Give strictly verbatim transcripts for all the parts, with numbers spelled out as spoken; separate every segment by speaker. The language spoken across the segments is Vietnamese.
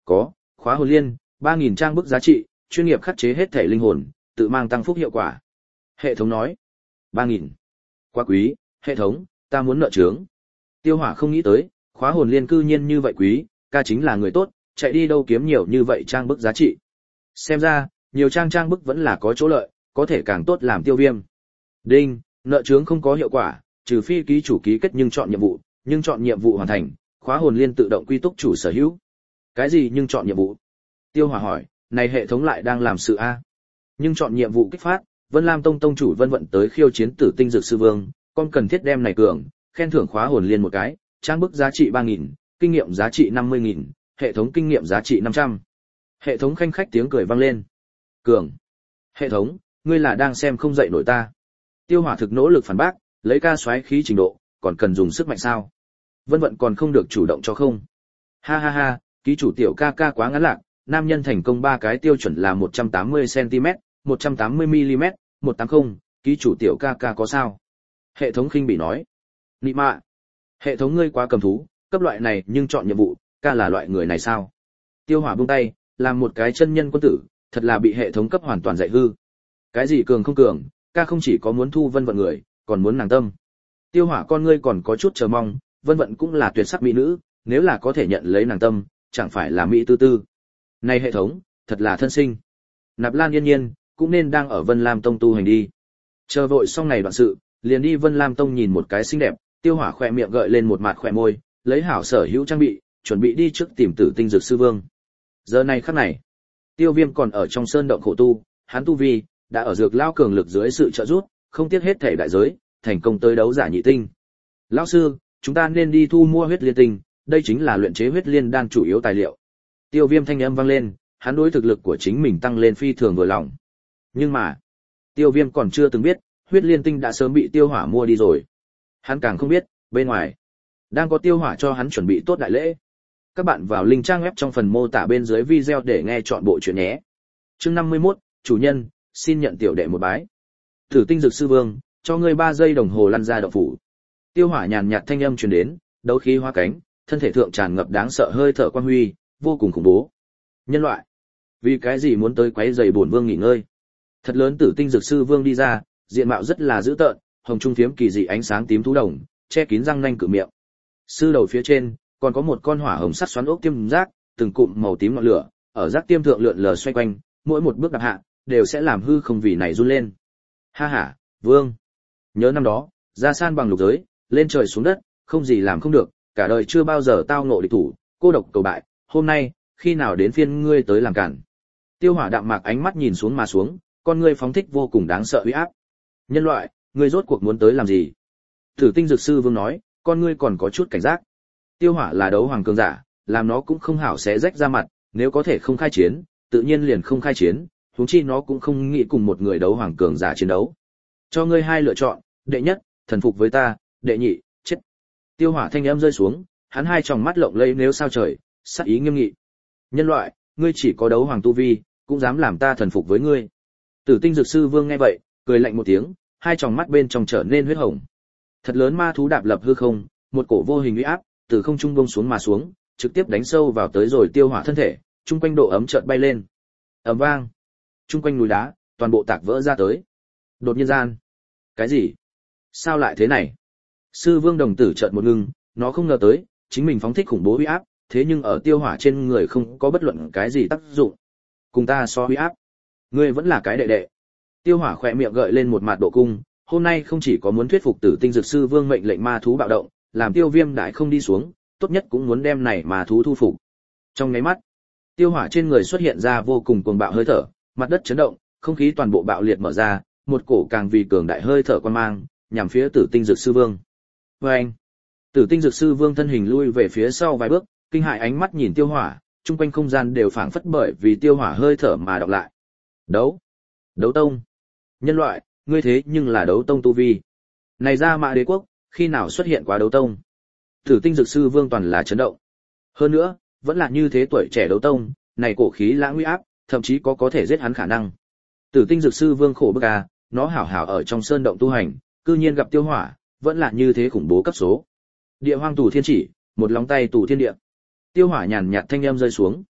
Speaker 1: Có, khóa hồn liên, ba nghìn trang bức giá trị, chuyên nghiệp khắc chế hết thể linh hồn, tự mang tăng phúc hiệu quả. Hệ thống nói. ba nghìn. Quá quý, hệ thống, ta muốn nợ trướng. Tiêu Hỏa không nghĩ tới, khóa hồn liên cư nhiên như vậy quý, ca chính là người tốt, chạy đi đâu kiếm nhiều như vậy trang bức giá trị. Xem ra, nhiều trang trang bức vẫn là có chỗ lợi, có thể càng tốt làm Tiêu Viêm. Đinh, nợ trướng không có hiệu quả, trừ phi ký chủ ký kết nhưng chọn nhiệm vụ, nhưng chọn nhiệm vụ hoàn thành, khóa hồn liên tự động quy túc chủ sở hữu. Cái gì nhưng chọn nhiệm vụ? Tiêu Hỏa hỏi, này hệ thống lại đang làm sự a? Nhưng chọn nhiệm vụ kích phát, Vân Lam Tông tông chủ Vân Vận tới khiêu chiến Tử Tinh Dược Sư Vương, con cần thiết đem này cường, khen thưởng khóa hồn liên một cái, trang bức giá trị ba nghìn, kinh nghiệm giá trị năm mươi nghìn, hệ thống kinh nghiệm giá trị năm trăm. Hệ thống khanh khách tiếng cười vang lên. Cường. Hệ thống, ngươi là đang xem không dậy nổi ta. Tiêu Hỏa thực nỗ lực phản bác, lấy ca xoáy khí trình độ, còn cần dùng sức mạnh sao? Vân Vận còn không được chủ động cho không? Ha ha ha, ký chủ tiểu ca ca quá ngắn lạc, nam nhân thành công ba cái tiêu chuẩn là một trăm tám mươi xăng ti mét, một trăm tám mươi mi li mét, một trăm tám mươi, ký chủ tiểu ca ca có sao? Hệ thống khinh bỉ nói. Nị mạ. Hệ thống ngươi quá cầm thú, cấp loại này nhưng chọn nhiệm vụ, ca là loại người này sao? Tiêu Hỏa buông tay, làm một cái chân nhân quân tử, thật là bị hệ thống cấp hoàn toàn dạy hư. Cái gì cường không cường, ca không chỉ có muốn thu Vân Vận người, còn muốn nàng tâm. Tiêu Hỏa con ngươi còn có chút chờ mong, Vân Vận cũng là tuyệt sắc mỹ nữ, nếu là có thể nhận lấy nàng tâm, chẳng phải là mỹ tư tư. Này hệ thống, thật là thân sinh. Nạp Lan Yên Nhiên cũng nên đang ở Vân Lam Tông tu hành đi. Chờ vội xong này đoạn sự, liền đi Vân Lam Tông nhìn một cái xinh đẹp, Tiêu Hỏa khỏe miệng gợi lên một mặt khỏe môi, lấy hảo sở hữu trang bị, chuẩn bị đi trước tìm Tử Tinh Dược Sư Vương. Giờ này khắc này, Tiêu Viêm còn ở trong sơn động khổ tu, hắn tu vi đã ở dược lao cường lực dưới sự trợ giúp, không tiếc hết thể đại giới, thành công tới đấu giả nhị tinh. Lão sư, chúng ta nên đi thu mua huyết liên tinh, đây chính là luyện chế huyết liên đan chủ yếu tài liệu. Tiêu Viêm thanh âm vang lên, hắn đối thực lực của chính mình tăng lên phi thường vừa lòng. Nhưng mà, Tiêu Viêm còn chưa từng biết, huyết liên tinh đã sớm bị Tiêu Hỏa mua đi rồi. Hắn càng không biết, bên ngoài đang có Tiêu Hỏa cho hắn chuẩn bị tốt đại lễ. Các bạn vào link trang web trong phần mô tả bên dưới video để nghe chọn bộ truyện nhé. Chương năm mươi mốt, chủ nhân, xin nhận tiểu đệ một bái. Tử Tinh Dược Sư Vương, cho ngươi ba giây đồng hồ lăn ra động phủ. Tiêu Hỏa nhàn nhạt thanh âm truyền đến, đấu khí hóa cánh, thân thể thượng tràn ngập đáng sợ hơi thở quang huy, vô cùng khủng bố. Nhân loại, vì cái gì muốn tới quấy rầy bổn vương nghỉ ngơi? Thật lớn Tử Tinh Dược Sư Vương đi ra, diện mạo rất là dữ tợn, hồng trung phiếm kỳ dị ánh sáng tím thú đồng, che kín răng nanh cự miệng. Sư đầu phía trên còn có một con hỏa hồng sắt xoắn ốc tiêm giác, từng cụm màu tím ngọn lửa, ở giác tiêm thượng lượn lờ xoay quanh, mỗi một bước đạp hạ đều sẽ làm hư không vì này run lên. Ha ha, vương, nhớ năm đó, ra san bằng lục giới, lên trời xuống đất, không gì làm không được, cả đời chưa bao giờ tao ngộ địch thủ, cô độc cầu bại, hôm nay, khi nào đến phiên ngươi tới làm cản? Tiêu Hỏa đạm mạc ánh mắt nhìn xuống mà xuống, con ngươi phóng thích vô cùng đáng sợ uy áp. Nhân loại, ngươi rốt cuộc muốn tới làm gì? Tử Tinh Dược Sư Vương nói, con ngươi còn có chút cảnh giác. Tiêu Hỏa là đấu hoàng cường giả, làm nó cũng không hảo xé rách ra mặt, nếu có thể không khai chiến, tự nhiên liền không khai chiến, huống chi nó cũng không nghĩ cùng một người đấu hoàng cường giả chiến đấu. Cho ngươi hai lựa chọn, đệ nhất, thần phục với ta, đệ nhị, chết. Tiêu Hỏa thanh âm rơi xuống, hắn hai tròng mắt lộng lẫy nếu sao trời, sắc ý nghiêm nghị. Nhân loại, ngươi chỉ có đấu hoàng tu vi, cũng dám làm ta thần phục với ngươi. Tử Tinh Dược Sư Vương nghe vậy, cười lạnh một tiếng, hai tròng mắt bên trong trở nên huyết hồng. Thật lớn ma thú đạp lập hư không, một cổ vô hình uy áp từ không trung buông xuống mà xuống, trực tiếp đánh sâu vào tới rồi Tiêu Hỏa thân thể, trung quanh độ ấm chợt bay lên. Ầm vang, trung quanh núi đá toàn bộ tạc vỡ ra tới. Đột nhiên gian, cái gì? Sao lại thế này? Sư Vương đồng tử chợt một ngưng, nó không ngờ tới, chính mình phóng thích khủng bố uy áp, thế nhưng ở Tiêu Hỏa trên người không có bất luận cái gì tác dụng. Cùng ta so uy áp, ngươi vẫn là cái đệ đệ. Tiêu Hỏa khẽ miệng gợi lên một mặt độ cung, hôm nay không chỉ có muốn thuyết phục Tử Tinh Dược Sư Vương mệnh lệnh ma thú bạo động, làm Tiêu Viêm đại không đi xuống, tốt nhất cũng muốn đem này ma thú thu phục. Trong nháy mắt, Tiêu Hỏa trên người xuất hiện ra vô cùng cuồng bạo hơi thở, mặt đất chấn động, không khí toàn bộ bạo liệt mở ra, một cổ càng vì cường đại hơi thở quan mang, nhằm phía Tử Tinh Dược Sư Vương. Oeng! Tử Tinh Dược Sư Vương thân hình lui về phía sau vài bước, kinh hãi ánh mắt nhìn Tiêu Hỏa, chung quanh không gian đều phảng phất bởi vì Tiêu Hỏa hơi thở mà đọc lại. Đấu! Đấu tông! Nhân loại, ngươi thế nhưng là đấu tông tu vi. Này ra Mã Đế quốc, khi nào xuất hiện quá đấu tông? Tử Tinh Dược Sư Vương toàn là chấn động. Hơn nữa, vẫn là như thế tuổi trẻ đấu tông, này cổ khí lãng uy áp, thậm chí có có thể giết hắn khả năng. Tử Tinh Dược Sư Vương khổ bức à, nó hảo hảo ở trong sơn động tu hành, cư nhiên gặp Tiêu Hỏa, vẫn là như thế khủng bố cấp số. Địa Hoang Tù Thiên Chỉ, một lòng tay tù thiên địa. Tiêu Hỏa nhàn nhạt thanh âm rơi xuống.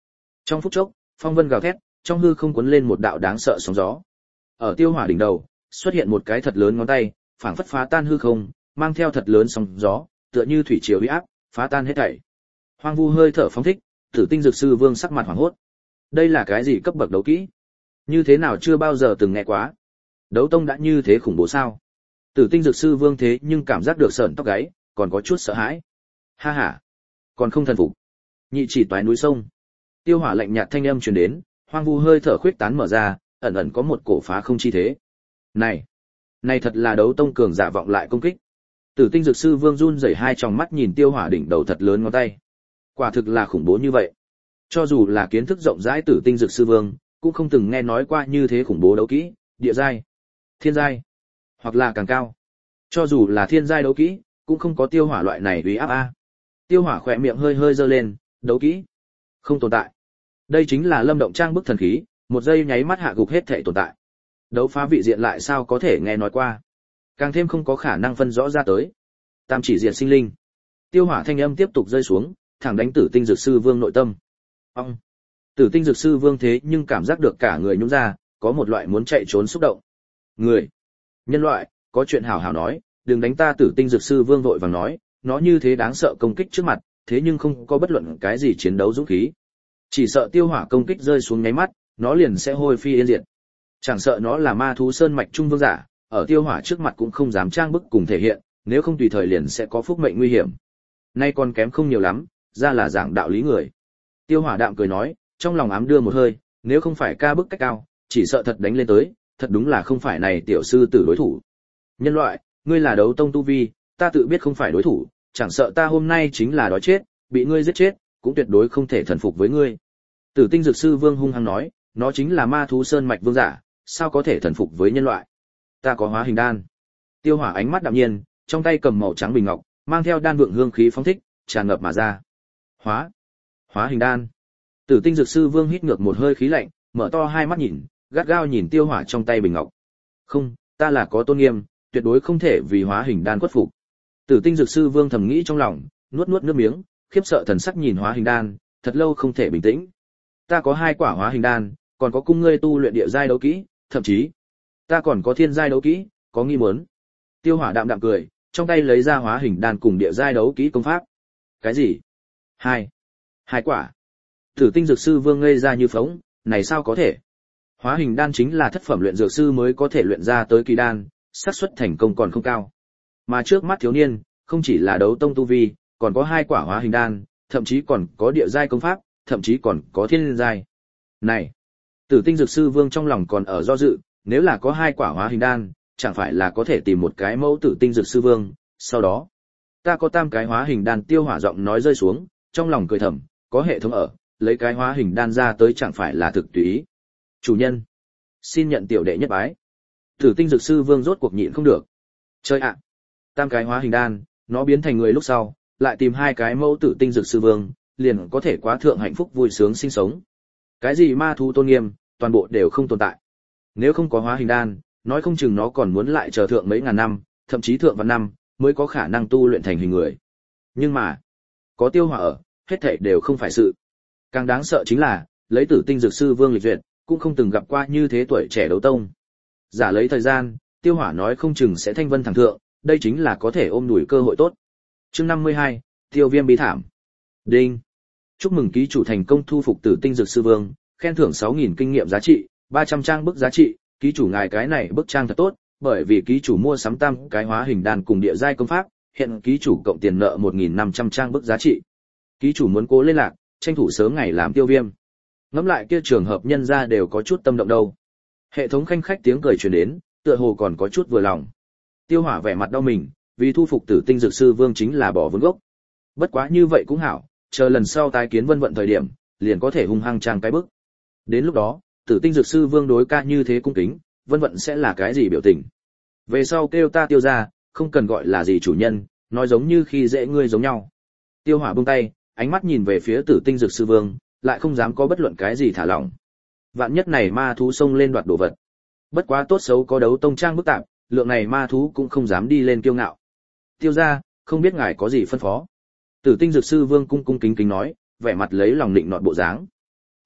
Speaker 1: Trong phút chốc, phong vân gào thét, trong hư không cuốn lên một đạo đáng sợ sóng gió. Ở Tiêu Hỏa đỉnh đầu, xuất hiện một cái thật lớn ngón tay, phảng phất phá tan hư không, mang theo thật lớn sóng gió, tựa như thủy triều uy áp, phá tan hết thảy. Hoang vu hơi thở phóng thích, Tử Tinh Dược Sư Vương sắc mặt hoảng hốt. Đây là cái gì cấp bậc đấu kỹ? Như thế nào chưa bao giờ từng nghe quá? Đấu tông đã như thế khủng bố sao? Tử Tinh Dược Sư Vương thế nhưng cảm giác được sởn tóc gáy, còn có chút sợ hãi. Ha ha, còn không thần phục. Nhị chỉ toái núi sông. Tiêu Hỏa lạnh nhạt thanh âm truyền đến, hoang vu hơi thở khuyết tán mở ra, ẩn ẩn có một cổ phá không chi thế. Này, này thật là đấu tông cường giả vọng lại công kích. Tử Tinh Dược Sư Vương run rẩy hai tròng mắt nhìn Tiêu Hỏa đỉnh đầu thật lớn ngón tay. Quả thực là khủng bố như vậy. Cho dù là kiến thức rộng rãi Tử Tinh Dược Sư Vương, cũng không từng nghe nói qua như thế khủng bố đấu kỹ, địa giai, thiên giai, hoặc là càng cao. Cho dù là thiên giai đấu kỹ, cũng không có Tiêu Hỏa loại này uy áp a. Tiêu Hỏa khỏe miệng hơi hơi giơ lên, đấu kỹ không tồn tại. Đây chính là Lâm Động Trang bức thần khí, một giây nháy mắt hạ gục hết thể tồn tại. Đấu phá vị diện lại sao có thể nghe nói qua? Càng thêm không có khả năng phân rõ ra tới. Tam chỉ diện sinh linh. Tiêu Hỏa thanh âm tiếp tục rơi xuống, thẳng đánh Tử Tinh Dược Sư Vương nội tâm. Ông. Tử Tinh Dược Sư Vương thế nhưng cảm giác được cả người nhũn ra, có một loại muốn chạy trốn xúc động. Người, nhân loại, có chuyện hảo hảo nói, đừng đánh ta. Tử Tinh Dược Sư Vương vội vàng nói, nó như thế đáng sợ công kích trước mặt, thế nhưng không có bất luận cái gì chiến đấu dũng khí. Chỉ sợ Tiêu Hỏa công kích rơi xuống nháy mắt, nó liền sẽ hôi phi yên diệt. Chẳng sợ nó là ma thú sơn mạch trung vương giả, ở Tiêu Hỏa trước mặt cũng không dám trang bức cùng thể hiện, nếu không tùy thời liền sẽ có phúc mệnh nguy hiểm. Nay còn kém không nhiều lắm, ra là giảng đạo lý người. Tiêu Hỏa đạm cười nói, trong lòng ám đưa một hơi, nếu không phải ca bức cách cao, chỉ sợ thật đánh lên tới, thật đúng là không phải này tiểu sư tử đối thủ. Nhân loại, ngươi là đấu tông tu vi, ta tự biết không phải đối thủ, chẳng sợ ta hôm nay chính là đói chết, bị ngươi giết chết, cũng tuyệt đối không thể thần phục với ngươi. Tử Tinh Dược Sư Vương hung hăng nói, nó chính là ma thú sơn mạch vương giả, sao có thể thần phục với nhân loại? Ta có hóa hình đan. Tiêu Hỏa ánh mắt đạm nhiên, trong tay cầm màu trắng bình ngọc, mang theo đan vượng hương khí phóng thích, tràn ngập mà ra. Hóa, hóa hình đan. Tử Tinh Dược Sư Vương hít ngược một hơi khí lạnh, mở to hai mắt nhìn, gắt gao nhìn Tiêu Hỏa trong tay bình ngọc. Không, ta là có tôn nghiêm, tuyệt đối không thể vì hóa hình đan khuất phục. Tử Tinh Dược Sư Vương thầm nghĩ trong lòng, nuốt nuốt nước miếng, khiếp sợ thần sắc nhìn hóa hình đan, thật lâu không thể bình tĩnh. Ta có hai quả hóa hình đan, còn có cung ngươi tu luyện địa giai đấu kỹ, thậm chí ta còn có thiên giai đấu kỹ, có nghi muốn. Tiêu Hỏa đạm đạm cười, trong tay lấy ra hóa hình đan cùng địa giai đấu kỹ công pháp. Cái gì? Hai, hai quả. Tử Tinh Dược Sư Vương ngây ra như phỗng, này sao có thể? Hóa hình đan chính là thất phẩm luyện dược sư mới có thể luyện ra tới kỳ đan, xác suất thành công còn không cao. Mà trước mắt thiếu niên, không chỉ là đấu tông tu vi, còn có hai quả hóa hình đan, thậm chí còn có địa giai công pháp, thậm chí còn có thiên giai. Này, Tử Tinh Dược Sư Vương trong lòng còn ở do dự, nếu là có hai quả hóa hình đan, chẳng phải là có thể tìm một cái mẫu Tử Tinh Dược Sư Vương, sau đó, ta có tam cái hóa hình đan. Tiêu Hỏa giọng nói rơi xuống, trong lòng cười thầm, có hệ thống ở, lấy cái hóa hình đan ra tới chẳng phải là thực tùy ý. Chủ nhân, xin nhận tiểu đệ nhất bái. Tử Tinh Dược Sư Vương rốt cuộc nhịn không được. Chơi ạ, tam cái hóa hình đan, nó biến thành người lúc sau, lại tìm hai cái mẫu Tử Tinh Dược Sư Vương, liền có thể quá thượng hạnh phúc vui sướng sinh sống. Cái gì ma thú tôn nghiêm, toàn bộ đều không tồn tại. Nếu không có hóa hình đan, nói không chừng nó còn muốn lại chờ thượng mấy ngàn năm, thậm chí thượng vạn năm, mới có khả năng tu luyện thành hình người. Nhưng mà, có Tiêu Hỏa ở, hết thảy đều không phải sự. Càng đáng sợ chính là, lấy Tử Tinh Dược Sư Vương lịch duyệt, cũng không từng gặp qua như thế tuổi trẻ đấu tông. Giả lấy thời gian, Tiêu Hỏa nói không chừng sẽ thanh vân thẳng thượng, đây chính là có thể ôm đùi cơ hội tốt. Chương năm mươi hai, Tiêu Viêm bí thảm. Đinh. Chúc mừng ký chủ thành công thu phục Tử Tinh Dược Sư Vương, khen thưởng sáu nghìn kinh nghiệm giá trị, ba trăm trang bức giá trị, ký chủ ngài cái này bức trang thật tốt, bởi vì ký chủ mua sắm tam cái hóa hình đan cùng địa giai công pháp, hiện ký chủ cộng tiền nợ một nghìn năm trăm trang bức giá trị. Ký chủ muốn cố liên lạc, tranh thủ sớm ngày làm Tiêu Viêm. Ngẫm lại kia trường hợp nhân ra đều có chút tâm động đâu. Hệ thống khanh khách tiếng cười truyền đến, tựa hồ còn có chút vừa lòng. Tiêu Hỏa vẻ mặt đau mình, vì thu phục Tử Tinh Dược Sư Vương chính là bỏ vốn gốc. Bất quá như vậy cũng hảo, chờ lần sau tái kiến Vân Vận thời điểm, liền có thể hung hăng trang cái bức. Đến lúc đó, Tử Tinh Dược Sư Vương đối ca như thế cung kính, Vân Vận sẽ là cái gì biểu tình? Về sau kêu ta Tiêu gia, không cần gọi là gì chủ nhân, nói giống như khi dễ ngươi giống nhau. Tiêu Hỏa buông tay, ánh mắt nhìn về phía Tử Tinh Dược Sư Vương, lại không dám có bất luận cái gì thả lỏng. Vạn nhất này ma thú xông lên đoạt đồ vật. Bất quá tốt xấu có đấu tông trang bức tạp, lượng này ma thú cũng không dám đi lên kiêu ngạo. Tiêu gia, không biết ngài có gì phân phó? Tử Tinh Dược Sư Vương cung cung kính kính nói, vẻ mặt lấy lòng định nọt bộ dáng.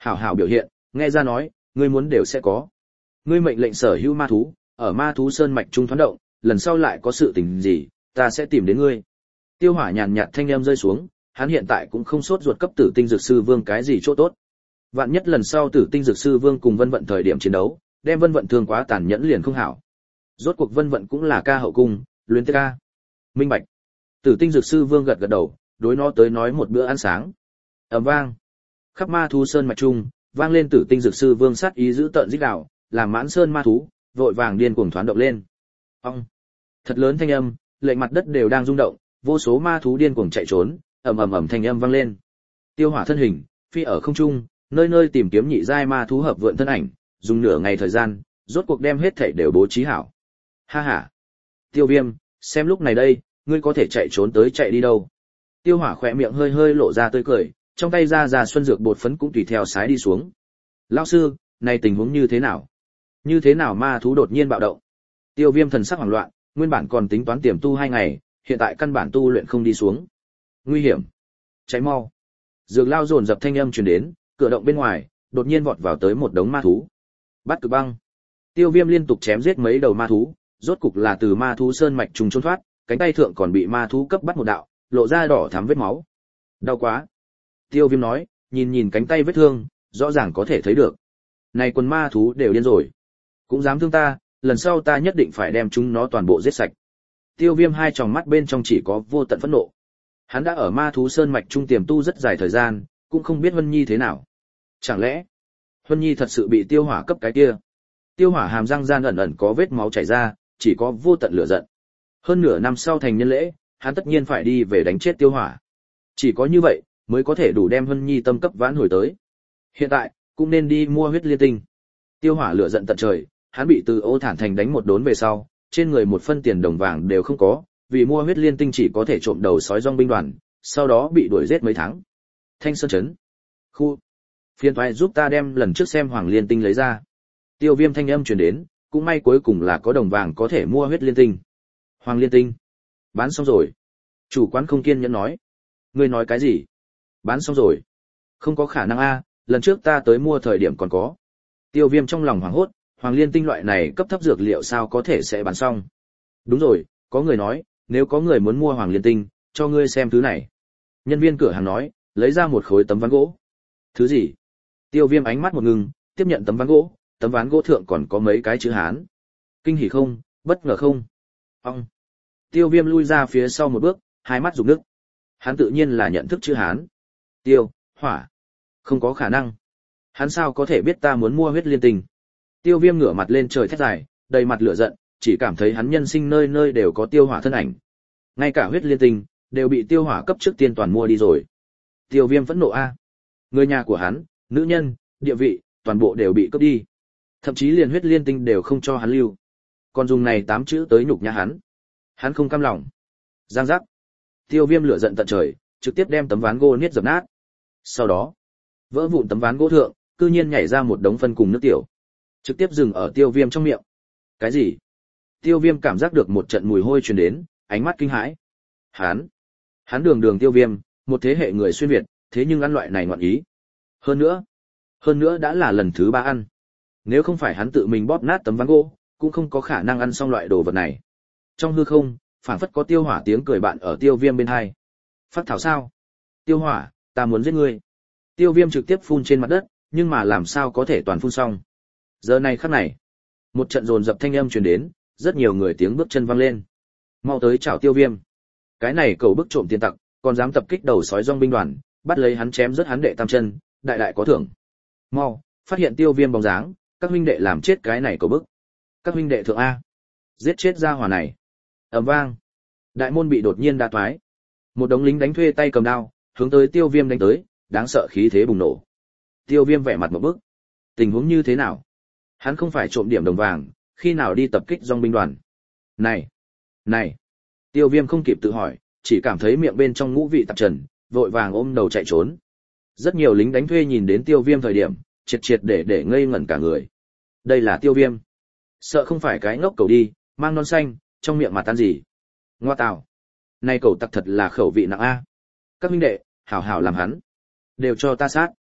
Speaker 1: Hảo hảo biểu hiện, nghe ra nói, ngươi muốn đều sẽ có. Ngươi mệnh lệnh sở hữu ma thú, ở ma thú sơn mạch trung thoán động, lần sau lại có sự tình gì, ta sẽ tìm đến ngươi. Tiêu Hỏa nhàn nhạt thanh âm rơi xuống, hắn hiện tại cũng không sốt ruột cấp Tử Tinh Dược Sư Vương cái gì chỗ tốt. Vạn nhất lần sau Tử Tinh Dược Sư Vương cùng Vân Vận thời điểm chiến đấu, đem Vân Vận thương quá tàn nhẫn liền không hảo. Rốt cuộc Vân Vận cũng là ca hậu cung, luyến tiếc ca. Minh bạch. Tử Tinh Dược Sư Vương gật gật đầu, đối nó tới nói một bữa ăn sáng. Ầm vang. Khắp ma thú sơn mạch trung, vang lên Tử Tinh Dược Sư Vương sát ý giữ tợn rít gào, làm mãn sơn ma thú vội vàng điên cuồng thoán động lên. Ong. Thật lớn thanh âm, lệnh mặt đất đều đang rung động, vô số ma thú điên cuồng chạy trốn, ầm ầm ầm thanh âm vang lên. Tiêu Hỏa thân hình phi ở không trung, nơi nơi tìm kiếm nhị giai ma thú hợp vượn thân ảnh, dùng nửa ngày thời gian, rốt cuộc đem hết thảy đều bố trí hảo. Ha ha. Tiêu Viêm, xem lúc này đây, ngươi có thể chạy trốn tới chạy đi đâu? Tiêu Hỏa khỏe miệng hơi hơi lộ ra tươi cười, trong tay ra ra xuân dược bột phấn cũng tùy theo sái đi xuống. Lão sư, này tình huống như thế nào? Như thế nào ma thú đột nhiên bạo động? Tiêu Viêm thần sắc hoảng loạn, nguyên bản còn tính toán tiềm tu hai ngày, hiện tại căn bản tu luyện không đi xuống. Nguy hiểm. Cháy mau. Dược lao dồn dập thanh âm truyền đến, cửa động bên ngoài, đột nhiên vọt vào tới một đống ma thú. Bắt Cực Băng. Tiêu Viêm liên tục chém giết mấy đầu ma thú, rốt cục là từ ma thú sơn mạch trùng trốn thoát, cánh tay thượng còn bị ma thú cấp bắt một đạo, lộ ra đỏ thắm vết máu. Đau quá. Tiêu Viêm nói, nhìn nhìn cánh tay vết thương, rõ ràng có thể thấy được. Này quần ma thú đều điên rồi. Cũng dám thương ta, lần sau ta nhất định phải đem chúng nó toàn bộ giết sạch. Tiêu Viêm hai tròng mắt bên trong chỉ có vô tận phẫn nộ. Hắn đã ở ma thú sơn mạch trung tiềm tu rất dài thời gian, cũng không biết Huân Nhi thế nào. Chẳng lẽ, Huân Nhi thật sự bị Tiêu Hỏa cấp cái kia? Tiêu Hỏa hàm răng gian ẩn ẩn có vết máu chảy ra, chỉ có vô tận lửa giận. Hơn nửa năm sau thành nhân lễ, hắn tất nhiên phải đi về đánh chết Tiêu Hỏa. Chỉ có như vậy, mới có thể đủ đem Huân Nhi tâm cấp vãn hồi tới. Hiện tại, cũng nên đi mua huyết liên tinh. Tiêu Hỏa lửa giận tận trời, hắn bị từ Ô Thản Thành đánh một đốn về sau, trên người một phân tiền đồng vàng đều không có, vì mua huyết liên tinh chỉ có thể trộm đầu sói dòng binh đoàn, sau đó bị đuổi giết mấy tháng. Thanh Sơn trấn. Khu. Phiên thoại giúp ta đem lần trước xem Hoàng Liên tinh lấy ra. Tiêu Viêm thanh âm truyền đến, cũng may cuối cùng là có đồng vàng có thể mua huyết liên tinh. Hoàng Liên tinh. Bán xong rồi. Chủ quán không kiên nhẫn nói. Ngươi nói cái gì? Bán xong rồi. Không có khả năng a, lần trước ta tới mua thời điểm còn có. Tiêu Viêm trong lòng hoảng hốt, Hoàng Liên tinh loại này cấp thấp dược liệu sao có thể sẽ bán xong. Đúng rồi, có người nói, nếu có người muốn mua Hoàng Liên tinh, cho ngươi xem thứ này. Nhân viên cửa hàng nói, lấy ra một khối tấm ván gỗ. Thứ gì? Tiêu Viêm ánh mắt một ngừng, tiếp nhận tấm ván gỗ, tấm ván gỗ thượng còn có mấy cái chữ Hán. Kinh hỉ không, bất ngờ không? Ông. Tiêu Viêm lui ra phía sau một bước, hai mắt rụng nước. Hắn tự nhiên là nhận thức chữ Hán. Tiêu, Hỏa. Không có khả năng. Hắn sao có thể biết ta muốn mua huyết liên tinh? Tiêu Viêm ngửa mặt lên trời thét dài, đầy mặt lửa giận, chỉ cảm thấy hắn nhân sinh nơi nơi đều có Tiêu Hỏa thân ảnh. Ngay cả huyết liên tinh đều bị Tiêu Hỏa cấp trước tiên toàn mua đi rồi. Tiêu Viêm phẫn nộ a. Người nhà của hắn, nữ nhân, địa vị, toàn bộ đều bị cướp đi. Thậm chí liền huyết liên tinh đều không cho hắn lưu. Còn dùng này tám chữ tới nhục nhã hắn. Hắn không cam lòng. Giang giác. Tiêu Viêm lửa giận tận trời, trực tiếp đem tấm ván gỗ niết dập nát. Sau đó, vỡ vụn tấm ván gỗ thượng, cư nhiên nhảy ra một đống phân cùng nước tiểu. Trực tiếp dừng ở Tiêu Viêm trong miệng. Cái gì? Tiêu Viêm cảm giác được một trận mùi hôi truyền đến, ánh mắt kinh hãi. Hắn, hắn đường đường Tiêu Viêm, một thế hệ người xuyên Việt, thế nhưng ăn loại này ngoạn ý. Hơn nữa, hơn nữa đã là lần thứ ba ăn. Nếu không phải hắn tự mình bóp nát tấm ván gỗ, cũng không có khả năng ăn xong loại đồ vật này. Trong hư không, phảng phất có Tiêu Hỏa tiếng cười bạn ở Tiêu Viêm bên hai. Phát thảo sao? Tiêu Hỏa, ta muốn giết ngươi. Tiêu Viêm trực tiếp phun trên mặt đất, nhưng mà làm sao có thể toàn phun xong. Giờ này khắc này, một trận dồn dập thanh âm truyền đến, rất nhiều người tiếng bước chân vang lên. Mau tới chào Tiêu Viêm. Cái này cầu bức trộm tiền tặc, còn dám tập kích đầu sói dòng binh đoàn, bắt lấy hắn chém rớt hắn đệ tam chân, đại đại có thưởng. Mau, phát hiện Tiêu Viêm bóng dáng, các huynh đệ làm chết cái này cầu bức. Các huynh đệ thượng a, giết chết gia hỏa này. Ầm vang, đại môn bị đột nhiên đa toái. Một đống lính đánh thuê tay cầm đao, hướng tới Tiêu Viêm đánh tới, đáng sợ khí thế bùng nổ. Tiêu Viêm vẻ mặt một bức. Tình huống như thế nào? Hắn không phải trộm điểm đồng vàng, khi nào đi tập kích dòng binh đoàn? Này, này. Tiêu Viêm không kịp tự hỏi, chỉ cảm thấy miệng bên trong ngũ vị tạp trần, vội vàng ôm đầu chạy trốn. Rất nhiều lính đánh thuê nhìn đến Tiêu Viêm thời điểm, triệt triệt để để ngây ngẩn cả người. Đây là Tiêu Viêm. Sợ không phải cái ngốc cầu đi, mang non xanh, trong miệng mà tan gì. Ngoa tào. Này cầu tặc thật là khẩu vị nặng a. Các huynh đệ, hảo hảo làm hắn. Đều cho ta sát.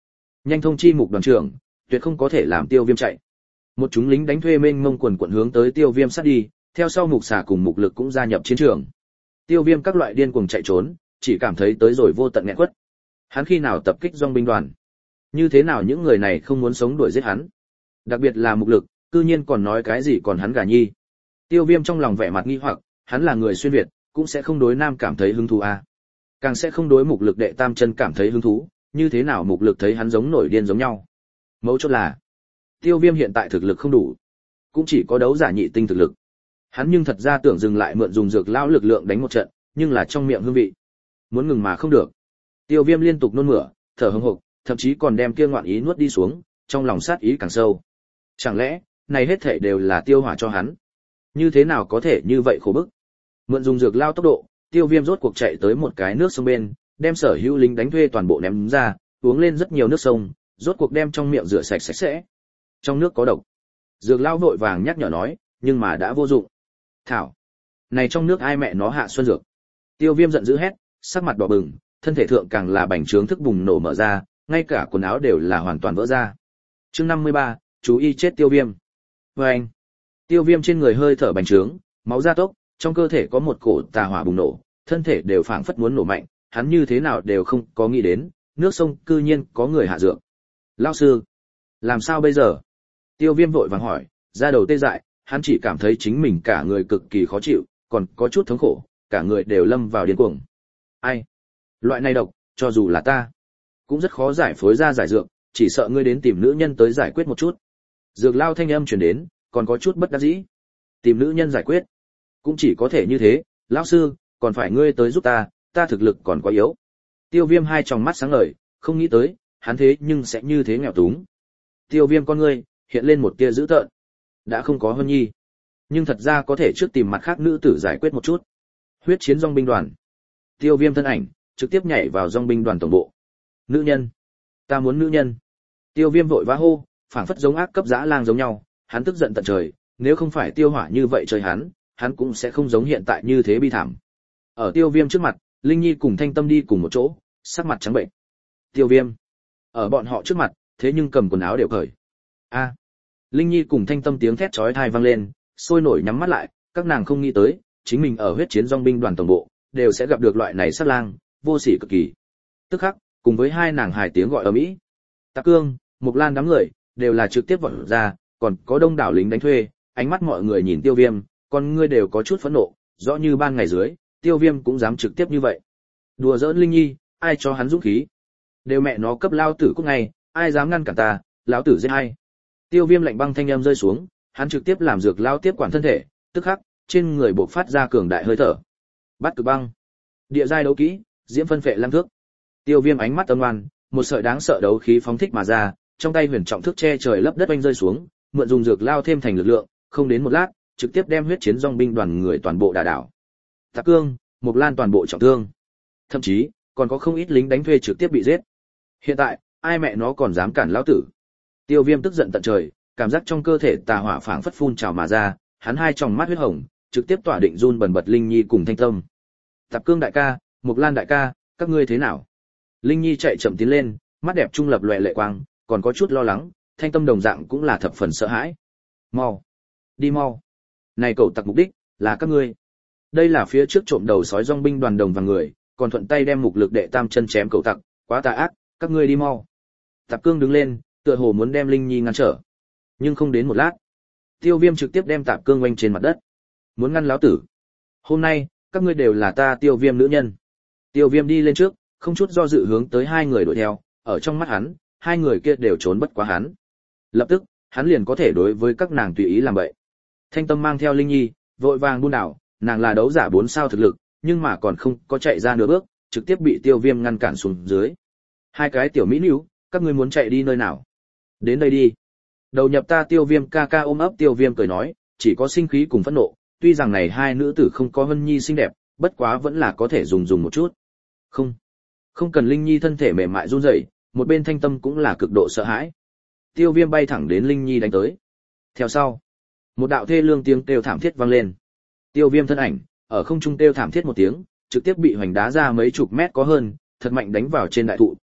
Speaker 1: Nhanh thông chi Mục đoàn trưởng, tuyệt không có thể làm Tiêu Viêm chạy. Một chúng lính đánh thuê mênh mông quần quần hướng tới Tiêu Viêm sát đi, theo sau Mục Xà cùng Mục Lực cũng gia nhập chiến trường. Tiêu Viêm các loại điên cuồng chạy trốn, chỉ cảm thấy tới rồi vô tận nghẹn quất. Hắn khi nào tập kích dòng binh đoàn? Như thế nào những người này không muốn sống đuổi giết hắn? Đặc biệt là Mục Lực, cư nhiên còn nói cái gì còn hắn gà nhi. Tiêu Viêm trong lòng vẻ mặt nghi hoặc, hắn là người xuyên Việt, cũng sẽ không đối nam cảm thấy hứng thú a. À. Càng sẽ không đối Mục Lực đệ tam chân cảm thấy hứng thú, như thế nào Mục Lực thấy hắn giống nổi điên giống nhau. Mấu chốt là, Tiêu Viêm hiện tại thực lực không đủ, cũng chỉ có đấu giả nhị tinh thực lực. Hắn nhưng thật ra tưởng dừng lại mượn dùng dược lão lực lượng đánh một trận, nhưng là trong miệng hương vị, muốn ngừng mà không được. Tiêu Viêm liên tục nôn mửa, thở hổn hộc, thậm chí còn đem kia ngoạn ý nuốt đi xuống, trong lòng sát ý càng sâu. Chẳng lẽ, này hết thảy đều là Tiêu Hỏa cho hắn? Như thế nào có thể như vậy khổ bức? Mượn dùng dược lao tốc độ, Tiêu Viêm rốt cuộc chạy tới một cái nước sông bên, đem sở hữu lính đánh thuê toàn bộ ném ra, uống lên rất nhiều nước sông, rốt cuộc đem trong miệng rửa sạch sạch sẽ. Trong nước có độc. Dược lao vội vàng nhắc nhở nói, nhưng mà đã vô dụng. Thảo, này trong nước ai mẹ nó hạ xuân dược? Tiêu Viêm giận dữ hét, sắc mặt đỏ bừng, thân thể thượng càng là bành trướng thức bùng nổ mở ra, ngay cả quần áo đều là hoàn toàn vỡ ra. Chương năm mươi ba, chú y chết Tiêu Viêm. Oeng. Tiêu Viêm trên người hơi thở bành trướng, máu ra tốc, trong cơ thể có một cổ tà hỏa bùng nổ, thân thể đều phảng phất muốn nổ mạnh, hắn như thế nào đều không có nghĩ đến, nước sông cư nhiên có người hạ dược. Lão sư, làm sao bây giờ? Tiêu Viêm vội vàng hỏi, da đầu tê dại, hắn chỉ cảm thấy chính mình cả người cực kỳ khó chịu, còn có chút thống khổ, cả người đều lâm vào điên cuồng. Ai? Loại này độc, cho dù là ta, cũng rất khó giải phối ra giải dược, chỉ sợ ngươi đến tìm nữ nhân tới giải quyết một chút. Dược lao thanh âm truyền đến, còn có chút bất đắc dĩ. Tìm nữ nhân giải quyết, cũng chỉ có thể như thế, lão sư, còn phải ngươi tới giúp ta, ta thực lực còn quá yếu. Tiêu Viêm hai tròng mắt sáng ngời, không nghĩ tới, hắn thế nhưng sẽ như thế nghèo túng. Tiêu Viêm con ngươi hiện lên một tia dữ tợn. Đã không có Hân Nhi, nhưng thật ra có thể trước tìm mặt khác nữ tử giải quyết một chút. Huyết chiến dòng binh đoàn. Tiêu Viêm thân ảnh trực tiếp nhảy vào dòng binh đoàn tổng bộ. Nữ nhân, ta muốn nữ nhân. Tiêu Viêm vội vã hô, phảng phất giống ác cấp dã lang giống nhau, hắn tức giận tận trời, nếu không phải Tiêu Hỏa như vậy chơi hắn, hắn cũng sẽ không giống hiện tại như thế bi thảm. Ở Tiêu Viêm trước mặt, Linh Nhi cùng Thanh Tâm đi cùng một chỗ, sắc mặt trắng bệnh. Tiêu Viêm, ở bọn họ trước mặt, thế nhưng cầm quần áo đều cởi. A. Linh Nhi cùng Thanh Tâm tiếng thét chói tai vang lên, sôi nổi nhắm mắt lại, các nàng không nghĩ tới, chính mình ở huyết chiến dòng binh đoàn tổng bộ, đều sẽ gặp được loại này sát lang, vô sỉ cực kỳ. Tức khắc, cùng với hai nàng hài tiếng gọi ầm ĩ. Tạ Cương, Mộc Lan đám người đều là trực tiếp vọt ra, còn có đông đảo lính đánh thuê, ánh mắt mọi người nhìn Tiêu Viêm, con ngươi đều có chút phẫn nộ, rõ như ban ngày dưới, Tiêu Viêm cũng dám trực tiếp như vậy. Đùa giỡn Linh Nhi, ai cho hắn dũng khí? Đều mẹ nó cấp lao tử cút ngay, ai dám ngăn cản ta, lão tử giết hay. Tiêu Viêm lạnh băng thanh âm rơi xuống, hắn trực tiếp làm dược lao tiếp quản thân thể, tức khắc, trên người bộc phát ra cường đại hơi thở. Bắt Cực Băng, địa giai đấu kỹ, diễm phân phệ lam thước. Tiêu Viêm ánh mắt âm ngoan, một sợi đáng sợ đấu khí phóng thích mà ra, trong tay huyền trọng thước che trời lấp đất oanh rơi xuống, mượn dùng dược lao thêm thành lực lượng, không đến một lát, trực tiếp đem huyết chiến dòng binh đoàn người toàn bộ đả đảo. Tạ Cương, Mộc Lan toàn bộ trọng thương, thậm chí còn có không ít lính đánh thuê trực tiếp bị giết. Hiện tại, ai mẹ nó còn dám cản lão tử? Tiêu Viêm tức giận tận trời, cảm giác trong cơ thể tà hỏa phảng phất phun trào mà ra, hắn hai tròng mắt huyết hồng, trực tiếp tỏa định run bần bật Linh Nhi cùng Thanh Tâm. Tạ Cương đại ca, Mộc Lan đại ca, các ngươi thế nào? Linh Nhi chạy chậm tiến lên, mắt đẹp trung lập lòe lệ quang, còn có chút lo lắng, Thanh Tâm đồng dạng cũng là thập phần sợ hãi. Mau, đi mau. Này cậu tặc mục đích là các ngươi. Đây là phía trước trộm đầu sói dòng binh đoàn đồng và người, còn thuận tay đem Mục Lực đệ tam chân chém cậu tặc, quá tà ác, các ngươi đi mau. Tạ Cương đứng lên, tựa hồ muốn đem Linh Nhi ngăn trở. Nhưng không đến một lát, Tiêu Viêm trực tiếp đem Tạ Cương oanh trên mặt đất. Muốn ngăn lão tử. Hôm nay, các ngươi đều là ta Tiêu Viêm nữ nhân. Tiêu Viêm đi lên trước, không chút do dự hướng tới hai người đuổi theo, ở trong mắt hắn, hai người kia đều trốn bất quá hắn. Lập tức, hắn liền có thể đối với các nàng tùy ý làm vậy. Thanh Tâm mang theo Linh Nhi, vội vàng buôn đảo, nàng là đấu giả bốn sao thực lực, nhưng mà còn không có chạy ra nửa bước, trực tiếp bị Tiêu Viêm ngăn cản xuống dưới. Hai cái tiểu mỹ nữ, các ngươi muốn chạy đi nơi nào? Đến đây đi. Đầu nhập ta Tiêu Viêm ca ca ôm ấp Tiêu Viêm cười nói, chỉ có sinh khí cùng phẫn nộ, tuy rằng này hai nữ tử không có Hân Nhi xinh đẹp, bất quá vẫn là có thể dùng dùng một chút. Không, không cần. Linh Nhi thân thể mềm mại run rẩy, một bên Thanh Tâm cũng là cực độ sợ hãi. Tiêu Viêm bay thẳng đến Linh Nhi đánh tới. Theo sau, một đạo thê lương tiếng kêu thảm thiết vang lên. Tiêu Viêm thân ảnh ở không trung kêu thảm thiết một tiếng, trực tiếp bị hoành đá ra mấy chục mét có hơn, thật mạnh đánh vào trên đại thụ,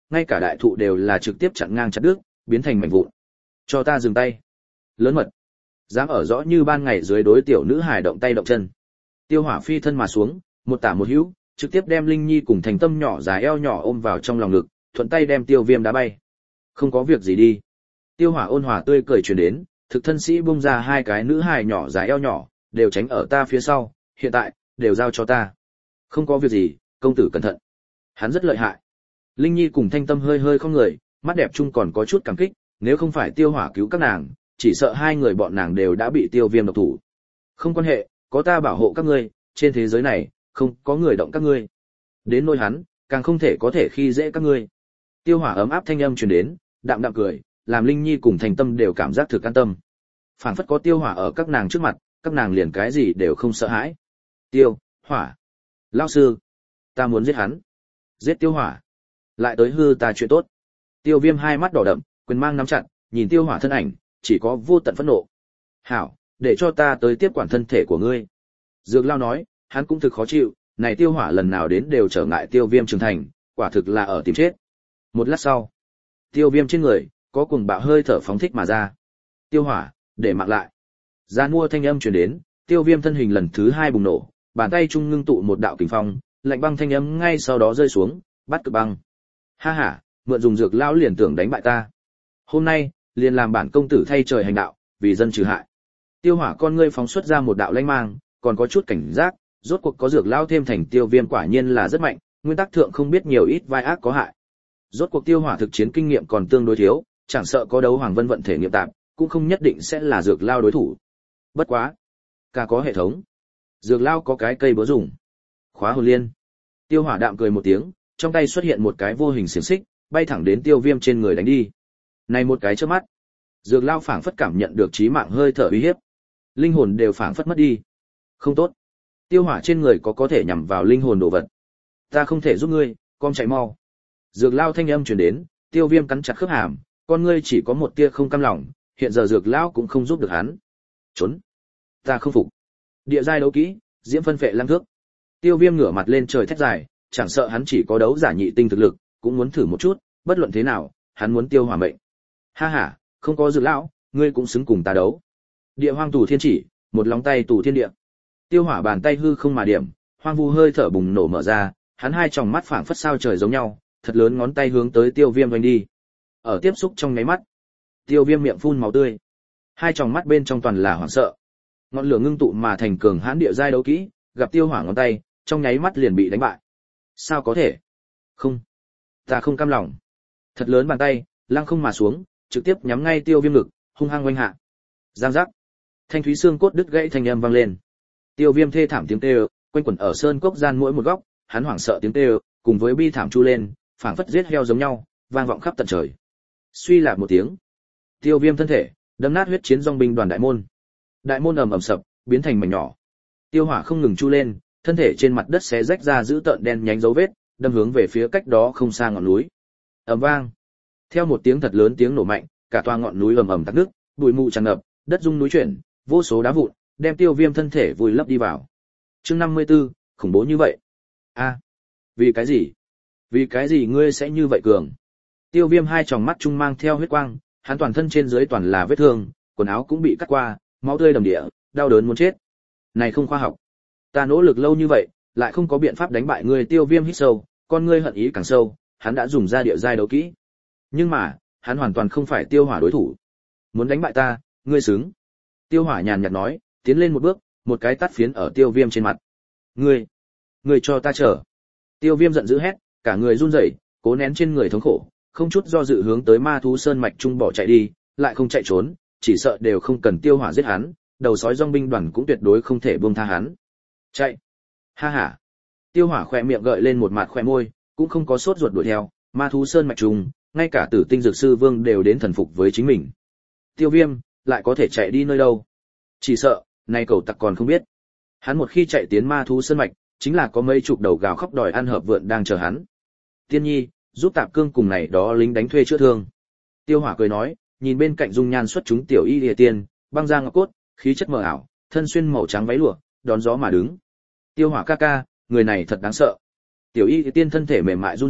Speaker 1: ngay cả đại thụ đều là trực tiếp chặn ngang chặt đứt, biến thành mảnh vụn. Cho ta dừng tay. Lớn mật. Dám ở rõ như ban ngày dưới đối tiểu nữ hài động tay động chân. Tiêu Hỏa phi thân mà xuống, một tả một hữu, trực tiếp đem Linh Nhi cùng Thành Tâm nhỏ dài eo nhỏ ôm vào trong lòng ngực, thuận tay đem Tiêu Viêm đá bay. Không có việc gì đi. Tiêu Hỏa ôn hòa tươi cười truyền đến, thực thân sĩ bung ra hai cái nữ hài nhỏ dài eo nhỏ, đều tránh ở ta phía sau, hiện tại đều giao cho ta. Không có việc gì, công tử cẩn thận. Hắn rất lợi hại. Linh Nhi cùng Thanh Tâm hơi hơi không người, mắt đẹp chung còn có chút cảm kích, nếu không phải Tiêu Hỏa cứu các nàng, chỉ sợ hai người bọn nàng đều đã bị Tiêu Viêm độc thủ. Không quan hệ, có ta bảo hộ các ngươi, trên thế giới này không có người động các ngươi. Đến nỗi hắn, càng không thể có thể khi dễ các ngươi. Tiêu Hỏa ấm áp thanh âm truyền đến, đạm đạm cười, làm Linh Nhi cùng Thành Tâm đều cảm giác thực an tâm. Phảng phất có Tiêu Hỏa ở các nàng trước mặt, các nàng liền cái gì đều không sợ hãi. Tiêu Hỏa, lão sư, ta muốn giết hắn. Giết Tiêu Hỏa, lại tới hư ta chuyện tốt. Tiêu Viêm hai mắt đỏ đậm, quyền mang nắm chặt, nhìn Tiêu Hỏa thân ảnh, chỉ có vô tận phẫn nộ. Hảo, để cho ta tới tiếp quản thân thể của ngươi. Dược Lao nói, hắn cũng thực khó chịu, này Tiêu Hỏa lần nào đến đều trở ngại Tiêu Viêm trưởng thành, quả thực là ở tìm chết. Một lát sau, Tiêu Viêm trên người có cuồng bạo hơi thở phóng thích mà ra. Tiêu Hỏa, để mạng lại. Gian mua thanh âm truyền đến, Tiêu Viêm thân hình lần thứ hai bùng nổ, bàn tay trung ngưng tụ một đạo kình phong, lạnh băng thanh âm ngay sau đó rơi xuống, bắt cực băng. Ha ha, mượn dùng Dược Lão liền tưởng đánh bại ta. Hôm nay, liền làm bản công tử thay trời hành đạo, vì dân trừ hại. Tiêu Hỏa con ngươi phóng xuất ra một đạo lãnh mang, còn có chút cảnh giác, rốt cuộc có Dược Lão thêm thành Tiêu Viêm quả nhiên là rất mạnh, nguyên tắc thượng không biết nhiều ít vai ác có hại. Rốt cuộc Tiêu Hỏa thực chiến kinh nghiệm còn tương đối thiếu, chẳng sợ có đấu Hoàng Vân vận thể nghiệm tạp, cũng không nhất định sẽ là Dược Lão đối thủ. Bất quá, cả có hệ thống. Dược Lão có cái cây búa dùng. Khóa hồn liên. Tiêu Hỏa đạm cười một tiếng, trong tay xuất hiện một cái vô hình xiềng xích, bay thẳng đến Tiêu Viêm trên người đánh đi. Này một cái chớp mắt, Dược Lão phảng phất cảm nhận được chí mạng hơi thở uy hiếp, linh hồn đều phảng phất mất đi. Không tốt, Tiêu Hỏa trên người có có thể nhằm vào linh hồn đồ vật. Ta không thể giúp ngươi, con chạy mau. Dược Lão thanh âm truyền đến, Tiêu Viêm cắn chặt khớp hàm, con ngươi chỉ có một tia không cam lòng, hiện giờ Dược Lão cũng không giúp được hắn. Trốn, ta không phục. Địa giai đấu kỹ, diễm phân phệ lăng thước. Tiêu Viêm ngửa mặt lên trời thét dài, chẳng sợ hắn chỉ có đấu giả nhị tinh thực lực, cũng muốn thử một chút, bất luận thế nào, hắn muốn Tiêu Hỏa mệnh. Ha ha, không có Dược Lão, ngươi cũng xứng cùng ta đấu. Địa hoang tù thiên chỉ, một lòng tay tù thiên địa. Tiêu Hỏa bàn tay hư không mà điểm, hoang vu hơi thở bùng nổ mở ra, hắn hai tròng mắt phảng phất sao trời giống nhau, thật lớn ngón tay hướng tới Tiêu Viêm vành đi. Ở tiếp xúc trong nháy mắt, Tiêu Viêm miệng phun máu tươi, hai tròng mắt bên trong toàn là hoảng sợ. Ngọn lửa ngưng tụ mà thành cường hãn địa giai đấu kỹ, gặp Tiêu Hỏa ngón tay, trong nháy mắt liền bị đánh bại. Sao có thể? Không, ta không cam lòng. Thật lớn bàn tay, lăng không mà xuống, trực tiếp nhắm ngay Tiêu Viêm ngực, hung hăng oanh hạ. Giang giác. Thanh thúy xương cốt đứt gãy thanh âm vang lên. Tiêu Viêm thê thảm tiếng kêu, quanh quẩn ở sơn cốc gian mỗi một góc, hắn hoảng sợ tiếng kêu, cùng với bi thảm chu lên, phảng phất giết heo giống nhau, vang vọng khắp tận trời. Suy lạc một tiếng, Tiêu Viêm thân thể đâm nát huyết chiến dòng binh đoàn đại môn. Đại môn ầm ầm sập, biến thành mảnh nhỏ. Tiêu Hỏa không ngừng chu lên, thân thể trên mặt đất xé rách ra giữ tợn đen nhánh dấu vết, đâm hướng về phía cách đó không xa ngọn núi. Ầm vang. Theo một tiếng thật lớn tiếng nổ mạnh, cả tòa ngọn núi ầm ầm tắc nước, bụi mù tràn ngập, đất rung núi chuyển, vô số đá vụn đem Tiêu Viêm thân thể vùi lấp đi vào. Chương năm mươi tư, khủng bố như vậy. A, vì cái gì? Vì cái gì ngươi sẽ như vậy cường? Tiêu Viêm hai tròng mắt trung mang theo huyết quang, hắn toàn thân trên dưới toàn là vết thương, quần áo cũng bị cắt qua, máu tươi đầm địa, đau đớn muốn chết. Này không khoa học. Ta nỗ lực lâu như vậy, lại không có biện pháp đánh bại ngươi. Tiêu Viêm hít sâu, con ngươi hận ý càng sâu, hắn đã dùng ra địa giai đấu kỹ. Nhưng mà, hắn hoàn toàn không phải Tiêu Hỏa đối thủ. Muốn đánh bại ta, ngươi xứng. Tiêu Hỏa nhàn nhạt nói, tiến lên một bước, một cái tát phiến ở Tiêu Viêm trên mặt. Ngươi, ngươi cho ta chờ. Tiêu Viêm giận dữ hét, cả người run rẩy, cố nén trên người thống khổ, không chút do dự hướng tới Ma thú sơn mạch trung bỏ chạy đi, lại không chạy trốn, chỉ sợ đều không cần Tiêu Hỏa giết hắn, đầu sói dòng binh đoàn cũng tuyệt đối không thể buông tha hắn. Chạy. Ha ha. Tiêu Hỏa khỏe miệng gợi lên một mặt khỏe môi, cũng không có sốt ruột đuổi theo, Ma thú sơn mạch trùng, ngay cả Tử Tinh Dược Sư Vương đều đến thần phục với chính mình. Tiêu Viêm lại có thể chạy đi nơi đâu? Chỉ sợ, này cẩu tặc còn không biết. Hắn một khi chạy tiến Ma thú sơn mạch, chính là có mấy chục đầu gào khóc đòi ăn hợp vượn đang chờ hắn. Tiên Nhi, giúp Tạp Cương cùng này đó lính đánh thuê chữa thương. Tiêu Hỏa cười nói, nhìn bên cạnh dung nhan xuất chúng tiểu y liệt tiên, băng da ngọc cốt, khí chất mờ ảo, thân xuyên màu trắng váy lụa, đón gió mà đứng. Tiêu Hỏa ca ca, người này thật đáng sợ. Tiểu y liệt tiên thân thể mềm mại run rẩy,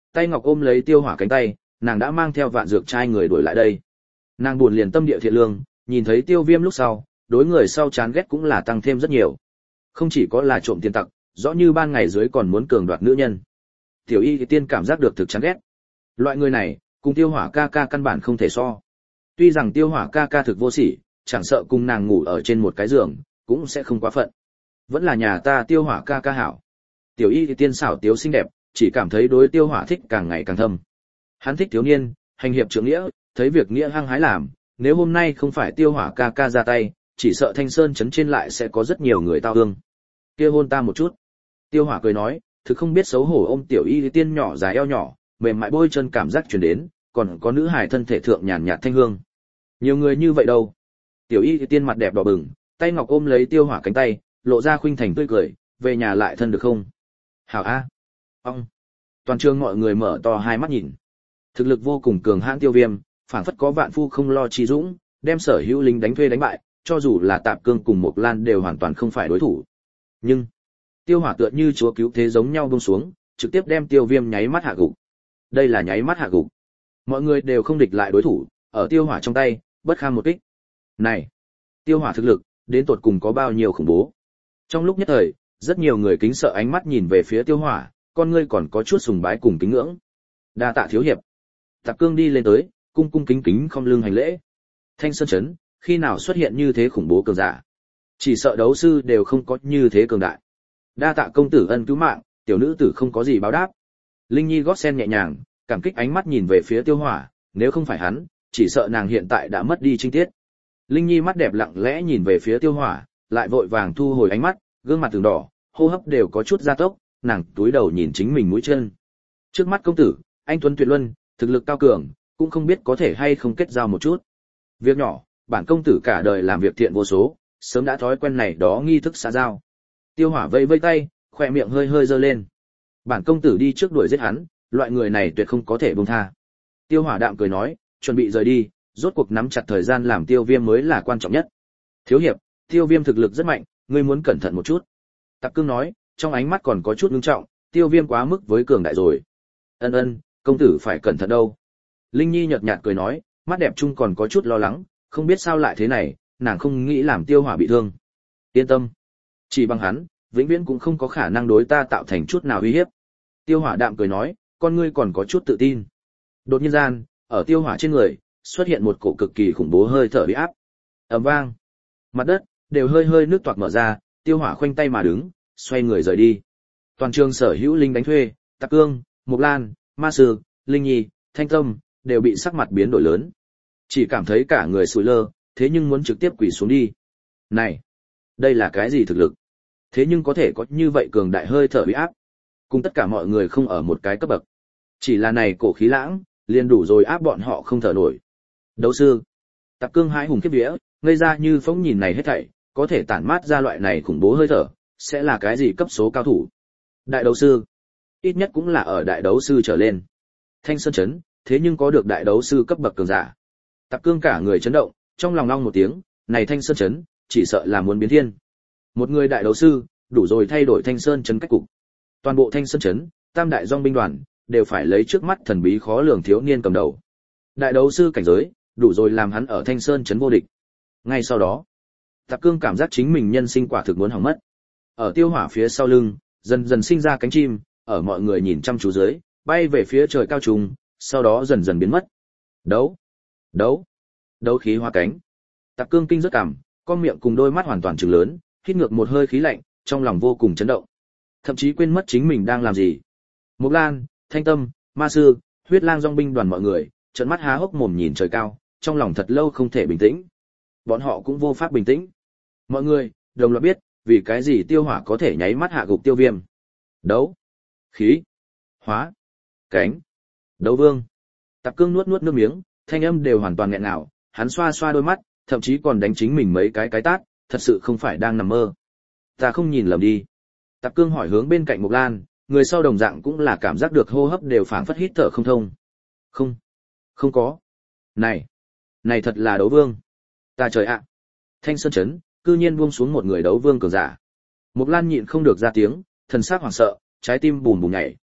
Speaker 1: tay ngọc ôm lấy Tiêu Hỏa cánh tay, nàng đã mang theo vạn dược trai người đuổi lại đây. Nàng buồn liền tâm địa thiện lương, nhìn thấy Tiêu Viêm lúc sau, đối người sau chán ghét cũng là tăng thêm rất nhiều. Không chỉ có là trộm tiền tặc, rõ như ban ngày dưới còn muốn cường đoạt nữ nhân. Tiểu Y Tiên cảm giác được thực chán ghét. Loại người này, cùng Tiêu Hỏa ca ca căn bản không thể so. Tuy rằng Tiêu Hỏa ca ca thực vô sỉ, chẳng sợ cùng nàng ngủ ở trên một cái giường, cũng sẽ không quá phận. Vẫn là nhà ta Tiêu Hỏa ca ca hảo. Tiểu Y Tiên xảo tiếu xinh đẹp, chỉ cảm thấy đối Tiêu Hỏa thích càng ngày càng thâm. Hắn thích thiếu niên, hành hiệp trượng nghĩa, thấy việc nghĩa hăng hái làm, nếu hôm nay không phải Tiêu Hỏa ca ca ra tay, chỉ sợ Thanh Sơn trấn trên lại sẽ có rất nhiều người tao hương. Kia hôn ta một chút. Tiêu Hỏa cười nói, thực không biết xấu hổ ôm Tiểu Y Tiên nhỏ dài eo nhỏ, mềm mại bôi chân cảm giác truyền đến, còn có nữ hài thân thể thượng nhàn nhạt thanh hương. Nhiều người như vậy đâu. Tiểu Y Tiên mặt đẹp đỏ bừng, tay ngọc ôm lấy Tiêu Hỏa cánh tay, lộ ra khuynh thành tươi cười, về nhà lại thân được không? Hảo a. Ông. Toàn trường mọi người mở to hai mắt nhìn. Thực lực vô cùng cường hãn Tiêu Viêm, phảng phất có vạn phu không lo chi dũng, đem sở hữu lính đánh thuê đánh bại, cho dù là Tạp Cương cùng Mộc Lan đều hoàn toàn không phải đối thủ. Nhưng Tiêu Hỏa tựa như chúa cứu thế giống nhau buông xuống, trực tiếp đem Tiêu Viêm nháy mắt hạ gục. Đây là nháy mắt hạ gục. Mọi người đều không địch lại đối thủ, ở Tiêu Hỏa trong tay, bất kham một kích. Này, Tiêu Hỏa thực lực, đến tột cùng có bao nhiêu khủng bố. Trong lúc nhất thời, rất nhiều người kính sợ ánh mắt nhìn về phía Tiêu Hỏa, con ngươi còn có chút sùng bái cùng kính ngưỡng. Đa tạ thiếu hiệp. Tạp Cương đi lên tới, cung cung kính kính không lưng hành lễ. Thanh Sơn trấn, khi nào xuất hiện như thế khủng bố cường giả? Chỉ sợ đấu sư đều không có như thế cường đại. Đa tạ công tử ân cứu mạng, tiểu nữ tử không có gì báo đáp. Linh Nhi gót sen nhẹ nhàng, cảm kích ánh mắt nhìn về phía Tiêu Hỏa, nếu không phải hắn, chỉ sợ nàng hiện tại đã mất đi trinh tiết. Linh Nhi mắt đẹp lặng lẽ nhìn về phía Tiêu Hỏa, lại vội vàng thu hồi ánh mắt, gương mặt từng đỏ, hô hấp đều có chút gia tốc, nàng túi đầu nhìn chính mình mũi chân. Trước mắt công tử, anh tuấn tuyệt luân, thực lực cao cường, cũng không biết có thể hay không kết giao một chút. Việc nhỏ, bản công tử cả đời làm việc thiện vô số, sớm đã thói quen này đó nghi thức xã giao. Tiêu Hỏa vẫy vẫy tay, khóe miệng hơi hơi giơ lên. Bản công tử đi trước đuổi giết hắn, loại người này tuyệt không có thể buông tha. Tiêu Hỏa đạm cười nói, chuẩn bị rời đi, rốt cuộc nắm chặt thời gian làm Tiêu Viêm mới là quan trọng nhất. Thiếu hiệp, Tiêu Viêm thực lực rất mạnh, ngươi muốn cẩn thận một chút. Tạp Cương nói, trong ánh mắt còn có chút ngưng trọng, Tiêu Viêm quá mức với cường đại rồi. Ân ân, công tử phải cẩn thận đâu. Linh Nhi nhợt nhạt cười nói, mắt đẹp chung còn có chút lo lắng, không biết sao lại thế này, nàng không nghĩ làm Tiêu Hỏa bị thương. Yên tâm, chỉ bằng hắn, vĩnh viễn cũng không có khả năng đối ta tạo thành chút nào uy hiếp. Tiêu Hỏa đạm cười nói, con ngươi còn có chút tự tin. Đột nhiên gian, ở Tiêu Hỏa trên người xuất hiện một cổ cực kỳ khủng bố hơi thở uy áp. Ầm vang, mặt đất đều hơi hơi nước toạc mở ra, Tiêu Hỏa khoanh tay mà đứng, xoay người rời đi. Toàn trường sở hữu linh đánh thuê, Tạp Cương, Mộc Lan, Ma Sư, Linh Nhi, Thanh Tâm đều bị sắc mặt biến đổi lớn. Chỉ cảm thấy cả người sụi lơ, thế nhưng muốn trực tiếp quỳ xuống đi. Này, đây là cái gì thực lực? Thế nhưng có thể có như vậy cường đại hơi thở uy áp, cùng tất cả mọi người không ở một cái cấp bậc. Chỉ là này cổ khí lãng, liền đủ rồi áp bọn họ không thở nổi. Đấu sư, Tạp Cương hãi hùng khiếp vía, ngây ra như phóng nhìn này hết thảy, có thể tản mát ra loại này khủng bố hơi thở, sẽ là cái gì cấp số cao thủ? Đại đấu sư, ít nhất cũng là ở đại đấu sư trở lên. Thanh Sơn trấn, thế nhưng có được đại đấu sư cấp bậc cường giả. Tạp Cương cả người chấn động, trong lòng long một tiếng, này Thanh Sơn trấn, chỉ sợ là muốn biến thiên. Một người đại đấu sư, đủ rồi thay đổi Thanh Sơn trấn cách cục. Toàn bộ Thanh Sơn trấn, tam đại dòng binh đoàn, đều phải lấy trước mắt thần bí khó lường thiếu niên cầm đầu. Đại đấu sư cảnh giới, đủ rồi làm hắn ở Thanh Sơn trấn vô địch. Ngay sau đó, Tạp Cương cảm giác chính mình nhân sinh quả thực muốn hỏng mất. Ở Tiêu Hỏa phía sau lưng, dần dần sinh ra cánh chim, ở mọi người nhìn chăm chú dưới, bay về phía trời cao trùng, sau đó dần dần biến mất. Đấu, đấu, đấu khí hóa cánh. Tạp Cương kinh rất cảm, con miệng cùng đôi mắt hoàn toàn trừng lớn, hít ngược một hơi khí lạnh, trong lòng vô cùng chấn động. Thậm chí quên mất chính mình đang làm gì. Mộc Lan, Thanh Tâm, Ma Sư, Huyết Lang dòng binh đoàn mọi người, trợn mắt há hốc mồm nhìn trời cao, trong lòng thật lâu không thể bình tĩnh. Bọn họ cũng vô pháp bình tĩnh. Mọi người đồng loạt biết, vì cái gì Tiêu Hỏa có thể nháy mắt hạ gục Tiêu Viêm. Đấu, khí, hóa, cánh, đấu vương. Tạp Cương nuốt nuốt nước miếng, thanh âm đều hoàn toàn nghẹn ngào, hắn xoa xoa đôi mắt, thậm chí còn đánh chính mình mấy cái cái tát, thật sự không phải đang nằm mơ. Ta không nhìn lầm đi. Tạp Cương hỏi hướng bên cạnh Mộc Lan, người sau đồng dạng cũng là cảm giác được hô hấp đều phảng phất hít thở không thông. Không, không có. Này, này thật là đấu vương. Ta trời ạ. Thanh Sơn trấn, cư nhiên buông xuống một người đấu vương cường giả. Mộc Lan nhịn không được ra tiếng, thần sắc hoảng sợ, trái tim bùm bùm nhảy.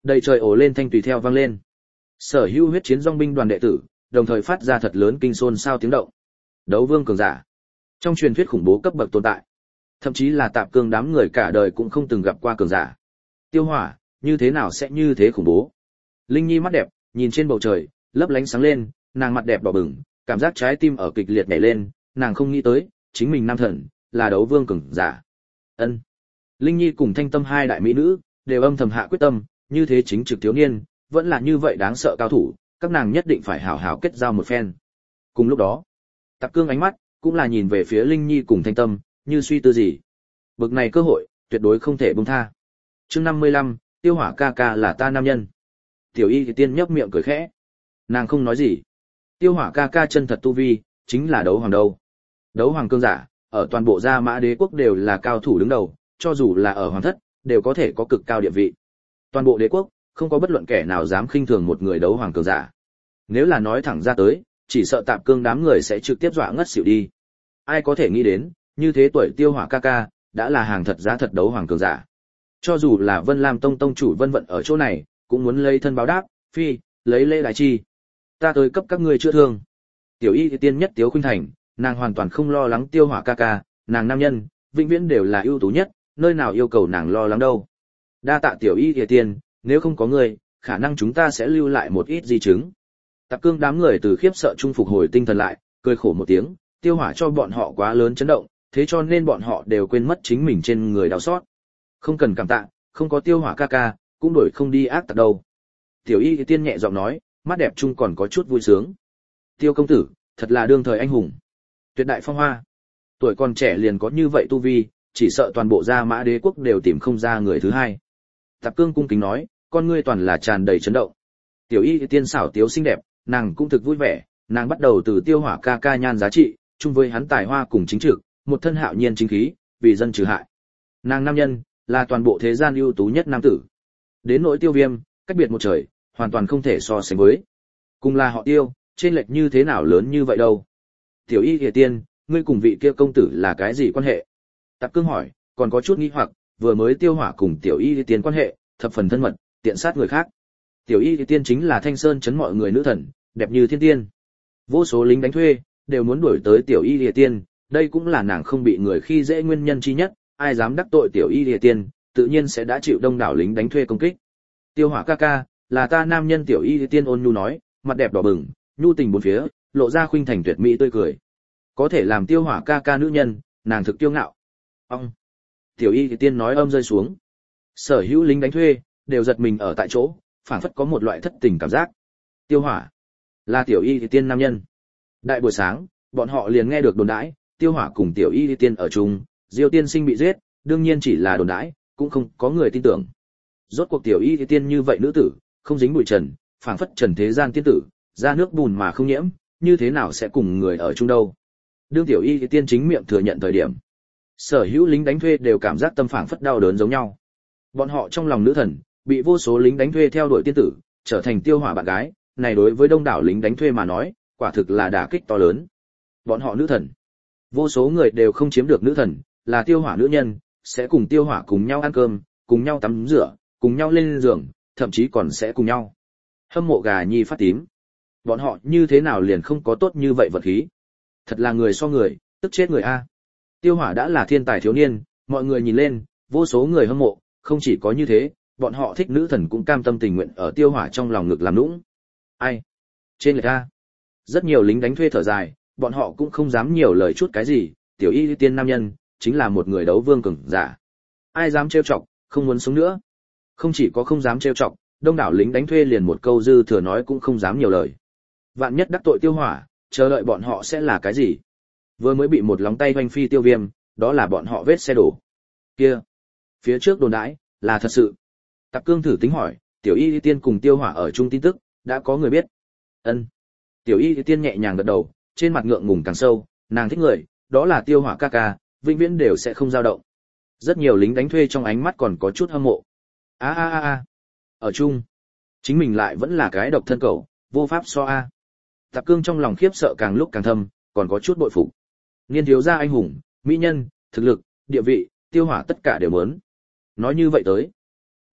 Speaker 1: Đầy trời ồ lên thanh tùy theo vang lên. Sở hữu huyết chiến dòng binh đoàn đệ tử, đồng thời phát ra thật lớn kinh xôn xao tiếng động. Đấu vương cường giả, trong truyền thuyết khủng bố cấp bậc tồn tại, thậm chí là tạp cương đám người cả đời cũng không từng gặp qua cường giả. Tiêu Hỏa, như thế nào sẽ như thế khủng bố? Linh Nhi mắt đẹp, nhìn trên bầu trời, lấp lánh sáng lên, nàng mặt đẹp đỏ bừng, cảm giác trái tim ở kịch liệt nhảy lên, nàng không nghĩ tới, chính mình nam thần là đấu vương cường giả. Ân. Linh Nhi cùng Thanh Tâm hai đại mỹ nữ đều âm thầm hạ quyết tâm, như thế chính trực thiếu niên, vẫn là như vậy đáng sợ cao thủ, các nàng nhất định phải hảo hảo kết giao một phen. Cùng lúc đó, Tạp Cương ánh mắt cũng là nhìn về phía Linh Nhi cùng Thanh Tâm, như suy tư gì. Bực này cơ hội, tuyệt đối không thể buông tha. Chương năm mươi lăm, Tiêu Hỏa ca ca là ta nam nhân. Tiểu Y thì tiên nhấp miệng cười khẽ. Nàng không nói gì. Tiêu Hỏa ca ca chân thật tu vi, chính là đấu hoàng đâu. Đấu hoàng cương giả, ở toàn bộ Gia Mã Đế quốc đều là cao thủ đứng đầu, cho dù là ở hoàng thất, đều có thể có cực cao địa vị. Toàn bộ đế quốc, không có bất luận kẻ nào dám khinh thường một người đấu hoàng cường giả. Nếu là nói thẳng ra tới, chỉ sợ Tạp Cương đám người sẽ trực tiếp dọa ngất xỉu đi. Ai có thể nghĩ đến, như thế tuổi Tiêu Hỏa ca ca, đã là hàng thật giá thật đấu hoàng cường giả. Cho dù là Vân Lam Tông tông chủ Vân Vận ở chỗ này, cũng muốn lấy thân báo đáp, phi, lấy lễ đại chi. Ta tới cấp các ngươi chữa thương. Tiểu Y thì tiên nhất Tiếu Khuynh Thành, nàng hoàn toàn không lo lắng Tiêu Hỏa ca ca, nàng nam nhân, vĩnh viễn đều là ưu tú nhất, nơi nào yêu cầu nàng lo lắng đâu. Đa tạ Tiểu Y thì tiên, nếu không có ngươi, khả năng chúng ta sẽ lưu lại một ít di chứng. Tạp Cương đám người từ khiếp sợ trung phục hồi tinh thần lại, cười khổ một tiếng, Tiêu Hỏa cho bọn họ quá lớn chấn động, thế cho nên bọn họ đều quên mất chính mình trên người đau xót. Không cần cảm tạ, không có Tiêu Hỏa ca ca, cũng đổi không đi ác tặc đâu. Tiểu Y thì tiên nhẹ giọng nói, mắt đẹp chung còn có chút vui sướng. Tiêu công tử, thật là đương thời anh hùng, tuyệt đại phong hoa. Tuổi còn trẻ liền có như vậy tu vi, chỉ sợ toàn bộ Gia Mã Đế quốc đều tìm không ra người thứ hai. Tạp Cương cung kính nói, con ngươi toàn là tràn đầy chấn động. Tiểu Y thì tiên xảo tiếu xinh đẹp, nàng cũng thực vui vẻ, nàng bắt đầu từ Tiêu Hỏa ca ca nhan giá trị, chung với hắn tài hoa cùng chính trực, một thân hạo nhiên chính khí, vì dân trừ hại. Nàng nam nhân, là toàn bộ thế gian ưu tú nhất nam tử. Đến nỗi Tiêu Viêm, cách biệt một trời, hoàn toàn không thể so sánh với. Cùng là họ Tiêu, trên lệch như thế nào lớn như vậy đâu. Tiểu Y Kỳ Tiên, ngươi cùng vị kia công tử là cái gì quan hệ? Tạp Cương hỏi, còn có chút nghi hoặc, vừa mới Tiêu Hỏa cùng Tiểu Y Kỳ Tiên quan hệ, thập phần thân mật, tiện sát người khác. Tiểu Y Kỳ Tiên chính là Thanh Sơn trấn mọi người nữ thần, đẹp như thiên tiên. Vô số lính đánh thuê đều muốn đuổi tới Tiểu Y Kỳ Tiên, đây cũng là nàng không bị người khi dễ nguyên nhân chi nhất, ai dám đắc tội Tiểu Y Kỳ Tiên, tự nhiên sẽ đã chịu đông đảo lính đánh thuê công kích. Tiêu Hỏa ca ca, là ta nam nhân. Tiểu Y Kỳ Tiên ôn nhu nói, mặt đẹp đỏ bừng, nhu tình bốn phía, lộ ra khuynh thành tuyệt mỹ tươi cười. Có thể làm Tiêu Hỏa ca ca nữ nhân, nàng thực kiêu ngạo. Ông. Tiểu Y Kỳ Tiên nói âm rơi xuống. Sở hữu lính đánh thuê đều giật mình ở tại chỗ, phảng phất có một loại thất tình cảm giác. Tiêu Hỏa là Tiểu Y Kỳ Tiên nam nhân. Đại buổi sáng, bọn họ liền nghe được đồn đãi, Tiêu Hỏa cùng Tiểu Y Kỳ Tiên ở chung, Diêu tiên sinh bị giết, đương nhiên chỉ là đồn đãi, cũng không có người tin tưởng. Rốt cuộc Tiểu Y Kỳ Tiên như vậy nữ tử, không dính bụi trần, phảng phất trần thế gian tiên tử, ra nước bùn mà không nhiễm, như thế nào sẽ cùng người ở chung đâu. Đương Tiểu Y Kỳ Tiên chính miệng thừa nhận thời điểm, sở hữu lính đánh thuê đều cảm giác tâm phảng phất đau đớn giống nhau. Bọn họ trong lòng nữ thần, bị vô số lính đánh thuê theo đuổi tiên tử, trở thành Tiêu Hỏa bạn gái, này đối với đông đảo lính đánh thuê mà nói, quả thực là đả kích to lớn. Bọn họ nữ thần, vô số người đều không chiếm được nữ thần, là Tiêu Hỏa nữ nhân, sẽ cùng Tiêu Hỏa cùng nhau ăn cơm, cùng nhau tắm rửa, cùng nhau lên giường, thậm chí còn sẽ cùng nhau hâm mộ gà nhi phát tím. Bọn họ như thế nào liền không có tốt như vậy vật khí? Thật là người so người, tức chết người a. Tiêu Hỏa đã là thiên tài thiếu niên, mọi người nhìn lên, vô số người hâm mộ, không chỉ có như thế, bọn họ thích nữ thần cũng cam tâm tình nguyện ở Tiêu Hỏa trong lòng ngực làm nũng. Ai? Trên lệch a. Rất nhiều lính đánh thuê thở dài, bọn họ cũng không dám nhiều lời chút cái gì, Tiểu Y Tiên nam nhân, chính là một người đấu vương cường giả. Ai dám trêu chọc, không muốn sống nữa. Không chỉ có không dám trêu chọc, đông đảo lính đánh thuê liền một câu dư thừa nói cũng không dám nhiều lời. Vạn nhất đắc tội Tiêu Hỏa, chờ đợi bọn họ sẽ là cái gì? Vừa mới bị một lóng tay hoành phi Tiêu Viêm, đó là bọn họ vết xe đổ. Kia, phía trước đồn đãi, là thật sự. Tạp Cương thử tính hỏi, Tiểu Y Tiên cùng Tiêu Hỏa ở chung tin tức, đã có người biết. Ân. Tiểu Y Tiên nhẹ nhàng gật đầu, trên mặt ngượng ngùng càng sâu, nàng thích người, đó là Tiêu Hỏa ca ca, vĩnh viễn đều sẽ không dao động. Rất nhiều lính đánh thuê trong ánh mắt còn có chút hâm mộ. A a a a. Ở chung, chính mình lại vẫn là cái độc thân cẩu, vô pháp so a. Tạp Cương trong lòng khiếp sợ càng lúc càng thâm, còn có chút bội phục. Niên thiếu gia anh hùng, mỹ nhân, thực lực, địa vị, Tiêu Hỏa tất cả đều muốn. Nói như vậy tới,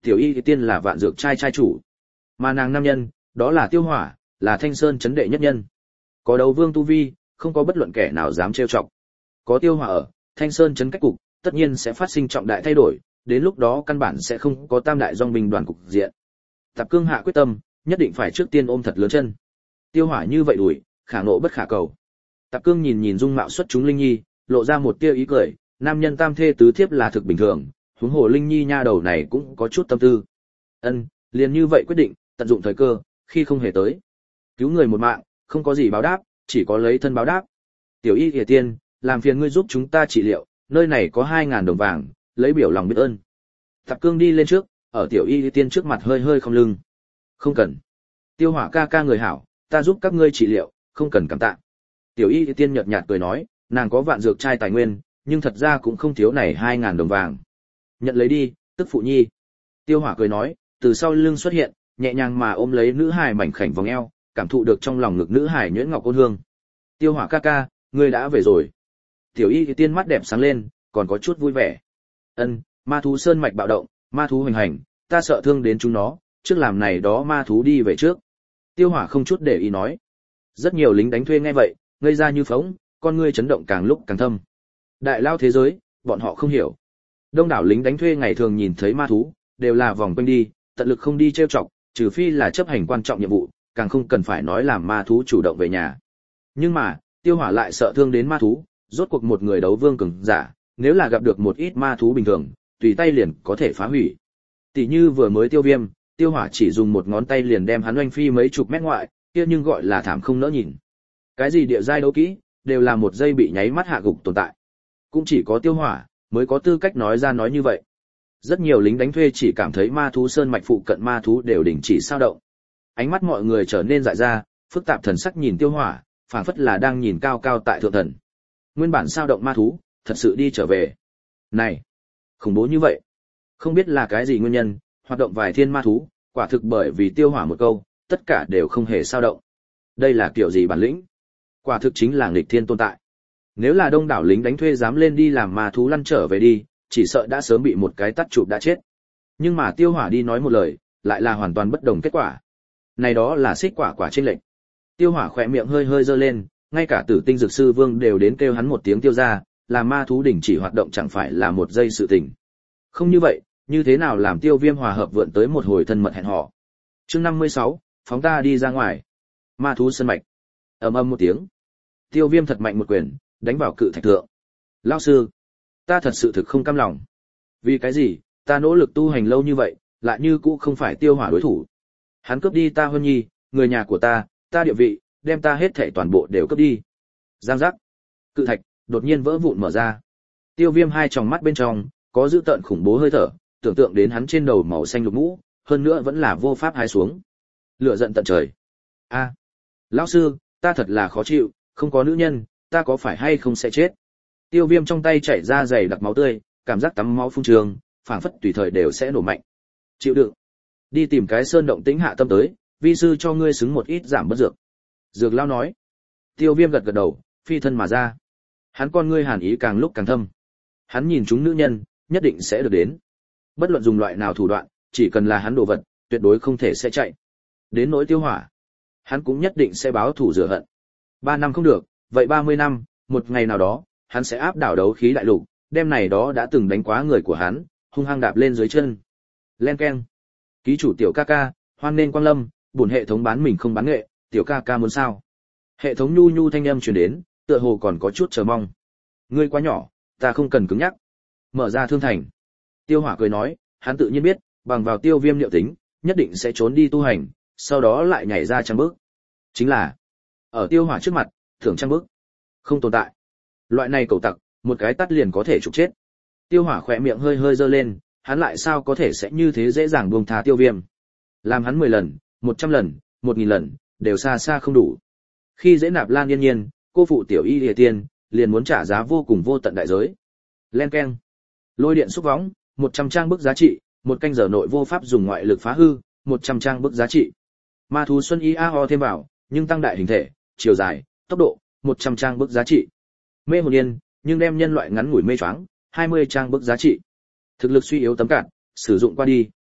Speaker 1: tiểu y tiên là vạn dược trai trai chủ. Mà nàng nam nhân, đó là Tiêu Hỏa, là Thanh Sơn chấn đệ nhất nhân. Có đấu vương tu vi, không có bất luận kẻ nào dám trêu chọc. Có Tiêu Hỏa ở, Thanh Sơn chấn cách cục, tất nhiên sẽ phát sinh trọng đại thay đổi, đến lúc đó căn bản sẽ không có tam đại dòng binh đoàn cục diện. Tạp Cương hạ quyết tâm, nhất định phải trước tiên ôm thật lớn chân. Tiêu Hỏa như vậy đuổi, khả ngộ bất khả cầu. Tạp Cương nhìn nhìn dung mạo xuất chúng Linh Nhi, lộ ra một tia ý cười, nam nhân tam thê tứ thiếp là thực bình thường, huống hồ Linh Nhi nha đầu này cũng có chút tâm tư. Ân, liền như vậy quyết định, tận dụng thời cơ, khi không hề tới. Cứu người một mạng, không có gì báo đáp, chỉ có lấy thân báo đáp. Tiểu Y Kiệt Tiên, làm phiền ngươi giúp chúng ta trị liệu, nơi này có hai ngàn đồng vàng, lấy biểu lòng biết ơn. Tạp Cương đi lên trước, ở Tiểu Y Kiệt Tiên trước mặt hơi hơi không lưng. Không cần. Tiêu Hỏa ca ca người hảo, ta giúp các ngươi trị liệu, không cần cảm tạ. Tiểu Y Kiệt Tiên nhợt nhạt cười nói, nàng có vạn dược trai tài nguyên, nhưng thật ra cũng không thiếu này hai ngàn đồng vàng. Nhận lấy đi, tức phụ nhi. Tiêu Hỏa cười nói, từ sau lưng xuất hiện, nhẹ nhàng mà ôm lấy nữ hài mảnh khảnh vòng eo, cảm thụ được trong lòng ngực nữ hài nhuyễn ngọc ôn hương. Tiêu Hỏa ca ca, ngươi đã về rồi. Tiểu Y Tiên mắt đẹp sáng lên, còn có chút vui vẻ. Ân, ma thú sơn mạch bạo động, ma thú hoành hành, ta sợ thương đến chúng nó, trước làm này đó ma thú đi về trước. Tiêu Hỏa không chút để ý nói. Rất nhiều lính đánh thuê nghe vậy, ngây ra như phỗng, con ngươi chấn động càng lúc càng thâm. Đại lao thế giới, bọn họ không hiểu. Đông đảo lính đánh thuê ngày thường nhìn thấy ma thú, đều là vòng quanh đi, tận lực không đi trêu chọc, trừ phi là chấp hành quan trọng nhiệm vụ, càng không cần phải nói làm ma thú chủ động về nhà. Nhưng mà, Tiêu Hỏa lại sợ thương đến ma thú, rốt cuộc một người đấu vương cường giả, nếu là gặp được một ít ma thú bình thường, tùy tay liền có thể phá hủy. Tỷ như vừa mới Tiêu Viêm, Tiêu Hỏa chỉ dùng một ngón tay liền đem hắn oanh phi mấy chục mét ngoại, kia nhưng gọi là thảm không nỡ nhìn. Cái gì địa giai đấu kỹ, đều là một giây bị nháy mắt hạ gục tồn tại. Cũng chỉ có Tiêu Hỏa mới có tư cách nói ra nói như vậy. Rất nhiều lính đánh thuê chỉ cảm thấy ma thú sơn mạch phụ cận ma thú đều đình chỉ sao động. Ánh mắt mọi người trở nên dại ra, phức tạp thần sắc nhìn Tiêu Hỏa, phảng phất là đang nhìn cao cao tại thượng thần. Nguyên bản sao động ma thú, thật sự đi trở về. Này, khủng bố như vậy. Không biết là cái gì nguyên nhân, hoạt động vài thiên ma thú, quả thực bởi vì Tiêu Hỏa một câu, tất cả đều không hề sao động. Đây là kiểu gì bản lĩnh? Quả thực chính là nghịch thiên tồn tại. Nếu là đông đảo lính đánh thuê dám lên đi làm ma thú lăn trở về đi, chỉ sợ đã sớm bị một cái tát chụp đã chết. Nhưng mà Tiêu Hỏa đi nói một lời, lại là hoàn toàn bất đồng kết quả. Này đó là xích quả quả chênh lệch. Tiêu Hỏa khỏe miệng hơi hơi giơ lên, ngay cả Tử Tinh Dược Sư Vương đều đến kêu hắn một tiếng Tiêu gia, làm ma thú đình chỉ hoạt động chẳng phải là một giây sự tình. Không như vậy, như thế nào làm Tiêu Viêm hòa hợp vượn tới một hồi thân mật hẹn hò. Chương năm mươi sáu, phóng ta đi ra ngoài. Ma thú sân mạch. Ầm ầm một tiếng. Tiêu Viêm thật mạnh một quyền, đánh vào cự thạch thượng. Lão sư, ta thật sự thực không cam lòng. Vì cái gì, ta nỗ lực tu hành lâu như vậy, lại như cũ không phải Tiêu Hỏa đối thủ. Hắn cướp đi ta Huân Nhi, người nhà của ta, ta địa vị, đem ta hết thảy toàn bộ đều cướp đi. Giang giác. Cự thạch đột nhiên vỡ vụn mở ra. Tiêu Viêm hai tròng mắt bên trong có dữ tợn khủng bố hơi thở, tưởng tượng đến hắn trên đầu màu xanh lục mũ, hơn nữa vẫn là vô pháp hái xuống. Lửa giận tận trời. A, lão sư, ta thật là khó chịu, không có nữ nhân, ta có phải hay không sẽ chết. Tiêu Viêm trong tay chảy ra dày đặc máu tươi, cảm giác tắm máu phun trường, phảng phất tùy thời đều sẽ nổ mạnh. Chịu đựng. Đi tìm cái sơn động tĩnh hạ tâm tới, vi sư cho ngươi xứng một ít giảm bất dược. Dược lão nói. Tiêu Viêm gật gật đầu, phi thân mà ra. Hắn con ngươi hàn ý càng lúc càng thâm. Hắn nhìn chúng nữ nhân, nhất định sẽ được đến. Bất luận dùng loại nào thủ đoạn, chỉ cần là hắn đồ vật, tuyệt đối không thể sẽ chạy. Đến nỗi Tiêu Hỏa, hắn cũng nhất định sẽ báo thù rửa hận. Ba năm không được, vậy ba mươi năm, một ngày nào đó, hắn sẽ áp đảo đấu khí đại lục, đem này đó đã từng đánh quá người của hắn, hung hăng đạp lên dưới chân. Len keng. Ký chủ Tiểu ca ca, hoan nên quang lâm, bổn hệ thống bán mình không bán nghệ, Tiểu ca ca muốn sao? Hệ thống nhu nhu thanh âm truyền đến, tựa hồ còn có chút chờ mong. Ngươi quá nhỏ, ta không cần cứng nhắc. Mở ra thương thành. Tiêu Hỏa cười nói, hắn tự nhiên biết, bằng vào Tiêu Viêm liệu tính, nhất định sẽ trốn đi tu hành, sau đó lại nhảy ra trang bước. Chính là, ở Tiêu Hỏa trước mặt, thưởng trang bước không tồn tại. Loại này cẩu tặc, một cái tát liền có thể trục chết. Tiêu Hỏa khỏe miệng hơi hơi giơ lên, hắn lại sao có thể sẽ như thế dễ dàng buông tha Tiêu Viêm. Làm hắn mười lần, một trăm lần, một nghìn lần, đều xa xa không đủ. Khi dễ nạp Lan Yên Nhiên, cô phụ Tiểu Y Lìa Tiên, liền muốn trả giá vô cùng vô tận đại giới. Len keng. Lôi điện xúc võng, một trăm trang bức giá trị, một canh giờ nội vô pháp dùng ngoại lực phá hư, một trăm trang bức giá trị. Ma thú Xuân Y A Ho thêm vào, nhưng tăng đại hình thể, chiều dài, tốc độ, một trăm trang bức giá trị. Mê hồn yên, nhưng đem nhân loại ngắn ngủi mê choáng, hai mươi trang bức giá trị. Thực lực suy yếu tấm cạn, sử dụng qua đi,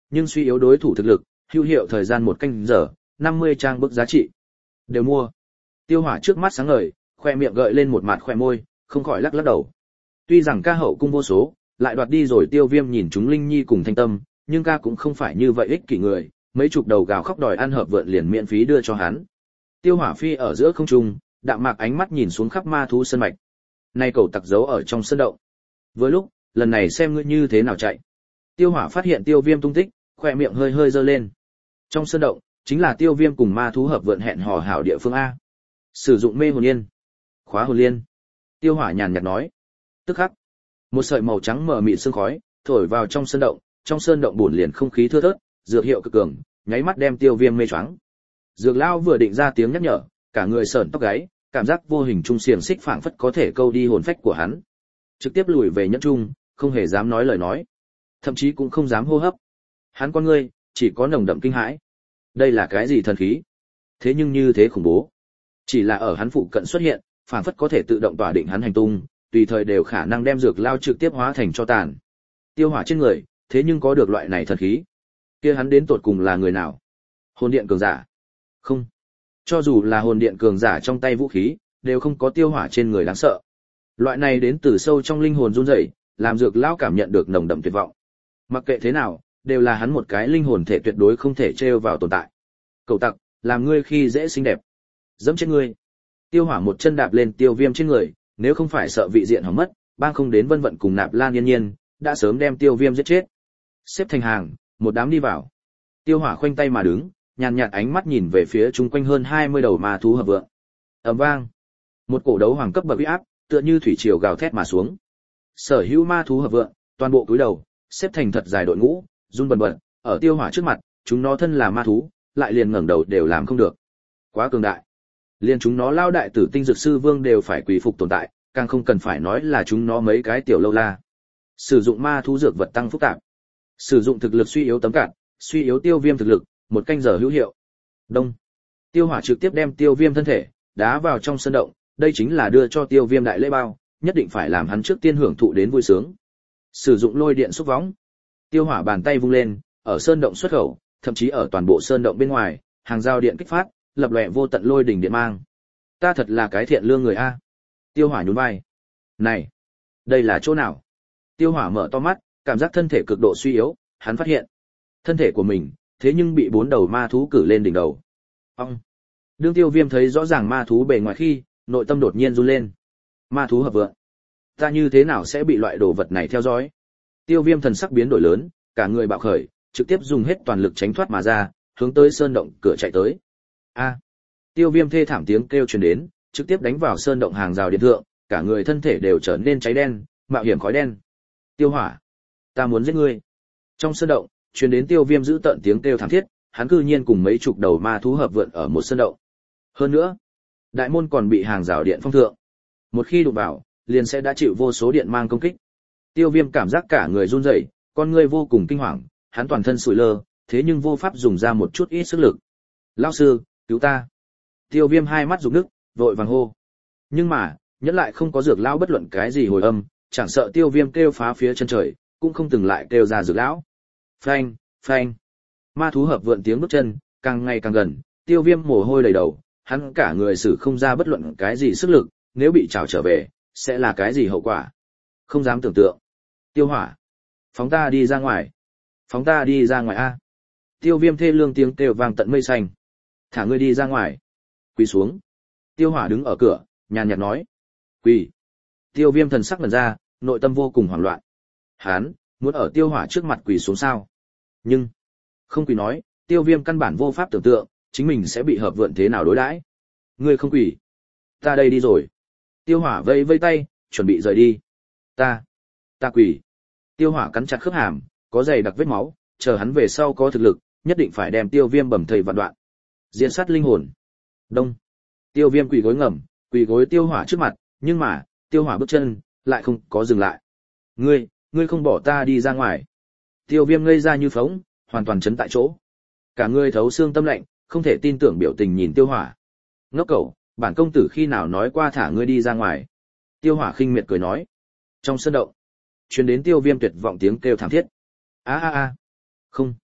Speaker 1: nhưng suy yếu đối thủ thực lực, hữu hiệu thời gian một canh giờ, năm mươi trang bức giá trị. Đều mua. Tiêu Hỏa trước mắt sáng ngời, khoe miệng gợi lên một mặt khoe môi, không khỏi lắc lắc đầu. Tuy rằng ca hậu cung vô số, lại đoạt đi rồi Tiêu Viêm nhìn chúng Linh Nhi cùng Thanh Tâm, nhưng ca cũng không phải như vậy ích kỷ người, mấy chục đầu gào khóc đòi ăn hợp vượn liền miễn phí đưa cho hắn. Tiêu Hỏa phi ở giữa không trung, đạm mạc ánh mắt nhìn xuống khắp ma thú sơn mạch. Nay cậu tặc giấu ở trong sơn động. Vừa lúc, lần này xem ngươi như thế nào chạy. Tiêu Hỏa phát hiện Tiêu Viêm tung tích, khoe miệng hơi hơi giơ lên. Trong sơn động, chính là Tiêu Viêm cùng ma thú hợp vượn hẹn hò hảo địa phương a. Sử dụng mê hồn yên, khóa hồn liên. Tiêu Hỏa nhàn nhạt nói. Tức khắc, một sợi màu trắng mờ mịt sương khói thổi vào trong sơn động, trong sơn động bùn liền không khí thưa thớt, dược hiệu cực cường, nháy mắt đem Tiêu Viêm mê choáng. Dược lão vừa định ra tiếng nhắc nhở, cả người sởn tóc gáy, cảm giác vô hình trung xiềng xích phảng phất có thể câu đi hồn phách của hắn. Trực tiếp lùi về nhẫn trung, không hề dám nói lời nói, thậm chí cũng không dám hô hấp. Hắn con ngươi chỉ có nồng đậm kinh hãi. Đây là cái gì thần khí? Thế nhưng như thế khủng bố. Chỉ là ở hắn phụ cận xuất hiện, phảng phất có thể tự động tỏa định hắn hành tung, tùy thời đều khả năng đem dược lao trực tiếp hóa thành cho tàn. Tiêu Hỏa trên người, thế nhưng có được loại này thần khí. Kia hắn đến tột cùng là người nào? Hồn điện cường giả? Không. Cho dù là hồn điện cường giả trong tay vũ khí, đều không có Tiêu Hỏa trên người đáng sợ. Loại này đến từ sâu trong linh hồn run rẩy, làm dược lão cảm nhận được nồng đậm tuyệt vọng. Mặc kệ thế nào, đều là hắn một cái linh hồn thể tuyệt đối không thể trêu vào tồn tại. Cậu tặc, làm ngươi khi dễ xinh đẹp. Dẫm trên ngươi. Tiêu Hỏa một chân đạp lên Tiêu Viêm trên người, nếu không phải sợ vị diện hỏng mất, bang không đến Vân Vận cùng Nạp Lan Yên Nhiên, đã sớm đem Tiêu Viêm giết chết. Xếp thành hàng, một đám đi vào. Tiêu Hỏa khoanh tay mà đứng, nhàn nhạt ánh mắt nhìn về phía chung quanh hơn hai mươi đầu ma thú hợp vượng. Ầm vang, một cổ đấu hoàng cấp bậc uy áp, tựa như thủy triều gào thét mà xuống. Sở hữu ma thú hợp vượng, toàn bộ cúi đầu, xếp thành thật dài đội ngũ, run bần bật, ở Tiêu Hỏa trước mặt, chúng nó thân là ma thú, lại liền ngẩng đầu đều làm không được. Quá cường đại. Liên chúng nó lao đại tử tinh dược sư vương đều phải quỳ phục tồn tại, càng không cần phải nói là chúng nó mấy cái tiểu lâu la. Sử dụng ma thú dược vật tăng phức tạp. Sử dụng thực lực suy yếu tấm cạn, suy yếu Tiêu Viêm thực lực, một canh giờ hữu hiệu. Đông. Tiêu Hỏa trực tiếp đem Tiêu Viêm thân thể đá vào trong sân động, đây chính là đưa cho Tiêu Viêm đại lễ bao, nhất định phải làm hắn trước tiên hưởng thụ đến vui sướng. Sử dụng lôi điện xúc võng. Tiêu Hỏa bàn tay vung lên, ở sơn động xuất khẩu, thậm chí ở toàn bộ sơn động bên ngoài, hàng rào điện kích phát, lập lòe vô tận lôi đỉnh điện mang. Ta thật là cái thiện lương người a. Tiêu Hỏa nhún vai. Này, đây là chỗ nào? Tiêu Hỏa mở to mắt, cảm giác thân thể cực độ suy yếu, hắn phát hiện thân thể của mình thế nhưng bị bốn đầu ma thú cử lên đỉnh đầu. Ông. Đương Tiêu Viêm thấy rõ ràng ma thú bề ngoài khi, nội tâm đột nhiên run lên. Ma thú hợp vượng. Ta như thế nào sẽ bị loại đồ vật này theo dõi? Tiêu Viêm thần sắc biến đổi lớn, cả người bạo khởi, trực tiếp dùng hết toàn lực tránh thoát mà ra, hướng tới sơn động cửa chạy tới. A. Tiêu Viêm thê thảm tiếng kêu truyền đến, trực tiếp đánh vào sơn động hàng rào điện thượng, cả người thân thể đều trở nên cháy đen, mạo hiểm khói đen. Tiêu Hỏa, ta muốn giết ngươi. Trong sơn động, truyền đến Tiêu Viêm giữ tợn tiếng kêu thảm thiết, hắn cư nhiên cùng mấy chục đầu ma thú hợp vượn ở một sơn động. Hơn nữa, đại môn còn bị hàng rào điện phong thượng. Một khi đụng vào, liền sẽ đã chịu vô số điện mang công kích. Tiêu Viêm cảm giác cả người run rẩy, con người vô cùng kinh hoàng, hắn toàn thân sụi lơ, thế nhưng vô pháp dùng ra một chút ít sức lực. Lão sư, cứu ta. Tiêu Viêm hai mắt rục nức, vội vàng hô. Nhưng mà, nhẫn lại không có dược lão bất luận cái gì hồi âm, chẳng sợ Tiêu Viêm kêu phá phía chân trời, cũng không từng lại kêu ra dược lão. Phanh, phanh. Ma thú hợp vượn tiếng bước chân, càng ngày càng gần, Tiêu Viêm mồ hôi đầy đầu, hắn cả người sử không ra bất luận cái gì sức lực, nếu bị trảo trở về, sẽ là cái gì hậu quả? Không dám tưởng tượng. Tiêu Hỏa, phóng ta đi ra ngoài. Phóng ta đi ra ngoài a. Tiêu Viêm thê lương tiếng kêu vang tận mây xanh. Thả ngươi đi ra ngoài. Quỳ xuống. Tiêu Hỏa đứng ở cửa, nhàn nhạt nói. Quỳ. Tiêu Viêm thần sắc ngẩn ra, nội tâm vô cùng hoảng loạn. Hắn muốn ở Tiêu Hỏa trước mặt quỳ xuống sao? Nhưng không quỳ nói, Tiêu Viêm căn bản vô pháp tưởng tượng, chính mình sẽ bị hợp vượn thế nào đối đãi. Ngươi không quỳ, ta đây đi rồi. Tiêu Hỏa vây vây tay, chuẩn bị rời đi. Ta, ta quỳ. Tiêu Hỏa cắn chặt khớp hàm, có dày đặc vết máu, chờ hắn về sau có thực lực, nhất định phải đem Tiêu Viêm bầm thây vạn đoạn. Diễn sát linh hồn. Đông. Tiêu Viêm quỳ gối ngầm, quỳ gối Tiêu Hỏa trước mặt, nhưng mà, Tiêu Hỏa bước chân lại không có dừng lại. Ngươi, ngươi không bỏ ta đi ra ngoài. Tiêu Viêm ngây ra như phỗng, hoàn toàn chấn tại chỗ. Cả người thấu xương tâm lạnh, không thể tin tưởng biểu tình nhìn Tiêu Hỏa. Ngốc cẩu, bản công tử khi nào nói qua thả ngươi đi ra ngoài? Tiêu Hỏa khinh miệt cười nói. Trong sân động, truyền đến Tiêu Viêm tuyệt vọng tiếng kêu thảm thiết. A a a. Không,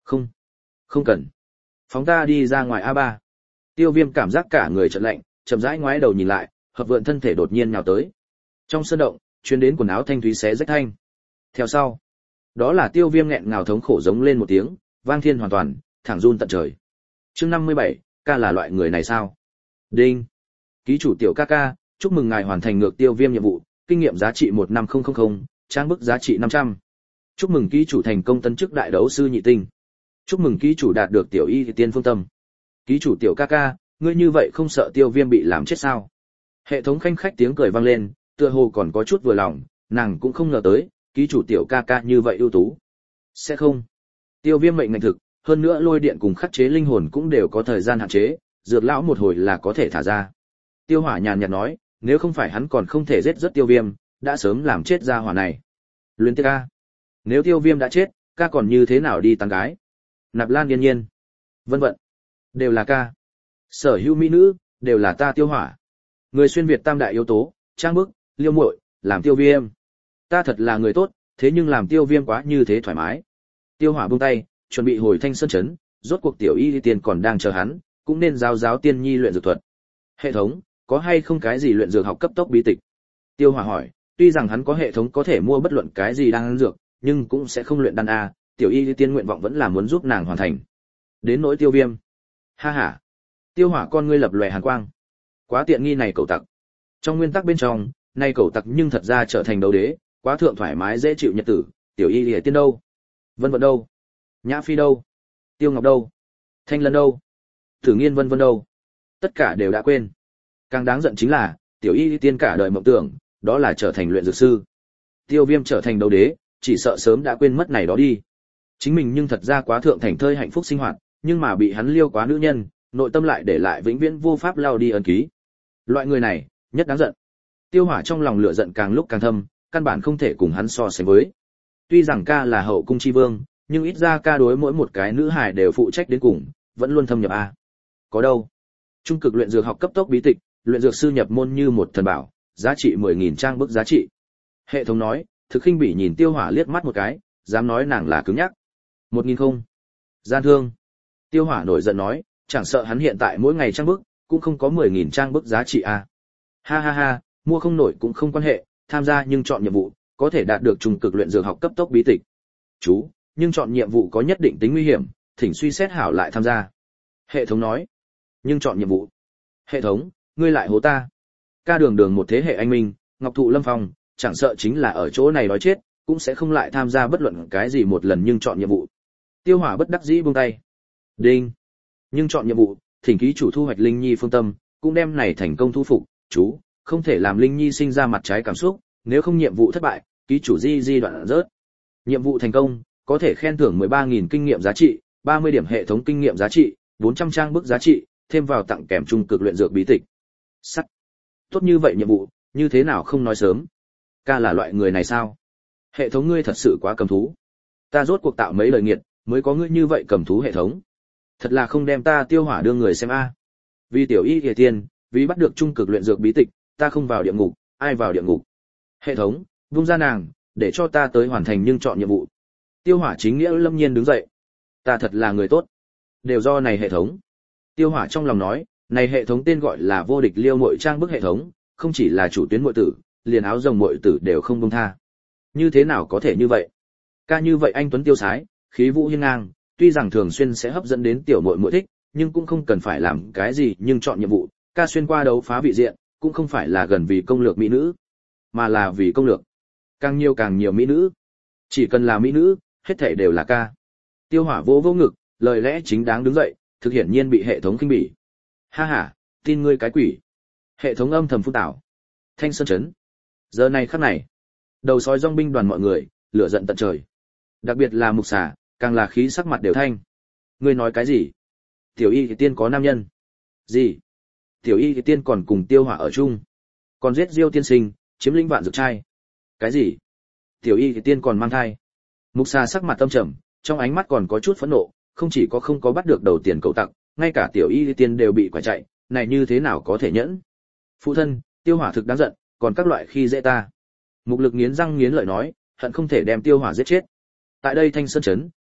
Speaker 1: Không, không cần. Phóng ta đi ra ngoài a ba. Tiêu Viêm cảm giác cả người chợt lạnh, chậm rãi ngoái đầu nhìn lại, hợp vượn thân thể đột nhiên nhào tới. Trong sơn động, truyền đến quần áo thanh thúy xé rách thanh. Theo sau, đó là Tiêu Viêm nghẹn ngào thống khổ giống lên một tiếng, vang thiên hoàn toàn, thẳng run tận trời. Chương năm mươi bảy, ca là loại người này sao? Đinh. Ký chủ tiểu ca ca, chúc mừng ngài hoàn thành ngược Tiêu Viêm nhiệm vụ, kinh nghiệm giá trị một năm không không không, trang bức giá trị năm trăm. Chúc mừng ký chủ thành công tấn chức đại đấu sư nhị tinh. Chúc mừng ký chủ đạt được tiểu y tiên phương tâm. Ký chủ tiểu ca ca, ngươi như vậy không sợ Tiêu Viêm bị làm chết sao? Hệ thống khanh khách tiếng cười vang lên, tựa hồ còn có chút vừa lòng, nàng cũng không ngờ tới, ký chủ tiểu ca ca như vậy ưu tú. Sẽ không. Tiêu Viêm mệnh ngành thực, hơn nữa lôi điện cùng khắc chế linh hồn cũng đều có thời gian hạn chế, dược lão một hồi là có thể thả ra. Tiêu Hỏa nhàn nhạt nói, nếu không phải hắn còn không thể giết rất Tiêu Viêm, đã sớm làm chết ra hỏa này. Luyến tiếc ca. Nếu Tiêu Viêm đã chết, ca còn như thế nào đi tán gái? Nạp Lan Yên Nhiên, vân vân, đều là ca. Sở hữu mỹ nữ đều là ta Tiêu Hỏa. Người xuyên Việt tam đại yếu tố, trang bức, liêu muội, làm Tiêu Viêm. Ta thật là người tốt, thế nhưng làm Tiêu Viêm quá như thế thoải mái. Tiêu Hỏa buông tay, chuẩn bị hồi Thanh Sơn trấn, rốt cuộc tiểu y tiên còn đang chờ hắn, cũng nên giáo giáo tiên nhi luyện dược thuật. Hệ thống, có hay không cái gì luyện dược học cấp tốc bí tịch? Tiêu Hỏa hỏi, tuy rằng hắn có hệ thống có thể mua bất luận cái gì đang dược, nhưng cũng sẽ không luyện đan a, tiểu y tiên nguyện vọng vẫn là muốn giúp nàng hoàn thành. Đến nỗi Tiêu Viêm. Ha ha. Tiêu Hỏa con ngươi lập lòe hàn quang. Quá tiện nghi này cậu tặc. Trong nguyên tắc bên trong, nay cậu tặc nhưng thật ra trở thành đấu đế, quá thượng thoải mái dễ chịu nhật tử, tiểu y lìa tiên đâu? Vân Vận đâu? Nhã Phi đâu? Tiêu Ngọc đâu? Thanh Lân đâu? Thử Nghiên vân vân đâu? Tất cả đều đã quên. Càng đáng giận chính là, tiểu y tiên cả đời mộng tưởng, đó là trở thành luyện dược sư. Tiêu Viêm trở thành đấu đế, chỉ sợ sớm đã quên mất này đó đi. Chính mình nhưng thật ra quá thượng thành thơi hạnh phúc sinh hoạt, nhưng mà bị hắn liêu quá nữ nhân, nội tâm lại để lại vĩnh viễn vô pháp lao đi ân ký. Loại người này, nhất đáng giận. Tiêu Hỏa trong lòng lửa giận càng lúc càng thâm, căn bản không thể cùng hắn so sánh với. Tuy rằng ca là hậu cung chi vương, nhưng ít ra ca đối mỗi một cái nữ hài đều phụ trách đến cùng, vẫn luôn thâm nhập a. Có đâu? Trung cực luyện dược học cấp tốc bí tịch, luyện dược sư nhập môn như một thần bảo, giá trị mười nghìn trang bức giá trị. Hệ thống nói, thực khinh bỉ nhìn Tiêu Hỏa liếc mắt một cái, dám nói nàng là cứng nhắc. Một nghìn không. Gian thương. Tiêu Hỏa nổi giận nói, chẳng sợ hắn hiện tại mỗi ngày trang bức, cũng không có mười nghìn trang bức giá trị a. Ha ha ha, mua không nổi cũng không quan hệ, tham gia nhưng chọn nhiệm vụ, có thể đạt được trung cực luyện dược học cấp tốc bí tịch. Chú, nhưng chọn nhiệm vụ có nhất định tính nguy hiểm, thỉnh suy xét hảo lại tham gia. Hệ thống nói, nhưng chọn nhiệm vụ. Hệ thống, ngươi lại hố ta. Ca đường đường một thế hệ anh minh, ngọc thụ lâm phong, chẳng sợ chính là ở chỗ này đói chết, cũng sẽ không lại tham gia bất luận cái gì một lần nhưng chọn nhiệm vụ. Tiêu Hỏa bất đắc dĩ buông tay. Đinh. Nhưng chọn nhiệm vụ, thỉnh ký chủ thu hoạch Linh Nhi phương tâm, cũng đem này thành công thu phục, chú, không thể làm Linh Nhi sinh ra mặt trái cảm xúc, nếu không nhiệm vụ thất bại, ký chủ di di đoạn rớt. Nhiệm vụ thành công, có thể khen thưởng mười ba nghìn kinh nghiệm giá trị, ba mươi điểm hệ thống kinh nghiệm giá trị, bốn trăm trang bức giá trị, thêm vào tặng kèm trung cực luyện dược bí tịch. Sắt. Tốt như vậy nhiệm vụ, như thế nào không nói sớm? Ca là loại người này sao? Hệ thống ngươi thật sự quá cầm thú. Ta rốt cuộc tạo mấy lời nghiệt, mới có ngươi như vậy cầm thú hệ thống. Thật là không đem ta Tiêu Hỏa đưa người xem a. Vì tiểu y kỳ tiên, vì bắt được trung cực luyện dược bí tịch, ta không vào địa ngục, ai vào địa ngục? Hệ thống, vung ra nàng, để cho ta tới hoàn thành nhưng chọn nhiệm vụ. Tiêu Hỏa chính nghĩa lâm nhiên đứng dậy. Ta thật là người tốt. Đều do này hệ thống. Tiêu Hỏa trong lòng nói, này hệ thống tên gọi là vô địch liêu muội trang bức hệ thống, không chỉ là chủ tuyến muội tử, liền áo rồng muội tử đều không buông tha. Như thế nào có thể như vậy? Ca như vậy anh tuấn tiêu sái, khí vũ hiên ngang, tuy rằng thường xuyên sẽ hấp dẫn đến tiểu muội muội thích, nhưng cũng không cần phải làm cái gì, nhưng chọn nhiệm vụ, ca xuyên qua đấu phá vị diện, cũng không phải là gần vì công lược mỹ nữ, mà là vì công lược. Càng nhiều càng nhiều mỹ nữ. Chỉ cần là mỹ nữ, hết thảy đều là ca. Tiêu Hỏa vỗ vỗ ngực, lời lẽ chính đáng đứng dậy, thực hiển nhiên bị hệ thống khinh bỉ. Ha ha, tin ngươi cái quỷ. Hệ thống âm thầm phun tảo. Thanh Sơn trấn. Giờ này khắc này, đầu sói dòng binh đoàn mọi người, lửa giận tận trời. Đặc biệt là Mục Xà, càng là khí sắc mặt đều thanh. Ngươi nói cái gì? Tiểu y thì tiên có nam nhân. Gì? Tiểu y thì tiên còn cùng Tiêu Hỏa ở chung. Còn giết Diêu tiên sinh, chiếm lĩnh vạn dược trai. Cái gì? Tiểu y thì tiên còn mang thai. Mục Xà sắc mặt tâm trầm, trong ánh mắt còn có chút phẫn nộ, không chỉ có không có bắt được đầu tiền cậu tặc, ngay cả tiểu y thì tiên đều bị quả chạy, này như thế nào có thể nhẫn? Phụ thân, Tiêu Hỏa thực đáng giận, còn các loại khi dễ ta. Mục Lực nghiến răng nghiến lợi nói, hận không thể đem Tiêu Hỏa giết chết. Tại đây Thanh Sơn trấn,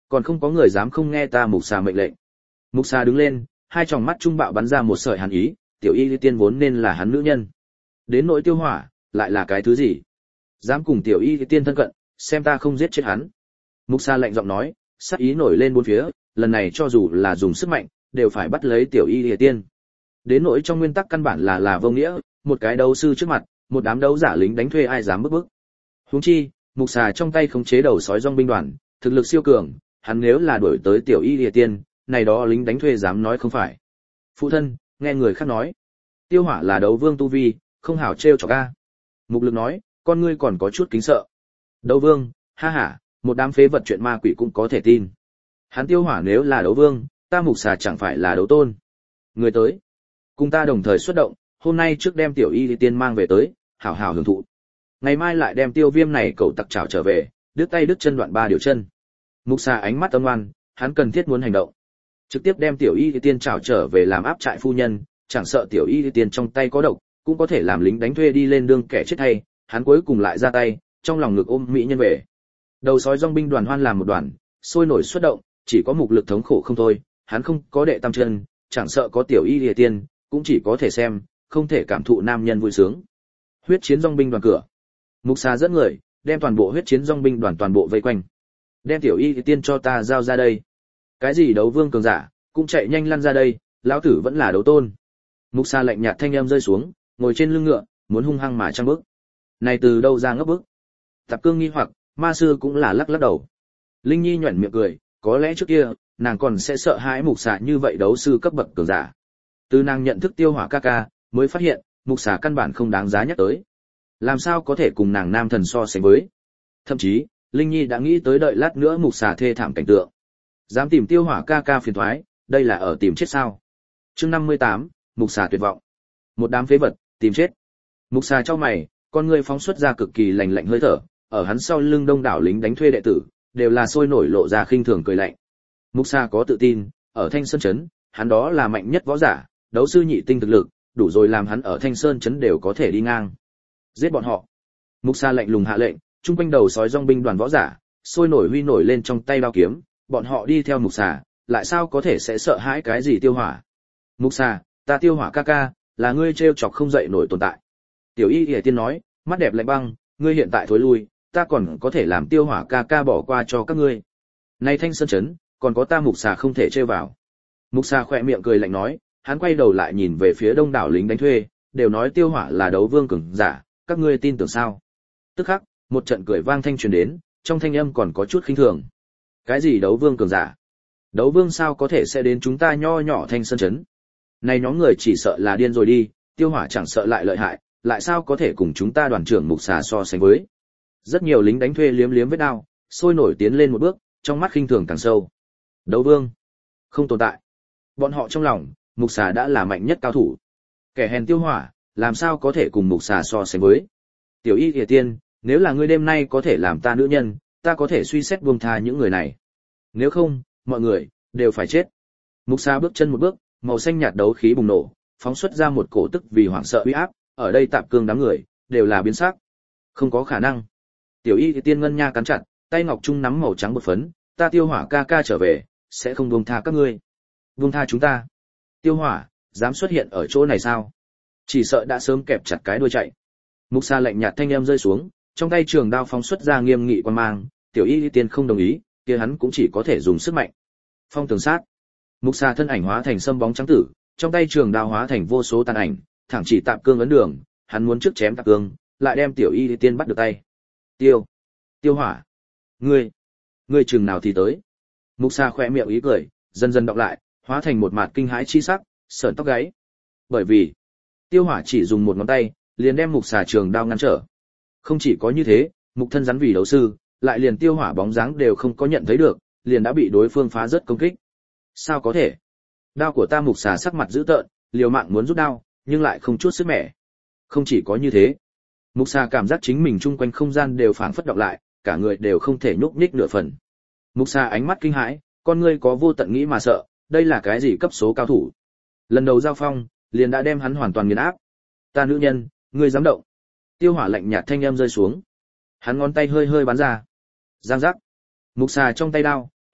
Speaker 1: Còn không có người dám không nghe ta mục xà mệnh lệnh. Mục xà đứng lên, hai tròng mắt trung bạo bắn ra một sợi hàn ý, tiểu y tiên vốn nên là hắn nữ nhân. Đến nỗi Tiêu Hỏa, lại là cái thứ gì? Dám cùng tiểu y tiên thân cận, xem ta không giết chết hắn. Mục xà lạnh giọng nói, sát ý nổi lên bốn phía, lần này cho dù là dùng sức mạnh, đều phải bắt lấy tiểu y tiên. Đến nỗi trong nguyên tắc căn bản là là vô nghĩa, một cái đấu sư trước mặt, một đám đấu giả lính đánh thuê ai dám bức bức. Huống chi, mục xà trong tay khống chế đầu sói dòng binh đoàn, thực lực siêu cường, hắn nếu là đuổi tới tiểu y lìa tiên, này đó lính đánh thuê dám nói không phải. Phụ thân, nghe người khác nói, Tiêu Hỏa là đấu vương tu vi, không hảo trêu chọc a. Mục Lực nói, con ngươi còn có chút kính sợ. Đấu vương, ha ha, một đám phế vật chuyện ma quỷ cũng có thể tin. Hắn Tiêu Hỏa nếu là đấu vương, ta mục xà chẳng phải là đấu tôn. Người tới, cùng ta đồng thời xuất động, hôm nay trước đem tiểu y tiên mang về tới, hảo hảo hưởng thụ. Ngày mai lại đem Tiêu Viêm này cậu tặc trảo trở về, đứt tay đứt chân đoạn ba điều chân. Mục xà ánh mắt âm ngoan, hắn cần thiết muốn hành động. Trực tiếp đem tiểu y tiên trảo trở về làm áp trại phu nhân, chẳng sợ tiểu y tiên trong tay có độc, cũng có thể làm lính đánh thuê đi lên đương kẻ chết hay, hắn cuối cùng lại ra tay, trong lòng ngực ôm mỹ nhân về. Đầu sói dòng binh đoàn hoan làm một đoàn, sôi nổi xuất động, chỉ có Mục Lực thống khổ không thôi, hắn không có đệ tam chân, chẳng sợ có tiểu y tiên, cũng chỉ có thể xem, không thể cảm thụ nam nhân vui sướng. Huyết chiến dòng binh đoàn cửa. Mục xà dẫn người, đem toàn bộ huyết chiến dòng binh đoàn toàn bộ vây quanh. Đem tiểu y tiên cho ta giao ra đây. Cái gì đấu vương cường giả, cũng chạy nhanh lăn ra đây, lão tử vẫn là đấu tôn. Mục xà lạnh nhạt thanh âm rơi xuống, ngồi trên lưng ngựa, muốn hung hăng mà trăng bức. Này từ đâu ra ngấp bức? Tạp Cương nghi hoặc, ma sư cũng là lắc lắc đầu. Linh Nhi nhuyễn miệng cười, có lẽ trước kia, nàng còn sẽ sợ hãi mục xà như vậy đấu sư cấp bậc cường giả. Từ nàng nhận thức Tiêu Hỏa ca ca, mới phát hiện, mục xà căn bản không đáng giá nhắc tới. Làm sao có thể cùng nàng nam thần so sánh với? Thậm chí, Linh Nhi đã nghĩ tới đợi lát nữa mục xà thê thảm cảnh tượng. Dám tìm Tiêu Hỏa ca ca phiền toái, đây là ở tìm chết sao? Chương năm mươi tám, mục xà tuyệt vọng. Một đám phế vật, tìm chết. Mục xà chau mày, con người phóng xuất ra cực kỳ lạnh lạnh hơi thở, ở hắn sau lưng đông đảo lính đánh thuê đệ tử, đều là sôi nổi lộ ra khinh thường cười lạnh. Mục xà có tự tin, ở Thanh Sơn trấn, hắn đó là mạnh nhất võ giả, đấu sư nhị tinh thực lực, đủ rồi làm hắn ở Thanh Sơn trấn đều có thể đi ngang. Giết bọn họ. Mục xà lạnh lùng hạ lệnh, trung quanh đầu sói dòng binh đoàn võ giả, sôi nổi huy nổi lên trong tay đao kiếm, bọn họ đi theo mục xà, lại sao có thể sẽ sợ hãi cái gì Tiêu Hỏa? Mục xà, ta Tiêu Hỏa ca ca, là ngươi trêu chọc không dậy nổi tồn tại. Tiểu Y Y Tiên nói, mắt đẹp lạnh băng, ngươi hiện tại thối lui, ta còn có thể làm Tiêu Hỏa ca ca bỏ qua cho các ngươi. Này Thanh Sơn trấn, còn có ta mục xà không thể trêu vào. Mục xà khỏe miệng cười lạnh nói, hắn quay đầu lại nhìn về phía đông đảo lính đánh thuê, đều nói Tiêu Hỏa là đấu vương cường giả, các ngươi tin tưởng sao? Tức khắc, một trận cười vang thanh truyền đến, trong thanh âm còn có chút khinh thường. Cái gì đấu vương cường giả? Đấu vương sao có thể sẽ đến chúng ta nho nhỏ Thanh Sơn trấn? Này nhóm người chỉ sợ là điên rồi đi, Tiêu Hỏa chẳng sợ lại lợi hại, lại sao có thể cùng chúng ta đoàn trưởng mục xà so sánh với? Rất nhiều lính đánh thuê liếm liếm vết đao, sôi nổi tiến lên một bước, trong mắt khinh thường càng sâu. Đấu vương không tồn tại. Bọn họ trong lòng, mục xà đã là mạnh nhất cao thủ. Kẻ hèn Tiêu Hỏa, làm sao có thể cùng mục xà so sánh với? Tiểu Y Y Tiên, nếu là ngươi đêm nay có thể làm ta nữ nhân, ta có thể suy xét buông tha những người này. Nếu không, mọi người đều phải chết. Mục xà bước chân một bước, màu xanh nhạt đấu khí bùng nổ, phóng xuất ra một cổ tức vì hoảng sợ uy áp, ở đây Tạp Cương đám người đều là biến sắc. Không có khả năng. Tiểu Y Tiên ngân nha cắn chặt, tay ngọc trung nắm màu trắng bột phấn, ta Tiêu Hỏa ca ca trở về, sẽ không buông tha các ngươi. Buông tha chúng ta? Tiêu Hỏa dám xuất hiện ở chỗ này sao? Chỉ sợ đã sớm kẹp chặt cái đuôi chạy. Mục xà lạnh nhạt thanh âm rơi xuống, trong tay trường đao phóng xuất ra nghiêm nghị quan mang, Tiểu Y Tiên không đồng ý, kia hắn cũng chỉ có thể dùng sức mạnh. Phong tường sát. Mục xà thân ảnh hóa thành sâm bóng trắng tử, trong tay trường đao hóa thành vô số tàn ảnh, thẳng chỉ Tạp Cương ấn đường, hắn muốn trước chém Tạp Cương, lại đem Tiểu Y Tiên bắt được tay. Tiêu, Tiêu Hỏa, ngươi, ngươi chừng nào thì tới? Mục xà khẽ miệng ý cười, dần dần đọc lại, hóa thành một mạt kinh hãi chi sắc, sởn tóc gáy. Bởi vì, Tiêu Hỏa chỉ dùng một ngón tay, liền đem mục xà trường đao ngăn trở. Không chỉ có như thế, mục thân rắn vì đấu sư, lại liền Tiêu Hỏa bóng dáng đều không có nhận thấy được, liền đã bị đối phương phá rất công kích. Sao có thể? Đao của ta mục xà sắc mặt dữ tợn, liều mạng muốn rút đao, nhưng lại không chút sức mẻ. Không chỉ có như thế, mục xà cảm giác chính mình chung quanh không gian đều phảng phất đọc lại, cả người đều không thể nhúc nhích nửa phần. Mục xà ánh mắt kinh hãi, con ngươi có vô tận nghĩ mà sợ, đây là cái gì cấp số cao thủ? Lần đầu giao phong, liền đã đem hắn hoàn toàn nghiền áp. Ta nữ nhân, ngươi dám động? Tiêu Hỏa lạnh nhạt thanh âm rơi xuống. Hắn ngón tay hơi hơi bắn ra. Giang giác. Mục xà trong tay đao,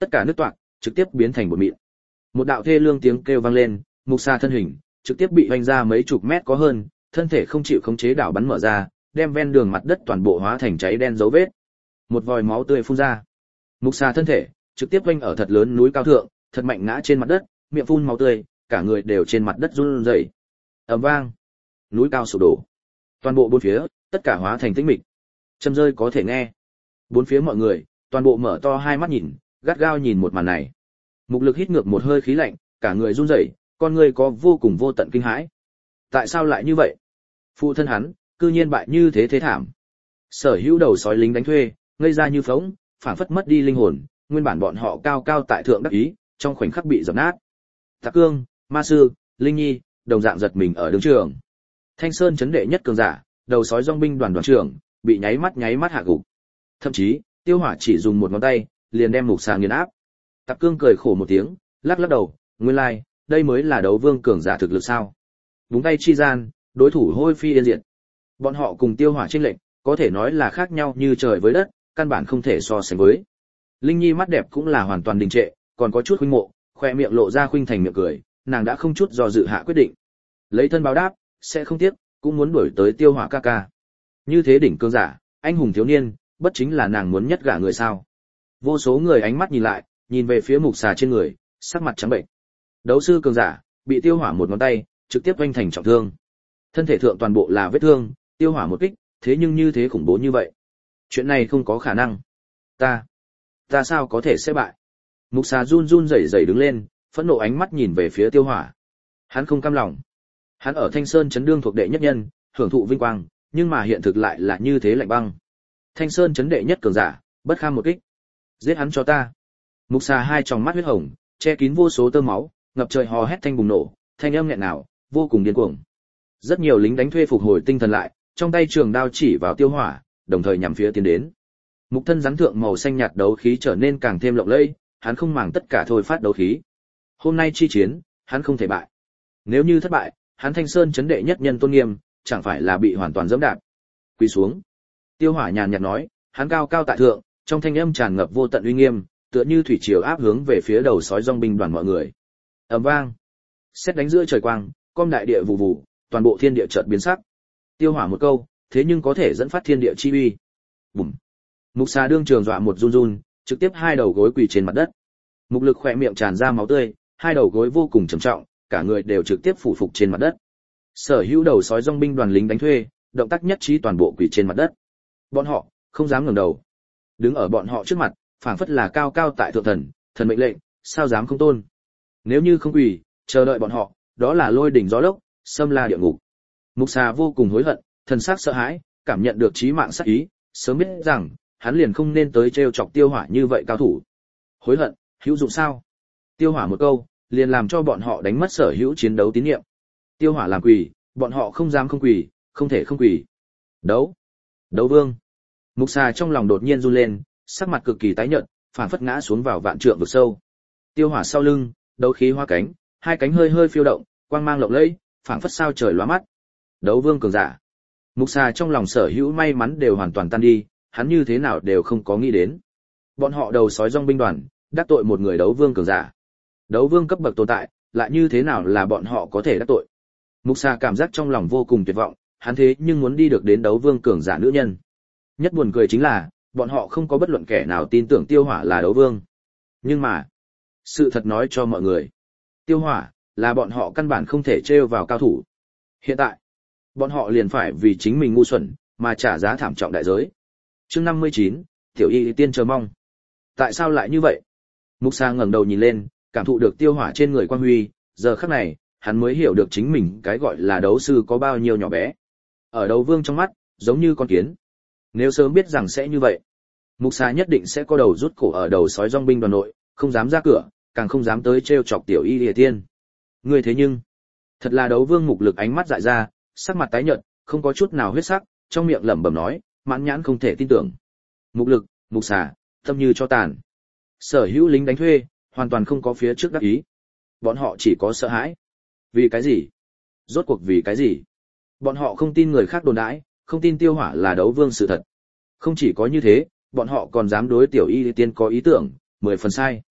Speaker 1: tất cả nước toạc, trực tiếp biến thành bột mịn. Một đạo thê lương tiếng kêu vang lên, Mục Sa thân hình trực tiếp bị vành ra mấy chục mét có hơn, thân thể không chịu khống chế đảo bắn mở ra, đem ven đường mặt đất toàn bộ hóa thành cháy đen dấu vết. Một vòi máu tươi phun ra. Mục Sa thân thể trực tiếp vênh ở thật lớn núi cao thượng, thật mạnh ngã trên mặt đất, miệng phun máu tươi, cả người đều trên mặt đất run rẩy. Ầm vang, núi cao sụp đổ. Toàn bộ bốn phía, tất cả hóa thành tĩnh mịch. Châm rơi có thể nghe. Bốn phía mọi người, toàn bộ mở to hai mắt nhìn, gắt gao nhìn một màn này. Mục Lực hít ngược một hơi khí lạnh, cả người run rẩy, con người có vô cùng vô tận kinh hãi. Tại sao lại như vậy? Phụ thân hắn, cư nhiên bại như thế thế thảm. Sở hữu đầu sói lính đánh thuê, ngây ra như phỗng, phảng phất mất đi linh hồn, nguyên bản bọn họ cao cao tại thượng đắc ý, trong khoảnh khắc bị dập nát. Tạc Cương, Ma Sư, Linh Nhi, đồng dạng giật mình ở đứng trường. Thanh Sơn chấn đệ nhất cường giả, đầu sói dòng binh đoàn đoàn trưởng, bị nháy mắt nháy mắt hạ gục. Thậm chí, Tiêu Hỏa chỉ dùng một ngón tay, liền đem Mục Sa nghiền áp. Tạc Cương cười khổ một tiếng, lắc lắc đầu, nguyên lai, like, đây mới là đấu vương cường giả thực lực sao? Búng tay chi gian, đối thủ hôi phi yên diệt. Bọn họ cùng Tiêu Hỏa chênh lệch, có thể nói là khác nhau như trời với đất, căn bản không thể so sánh với. Linh Nhi mắt đẹp cũng là hoàn toàn đình trệ, còn có chút khuynh mộ, khoe miệng lộ ra khuynh thành miệng cười, nàng đã không chút do dự hạ quyết định. Lấy thân báo đáp, sẽ không tiếc, cũng muốn đuổi tới Tiêu Hỏa ca ca. Như thế đỉnh cường giả, anh hùng thiếu niên, bất chính là nàng muốn nhất gả người sao? Vô số người ánh mắt nhìn lại, nhìn về phía Mục Sa trên người, sắc mặt trắng bệnh. Đấu sư cường giả, bị Tiêu Hỏa một ngón tay, trực tiếp vênh thành trọng thương. Thân thể thượng toàn bộ là vết thương, Tiêu Hỏa một kích, thế nhưng như thế khủng bố như vậy. Chuyện này không có khả năng. Ta, ta sao có thể sẽ bại? Mục Sa run run rẩy rẩy đứng lên, phẫn nộ ánh mắt nhìn về phía Tiêu Hỏa. Hắn không cam lòng. Hắn ở Thanh Sơn chấn đương thuộc đệ nhất nhân, hưởng thụ vinh quang, nhưng mà hiện thực lại là như thế lạnh băng. Thanh Sơn chấn đệ nhất cường giả, bất kham một kích. Giết hắn cho ta. Mục Sa hai tròng mắt huyết hồng, che kín vô số tơ máu, ngập trời hò hét thanh bùng nổ, thanh âm nghẹn ngào, vô cùng điên cuồng. Rất nhiều lính đánh thuê phục hồi tinh thần lại, trong tay trường đao chỉ vào Tiêu Hỏa, đồng thời nhằm phía tiến đến. Mục thân rắn thượng màu xanh nhạt đấu khí trở nên càng thêm lộng lẫy, hắn không màng tất cả thôi phát đấu khí. Hôm nay chi chiến, hắn không thể bại. Nếu như thất bại, hắn Thanh Sơn chấn đệ nhất nhân tôn nghiêm, chẳng phải là bị hoàn toàn giẫm đạp. Quỳ xuống. Tiêu Hỏa nhàn nhạt nói, hắn cao cao tại thượng, trong thanh âm tràn ngập vô tận uy nghiêm, tựa như thủy triều áp hướng về phía đầu sói dòng binh đoàn mọi người. Ầm vang, sét đánh giữa trời quang, com đại địa vụ vụ, toàn bộ thiên địa chợt biến sắc. Tiêu Hỏa một câu, thế nhưng có thể dẫn phát thiên địa chi uy. Bùm. Mục Sa đương trường dọa một run run, trực tiếp hai đầu gối quỳ trên mặt đất. Mục Lực khỏe miệng tràn ra máu tươi, hai đầu gối vô cùng trầm trọng, cả người đều trực tiếp phủ phục trên mặt đất. Sở hữu đầu sói dòng binh đoàn lính đánh thuê, động tác nhất trí toàn bộ quỳ trên mặt đất. Bọn họ không dám ngẩng đầu. Đứng ở bọn họ trước mặt, phảng phất là cao cao tại thượng thần, thần mệnh lệnh, sao dám không tôn. Nếu như không quỳ, chờ đợi bọn họ, đó là lôi đỉnh gió lốc, xâm la địa ngục. Mục Sa vô cùng hối hận, thần sắc sợ hãi, cảm nhận được chí mạng sát ý, sớm biết rằng hắn liền không nên tới trêu chọc Tiêu Hỏa như vậy cao thủ. Hối hận, hữu dụng sao? Tiêu Hỏa một câu, liền làm cho bọn họ đánh mất sở hữu chiến đấu tín nhiệm. Tiêu Hỏa làm quỳ, bọn họ không dám không quỳ, không thể không quỳ. Đấu, đấu vương. Mục Sa trong lòng đột nhiên run lên, sắc mặt cực kỳ tái nhợt, phảng phất ngã xuống vào vạn trượng vực sâu. Tiêu Hỏa sau lưng, đấu khí hoa cánh, hai cánh hơi hơi phiêu động, quang mang lộng lẫy, phảng phất sao trời lóa mắt. Đấu vương cường giả. Mục Sa trong lòng sở hữu may mắn đều hoàn toàn tan đi, hắn như thế nào đều không có nghĩ đến. Bọn họ đầu sói dòng binh đoàn, đắc tội một người đấu vương cường giả. Đấu vương cấp bậc tồn tại, lại như thế nào là bọn họ có thể đắc tội. Mục Sa cảm giác trong lòng vô cùng tuyệt vọng, hắn thế nhưng muốn đi được đến đấu vương cường giả nữ nhân. Nhất buồn cười chính là, bọn họ không có bất luận kẻ nào tin tưởng Tiêu Hỏa là đấu vương. Nhưng mà, sự thật nói cho mọi người, Tiêu Hỏa là bọn họ căn bản không thể trêu vào cao thủ. Hiện tại, bọn họ liền phải vì chính mình ngu xuẩn mà trả giá thảm trọng đại giới. Chương năm mươi chín, Tiểu Y tiên chờ mong. Tại sao lại như vậy? Mục Sa ngẩng đầu nhìn lên, cảm thụ được Tiêu Hỏa trên người quang huy, giờ khắc này, hắn mới hiểu được chính mình cái gọi là đấu sư có bao nhiêu nhỏ bé. Ở đấu vương trong mắt, giống như con kiến. Nếu sớm biết rằng sẽ như vậy, Mục Sa nhất định sẽ có đầu rút cổ ở đầu sói dòng binh đoàn nội, không dám ra cửa, càng không dám tới trêu chọc Tiểu Y Lìa Tiên. Người thế nhưng, thật là đấu vương Mục Lực ánh mắt dại ra, sắc mặt tái nhợt, không có chút nào huyết sắc, trong miệng lẩm bẩm nói, mãn nhãn không thể tin tưởng. Mục Lực, Mục Sa, tâm như cho tàn. Sở hữu lính đánh thuê, hoàn toàn không có phía trước đắc ý. Bọn họ chỉ có sợ hãi. Vì cái gì? Rốt cuộc vì cái gì? Bọn họ không tin người khác đồn đãi, không tin Tiêu Hỏa là đấu vương sự thật. Không chỉ có như thế, bọn họ còn dám đối Tiểu Y Tiên có ý tưởng, mười phần sai.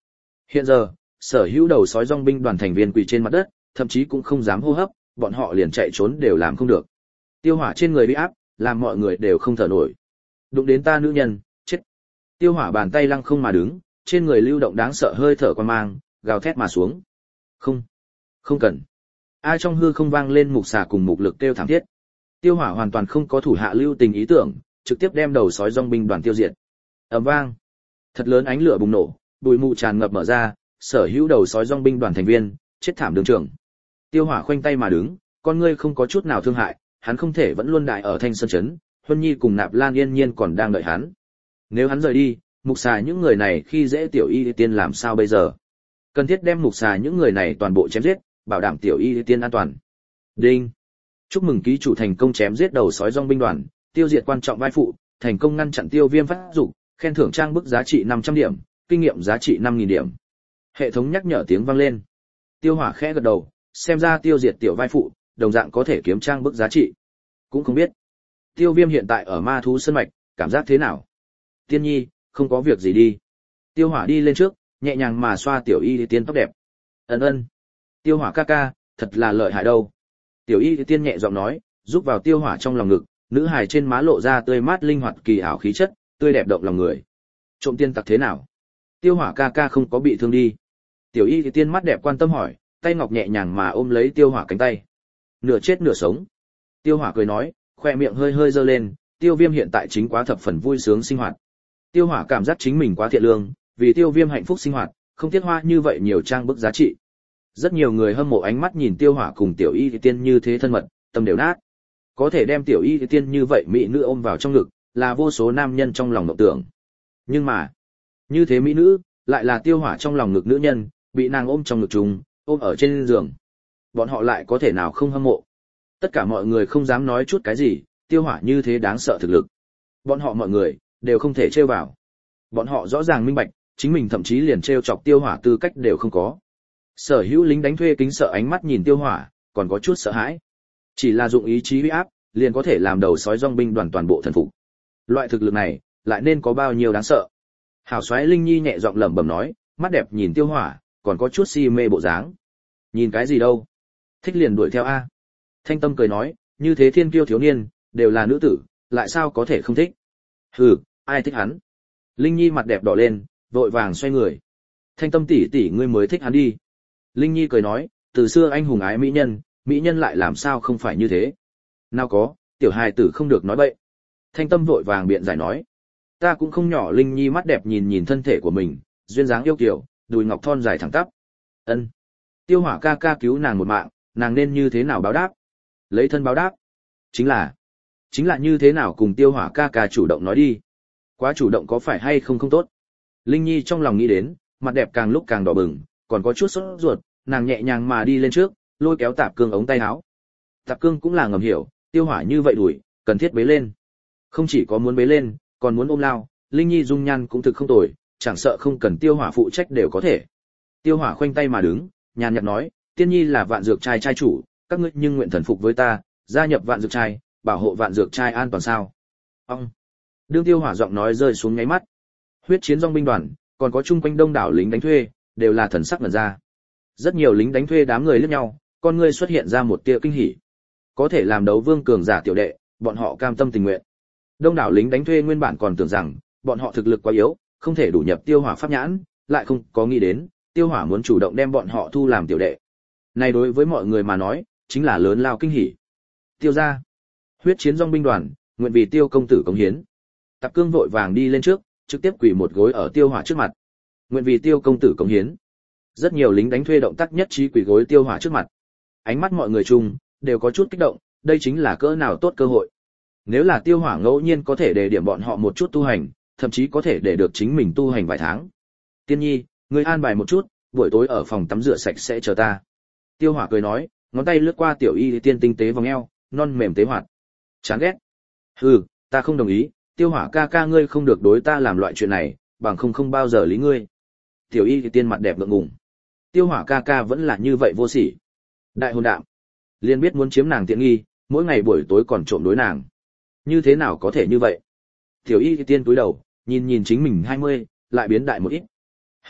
Speaker 1: Hiện giờ, sở hữu đầu sói dòng binh đoàn thành viên quỳ trên mặt đất, thậm chí cũng không dám hô hấp, bọn họ liền chạy trốn đều làm không được. Tiêu hỏa trên người bị áp, làm mọi người đều không thở nổi. Đụng đến ta nữ nhân, chết. Tiêu hỏa bàn tay lăng không mà đứng, trên người lưu động đáng sợ hơi thở quan mang, gào thét mà xuống. Không, không cần. Ai trong hư không vang lên mục xà cùng mục lực kêu thảm thiết. Tiêu hỏa hoàn toàn không có thủ hạ lưu tình ý tưởng, trực tiếp đem đầu sói dòng binh đoàn tiêu diệt. Ầm vang, thật lớn ánh lửa bùng nổ, bụi mù tràn ngập mở ra, sở hữu đầu sói dòng binh đoàn thành viên chết thảm đường trường. Tiêu hỏa khoanh tay mà đứng, con ngươi không có chút nào thương hại, hắn không thể vẫn luôn đại ở Thanh Sơn trấn, Huân Nhi cùng Nạp Lan yên nhiên còn đang đợi hắn. Nếu hắn rời đi, mục xà những người này khi dễ tiểu y tiên làm sao bây giờ? Cần thiết đem mục xà những người này toàn bộ chém giết, bảo đảm tiểu y tiên an toàn. Đinh. Chúc mừng ký chủ thành công chém giết đầu sói dòng binh đoàn, tiêu diệt quan trọng vai phụ, thành công ngăn chặn tiêu viêm phát dục, khen thưởng trang bức giá trị năm trăm điểm, kinh nghiệm giá trị năm nghìn điểm. Hệ thống nhắc nhở tiếng vang lên. Tiêu hỏa khẽ gật đầu, xem ra tiêu diệt tiểu vai phụ, đồng dạng có thể kiếm trang bức giá trị. Cũng không biết, tiêu viêm hiện tại ở ma thú sơn mạch, cảm giác thế nào? Tiên nhi, không có việc gì đi. Tiêu hỏa đi lên trước, nhẹ nhàng mà xoa tiểu y tiên tóc đẹp. Ân ân. Tiêu hỏa ca ca, thật là lợi hại đâu. Tiểu y tiên nhẹ giọng nói, giúp vào tiêu hỏa trong lòng ngực, nữ hài trên má lộ ra tươi mát linh hoạt kỳ ảo khí chất, tươi đẹp động lòng người. Trộm tiên tặc thế nào? Tiêu hỏa ca ca không có bị thương đi. Tiểu y tiên mắt đẹp quan tâm hỏi, tay ngọc nhẹ nhàng mà ôm lấy tiêu hỏa cánh tay. Nửa chết nửa sống. Tiêu hỏa cười nói, khoe miệng hơi hơi dơ lên, tiêu viêm hiện tại chính quá thập phần vui sướng sinh hoạt. Tiêu hỏa cảm giác chính mình quá thiện lương, vì tiêu viêm hạnh phúc sinh hoạt, không tiếc hoa như vậy nhiều trang bức giá trị. Rất nhiều người hâm mộ ánh mắt nhìn tiêu hỏa cùng tiểu y tiên như thế thân mật, tâm đều nát. Có thể đem tiểu y tiên như vậy mỹ nữ ôm vào trong ngực, là vô số nam nhân trong lòng mộng tưởng. Nhưng mà, như thế mỹ nữ, lại là tiêu hỏa trong lòng ngực nữ nhân, bị nàng ôm trong ngực trùng, ôm ở trên giường. Bọn họ lại có thể nào không hâm mộ. Tất cả mọi người không dám nói chút cái gì, tiêu hỏa như thế đáng sợ thực lực. Bọn họ mọi người, đều không thể trêu vào. Bọn họ rõ ràng minh bạch, chính mình thậm chí liền trêu chọc tiêu hỏa tư cách đều không có. Sở hữu lính đánh thuê kính sợ ánh mắt nhìn tiêu hỏa, còn có chút sợ hãi. Chỉ là dụng ý chí uy áp, liền có thể làm đầu sói dòng binh đoàn toàn bộ thần phục. Loại thực lực này, lại nên có bao nhiêu đáng sợ. Hảo soái Linh Nhi nhẹ giọng lẩm bẩm nói, mắt đẹp nhìn tiêu hỏa, còn có chút si mê bộ dáng. Nhìn cái gì đâu? Thích liền đuổi theo a. Thanh Tâm cười nói, như thế thiên kiêu thiếu niên, đều là nữ tử, lại sao có thể không thích? Hừ, ai thích hắn? Linh Nhi mặt đẹp đỏ lên, vội vàng xoay người. Thanh Tâm tỷ tỷ ngươi mới thích hắn đi. Linh Nhi cười nói, từ xưa anh hùng ái mỹ nhân, mỹ nhân lại làm sao không phải như thế? Nào có, tiểu hài tử không được nói bậy. Thanh Tâm vội vàng biện giải nói, ta cũng không nhỏ. Linh Nhi mắt đẹp nhìn nhìn thân thể của mình, duyên dáng yêu kiều, đùi ngọc thon dài thẳng tắp. Ân, tiêu hỏa ca ca cứu nàng một mạng, nàng nên như thế nào báo đáp? Lấy thân báo đáp, chính là, chính là như thế nào cùng tiêu hỏa ca ca chủ động nói đi. Quá chủ động có phải hay không không tốt. Linh Nhi trong lòng nghĩ đến, mặt đẹp càng lúc càng đỏ bừng, còn có chút sốt ruột, nàng nhẹ nhàng mà đi lên trước, lôi kéo Tạp Cương ống tay áo. Tạp Cương cũng là ngầm hiểu, tiêu hỏa như vậy đuổi, cần thiết bế lên. Không chỉ có muốn bế lên, còn muốn ôm lao. Linh Nhi dung nhan cũng thực không tồi, chẳng sợ không cần tiêu hỏa phụ trách đều có thể. Tiêu hỏa khoanh tay mà đứng, nhàn nhạt nói, tiên nhi là vạn dược trai trai chủ, các ngươi nhưng nguyện thần phục với ta, gia nhập vạn dược trai, bảo hộ vạn dược trai an toàn sao? Ông. Đương tiêu hỏa giọng nói rơi xuống ngáy mắt. Huyết chiến dòng binh đoàn, còn có chung quanh đông đảo lính đánh thuê, đều là thần sắc ngẩn ra. Rất nhiều lính đánh thuê đám người liếc nhau, con ngươi xuất hiện ra một tia kinh hỉ. Có thể làm đấu vương cường giả tiểu đệ, bọn họ cam tâm tình nguyện. Đông đảo lính đánh thuê nguyên bản còn tưởng rằng, bọn họ thực lực quá yếu, không thể đủ nhập tiêu hỏa pháp nhãn, lại không có nghĩ đến, tiêu hỏa muốn chủ động đem bọn họ thu làm tiểu đệ. Này đối với mọi người mà nói, chính là lớn lao kinh hỉ. Tiêu gia, huyết chiến dòng binh đoàn, nguyện vì tiêu công tử cống hiến. Tạp Cương vội vàng đi lên trước, trực tiếp quỳ một gối ở tiêu hỏa trước mặt. Nguyện vì tiêu công tử cống hiến. Rất nhiều lính đánh thuê động tác nhất trí quỳ gối tiêu hỏa trước mặt. Ánh mắt mọi người chung đều có chút kích động, đây chính là cỡ nào tốt cơ hội. Nếu là tiêu hỏa ngẫu nhiên có thể đề điểm bọn họ một chút tu hành, thậm chí có thể để được chính mình tu hành vài tháng. Tiên nhi, ngươi an bài một chút, buổi tối ở phòng tắm rửa sạch sẽ chờ ta. Tiêu hỏa cười nói, ngón tay lướt qua tiểu y tiên tinh tế vòng eo, non mềm tế hoạt. Chán ghét. Hừ, ta không đồng ý, tiêu hỏa ca ca ngươi không được đối ta làm loại chuyện này, bằng không không bao giờ lý ngươi. Tiểu y tiên mặt đẹp ngượng ngùng. Tiêu hỏa ca ca vẫn là như vậy vô sỉ. Đại hôn đạm. Liên biết muốn chiếm nàng tiện nghi, mỗi ngày buổi tối còn trộm đối nàng. Như thế nào có thể như vậy? Tiểu y tiên cúi đầu, nhìn nhìn chính mình hai mươi, lại biến đại một ít. Hừ,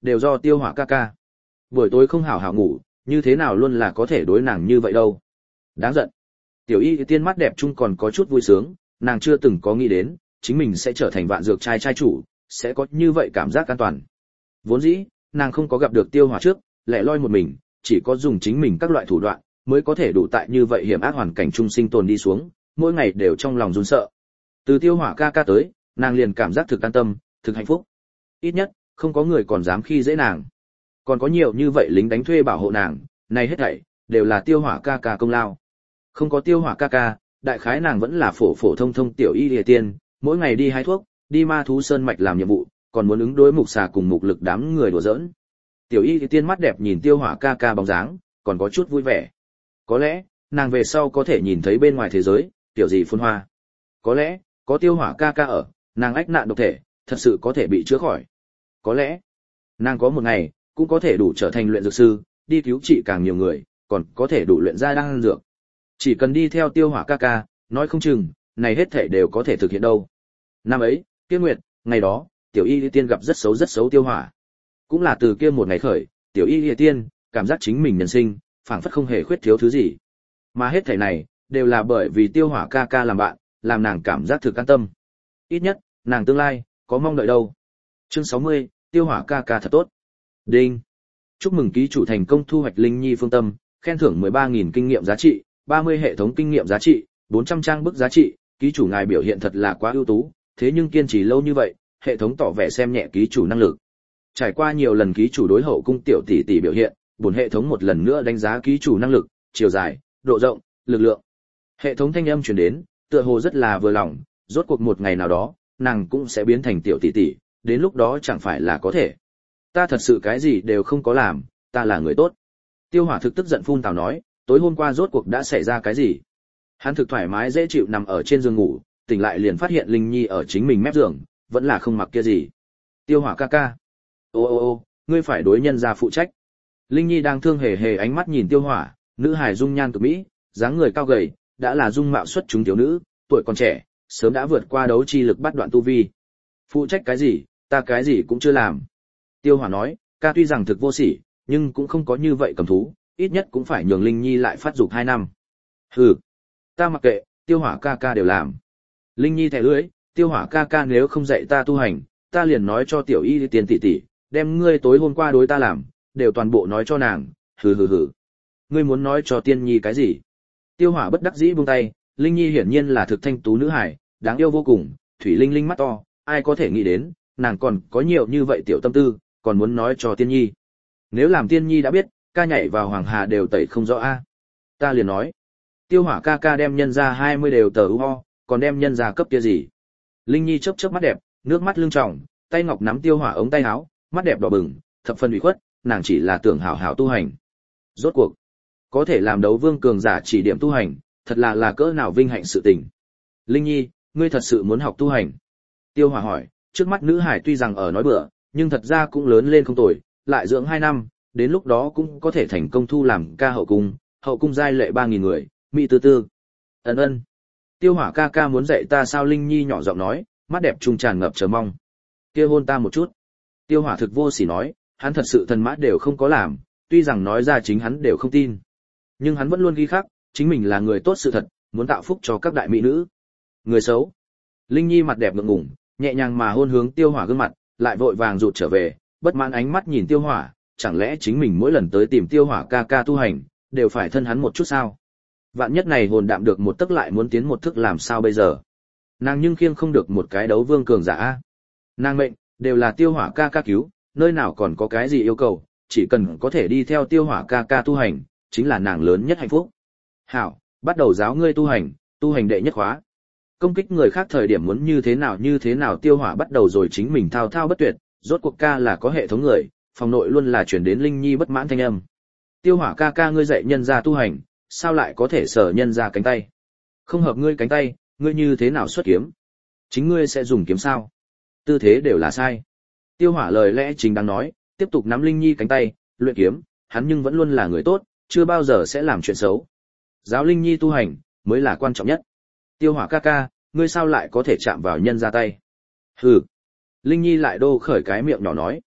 Speaker 1: đều do Tiêu Hỏa ca ca. Buổi tối không hảo hảo ngủ, như thế nào luôn là có thể đối nàng như vậy đâu. Đáng giận. Tiểu Y Tiên mắt đẹp chung còn có chút vui sướng, nàng chưa từng có nghĩ đến, chính mình sẽ trở thành vạn dược trai trai chủ, sẽ có như vậy cảm giác an toàn. Vốn dĩ, nàng không có gặp được Tiêu Hỏa trước, lẻ loi một mình, chỉ có dùng chính mình các loại thủ đoạn, mới có thể đủ tại như vậy hiểm ác hoàn cảnh chung sinh tồn đi xuống, mỗi ngày đều trong lòng run sợ. Từ Tiêu Hỏa ca ca tới, nàng liền cảm giác thực an tâm, thực hạnh phúc. Ít nhất, không có người còn dám khi dễ nàng. Còn có nhiều như vậy lính đánh thuê bảo hộ nàng, này hết thảy đều là Tiêu Hỏa ca ca công lao. Không có Tiêu Hỏa ca ca, đại khái nàng vẫn là phổ phổ thông thông tiểu y lìa tiên, mỗi ngày đi hái thuốc, đi ma thú sơn mạch làm nhiệm vụ, còn muốn ứng đối mục xà cùng mục lực đám người đùa giỡn. Tiểu y lìa tiên mắt đẹp nhìn Tiêu Hỏa ca ca bóng dáng, còn có chút vui vẻ. Có lẽ, nàng về sau có thể nhìn thấy bên ngoài thế giới, tiểu gì phồn hoa. Có lẽ, có Tiêu Hỏa ca ca ở, nàng ách nạn độc thể, thật sự có thể bị chữa khỏi. Có lẽ, nàng có một ngày, cũng có thể đủ trở thành luyện dược sư, đi cứu trị càng nhiều người, còn có thể đủ luyện ra đan dược. Chỉ cần đi theo Tiêu Hỏa ca ca, nói không chừng, này hết thể đều có thể thực hiện đâu. Năm ấy, Kiếp Nguyệt, ngày đó, tiểu y tiên gặp rất xấu rất xấu Tiêu Hỏa. Cũng là từ kia một ngày khởi, tiểu y tiên cảm giác chính mình nhân sinh, phảng phất không hề khuyết thiếu thứ gì. Mà hết thảy này, đều là bởi vì Tiêu Hỏa ca ca làm bạn, làm nàng cảm giác thực an tâm. Ít nhất, nàng tương lai, có mong đợi đâu. Chương sáu mươi, Tiêu Hỏa ca ca thật tốt. Đinh. Chúc mừng ký chủ thành công thu hoạch Linh Nhi phương tâm, khen thưởng mười ba nghìn kinh nghiệm giá trị, ba mươi hệ thống kinh nghiệm giá trị, bốn trăm trang bức giá trị, ký chủ ngài biểu hiện thật là quá ưu tú, thế nhưng kiên trì lâu như vậy, hệ thống tỏ vẻ xem nhẹ ký chủ năng lực. Trải qua nhiều lần ký chủ đối hậu cung tiểu tỷ tỷ biểu hiện, bổn hệ thống một lần nữa đánh giá ký chủ năng lực, chiều dài, độ rộng, lực lượng. Hệ thống thanh âm truyền đến, tựa hồ rất là vừa lòng, rốt cuộc một ngày nào đó, nàng cũng sẽ biến thành tiểu tỷ tỷ, đến lúc đó chẳng phải là có thể. Ta thật sự cái gì đều không có làm, ta là người tốt. Tiêu Hỏa thực tức giận phun tào nói, tối hôm qua rốt cuộc đã xảy ra cái gì? Hắn thực thoải mái dễ chịu nằm ở trên giường ngủ, tỉnh lại liền phát hiện Linh Nhi ở chính mình mép giường, vẫn là không mặc kia gì. Tiêu Hỏa ca ca. Ô ô ô, ngươi phải đối nhân ra phụ trách. Linh Nhi đang thương hề hề ánh mắt nhìn Tiêu Hỏa, nữ hài dung nhan cực mỹ, dáng người cao gầy, đã là dung mạo xuất chúng thiếu nữ, tuổi còn trẻ, sớm đã vượt qua đấu chi lực bắt đoạn tu vi. Phụ trách cái gì, ta cái gì cũng chưa làm. Tiêu Hỏa nói, ca tuy rằng thực vô sỉ, nhưng cũng không có như vậy cầm thú, ít nhất cũng phải nhường Linh Nhi lại phát dục hai năm. Hừ, ta mặc kệ, Tiêu Hỏa ca ca đều làm. Linh Nhi thẻ lưỡi, Tiêu Hỏa ca ca nếu không dạy ta tu hành, ta liền nói cho tiểu y tiền tỷ tỷ, đem ngươi tối hôm qua đối ta làm, đều toàn bộ nói cho nàng, hừ hừ hừ. Ngươi muốn nói cho Tiên Nhi cái gì? Tiêu Hỏa bất đắc dĩ buông tay, Linh Nhi hiển nhiên là thực thanh tú nữ hải, đáng yêu vô cùng, thủy linh linh mắt to, ai có thể nghĩ đến, nàng còn có nhiều như vậy tiểu tâm tư, còn muốn nói cho Tiên Nhi. Nếu làm Tiên Nhi đã biết, ca nhảy vào Hoàng Hà đều tẩy không rõ a. Ta liền nói, Tiêu Hỏa ca ca đem nhân ra hai mươi đều tờ u ho, còn đem nhân ra cấp kia gì? Linh Nhi chớp chớp mắt đẹp, nước mắt lưng tròng, tay ngọc nắm Tiêu Hỏa ống tay áo, mắt đẹp đỏ bừng, thập phần ủy khuất, nàng chỉ là tưởng hảo hảo tu hành. Rốt cuộc, có thể làm đấu vương cường giả chỉ điểm tu hành, thật là là cỡ nào vinh hạnh sự tình. Linh Nhi, ngươi thật sự muốn học tu hành? Tiêu Hỏa hỏi, trước mắt nữ hải tuy rằng ở nói bừa, nhưng thật ra cũng lớn lên không tồi, lại dưỡng hai năm, đến lúc đó cũng có thể thành công thu làm ca hậu cung, hậu cung giai lệ ba nghìn người, mỹ tư tư. Ấn ơn. Tiêu Hỏa ca ca muốn dạy ta sao? Linh Nhi nhỏ giọng nói, mắt đẹp trung tràn ngập chờ mong. Kia hôn ta một chút. Tiêu Hỏa thực vô sỉ nói, hắn thật sự thần mã đều không có làm, tuy rằng nói ra chính hắn đều không tin. Nhưng hắn vẫn luôn ghi khắc, chính mình là người tốt sự thật, muốn tạo phúc cho các đại mỹ nữ. Người xấu. Linh Nhi mặt đẹp ngượng ngùng, nhẹ nhàng mà hôn hướng Tiêu Hỏa gương mặt, lại vội vàng rụt trở về, bất mãn ánh mắt nhìn Tiêu Hỏa, chẳng lẽ chính mình mỗi lần tới tìm Tiêu Hỏa ca ca tu hành, đều phải thân hắn một chút sao? Vạn nhất này hồn đạm được một tức lại muốn tiến một thức làm sao bây giờ? Nàng nhưng khiêng không được một cái đấu vương cường giả a. Nàng mệnh đều là Tiêu Hỏa ca ca cứu, nơi nào còn có cái gì yêu cầu, chỉ cần có thể đi theo Tiêu Hỏa ca ca tu hành, chính là nàng lớn nhất hạnh phúc. Hảo, bắt đầu giáo ngươi tu hành, tu hành đệ nhất khóa. Công kích người khác thời điểm muốn như thế nào như thế nào. Tiêu Hỏa bắt đầu rồi chính mình thao thao bất tuyệt, rốt cuộc ca là có hệ thống người, phòng nội luôn là chuyển đến Linh Nhi bất mãn thanh âm. Tiêu Hỏa ca ca ngươi dạy nhân gia tu hành, sao lại có thể sở nhân gia cánh tay? Không hợp ngươi cánh tay, ngươi như thế nào xuất kiếm? Chính ngươi sẽ dùng kiếm sao? Tư thế đều là sai. Tiêu Hỏa lời lẽ chính đáng nói, tiếp tục nắm Linh Nhi cánh tay, luyện kiếm, hắn nhưng vẫn luôn là người tốt, chưa bao giờ sẽ làm chuyện xấu. Giáo Linh Nhi tu hành, mới là quan trọng nhất. Tiêu Hỏa ca ca, ngươi sao lại có thể chạm vào nhân gia tay? Hừ. Linh Nhi lại đô khởi cái miệng nhỏ nói.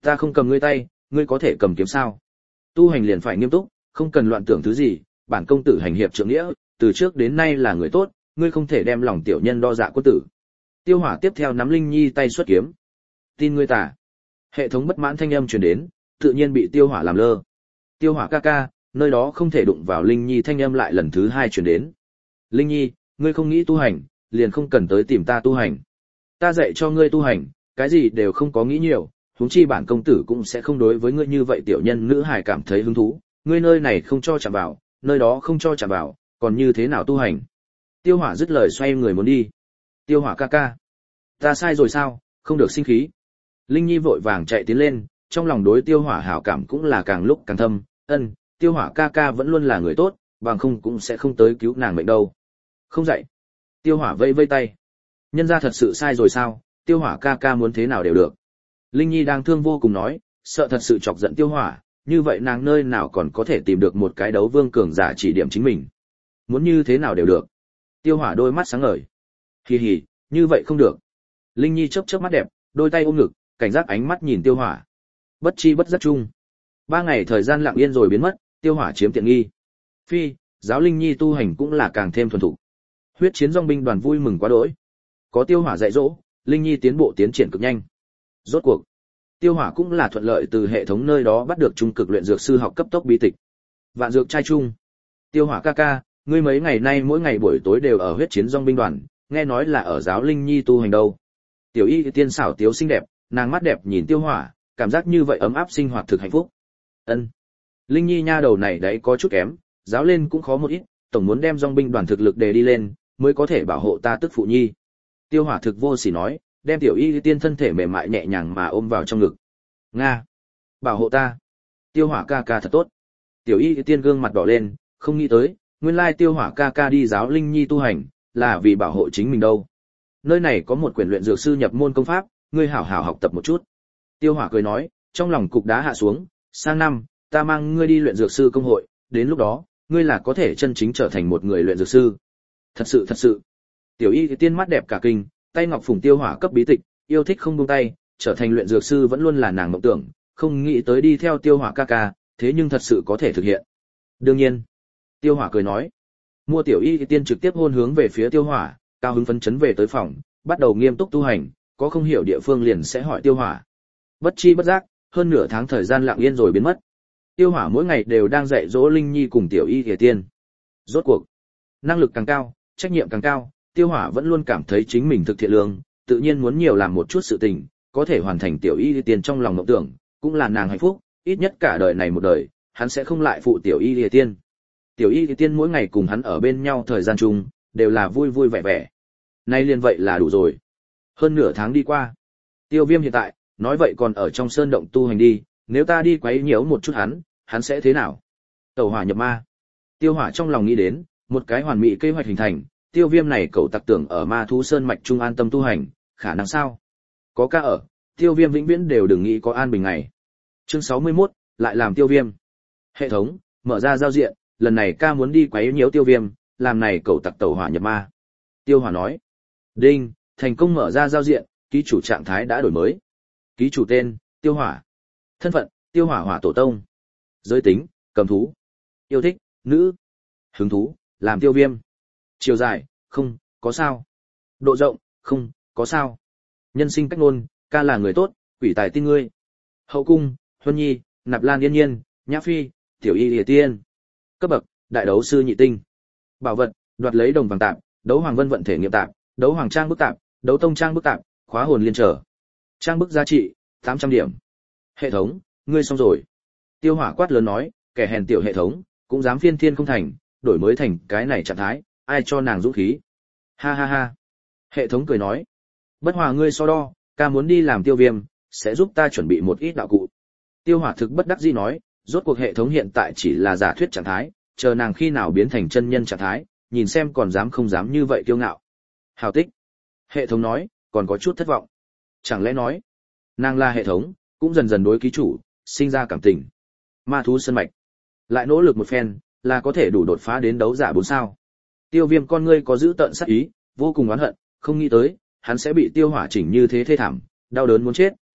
Speaker 1: Ta không cầm ngươi tay, ngươi có thể cầm kiếm sao? Tu hành liền phải nghiêm túc, không cần loạn tưởng thứ gì, bản công tử hành hiệp trượng nghĩa, từ trước đến nay là người tốt, ngươi không thể đem lòng tiểu nhân đo dạ quân tử. Tiêu Hỏa tiếp theo nắm Linh Nhi tay xuất kiếm. Tin ngươi tả. Hệ thống bất mãn thanh âm truyền đến, tự nhiên bị Tiêu Hỏa làm lơ. Tiêu Hỏa ca ca, nơi đó không thể đụng vào Linh Nhi thanh âm lại lần thứ hai truyền đến. Linh Nhi, ngươi không nghĩ tu hành, liền không cần tới tìm ta tu hành. Ta dạy cho ngươi tu hành, cái gì đều không có nghĩ nhiều, huống chi bản công tử cũng sẽ không đối với ngươi như vậy tiểu nhân nữ hài cảm thấy hứng thú, ngươi nơi này không cho chạm vào, nơi đó không cho chạm vào, còn như thế nào tu hành? Tiêu Hỏa dứt lời xoay người muốn đi. Tiêu Hỏa ca ca, ta sai rồi sao, không được sinh khí. Linh Nhi vội vàng chạy tiến lên, trong lòng đối Tiêu Hỏa hảo cảm cũng là càng lúc càng thâm, ân, Tiêu Hỏa ca ca vẫn luôn là người tốt, bằng không cũng sẽ không tới cứu nàng mệnh đâu. Không dạy. Tiêu Hỏa vây vây tay. Nhân gia thật sự sai rồi sao, Tiêu Hỏa ca ca muốn thế nào đều được. Linh Nhi đang thương vô cùng nói, sợ thật sự chọc giận Tiêu Hỏa, như vậy nàng nơi nào còn có thể tìm được một cái đấu vương cường giả chỉ điểm chính mình. Muốn như thế nào đều được. Tiêu Hỏa đôi mắt sáng ngời. Hì hì, như vậy không được. Linh Nhi chớp chớp mắt đẹp, đôi tay ôm ngực, cảnh giác ánh mắt nhìn Tiêu Hỏa. Bất chi bất giác chung. Ba ngày thời gian lặng yên rồi biến mất, Tiêu Hỏa chiếm tiện nghi. Phi, giáo Linh Nhi tu hành cũng là càng thêm thuần thục. Huyết chiến dòng binh đoàn vui mừng quá đỗi. Có Tiêu Hỏa dạy dỗ, Linh Nhi tiến bộ tiến triển cực nhanh. Rốt cuộc, Tiêu Hỏa cũng là thuận lợi từ hệ thống nơi đó bắt được trung cực luyện dược sư học cấp tốc bí tịch. Vạn dược trai chung. Tiêu Hỏa ca ca, ngươi mấy ngày nay mỗi ngày buổi tối đều ở huyết chiến dòng binh đoàn, nghe nói là ở giáo Linh Nhi tu hành đâu. Tiểu Y tiên xảo tiếu xinh đẹp, nàng mắt đẹp nhìn Tiêu Hỏa, cảm giác như vậy ấm áp sinh hoạt thực hạnh phúc. Ân. Linh Nhi nha đầu này đấy có chút kém, giáo lên cũng khó một ít, tổng muốn đem dòng binh đoàn thực lực đề đi lên, mới có thể bảo hộ ta tức phụ nhi. Tiêu Hỏa thực vô sỉ nói, đem Tiểu Y tiên thân thể mềm mại nhẹ nhàng mà ôm vào trong ngực. Nga, bảo hộ ta. Tiêu Hỏa ca ca thật tốt. Tiểu Y tiên gương mặt đỏ lên, không nghĩ tới, nguyên lai Tiêu Hỏa ca ca đi giáo Linh Nhi tu hành, là vì bảo hộ chính mình đâu. Nơi này có một quyển luyện dược sư nhập môn công pháp, ngươi hảo hảo học tập một chút. Tiêu Hỏa cười nói, trong lòng cục đá hạ xuống, sang năm, ta mang ngươi đi luyện dược sư công hội, đến lúc đó, ngươi là có thể chân chính trở thành một người luyện dược sư. Thật sự thật sự. Tiểu Y tiên mắt đẹp cả kinh, tay ngọc phùng Tiêu Hỏa cấp bí tịch, yêu thích không buông tay, trở thành luyện dược sư vẫn luôn là nàng mộng tưởng, không nghĩ tới đi theo Tiêu Hỏa ca ca, thế nhưng thật sự có thể thực hiện. Đương nhiên. Tiêu Hỏa cười nói. Mua Tiểu Y tiên trực tiếp hôn hướng về phía Tiêu Hỏa, cao hứng phấn chấn về tới phòng, bắt đầu nghiêm túc tu hành, có không hiểu địa phương liền sẽ hỏi Tiêu Hỏa. Bất chi bất giác, hơn nửa tháng thời gian lặng yên rồi biến mất. Tiêu Hỏa mỗi ngày đều đang dạy dỗ Linh Nhi cùng Tiểu Y tiên. Rốt cuộc, năng lực càng cao, trách nhiệm càng cao, Tiêu Hỏa vẫn luôn cảm thấy chính mình thực thiện lương, tự nhiên muốn nhiều làm một chút sự tình, có thể hoàn thành Tiểu Y tiên trong lòng mộng tưởng, cũng là nàng hạnh phúc, ít nhất cả đời này một đời, hắn sẽ không lại phụ Tiểu Y tiên. Tiểu Y tiên mỗi ngày cùng hắn ở bên nhau thời gian chung, đều là vui vui vẻ vẻ. Nay liền vậy là đủ rồi. Hơn nửa tháng đi qua. Tiêu Viêm hiện tại, nói vậy còn ở trong sơn động tu hành đi, nếu ta đi quấy nhiễu một chút hắn, hắn sẽ thế nào? Tẩu hỏa nhập ma. Tiêu Hỏa trong lòng nghĩ đến, một cái hoàn mỹ kế hoạch hình thành, Tiêu Viêm này cậu tặc tưởng ở ma thú sơn mạch trung an tâm tu hành, khả năng sao? Có ca ở, Tiêu Viêm vĩnh viễn đều đừng nghĩ có an bình ngày. Chương sáu mươi mốt, lại làm Tiêu Viêm. Hệ thống, mở ra giao diện, lần này ca muốn đi quấy nhiễu Tiêu Viêm, làm này cậu tặc tẩu hỏa nhập ma. Tiêu Hỏa nói. Đinh, thành công mở ra giao diện, ký chủ trạng thái đã đổi mới. Ký chủ tên, Tiêu Hỏa. Thân phận, Tiêu Hỏa hỏa tổ tông. Giới tính, cầm thú. Yêu thích, nữ. Hứng thú, làm Tiêu Viêm. Chiều dài, không, có sao. Độ rộng, không, có sao. Nhân sinh cách ngôn, ca là người tốt, quỷ tài tin ngươi. Hậu cung, Huân Nhi, Nạp Lan Yên Nhiên, Nhã Phi, Tiểu Y Lìa Tiên. Cấp bậc, đại đấu sư nhị tinh. Bảo vật, đoạt lấy đồng vàng tạm, đấu hoàng vân vận thể nghiệm tạm, đấu hoàng trang bức tạm, đấu tông trang bức tạm, khóa hồn liên trở. Trang bức giá trị, tám trăm điểm. Hệ thống, ngươi xong rồi. Tiêu Hỏa quát lớn nói, kẻ hèn tiểu hệ thống, cũng dám phiên thiên không thành, đổi mới thành cái này trạng thái, ai cho nàng dũng khí. Ha ha ha. Hệ thống cười nói, bất hòa ngươi so đo, ca muốn đi làm Tiêu Viêm, sẽ giúp ta chuẩn bị một ít đạo cụ. Tiêu Hỏa thực bất đắc dĩ nói, rốt cuộc hệ thống hiện tại chỉ là giả thuyết trạng thái, chờ nàng khi nào biến thành chân nhân trạng thái, nhìn xem còn dám không dám như vậy kiêu ngạo. Hào tích. Hệ thống nói, còn có chút thất vọng. Chẳng lẽ nói, nàng là hệ thống, cũng dần dần đối ký chủ, sinh ra cảm tình. Ma thú sơn mạch. Lại nỗ lực một phen, là có thể đủ đột phá đến đấu giả bốn sao. Tiêu Viêm con ngươi có giữ tận sát ý, vô cùng oán hận, không nghĩ tới, hắn sẽ bị Tiêu Hỏa chỉnh như thế thê thảm, đau đớn muốn chết,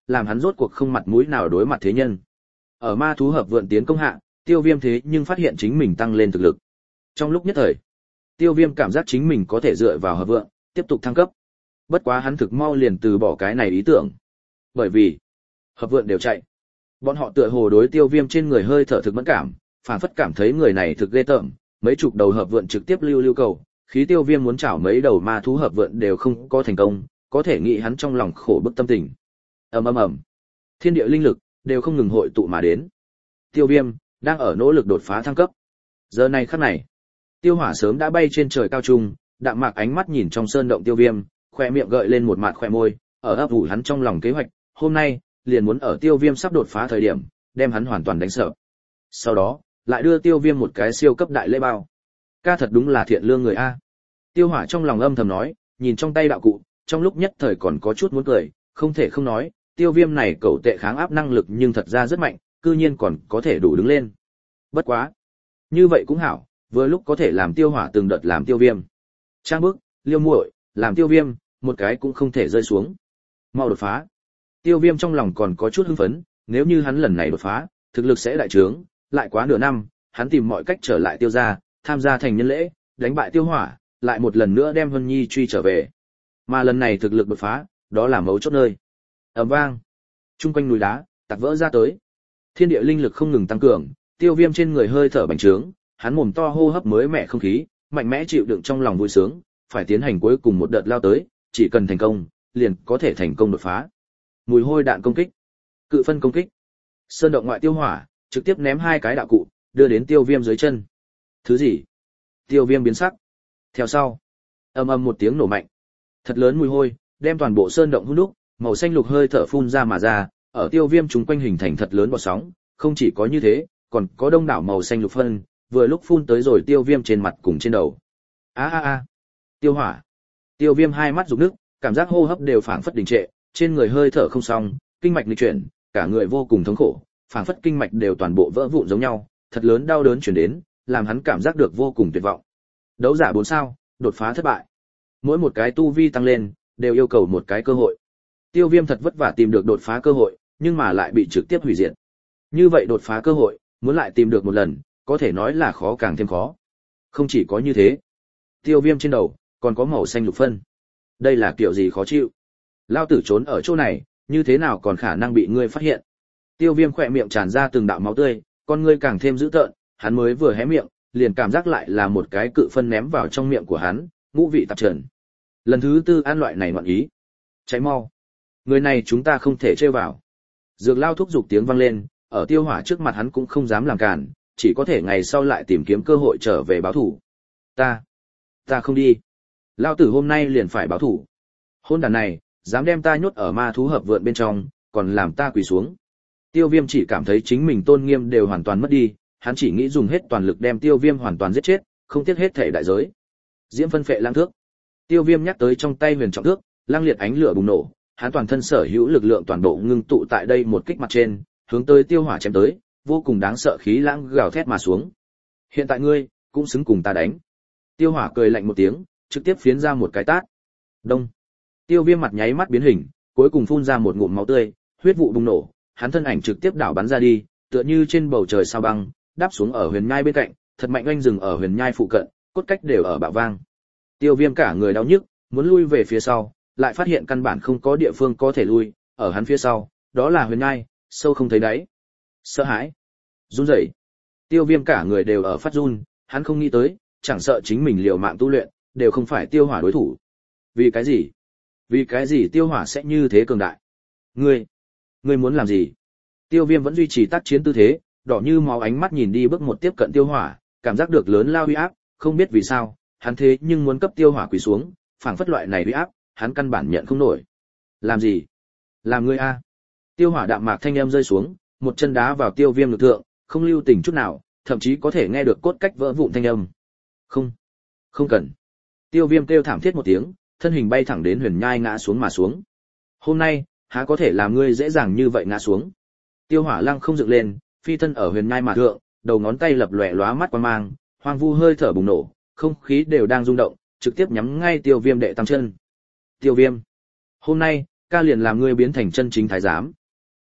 Speaker 1: làm hắn rốt cuộc không mặt mũi nào đối mặt thế nhân. Ở ma thú hợp vượn tiến công hạ, Tiêu Viêm thế nhưng phát hiện chính mình tăng lên thực lực. Trong lúc nhất thời, Tiêu Viêm cảm giác chính mình có thể dựa vào hợp vượn, tiếp tục thăng cấp. Bất quá hắn thực mau liền từ bỏ cái này ý tưởng. Bởi vì, hợp vượn đều chạy. Bọn họ tựa hồ đối Tiêu Viêm trên người hơi thở thực mẫn cảm, phản phất cảm thấy người này thực ghê tởm, mấy chục đầu hợp vượn trực tiếp lưu lưu cầu, khí Tiêu Viêm muốn chảo mấy đầu ma thú hợp vượn đều không có thành công, có thể nghĩ hắn trong lòng khổ bức tâm tình. Ầm ầm ầm. Thiên địa linh lực đều không ngừng hội tụ mà đến. Tiêu Viêm đang ở nỗ lực đột phá thăng cấp. Giờ này khắc này, Tiêu Hỏa sớm đã bay trên trời cao trung, đạm mạc ánh mắt nhìn trong sơn động Tiêu Viêm, khoe miệng gợi lên một mạt khoe môi, ở ấp ủ hắn trong lòng kế hoạch, hôm nay liền muốn ở Tiêu Viêm sắp đột phá thời điểm, đem hắn hoàn toàn đánh sợ. Sau đó, lại đưa Tiêu Viêm một cái siêu cấp đại lễ bao. Ca thật đúng là thiện lương người a. Tiêu Hỏa trong lòng âm thầm nói, nhìn trong tay đạo cụ, trong lúc nhất thời còn có chút muốn cười, không thể không nói, Tiêu Viêm này cẩu tệ kháng áp năng lực nhưng thật ra rất mạnh, cư nhiên còn có thể đủ đứng lên. Bất quá, như vậy cũng hảo, vừa lúc có thể làm Tiêu Hỏa từng đợt làm Tiêu Viêm. Trang bức, liêu muội, làm Tiêu Viêm, một cái cũng không thể rơi xuống. Mau đột phá. Tiêu Viêm trong lòng còn có chút hưng phấn, nếu như hắn lần này đột phá, thực lực sẽ đại trướng, lại quá nửa năm, hắn tìm mọi cách trở lại Tiêu gia, tham gia thành nhân lễ, đánh bại Tiêu Hỏa, lại một lần nữa đem Vân Nhi truy trở về. Mà lần này thực lực đột phá, đó là mấu chốt nơi. Ầm vang, chung quanh núi đá tạc vỡ ra tới. Thiên địa linh lực không ngừng tăng cường, Tiêu Viêm trên người hơi thở bành trướng, hắn mồm to hô hấp mới mẻ không khí, mạnh mẽ chịu đựng trong lòng vui sướng, phải tiến hành cuối cùng một đợt lao tới, chỉ cần thành công, liền có thể thành công đột phá. Mùi hôi đạn công kích, cự phân công kích, sơn động ngoại Tiêu Hỏa trực tiếp ném hai cái đạo cụ, đưa đến Tiêu Viêm dưới chân. Thứ gì? Tiêu Viêm biến sắc. Theo sau, ầm ầm một tiếng nổ mạnh, thật lớn mùi hôi đem toàn bộ sơn động hút đúc, màu xanh lục hơi thở phun ra mà ra, ở Tiêu Viêm chúng quanh hình thành thật lớn bọt sóng, không chỉ có như thế, còn có đông đảo màu xanh lục phân, vừa lúc phun tới rồi Tiêu Viêm trên mặt cùng trên đầu. A a a. Tiêu Hỏa. Tiêu Viêm hai mắt rục nước, cảm giác hô hấp đều phảng phất đình trệ, trên người hơi thở không xong, kinh mạch nghịch chuyển, cả người vô cùng thống khổ, phảng phất kinh mạch đều toàn bộ vỡ vụn giống nhau, thật lớn đau đớn truyền đến, làm hắn cảm giác được vô cùng tuyệt vọng. Đấu giả bốn sao, đột phá thất bại. Mỗi một cái tu vi tăng lên, đều yêu cầu một cái cơ hội. Tiêu Viêm thật vất vả tìm được đột phá cơ hội, nhưng mà lại bị trực tiếp hủy diệt. Như vậy đột phá cơ hội, muốn lại tìm được một lần, có thể nói là khó càng thêm khó. Không chỉ có như thế, Tiêu Viêm trên đầu còn có màu xanh lục phân. Đây là kiểu gì khó chịu? Lao tử trốn ở chỗ này, như thế nào còn khả năng bị ngươi phát hiện? Tiêu Viêm khỏe miệng tràn ra từng đạo máu tươi, con ngươi càng thêm dữ tợn, hắn mới vừa hé miệng, liền cảm giác lại là một cái cự phân ném vào trong miệng của hắn, ngũ vị tạp trần. Lần thứ tư ăn loại này ngoạn ý. Cháy mau. Người này chúng ta không thể trêu vào. Dược Lao thúc giục tiếng vang lên, ở Tiêu Hỏa trước mặt hắn cũng không dám làm cản, chỉ có thể ngày sau lại tìm kiếm cơ hội trở về báo thủ. Ta, ta không đi. Lao tử hôm nay liền phải báo thủ. Hôn đàn này, dám đem ta nhốt ở ma thú hợp vượn bên trong, còn làm ta quỳ xuống. Tiêu Viêm chỉ cảm thấy chính mình tôn nghiêm đều hoàn toàn mất đi, hắn chỉ nghĩ dùng hết toàn lực đem Tiêu Viêm hoàn toàn giết chết, không tiếc hết thể đại giới. Diễm phân phệ lang thước. Tiêu Viêm nhắc tới trong tay huyền trọng thước, lang liệt ánh lửa bùng nổ, hắn toàn thân sở hữu lực lượng toàn bộ ngưng tụ tại đây một kích mặt trên, hướng tới Tiêu Hỏa chém tới, vô cùng đáng sợ khí lãng gào thét mà xuống. Hiện tại ngươi cũng xứng cùng ta đánh. Tiêu Hỏa cười lạnh một tiếng, trực tiếp phiến ra một cái tát. Đông. Tiêu Viêm mặt nháy mắt biến hình, cuối cùng phun ra một ngụm máu tươi, huyết vụ bùng nổ, hắn thân ảnh trực tiếp đảo bắn ra đi, tựa như trên bầu trời sao băng, đáp xuống ở huyền nhai bên cạnh, thật mạnh oanh dừng ở huyền nhai phụ cận, cốt cách đều ở bạo vang. Tiêu Viêm cả người đau nhức, muốn lui về phía sau, lại phát hiện căn bản không có địa phương có thể lui, ở hắn phía sau, đó là huyền nhai, sâu không thấy đáy. Sợ hãi, run rẩy. Tiêu Viêm cả người đều ở phát run, hắn không nghĩ tới, chẳng sợ chính mình liều mạng tu luyện, đều không phải Tiêu Hỏa đối thủ. Vì cái gì? Vì cái gì Tiêu Hỏa sẽ như thế cường đại? Ngươi, ngươi muốn làm gì? Tiêu Viêm vẫn duy trì tác chiến tư thế, đỏ như máu ánh mắt nhìn đi bước một tiếp cận Tiêu Hỏa, cảm giác được lớn lao uy áp, không biết vì sao, hắn thế nhưng muốn cấp Tiêu Hỏa quỳ xuống, phảng phất loại này uy áp, hắn căn bản nhận không nổi. Làm gì? Làm ngươi a? Tiêu Hỏa đạm mạc thanh âm rơi xuống, một chân đá vào Tiêu Viêm ngực thượng, không lưu tình chút nào, thậm chí có thể nghe được cốt cách vỡ vụn thanh âm. Không, không cần. Tiêu Viêm kêu thảm thiết một tiếng, thân hình bay thẳng đến huyền nhai ngã xuống mà xuống. Hôm nay, há có thể làm ngươi dễ dàng như vậy ngã xuống? Tiêu Hỏa lăng không dựng lên, phi thân ở huyền nhai mà thượng, đầu ngón tay lập lòe lóa mắt quang mang, hoang vu hơi thở bùng nổ, không khí đều đang rung động, trực tiếp nhắm ngay Tiêu Viêm đệ tam chân. Tiêu Viêm, hôm nay, ca liền làm ngươi biến thành chân chính thái giám.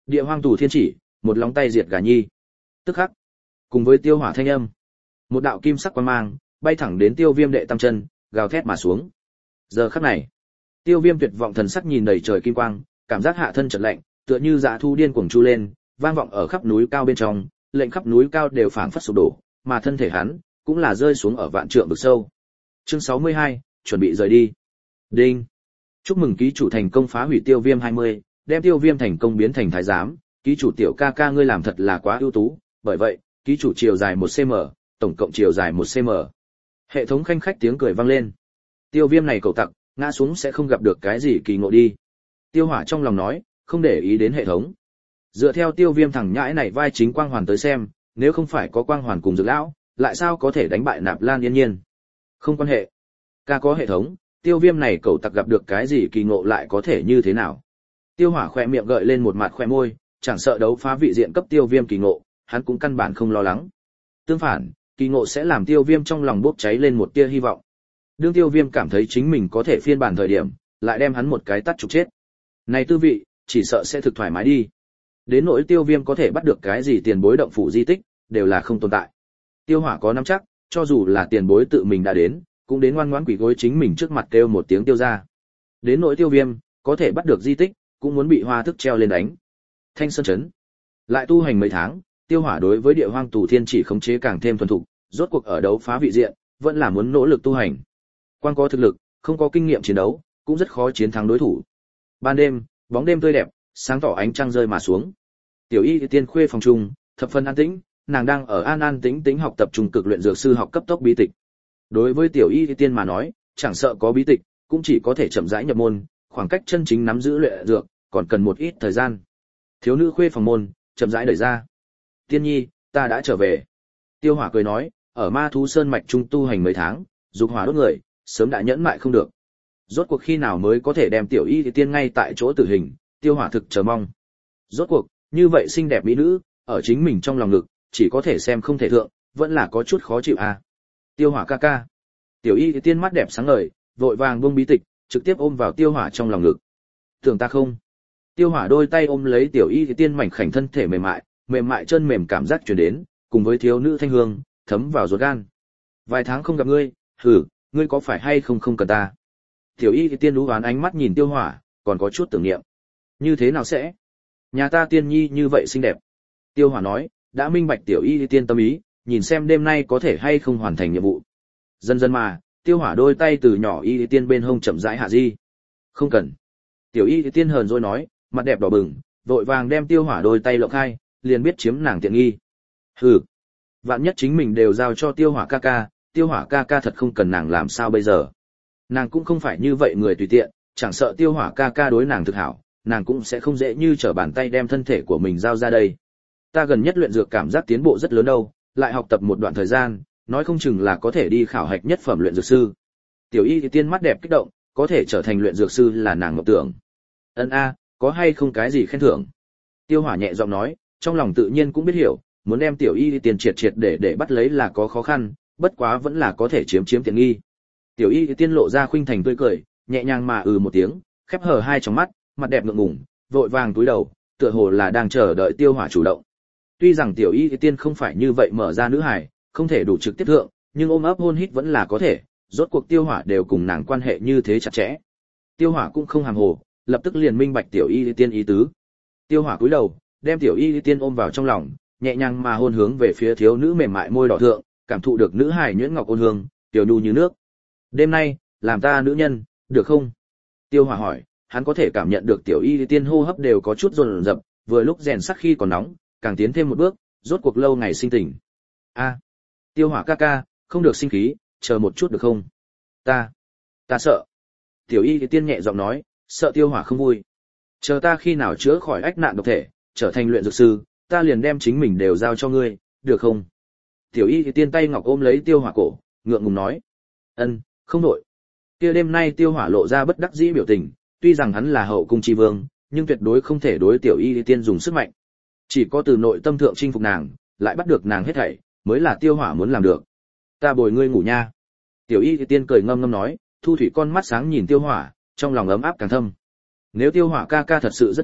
Speaker 1: Địa hoang tù thiên chỉ, một lòng tay diệt gà nhi. Tức khắc, cùng với tiêu hỏa thanh âm, một đạo kim sắc quang mang bay thẳng đến Tiêu Viêm đệ tam chân, gào thét mà xuống. Giờ khắc này, Tiêu Viêm tuyệt vọng thần sắc nhìn đầy trời kim quang, cảm giác hạ thân chợt lạnh, tựa như dã thu điên cuồng chu lên, vang vọng ở khắp núi cao bên trong, lệnh khắp núi cao đều phảng phất sụp đổ, mà thân thể hắn cũng là rơi xuống ở vạn trượng vực sâu. Chương sáu mươi hai, chuẩn bị rời đi. Đinh. Chúc mừng ký chủ thành công phá hủy Tiêu Viêm hai mươi, đem Tiêu Viêm thành công biến thành thái giám, ký chủ tiểu ca ca ngươi làm thật là quá ưu tú, bởi vậy, ký chủ chiều dài một xăng ti mét, tổng cộng chiều dài một xăng ti mét. Hệ thống khanh khách tiếng cười vang lên. Tiêu Viêm này cầu tặc, ngã xuống sẽ không gặp được cái gì kỳ ngộ đi. Tiêu Hỏa trong lòng nói, không để ý đến hệ thống. Dựa theo Tiêu Viêm thằng nhãi này vai chính quang hoàn tới xem, nếu không phải có quang hoàn cùng Dược lão, lại sao có thể đánh bại Nạp Lan Yên Nhiên? Không quan hệ. Ca có hệ thống, Tiêu Viêm này cầu tặc gặp được cái gì kỳ ngộ lại có thể như thế nào? Tiêu Hỏa khỏe miệng gợi lên một mặt khoe môi, chẳng sợ đấu phá vị diện cấp Tiêu Viêm kỳ ngộ, hắn cũng căn bản không lo lắng. Tương phản, kỳ ngộ sẽ làm Tiêu Viêm trong lòng bốc cháy lên một tia hy vọng. Đương Tiêu Viêm cảm thấy chính mình có thể phiên bản thời điểm, lại đem hắn một cái tát trục chết. Này tư vị, chỉ sợ sẽ thực thoải mái đi. Đến nỗi Tiêu Viêm có thể bắt được cái gì tiền bối động phủ di tích, đều là không tồn tại. Tiêu Hỏa có nắm chắc, cho dù là tiền bối tự mình đã đến, cũng đến ngoan ngoãn quỳ gối chính mình trước mặt kêu một tiếng tiêu ra. Đến nỗi Tiêu Viêm, có thể bắt được di tích, cũng muốn bị hoa thức treo lên đánh. Thanh Sơn Trấn. Lại tu hành mấy tháng, Tiêu Hỏa đối với địa hoang tù thiên chỉ khống chế càng thêm thuần thục, rốt cuộc ở đấu phá vị diện, vẫn là muốn nỗ lực tu hành. Quan có thực lực, không có kinh nghiệm chiến đấu, cũng rất khó chiến thắng đối thủ. Ban đêm, bóng đêm tươi đẹp, sáng tỏ ánh trăng rơi mà xuống. Tiểu Y Tiên khuê phòng trung, thập phần an tĩnh, nàng đang ở an an tĩnh tĩnh học tập trung cực luyện dược sư học cấp tốc bí tịch. Đối với Tiểu Y Tiên mà nói, chẳng sợ có bí tịch, cũng chỉ có thể chậm rãi nhập môn, khoảng cách chân chính nắm giữ luyện dược, còn cần một ít thời gian. Thiếu nữ khuê phòng môn, chậm rãi đẩy ra. Tiên nhi, ta đã trở về. Tiêu Hỏa cười nói, ở ma thú sơn mạch trung tu hành mấy tháng, dục hỏa đốt người, sớm đã nhẫn mại không được. Rốt cuộc khi nào mới có thể đem Tiểu Y Tiên ngay tại chỗ tử hình, Tiêu Hỏa thực chờ mong. Rốt cuộc, như vậy xinh đẹp mỹ nữ, ở chính mình trong lòng ngực, chỉ có thể xem không thể thượng, vẫn là có chút khó chịu à. Tiêu Hỏa ca ca. Tiểu Y Tiên mắt đẹp sáng ngời, vội vàng buông bí tịch, trực tiếp ôm vào Tiêu Hỏa trong lòng ngực. Tưởng ta không? Tiêu Hỏa đôi tay ôm lấy Tiểu Y Tiên mảnh khảnh thân thể mềm mại, mềm mại chân mềm cảm giác truyền đến, cùng với thiếu nữ thanh hương, thấm vào ruột gan. Vài tháng không gặp ngươi, hử, ngươi có phải hay không không cần ta? Tiểu Y Tiên lú oán ánh mắt nhìn Tiêu Hỏa, còn có chút tưởng niệm. Như thế nào sẽ? Nhà ta Tiên nhi như vậy xinh đẹp. Tiêu Hỏa nói, đã minh bạch Tiểu Y Tiên tâm ý, nhìn xem đêm nay có thể hay không hoàn thành nhiệm vụ. Dần dần mà, Tiêu Hỏa đôi tay từ nhỏ Y Tiên bên hông chậm rãi hạ di. Không cần. Tiểu Y Tiên hờn dỗi nói, mặt đẹp đỏ bừng, vội vàng đem Tiêu Hỏa đôi tay lộng khai, liền biết chiếm nàng tiện nghi. Hừ, vạn nhất chính mình đều giao cho Tiêu Hỏa ca ca, Tiêu Hỏa ca ca thật không cần nàng làm sao bây giờ? Nàng cũng không phải như vậy người tùy tiện, chẳng sợ Tiêu Hỏa ca ca đối nàng thực hảo, nàng cũng sẽ không dễ như trở bàn tay đem thân thể của mình giao ra đây. Ta gần nhất luyện dược cảm giác tiến bộ rất lớn đâu, lại học tập một đoạn thời gian, nói không chừng là có thể đi khảo hạch nhất phẩm luyện dược sư. Tiểu Y thì tiên mắt đẹp kích động, có thể trở thành luyện dược sư là nàng mộng tưởng. Ân a, có hay không cái gì khen thưởng? Tiêu Hỏa nhẹ giọng nói, trong lòng tự nhiên cũng biết hiểu, muốn đem Tiểu Y tiền triệt triệt để để bắt lấy là có khó khăn, bất quá vẫn là có thể chiếm chiếm tiện nghi. Tiểu Y tiên lộ ra khuynh thành tươi cười, nhẹ nhàng mà ừ một tiếng, khép hờ hai tròng mắt, mặt đẹp ngượng ngùng, vội vàng cúi đầu, tựa hồ là đang chờ đợi Tiêu Hỏa chủ động. Tuy rằng Tiểu Y tiên không phải như vậy mở ra nữ hài, không thể đủ trực tiếp thượng, nhưng ôm ấp hôn hít vẫn là có thể, rốt cuộc Tiêu Hỏa đều cùng nàng quan hệ như thế chặt chẽ. Tiêu Hỏa cũng không hàm hồ, lập tức liền minh bạch Tiểu Y tiên ý tứ. Tiêu Hỏa cúi đầu, đem Tiểu Y tiên ôm vào trong lòng, nhẹ nhàng mà hôn hướng về phía thiếu nữ mềm mại môi đỏ thượng, cảm thụ được nữ hài nhuyễn ngọc ôn hương, tiểu nhu như nước. Đêm nay, làm ta nữ nhân, được không? Tiêu Hỏa hỏi, hắn có thể cảm nhận được Tiểu Y tiên hô hấp đều có chút dồn dập, vừa lúc rèn sắc khi còn nóng, càng tiến thêm một bước, rốt cuộc lâu ngày sinh tình. A, Tiêu Hỏa ca ca, không được sinh khí, chờ một chút được không? Ta, ta sợ. Tiểu Y tiên nhẹ giọng nói, sợ Tiêu Hỏa không vui. Chờ ta khi nào chữa khỏi ách nạn độc thể, trở thành luyện dược sư, ta liền đem chính mình đều giao cho ngươi, được không? Tiểu Y tiên tay ngọc ôm lấy Tiêu Hỏa cổ, ngượng ngùng nói, ân, không nổi. Kia đêm nay Tiêu Hỏa lộ ra bất đắc dĩ biểu tình, tuy rằng hắn là hậu cung chi vương, nhưng tuyệt đối không thể đối Tiểu Y tiên dùng sức mạnh. Chỉ có từ nội tâm thượng chinh phục nàng, lại bắt được nàng hết thảy, mới là Tiêu Hỏa muốn làm được. Ta bồi ngươi ngủ nha. Tiểu Y tiên cười ngâm ngâm nói, thu thủy con mắt sáng nhìn Tiêu Hỏa, trong lòng ấm áp càng thâm. Nếu Tiêu Hỏa ca ca thật sự rất muốn,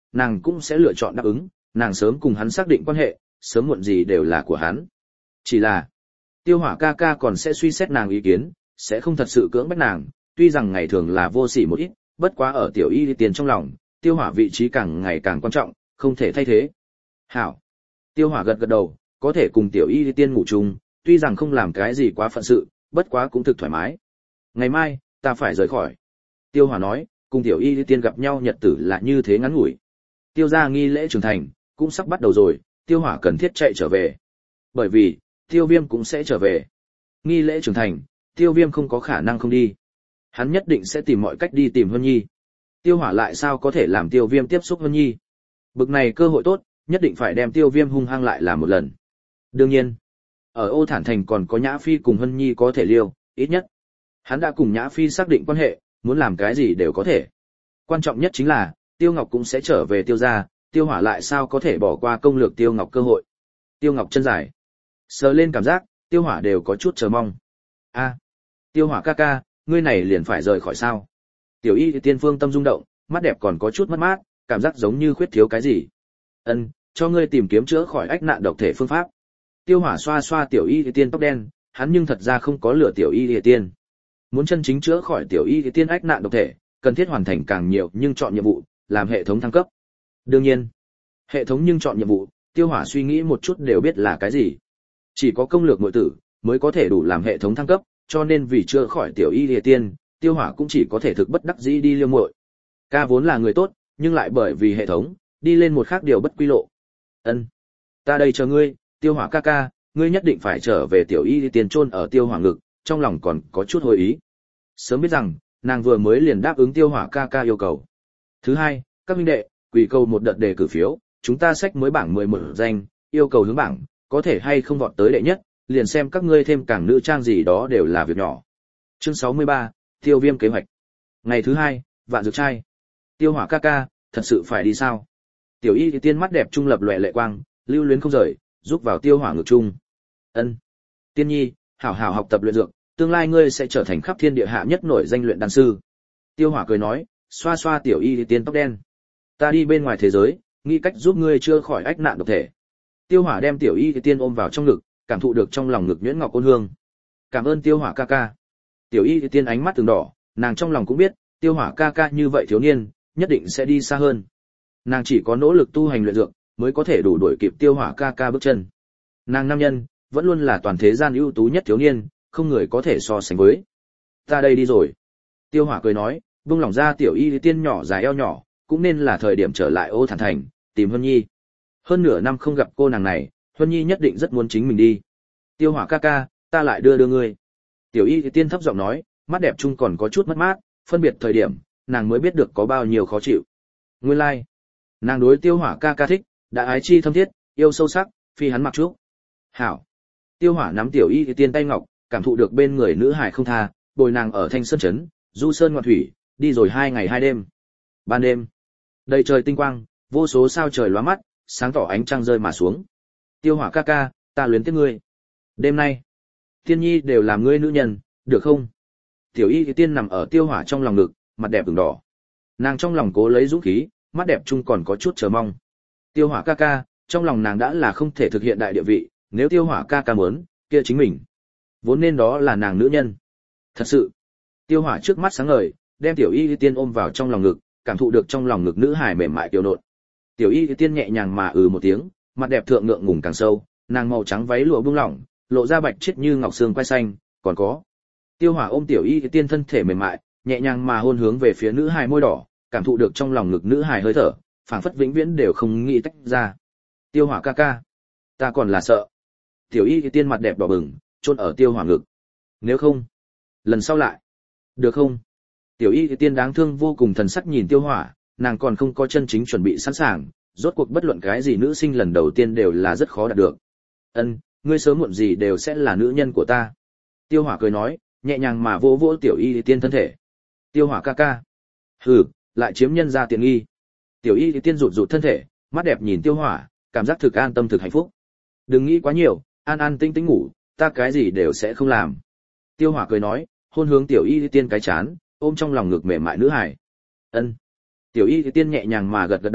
Speaker 1: nàng cũng sẽ lựa chọn đáp ứng, nàng sớm cùng hắn xác định quan hệ, sớm muộn gì đều là của hắn. Chỉ là, Tiêu Hỏa ca ca còn sẽ suy xét nàng ý kiến, sẽ không thật sự cưỡng bách nàng, tuy rằng ngày thường là vô sỉ một ít, bất quá ở tiểu y tiền trong lòng, Tiêu Hỏa vị trí càng ngày càng quan trọng, không thể thay thế. Hảo. Tiêu Hỏa gật gật đầu, có thể cùng tiểu y tiên ngủ chung, tuy rằng không làm cái gì quá phận sự, bất quá cũng thực thoải mái. Ngày mai, ta phải rời khỏi. Tiêu Hỏa nói, cùng tiểu y tiên gặp nhau nhật tử là như thế ngắn ngủi. Tiêu gia nghi lễ trưởng thành, cũng sắp bắt đầu rồi, Tiêu Hỏa cần thiết chạy trở về. Bởi vì, Tiêu Viêm cũng sẽ trở về. Nghi lễ trưởng thành, Tiêu Viêm không có khả năng không đi. Hắn nhất định sẽ tìm mọi cách đi tìm Hân Nhi. Tiêu Hỏa lại sao có thể làm Tiêu Viêm tiếp xúc Hân Nhi? Bực này cơ hội tốt, nhất định phải đem Tiêu Viêm hung hăng lại làm một lần. Đương nhiên, ở Ô Thản Thành còn có Nhã Phi cùng Hân Nhi có thể liêu, ít nhất. Hắn đã cùng Nhã Phi xác định quan hệ, muốn làm cái gì đều có thể. Quan trọng nhất chính là, Tiêu Ngọc cũng sẽ trở về Tiêu gia, Tiêu Hỏa lại sao có thể bỏ qua công lược Tiêu Ngọc cơ hội. Tiêu Ngọc chân dài, sờ lên cảm giác, Tiêu Hỏa đều có chút chờ mong. A, Tiêu Hỏa ca ca, ngươi này liền phải rời khỏi sao? Tiểu Y thì Tiên Phương tâm rung động, mắt đẹp còn có chút mất mát, cảm giác giống như khuyết thiếu cái gì. Ân, cho ngươi tìm kiếm chữa khỏi ách nạn độc thể phương pháp. Tiêu Hỏa xoa xoa Tiểu Y thì Tiên tóc đen, hắn nhưng thật ra không có lừa Tiểu Y thì Tiên. Muốn chân chính chữa khỏi Tiểu Y thì Tiên ách nạn độc thể, cần thiết hoàn thành càng nhiều nhưng chọn nhiệm vụ, làm hệ thống thăng cấp. Đương nhiên, hệ thống nhưng chọn nhiệm vụ, Tiêu Hỏa suy nghĩ một chút đều biết là cái gì. Chỉ có công lược muội tử mới có thể đủ làm hệ thống thăng cấp, cho nên vì chữa khỏi Tiểu Y Lìa Tiên, Tiêu Hỏa cũng chỉ có thể thực bất đắc dĩ đi liêu muội. Ca vốn là người tốt, nhưng lại bởi vì hệ thống, đi lên một khác điều bất quy lộ. Ân, ta đây chờ ngươi, Tiêu Hỏa ca ca, ngươi nhất định phải trở về Tiểu Y Lìa Tiên chôn ở Tiêu Hỏa ngực, trong lòng còn có chút hồi ý. Sớm biết rằng, nàng vừa mới liền đáp ứng Tiêu Hỏa ca ca yêu cầu. Thứ hai, các huynh đệ, quỳ cầu một đợt đề cử phiếu, chúng ta sách mới bảng mười một danh, yêu cầu hướng bảng, có thể hay không vọt tới đệ nhất, liền xem các ngươi thêm càng nữ trang gì đó đều là việc nhỏ. Chương sáu mươi ba, Tiêu Viêm kế hoạch. Ngày thứ hai, Vạn Dược trai. Tiêu Hỏa ca ca, thật sự phải đi sao? Tiểu Y thì Tiên mắt đẹp trung lập lòe lệ quang, lưu luyến không rời, giúp vào Tiêu Hỏa ngực trung. Ân, Tiên Nhi, hảo hảo học tập luyện dược, tương lai ngươi sẽ trở thành khắp thiên địa hạ nhất nổi danh luyện đan sư. Tiêu Hỏa cười nói, xoa xoa Tiểu Y thì Tiên tóc đen. Ta đi bên ngoài thế giới, nghĩ cách giúp ngươi chữa khỏi ách nạn độc thể. Tiêu Hỏa đem Tiểu Y thì Tiên ôm vào trong ngực, cảm thụ được trong lòng ngực nhuyễn ngọc ôn hương. Cảm ơn Tiêu Hỏa ca ca. Tiểu Y thì Tiên ánh mắt từng đỏ, nàng trong lòng cũng biết, Tiêu Hỏa ca ca như vậy thiếu niên, nhất định sẽ đi xa hơn. Nàng chỉ có nỗ lực tu hành luyện dược, mới có thể đủ đuổi kịp Tiêu Hỏa ca ca bước chân. Nàng nam nhân, vẫn luôn là toàn thế gian ưu tú nhất thiếu niên, không người có thể so sánh với. Ta đây đi rồi. Tiêu Hỏa cười nói, buông lỏng ra Tiểu Y thì Tiên nhỏ dài eo nhỏ, cũng nên là thời điểm trở lại Ô Thản Thành, tìm Hân Nhi. Hơn nửa năm không gặp cô nàng này, Hân Nhi nhất định rất muốn chính mình đi. Tiêu Hỏa ca ca, ta lại đưa đưa ngươi. Tiểu Y thì Tiên thấp giọng nói, mắt đẹp chung còn có chút mất mát, phân biệt thời điểm, nàng mới biết được có bao nhiêu khó chịu. Nguyên lai, like. Nàng đối Tiêu Hỏa ca ca thích, đã ái chi thâm thiết, yêu sâu sắc, phi hắn mặc trước. Hảo. Tiêu Hỏa nắm Tiểu Y thì Tiên tay ngọc, cảm thụ được bên người nữ hài không tha, bồi nàng ở Thanh Sơn trấn, du sơn ngoạn thủy, đi rồi hai ngày hai đêm. Ban đêm, đầy trời tinh quang, vô số sao trời lóa mắt, sáng tỏ ánh trăng rơi mà xuống. Tiêu Hỏa ca ca, ta luyến tiếc ngươi. Đêm nay, Tiên Nhi đều làm ngươi nữ nhân, được không? Tiểu Y thì Tiên nằm ở Tiêu Hỏa trong lòng ngực, mặt đẹp ửng đỏ. Nàng trong lòng cố lấy dũng khí, mắt đẹp chung còn có chút chờ mong. Tiêu Hỏa ca ca, trong lòng nàng đã là không thể thực hiện đại địa vị, nếu Tiêu Hỏa ca ca muốn, kia chính mình vốn nên đó là nàng nữ nhân. Thật sự. Tiêu Hỏa trước mắt sáng ngời, đem Tiểu Y thì Tiên ôm vào trong lòng ngực, cảm thụ được trong lòng ngực nữ hài mềm mại kiều nộn. Tiểu Y thì Tiên nhẹ nhàng mà ừ một tiếng, mặt đẹp thượng ngượng ngùng càng sâu, nàng màu trắng váy lụa buông lỏng, lộ ra bạch chiết như ngọc xương quai xanh, còn có. Tiêu Hỏa ôm Tiểu Y thì Tiên thân thể mềm mại, nhẹ nhàng mà hôn hướng về phía nữ hài môi đỏ, cảm thụ được trong lòng ngực nữ hài hơi thở, phảng phất vĩnh viễn đều không nghĩ tách ra. Tiêu Hỏa ca ca, ta còn là sợ. Tiểu Y thì Tiên mặt đẹp đỏ bừng, chôn ở Tiêu Hỏa ngực. Nếu không, lần sau lại, được không? Tiểu Y thì Tiên đáng thương vô cùng thần sắc nhìn Tiêu Hỏa, nàng còn không có chân chính chuẩn bị sẵn sàng, rốt cuộc bất luận cái gì nữ sinh lần đầu tiên đều là rất khó đạt được. Ân, ngươi sớm muộn gì đều sẽ là nữ nhân của ta. Tiêu Hỏa cười nói, nhẹ nhàng mà vỗ vỗ Tiểu Y thì Tiên thân thể. Tiêu Hỏa ca ca, hừ, lại chiếm nhân ra tiện nghi. Tiểu Y thì Tiên rụt rụt thân thể, mắt đẹp nhìn Tiêu Hỏa, cảm giác thực an tâm thực hạnh phúc. Đừng nghĩ quá nhiều, an an tinh tinh ngủ, ta cái gì đều sẽ không làm. Tiêu Hỏa cười nói, hôn hướng Tiểu Y thì Tiên cái chán, ôm trong lòng ngực mềm mại nữ hài. Ân. Tiểu Y thì Tiên nhẹ nhàng mà gật gật đầu,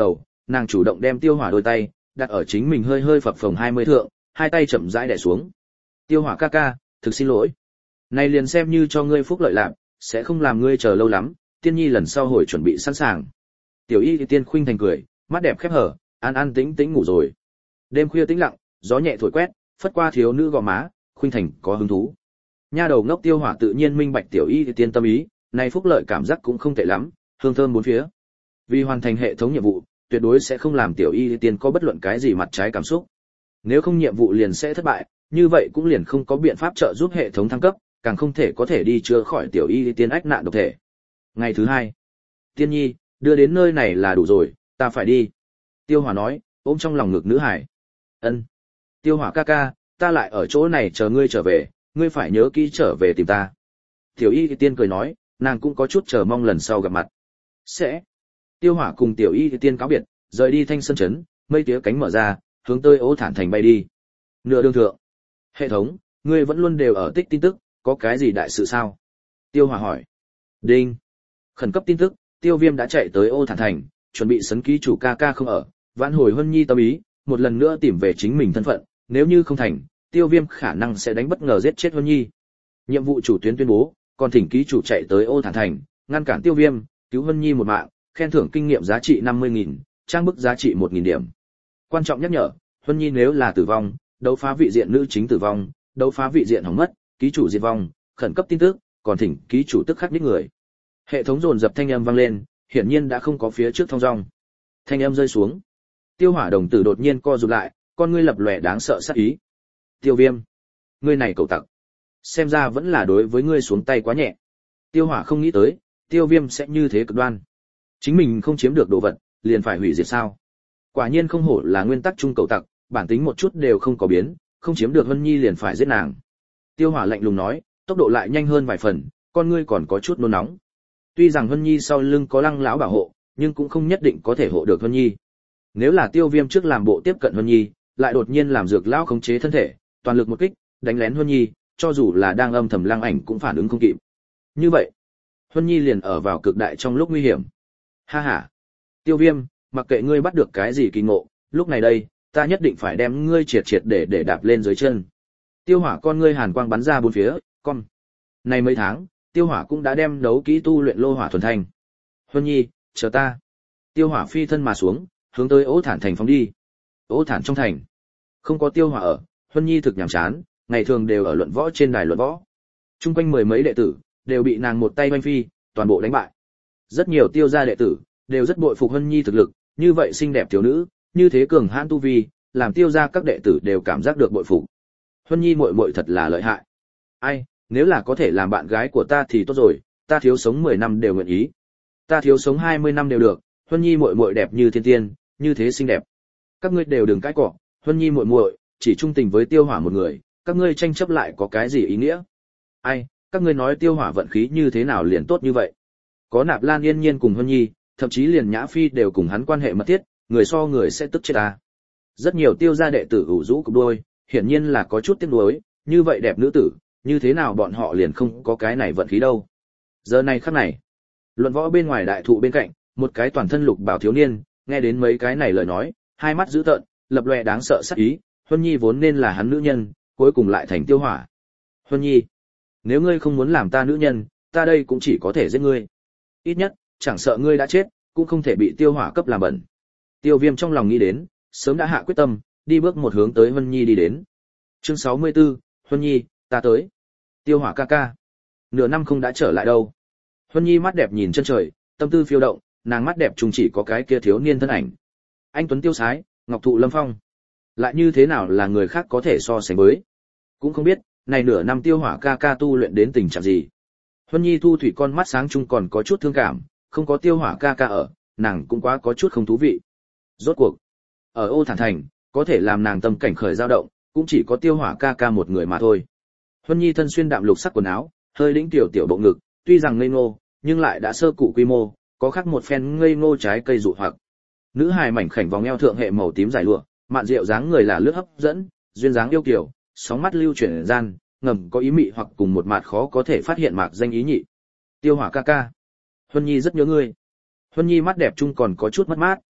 Speaker 1: nàng chủ động đem Tiêu Hỏa đôi tay đặt ở chính mình hơi hơi phập phồng hai mươi thượng, hai tay chậm rãi đè xuống. Tiêu Hỏa ca ca, thực xin lỗi. Này liền xem như cho ngươi phúc lợi lạc, sẽ không làm ngươi chờ lâu lắm, Tiên Nhi lần sau hồi chuẩn bị sẵn sàng. Tiểu Y Tiên khuynh thành cười, mắt đẹp khép hở, an an tĩnh tĩnh ngủ rồi. Đêm khuya tĩnh lặng, gió nhẹ thổi quét, phất qua thiếu nữ gò má, khuynh thành có hứng thú. Nha đầu ngốc Tiêu Hỏa tự nhiên minh bạch Tiểu Y Tiên tâm ý, này phúc lợi cảm giác cũng không tệ lắm, hương thơm bốn phía. Vì hoàn thành hệ thống nhiệm vụ, tuyệt đối sẽ không làm Tiểu Y Tiên có bất luận cái gì mặt trái cảm xúc. Nếu không nhiệm vụ liền sẽ thất bại, như vậy cũng liền không có biện pháp trợ giúp hệ thống thăng cấp, càng không thể có thể đi chữa khỏi Tiểu Y Tiên ách nạn độc thể. Ngày thứ hai, Tiên Nhi, đưa đến nơi này là đủ rồi, ta phải đi. Tiêu Hỏa nói, ôm trong lòng ngực nữ hải. Ân. Tiêu Hỏa ca ca, ta lại ở chỗ này chờ ngươi trở về, ngươi phải nhớ kỹ trở về tìm ta. Tiểu Y Tiên cười nói, nàng cũng có chút chờ mong lần sau gặp mặt. Sẽ. Tiêu Hỏa cùng Tiểu Y Tiên cáo biệt, rời đi Thanh Sơn trấn, mây tía cánh mở ra, hướng tới Ô Thản thành bay đi. Nửa đường thượng. Hệ thống, ngươi vẫn luôn đều ở tích tin tức, có cái gì đại sự sao? Tiêu Hỏa hỏi. Đinh. Khẩn cấp tin tức, Tiêu Viêm đã chạy tới Ô Thản thành, chuẩn bị sấn ký chủ ca ca không ở, vãn hồi Huân Nhi tâm ý, một lần nữa tìm về chính mình thân phận, nếu như không thành, Tiêu Viêm khả năng sẽ đánh bất ngờ giết chết Huân Nhi. Nhiệm vụ chủ tuyến tuyên bố, còn thỉnh ký chủ chạy tới Ô Thản thành, ngăn cản Tiêu Viêm, cứu Huân Nhi một mạng, khen thưởng kinh nghiệm giá trị năm mươi nghìn, trang bức giá trị một nghìn điểm. Quan trọng nhắc nhở, Huân Nhi nếu là tử vong, đấu phá vị diện nữ chính tử vong, đấu phá vị diện hỏng mất, ký chủ diệt vong, khẩn cấp tin tức, còn thỉnh ký chủ tức khắc đích người. Hệ thống dồn dập thanh âm vang lên, hiển nhiên đã không có phía trước thông dong. Thanh âm rơi xuống. Tiêu Hỏa đồng tử đột nhiên co rụt lại, con ngươi lập lòe đáng sợ sát ý. Tiêu Viêm, ngươi này cậu tặc, xem ra vẫn là đối với ngươi xuống tay quá nhẹ. Tiêu Hỏa không nghĩ tới, Tiêu Viêm sẽ như thế cực đoan. Chính mình không chiếm được đồ vật, liền phải hủy diệt sao? Quả nhiên không hổ là nguyên tắc chung cậu tặc, bản tính một chút đều không có biến, không chiếm được Vân Nhi liền phải giết nàng. Tiêu Hỏa lạnh lùng nói, tốc độ lại nhanh hơn vài phần, con ngươi còn có chút nôn nóng. Tuy rằng Vân Nhi sau lưng có Lăng lão bảo hộ, nhưng cũng không nhất định có thể hộ được Vân Nhi. Nếu là Tiêu Viêm trước làm bộ tiếp cận Vân Nhi, lại đột nhiên làm Dược lão khống chế thân thể, toàn lực một kích, đánh lén Vân Nhi, cho dù là đang âm thầm Lăng Ảnh cũng phản ứng không kịp. Như vậy, Vân Nhi liền ở vào cực đại trong lúc nguy hiểm. Ha ha. Tiêu Viêm, mặc kệ ngươi bắt được cái gì kỳ ngộ, lúc này đây, ta nhất định phải đem ngươi triệt triệt để để đạp lên dưới chân. Tiêu Hỏa con ngươi hàn quang bắn ra bốn phía, con. Này mấy tháng, Tiêu Hỏa cũng đã đem đấu kỹ tu luyện lô hỏa thuần thành. Huân Nhi, chờ ta. Tiêu Hỏa phi thân mà xuống, hướng tới Ô Thản thành phóng đi. Ô Thản trong thành, không có Tiêu Hỏa ở, Huân Nhi thực nhàm chán, ngày thường đều ở luận võ trên đài luận võ. Trung quanh mười mấy đệ tử đều bị nàng một tay oanh phi, toàn bộ đánh bại. Rất nhiều Tiêu gia đệ tử đều rất bội phục Huân Nhi thực lực, như vậy xinh đẹp thiếu nữ, như thế cường hãn tu vi, làm Tiêu gia các đệ tử đều cảm giác được bội phục. Huân Nhi muội muội thật là lợi hại. Ai, nếu là có thể làm bạn gái của ta thì tốt rồi, ta thiếu sống mười năm đều nguyện ý. Ta thiếu sống hai mươi năm đều được, Huân Nhi muội muội đẹp như thiên tiên, như thế xinh đẹp. Các ngươi đều đừng cãi cọ, Huân Nhi muội muội chỉ trung tình với Tiêu Hỏa một người, các ngươi tranh chấp lại có cái gì ý nghĩa? Ai, các ngươi nói Tiêu Hỏa vận khí như thế nào liền tốt như vậy? Có Nạp Lan Yên Nhiên cùng Huân Nhi, thậm chí liền Nhã Phi đều cùng hắn quan hệ mật thiết, người so người sẽ tức chết ta. Rất nhiều Tiêu gia đệ tử ủ rũ cục đôi, hiển nhiên là có chút tiếc nuối, như vậy đẹp nữ tử, như thế nào bọn họ liền không có cái này vận khí đâu. Giờ này khắc này, luận võ bên ngoài đại thụ bên cạnh, một cái toàn thân lục bảo thiếu niên, nghe đến mấy cái này lời nói, hai mắt dữ tợn, lập lòe đáng sợ sắc ý, Huân Nhi vốn nên là hắn nữ nhân, cuối cùng lại thành Tiêu Hỏa. Huân Nhi, nếu ngươi không muốn làm ta nữ nhân, ta đây cũng chỉ có thể giết ngươi. Ít nhất, chẳng sợ ngươi đã chết, cũng không thể bị Tiêu Hỏa cấp làm bẩn. Tiêu Viêm trong lòng nghĩ đến, sớm đã hạ quyết tâm, đi bước một hướng tới Huân Nhi đi đến. Chương sáu mươi tư, Huân Nhi, ta tới. Tiêu Hỏa ca ca, nửa năm không đã trở lại đâu. Huân Nhi mắt đẹp nhìn chân trời, tâm tư phiêu động, nàng mắt đẹp trùng chỉ có cái kia thiếu niên thân ảnh. Anh tuấn tiêu sái, ngọc thụ lâm phong, lại như thế nào là người khác có thể so sánh với? Cũng không biết, này nửa năm Tiêu Hỏa ca ca tu luyện đến tình trạng gì. Huân Nhi thu thủy con mắt sáng chung còn có chút thương cảm, không có Tiêu Hỏa ca ca ở, nàng cũng quá có chút không thú vị. Rốt cuộc, ở Ô Thản thành, có thể làm nàng tâm cảnh khởi dao động, cũng chỉ có Tiêu Hỏa ca ca một người mà thôi. Huân Nhi thân xuyên đạm lục sắc quần áo, hơi lĩnh tiểu tiểu bộ ngực, tuy rằng ngây ngô, nhưng lại đã sơ cụ quy mô, có khác một phen ngây ngô trái cây dụ hoặc. Nữ hài mảnh khảnh vòng eo thượng hệ màu tím dài lụa, mạn rượu dáng người là lướt hấp dẫn, duyên dáng yêu kiều, sóng mắt lưu chuyển gian, ngầm có ý mị hoặc cùng một mạt khó có thể phát hiện mạc danh ý nhị. Tiêu Hỏa ca ca, Huân Nhi rất nhớ ngươi. Huân Nhi mắt đẹp chung còn có chút mất mát,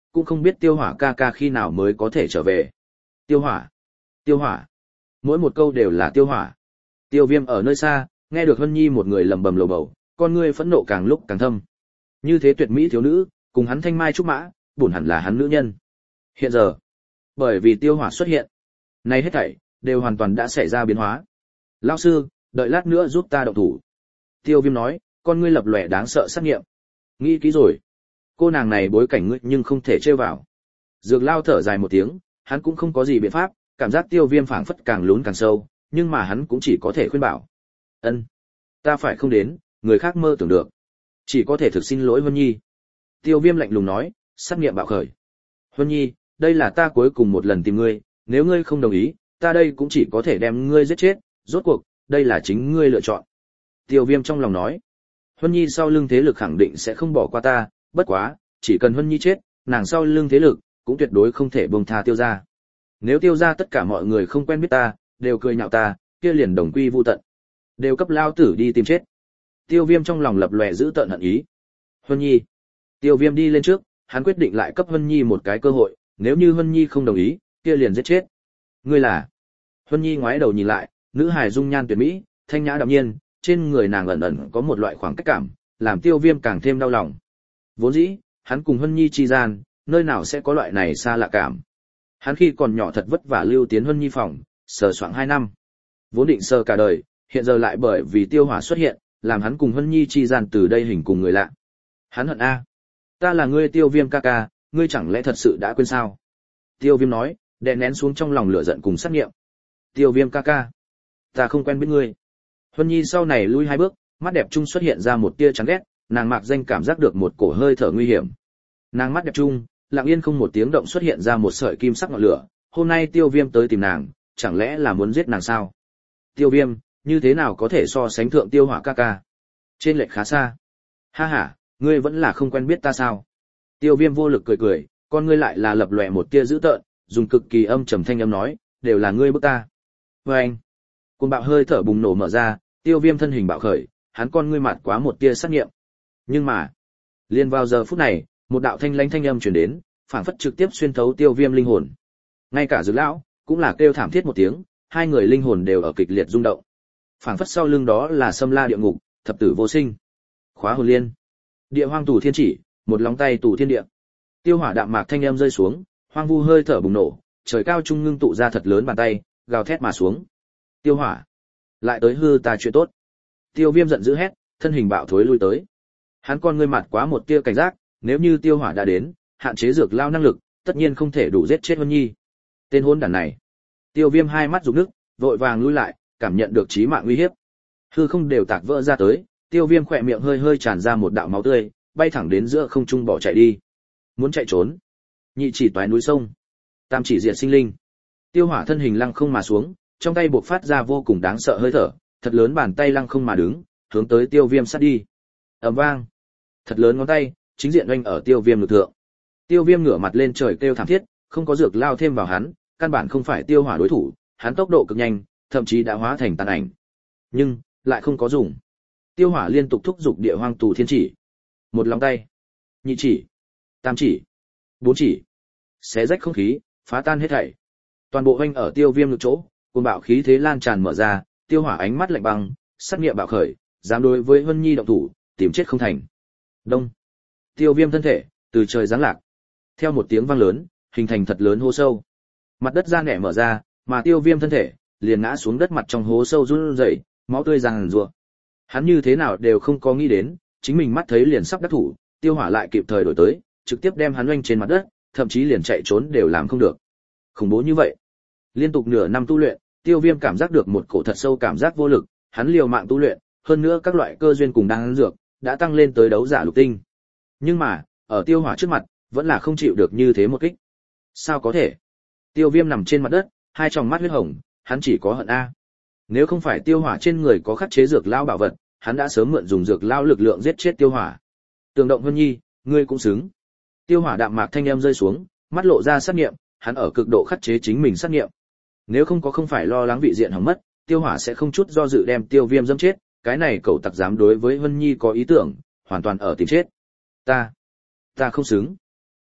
Speaker 1: cũng không biết Tiêu Hỏa ca ca khi nào mới có thể trở về. Tiêu Hỏa, Tiêu Hỏa, mỗi một câu đều là Tiêu Hỏa. Tiêu Viêm ở nơi xa, nghe được Hân Nhi một người lẩm bẩm lầu bầu, con ngươi phẫn nộ càng lúc càng thâm. Như thế tuyệt mỹ thiếu nữ, cùng hắn thanh mai trúc mã, buồn hẳn là hắn nữ nhân. Hiện giờ, bởi vì Tiêu Hỏa xuất hiện, nay hết thảy đều hoàn toàn đã xảy ra biến hóa. Lão sư, đợi lát nữa giúp ta động thủ. Tiêu Viêm nói, con ngươi lập lòe đáng sợ sát nghiệm. Nghĩ kỹ rồi. Cô nàng này bối cảnh ngươi nhưng không thể trêu vào. Dược Lao thở dài một tiếng, hắn cũng không có gì biện pháp, cảm giác Tiêu Viêm phảng phất càng lún càng sâu, nhưng mà hắn cũng chỉ có thể khuyên bảo. Ân, ta phải không đến, người khác mơ tưởng được. Chỉ có thể thực xin lỗi Huân Nhi. Tiêu Viêm lạnh lùng nói, sát nghiệm bạo khởi. Huân Nhi, đây là ta cuối cùng một lần tìm ngươi, nếu ngươi không đồng ý, ta đây cũng chỉ có thể đem ngươi giết chết, rốt cuộc, đây là chính ngươi lựa chọn. Tiêu Viêm trong lòng nói, Huân Nhi sau lưng thế lực khẳng định sẽ không bỏ qua ta, bất quá, chỉ cần Huân Nhi chết, nàng sau lưng thế lực cũng tuyệt đối không thể buông tha Tiêu gia. Nếu Tiêu gia tất cả mọi người không quen biết ta, đều cười nhạo ta, kia liền đồng quy vu tận, đều cấp lao tử đi tìm chết. Tiêu Viêm trong lòng lập lòe giữ tợn hận ý. Huân Nhi. Tiêu Viêm đi lên trước, hắn quyết định lại cấp Huân Nhi một cái cơ hội, nếu như Huân Nhi không đồng ý, kia liền giết chết. Ngươi là? Huân Nhi ngoái đầu nhìn lại, nữ hài dung nhan tuyệt mỹ, thanh nhã đạm nhiên, trên người nàng ẩn ẩn có một loại khoảng cách cảm, làm Tiêu Viêm càng thêm đau lòng. Vốn dĩ, hắn cùng Huân Nhi chi gian, nơi nào sẽ có loại này xa lạ cảm. Hắn khi còn nhỏ thật vất vả lưu tiến Huân Nhi phòng, sờ soạng hai năm. Vốn định sờ cả đời, hiện giờ lại bởi vì Tiêu Hỏa xuất hiện, làm hắn cùng Huân Nhi chi gian từ đây hình cùng người lạ. Hắn hận a, ta là ngươi Tiêu Viêm ca ca, ngươi chẳng lẽ thật sự đã quên sao? Tiêu Viêm nói, đè nén xuống trong lòng lửa giận cùng sát nghiệm. Tiêu Viêm ca ca, ta không quen biết ngươi. Huân Nhi sau này lui hai bước, mắt đẹp trung xuất hiện ra một tia chán ghét, nàng mạc danh cảm giác được một cổ hơi thở nguy hiểm. Nàng mắt đẹp trung, lặng yên không một tiếng động xuất hiện ra một sợi kim sắc ngọn lửa, hôm nay Tiêu Viêm tới tìm nàng, chẳng lẽ là muốn giết nàng sao? Tiêu Viêm, như thế nào có thể so sánh thượng Tiêu Hỏa ca ca? Trên lệch khá xa. Ha ha, ngươi vẫn là không quen biết ta sao? Tiêu Viêm vô lực cười cười, con ngươi lại là lập lòe một tia dữ tợn, dùng cực kỳ âm trầm thanh âm nói, đều là ngươi bức ta. Và anh, cuồng bạo hơi thở bùng nổ mở ra, Tiêu Viêm thân hình bạo khởi, hắn con ngươi mạt quá một tia sát nghiệm. Nhưng mà, liền vào giờ phút này, một đạo thanh lãnh thanh âm truyền đến, phảng phất trực tiếp xuyên thấu Tiêu Viêm linh hồn. Ngay cả Dược lão cũng là kêu thảm thiết một tiếng, hai người linh hồn đều ở kịch liệt rung động. Phảng phất sau lưng đó là Sâm La địa ngục, thập tử vô sinh. Khóa hồn liên, địa hoang tù thiên chỉ, một lòng tay tù thiên địa. Tiêu Hỏa đạm mạc thanh âm rơi xuống, hoang vu hơi thở bùng nổ, trời cao trung ngưng tụ ra thật lớn bàn tay, gào thét mà xuống. Tiêu Hỏa, lại tới hư ta chuyện tốt. Tiêu Viêm giận dữ hét, thân hình bạo thối lui tới. Hắn con ngươi mặt quá một tia cảnh giác, nếu như Tiêu Hỏa đã đến, hạn chế Dược lao năng lực, tất nhiên không thể đủ giết chết Huân Nhi. Tên hỗn đản này. Tiêu Viêm hai mắt rục nước, vội vàng lui lại, cảm nhận được chí mạng uy hiếp. Hư không đều tạc vỡ ra tới, Tiêu Viêm khỏe miệng hơi hơi tràn ra một đạo máu tươi, bay thẳng đến giữa không trung bỏ chạy đi. Muốn chạy trốn, nhị chỉ toái núi sông, tam chỉ diệt sinh linh. Tiêu Hỏa thân hình lăng không mà xuống, trong tay bộc phát ra vô cùng đáng sợ hơi thở, thật lớn bàn tay lăng không mà đứng, hướng tới Tiêu Viêm sát đi. Ầm vang, thật lớn ngón tay chính diện oanh ở Tiêu Viêm ngực thượng. Tiêu Viêm ngửa mặt lên trời kêu thảm thiết, không có Dược lao thêm vào hắn, căn bản không phải Tiêu Hỏa đối thủ, hắn tốc độ cực nhanh, thậm chí đã hóa thành tàn ảnh. Nhưng lại không có dùng. Tiêu Hỏa liên tục thúc giục địa hoang tù thiên chỉ. Một lòng tay, nhị chỉ, tam chỉ, bốn chỉ, xé rách không khí, phá tan hết thảy. Toàn bộ hoanh ở Tiêu Viêm ngực chỗ, cuồng bạo khí thế lan tràn mở ra, Tiêu Hỏa ánh mắt lạnh băng, sát nghiệm bạo khởi, dám đối với Huân Nhi động thủ, tìm chết không thành. Đông. Tiêu Viêm thân thể từ trời giáng lạc, theo một tiếng vang lớn, hình thành thật lớn hố sâu. Mặt đất ra nẻ mở ra, mà Tiêu Viêm thân thể liền ngã xuống đất mặt trong hố sâu run rẩy, máu tươi giằng giụa. Hắn như thế nào đều không có nghĩ đến, chính mình mắt thấy liền sắp đắc thủ, Tiêu Hỏa lại kịp thời đổi tới, trực tiếp đem hắn oanh trên mặt đất, thậm chí liền chạy trốn đều làm không được. Khủng bố như vậy. Liên tục nửa năm tu luyện, Tiêu Viêm cảm giác được một cổ thật sâu cảm giác vô lực, hắn liều mạng tu luyện, hơn nữa các loại cơ duyên cùng đan dược đã tăng lên tới đấu giả lục tinh. Nhưng mà, ở Tiêu Hỏa trước mặt, vẫn là không chịu được như thế một kích. Sao có thể? Tiêu Viêm nằm trên mặt đất, hai tròng mắt huyết hồng, hắn chỉ có hận a. Nếu không phải Tiêu Hỏa trên người có khắc chế dược lao bảo vật, hắn đã sớm mượn dùng dược lao lực lượng giết chết Tiêu Hỏa. Tường Động Huân Nhi, ngươi cũng xứng. Tiêu Hỏa đạm mạc thanh âm rơi xuống, mắt lộ ra sát nghiệm, hắn ở cực độ khắc chế chính mình sát nghiệm. Nếu không có không phải lo lắng vị diện hỏng mất, Tiêu Hỏa sẽ không chút do dự đem Tiêu Viêm dâm chết, cái này cậu tặc dám đối với Huân Nhi có ý tưởng, hoàn toàn ở tìm chết. Ta, ta không xứng.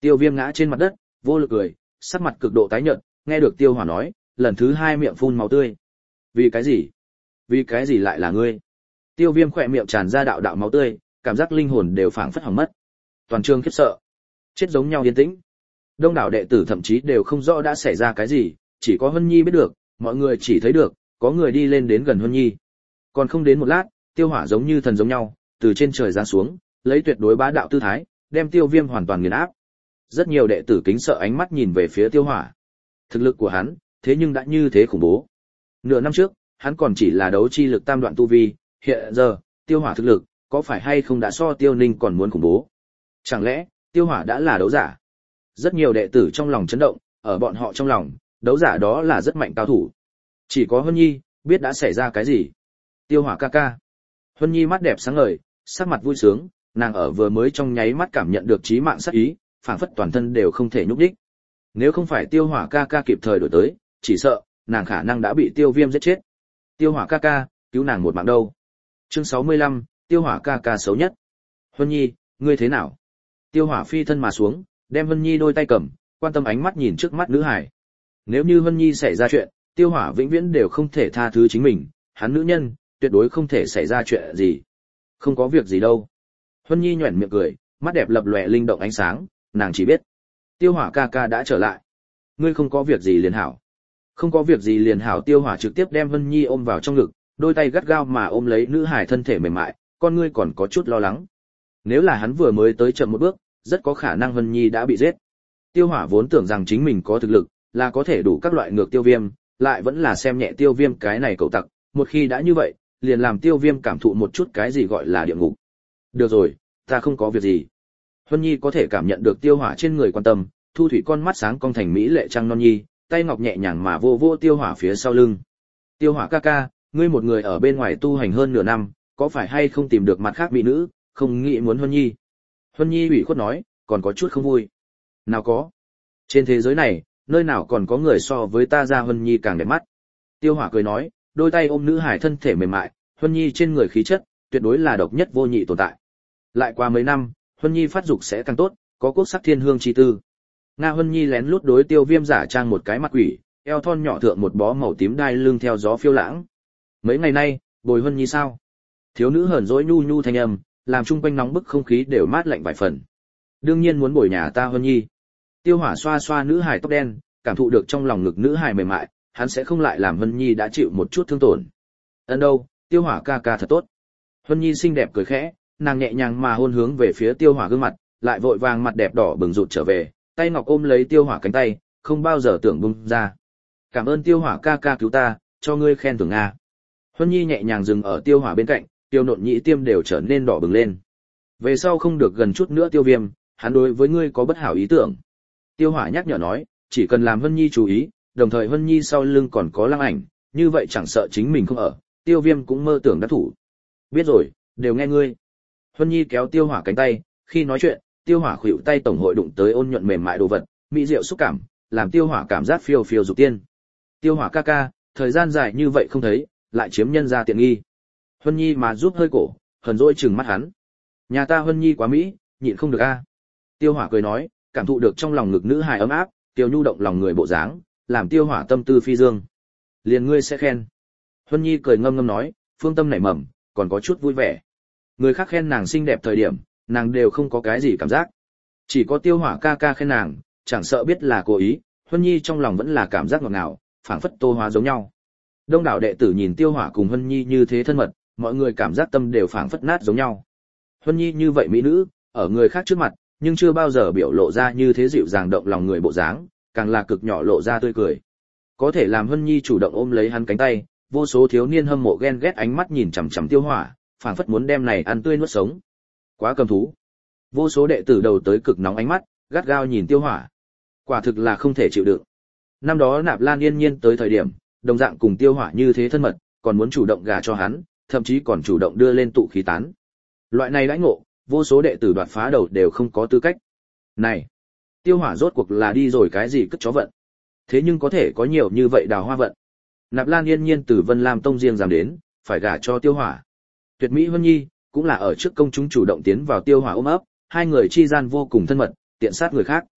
Speaker 1: Tiêu Viêm ngã trên mặt đất, vô lực cười, sắc mặt cực độ tái nhợt, nghe được Tiêu Hỏa nói, lần thứ hai miệng phun máu tươi. Vì cái gì? Vì cái gì lại là ngươi? Tiêu Viêm khỏe miệng tràn ra đạo đạo máu tươi, cảm giác linh hồn đều phảng phất hỏng mất. Toàn trường khiếp sợ, chết giống nhau yên tĩnh. Đông đảo đệ tử thậm chí đều không rõ đã xảy ra cái gì, chỉ có Hân Nhi biết được, mọi người chỉ thấy được, có người đi lên đến gần Hân Nhi. Còn không đến một lát, Tiêu Hỏa giống như thần giống nhau, từ trên trời giáng xuống, lấy tuyệt đối bá đạo tư thái, đem Tiêu Viêm hoàn toàn nghiền áp. Rất nhiều đệ tử kính sợ ánh mắt nhìn về phía Tiêu Hỏa. Thực lực của hắn, thế nhưng đã như thế khủng bố. Nửa năm trước, hắn còn chỉ là đấu chi lực tam đoạn tu vi, hiện giờ, Tiêu Hỏa thực lực, có phải hay không đã so Tiêu Ninh còn muốn khủng bố? Chẳng lẽ, Tiêu Hỏa đã là đấu giả? Rất nhiều đệ tử trong lòng chấn động, ở bọn họ trong lòng, đấu giả đó là rất mạnh cao thủ. Chỉ có Huân Nhi biết đã xảy ra cái gì. Tiêu Hỏa ca ca. Huân Nhi mắt đẹp sáng ngời, sắc mặt vui sướng, nàng ở vừa mới trong nháy mắt cảm nhận được chí mạng sát ý, phảng phất toàn thân đều không thể nhúc nhích. Nếu không phải Tiêu Hỏa ca ca kịp thời đổi tới, chỉ sợ nàng khả năng đã bị Tiêu Viêm giết chết. Tiêu Hỏa ca ca, cứu nàng một mạng đâu. Chương sáu mươi lăm, Tiêu Hỏa ca ca xấu nhất. Huân Nhi, ngươi thế nào? Tiêu Hỏa phi thân mà xuống, đem Huân Nhi đôi tay cầm, quan tâm ánh mắt nhìn trước mắt nữ hải. Nếu như Huân Nhi xảy ra chuyện, Tiêu Hỏa vĩnh viễn đều không thể tha thứ chính mình, hắn nữ nhân, tuyệt đối không thể xảy ra chuyện gì. Không có việc gì đâu. Huân Nhi nhoẻn miệng cười, mắt đẹp lập lòe linh động ánh sáng, nàng chỉ biết, Tiêu Hỏa ca ca đã trở lại. Ngươi không có việc gì liền hảo. Không có việc gì liền hảo. Tiêu Hỏa trực tiếp đem Huân Nhi ôm vào trong ngực, đôi tay gắt gao mà ôm lấy nữ hải thân thể mềm mại, con ngươi còn có chút lo lắng. Nếu là hắn vừa mới tới chậm một bước, rất có khả năng Huân Nhi đã bị giết. Tiêu Hỏa vốn tưởng rằng chính mình có thực lực, là có thể đủ các loại ngược Tiêu Viêm, lại vẫn là xem nhẹ Tiêu Viêm cái này cậu tặc, một khi đã như vậy, liền làm Tiêu Viêm cảm thụ một chút cái gì gọi là địa ngục. Được rồi, ta không có việc gì. Huân Nhi có thể cảm nhận được Tiêu Hỏa trên người quan tâm, thu thủy con mắt sáng cong thành mỹ lệ trăng non nhi, tay ngọc nhẹ nhàng mà vô vô Tiêu Hỏa phía sau lưng. Tiêu Hỏa ca ca, ngươi một người ở bên ngoài tu hành hơn nửa năm, có phải hay không tìm được mặt khác mỹ nữ, không nghĩ muốn Huân Nhi? Huân Nhi ủy khuất nói, còn có chút không vui. Nào có. Trên thế giới này, nơi nào còn có người so với ta ra Huân Nhi càng đẹp mắt. Tiêu Hỏa cười nói, đôi tay ôm nữ hải thân thể mềm mại, Huân Nhi trên người khí chất, tuyệt đối là độc nhất vô nhị tồn tại. Lại qua mấy năm, Huân Nhi phát dục sẽ càng tốt, có quốc sắc thiên hương chi tư. Nga Huân Nhi lén lút đối Tiêu Viêm giả trang một cái mặt quỷ, eo thon nhỏ thượng một bó màu tím đai lưng theo gió phiêu lãng. Mấy ngày nay, bồi Huân Nhi sao? Thiếu nữ hờn dỗi nhu nhu thanh âm, làm chung quanh nóng bức không khí đều mát lạnh vài phần. Đương nhiên muốn bồi nhà ta Huân Nhi. Tiêu Hỏa xoa xoa nữ hài tóc đen, cảm thụ được trong lòng ngực nữ hài mềm mại, hắn sẽ không lại làm Huân Nhi đã chịu một chút thương tổn. Ân đâu, Tiêu Hỏa ca ca thật tốt. Huân Nhi xinh đẹp cười khẽ, nàng nhẹ nhàng mà hôn hướng về phía Tiêu Hỏa gương mặt, lại vội vàng mặt đẹp đỏ bừng rụt trở về, tay ngọc ôm lấy Tiêu Hỏa cánh tay, không bao giờ tưởng buông ra. Cảm ơn Tiêu Hỏa ca ca cứu ta, cho ngươi khen thưởng a. Huân Nhi nhẹ nhàng dừng ở Tiêu Hỏa bên cạnh, Tiêu Nộn nhĩ tiêm đều trở nên đỏ bừng lên. Về sau không được gần chút nữa Tiêu Viêm, hắn đối với ngươi có bất hảo ý tưởng. Tiêu Hỏa nhắc nhở nói, chỉ cần làm Huân Nhi chú ý, đồng thời Huân Nhi sau lưng còn có Lăng Ảnh, như vậy chẳng sợ chính mình không ở, Tiêu Viêm cũng mơ tưởng đắc thủ. Biết rồi, đều nghe ngươi. Huân Nhi kéo Tiêu Hỏa cánh tay, khi nói chuyện, Tiêu Hỏa khuỵu tay tổng hội đụng tới ôn nhuận mềm mại đồ vật, mỹ diệu xúc cảm, làm Tiêu Hỏa cảm giác phiêu phiêu dục tiên. Tiêu Hỏa ca ca, thời gian dài như vậy không thấy, lại chiếm nhân ra tiện nghi. Huân Nhi mà giúp hơi cổ, hờn dỗi trừng mắt hắn. Nhà ta Huân Nhi quá mỹ, nhịn không được a. Tiêu Hỏa cười nói, cảm thụ được trong lòng ngực nữ hài ấm áp, tiêu nhu động lòng người bộ dáng, làm Tiêu Hỏa tâm tư phi dương. Liền ngươi sẽ khen. Huân Nhi cười ngâm ngâm nói, phương tâm nảy mầm, còn có chút vui vẻ. Người khác khen nàng xinh đẹp thời điểm, nàng đều không có cái gì cảm giác. Chỉ có Tiêu Hỏa ca ca khen nàng, chẳng sợ biết là cố ý, Huân Nhi trong lòng vẫn là cảm giác ngọt ngào, phảng phất tô hóa giống nhau. Đông đảo đệ tử nhìn Tiêu Hỏa cùng Huân Nhi như thế thân mật, mọi người cảm giác tâm đều phảng phất nát giống nhau. Huân Nhi như vậy mỹ nữ, ở người khác trước mặt, nhưng chưa bao giờ biểu lộ ra như thế dịu dàng động lòng người bộ dáng, càng là cực nhỏ lộ ra tươi cười. Có thể làm Huân Nhi chủ động ôm lấy hắn cánh tay, vô số thiếu niên hâm mộ ghen ghét ánh mắt nhìn chằm chằm Tiêu Hỏa, phảng phất muốn đem này ăn tươi nuốt sống. Quá cầm thú. Vô số đệ tử đầu tới cực nóng ánh mắt, gắt gao nhìn Tiêu Hỏa. Quả thực là không thể chịu đựng. Năm đó Nạp Lan Yên Nhiên tới thời điểm, đồng dạng cùng Tiêu Hỏa như thế thân mật, còn muốn chủ động gả cho hắn, thậm chí còn chủ động đưa lên tụ khí tán. Loại này đãi ngộ, vô số đệ tử đoạt phá đầu đều không có tư cách. Này, Tiêu Hỏa rốt cuộc là đi rồi cái gì cất chó vận? Thế nhưng có thể có nhiều như vậy đào hoa vận. Nạp Lan Yên Nhiên từ Vân Lam Tông riêng dám đến, phải gả cho Tiêu Hỏa. Tuyệt mỹ Huân Nhi cũng là ở trước công chúng chủ động tiến vào Tiêu Hỏa ôm ấp, hai người chi gian vô cùng thân mật, tiện sát người khác.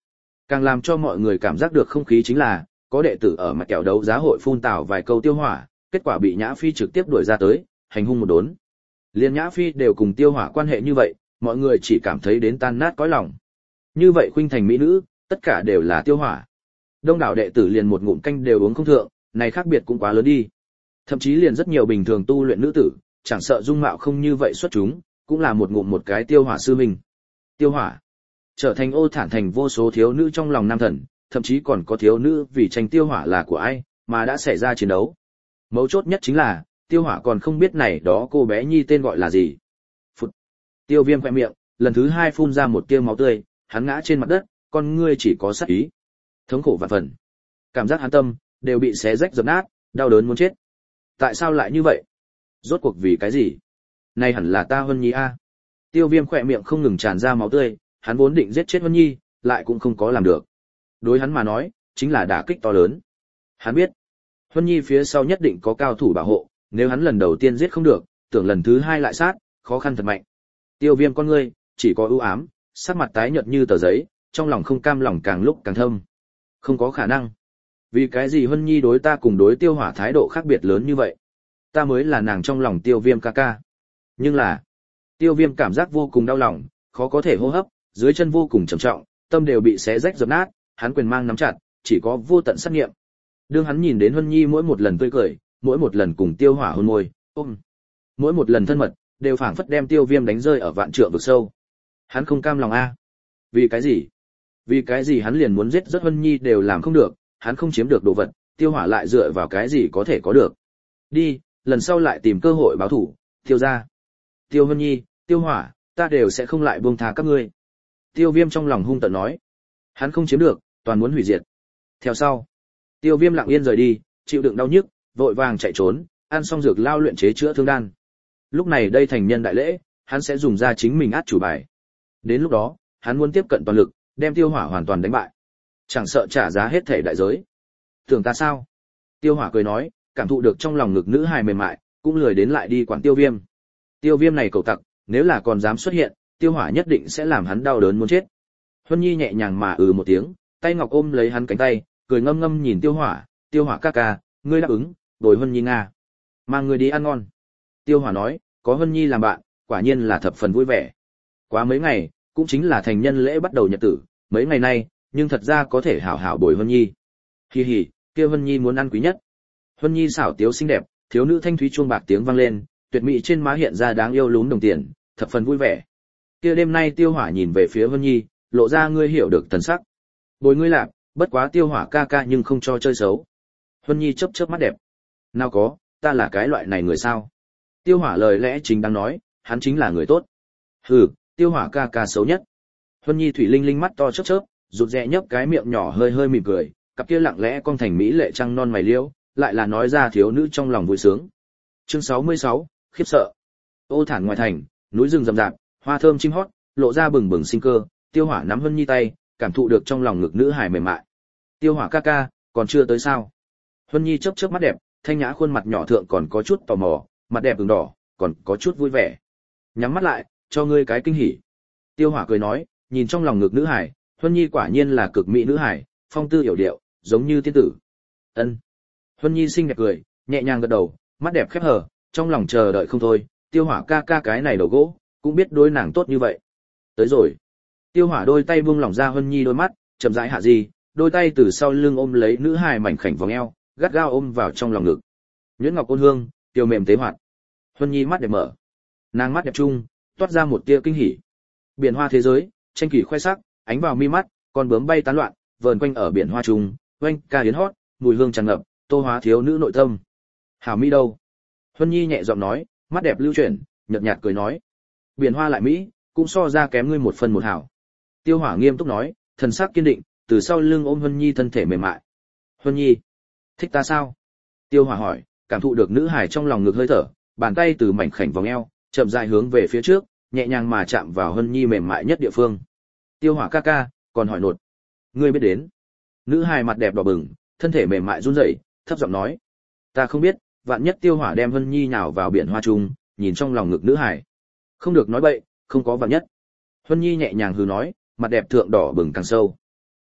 Speaker 1: Càng làm cho mọi người cảm giác được không khí chính là, có đệ tử ở mặt kẹo đấu giá hội phun tào vài câu Tiêu Hỏa, kết quả bị Nhã Phi trực tiếp đuổi ra tới, hành hung một đốn. Liên Nhã Phi đều cùng Tiêu Hỏa quan hệ như vậy, mọi người chỉ cảm thấy đến tan nát cõi lòng. Như vậy khuynh thành mỹ nữ, tất cả đều là Tiêu Hỏa. Đông đảo đệ tử liền một ngụm canh đều uống không thượng, này khác biệt cũng quá lớn đi. Thậm chí liền rất nhiều bình thường tu luyện nữ tử, chẳng sợ dung mạo không như vậy xuất chúng, cũng là một ngụm một cái Tiêu Hỏa sư huynh. Tiêu Hỏa trở thành Ô Thản thành vô số thiếu nữ trong lòng nam thần, thậm chí còn có thiếu nữ vì tranh Tiêu Hỏa là của ai, mà đã xảy ra chiến đấu. Mấu chốt nhất chính là, Tiêu Hỏa còn không biết này đó cô bé nhi tên gọi là gì. Phụt. Tiêu Viêm khẽ miệng, lần thứ hai phun ra một tia máu tươi, hắn ngã trên mặt đất, con ngươi chỉ có sát ý. Thống khổ vạn phần. Cảm giác hắn tâm đều bị xé rách dập nát, đau đớn muốn chết. Tại sao lại như vậy? Rốt cuộc vì cái gì? Này hẳn là ta Huân Nhi a. Tiêu Viêm khẽ miệng không ngừng tràn ra máu tươi, hắn vốn định giết chết Huân Nhi, lại cũng không có làm được. Đối hắn mà nói, chính là đả kích to lớn. Hắn biết, Huân Nhi phía sau nhất định có cao thủ bảo hộ, nếu hắn lần đầu tiên giết không được, tưởng lần thứ hai lại sát, khó khăn thật mạnh. Tiêu Viêm con ngươi chỉ có ưu ám, sắc mặt tái nhợt như tờ giấy, trong lòng không cam lòng càng lúc càng thâm. Không có khả năng. Vì cái gì Huân Nhi đối ta cùng đối Tiêu Hỏa thái độ khác biệt lớn như vậy? Ta mới là nàng trong lòng Tiêu Viêm ca ca. Nhưng là, Tiêu Viêm cảm giác vô cùng đau lòng, khó có thể hô hấp, dưới chân vô cùng trầm trọng, tâm đều bị xé rách dập nát, hắn quyền mang nắm chặt, chỉ có vô tận sát nghiệm. Đương hắn nhìn đến Huân Nhi mỗi một lần tươi cười, mỗi một lần cùng Tiêu Hỏa hôn môi, ôm, mỗi một lần thân mật, đều phảng phất đem Tiêu Viêm đánh rơi ở vạn trượng vực sâu. Hắn không cam lòng a. Vì cái gì? Vì cái gì hắn liền muốn giết rất Huân Nhi đều làm không được, hắn không chiếm được đồ vật, Tiêu Hỏa lại dựa vào cái gì có thể có được? Đi, lần sau lại tìm cơ hội báo thủ, Tiêu gia. Tiêu Huân Nhi, Tiêu Hỏa, ta đều sẽ không lại buông tha các ngươi. Tiêu Viêm trong lòng hung tợn nói. Hắn không chiếm được, toàn muốn hủy diệt. Theo sau, Tiêu Viêm lặng yên rời đi, chịu đựng đau nhức, vội vàng chạy trốn, ăn xong dược lao luyện chế chữa thương đan. Lúc này đây thành nhân đại lễ, hắn sẽ dùng ra chính mình át chủ bài. Đến lúc đó, hắn muốn tiếp cận toàn lực, đem Tiêu Hỏa hoàn toàn đánh bại. Chẳng sợ trả giá hết thể đại giới. Tưởng ta sao? Tiêu Hỏa cười nói, cảm thụ được trong lòng ngực nữ hài mềm mại, cũng lười đến lại đi quản Tiêu Viêm. Tiêu Viêm này cầu tặc, nếu là còn dám xuất hiện, Tiêu Hỏa nhất định sẽ làm hắn đau đớn muốn chết. Huân Nhi nhẹ nhàng mà ừ một tiếng, tay ngọc ôm lấy hắn cánh tay, cười ngâm ngâm nhìn Tiêu Hỏa, Tiêu Hỏa ca ca, ngươi đáp ứng, đổi Huân Nhi nga. Mang người đi ăn ngon. Tiêu Hỏa nói, có Huân Nhi làm bạn, quả nhiên là thập phần vui vẻ. Quá mấy ngày, cũng chính là thành nhân lễ bắt đầu nhật tử, mấy ngày nay, nhưng thật ra có thể hảo hảo bồi Huân Nhi. Hi hi, kia Huân Nhi muốn ăn quý nhất. Huân Nhi xảo tiếu xinh đẹp, thiếu nữ thanh thúy chuông bạc tiếng vang lên, tuyệt mỹ trên má hiện ra đáng yêu lún đồng tiền, thập phần vui vẻ. Kia đêm nay Tiêu Hỏa nhìn về phía Huân Nhi, lộ ra ngươi hiểu được thần sắc. Bồi ngươi lạc, bất quá Tiêu Hỏa ca ca nhưng không cho chơi xấu. Huân Nhi chớp chớp mắt đẹp. Nào có, ta là cái loại này người sao? Tiêu Hỏa lời lẽ chính đang nói, hắn chính là người tốt. Hừ, Tiêu Hỏa ca ca xấu nhất. Huân Nhi thủy linh linh mắt to chớp chớp, rụt rè nhấp cái miệng nhỏ hơi hơi mỉm cười, cặp kia lặng lẽ cong thành mỹ lệ trăng non mày liễu, lại là nói ra thiếu nữ trong lòng vui sướng. Chương sáu mươi sáu, khiếp sợ. Ô Thản ngoài thành, núi rừng rậm rạp, hoa thơm chim hót, lộ ra bừng bừng sinh cơ, Tiêu Hỏa nắm Huân Nhi tay, cảm thụ được trong lòng ngực nữ hài mềm mại. Tiêu Hỏa ca ca, còn chưa tới sao? Huân Nhi chớp chớp mắt đẹp, thanh nhã khuôn mặt nhỏ thượng còn có chút tò mò, mặt đẹp ửng đỏ, còn có chút vui vẻ. Nhắm mắt lại, cho ngươi cái kinh hỉ. Tiêu Hỏa cười nói, nhìn trong lòng ngực nữ hài, Huân Nhi quả nhiên là cực mỹ nữ hài, phong tư hiểu điệu, giống như tiên tử. Ân. Huân Nhi xinh đẹp cười, nhẹ nhàng gật đầu, mắt đẹp khép hờ, trong lòng chờ đợi không thôi, Tiêu Hỏa ca ca cái này đầu gỗ, cũng biết đối nàng tốt như vậy. Tới rồi. Tiêu Hỏa đôi tay buông lỏng ra Huân Nhi đôi mắt, chậm rãi hạ gì, đôi tay từ sau lưng ôm lấy nữ hài mảnh khảnh vòng eo, gắt gao ôm vào trong lòng ngực. Nhuyễn ngọc ôn hương, tiêu mềm tế hoạt. Huân Nhi mắt đẹp mở. Nàng mắt đẹp trung, toát ra một tia kinh hỉ. Biển hoa thế giới, tranh kỳ khoe sắc, ánh vào mi mắt, con bướm bay tán loạn, vờn quanh ở biển hoa trung, oanh ca yến hót, mùi hương tràn ngập, tô hóa thiếu nữ nội tâm. Hảo mỹ đâu? Huân Nhi nhẹ giọng nói, mắt đẹp lưu chuyển, nhợt nhạt cười nói. Biển hoa lại mỹ, cũng so ra kém ngươi một phần một hảo. Tiêu Hỏa nghiêm túc nói, thần sắc kiên định, từ sau lưng ôm Huân Nhi thân thể mềm mại. Huân Nhi, thích ta sao? Tiêu Hỏa hỏi, cảm thụ được nữ hài trong lòng ngực hơi thở, bàn tay từ mảnh khảnh vòng eo, chậm rãi hướng về phía trước, nhẹ nhàng mà chạm vào Huân Nhi mềm mại nhất địa phương. Tiêu Hỏa ca ca, còn hỏi nột. Ngươi biết đến. Nữ hài mặt đẹp đỏ bừng, thân thể mềm mại run rẩy, thấp giọng nói. Ta không biết, vạn nhất Tiêu Hỏa đem Huân Nhi nhào vào biển hoa trung, nhìn trong lòng ngực nữ hài. Không được nói bậy, không có vạn nhất. Huân Nhi nhẹ nhàng hừ nói, mặt đẹp thượng đỏ bừng càng sâu.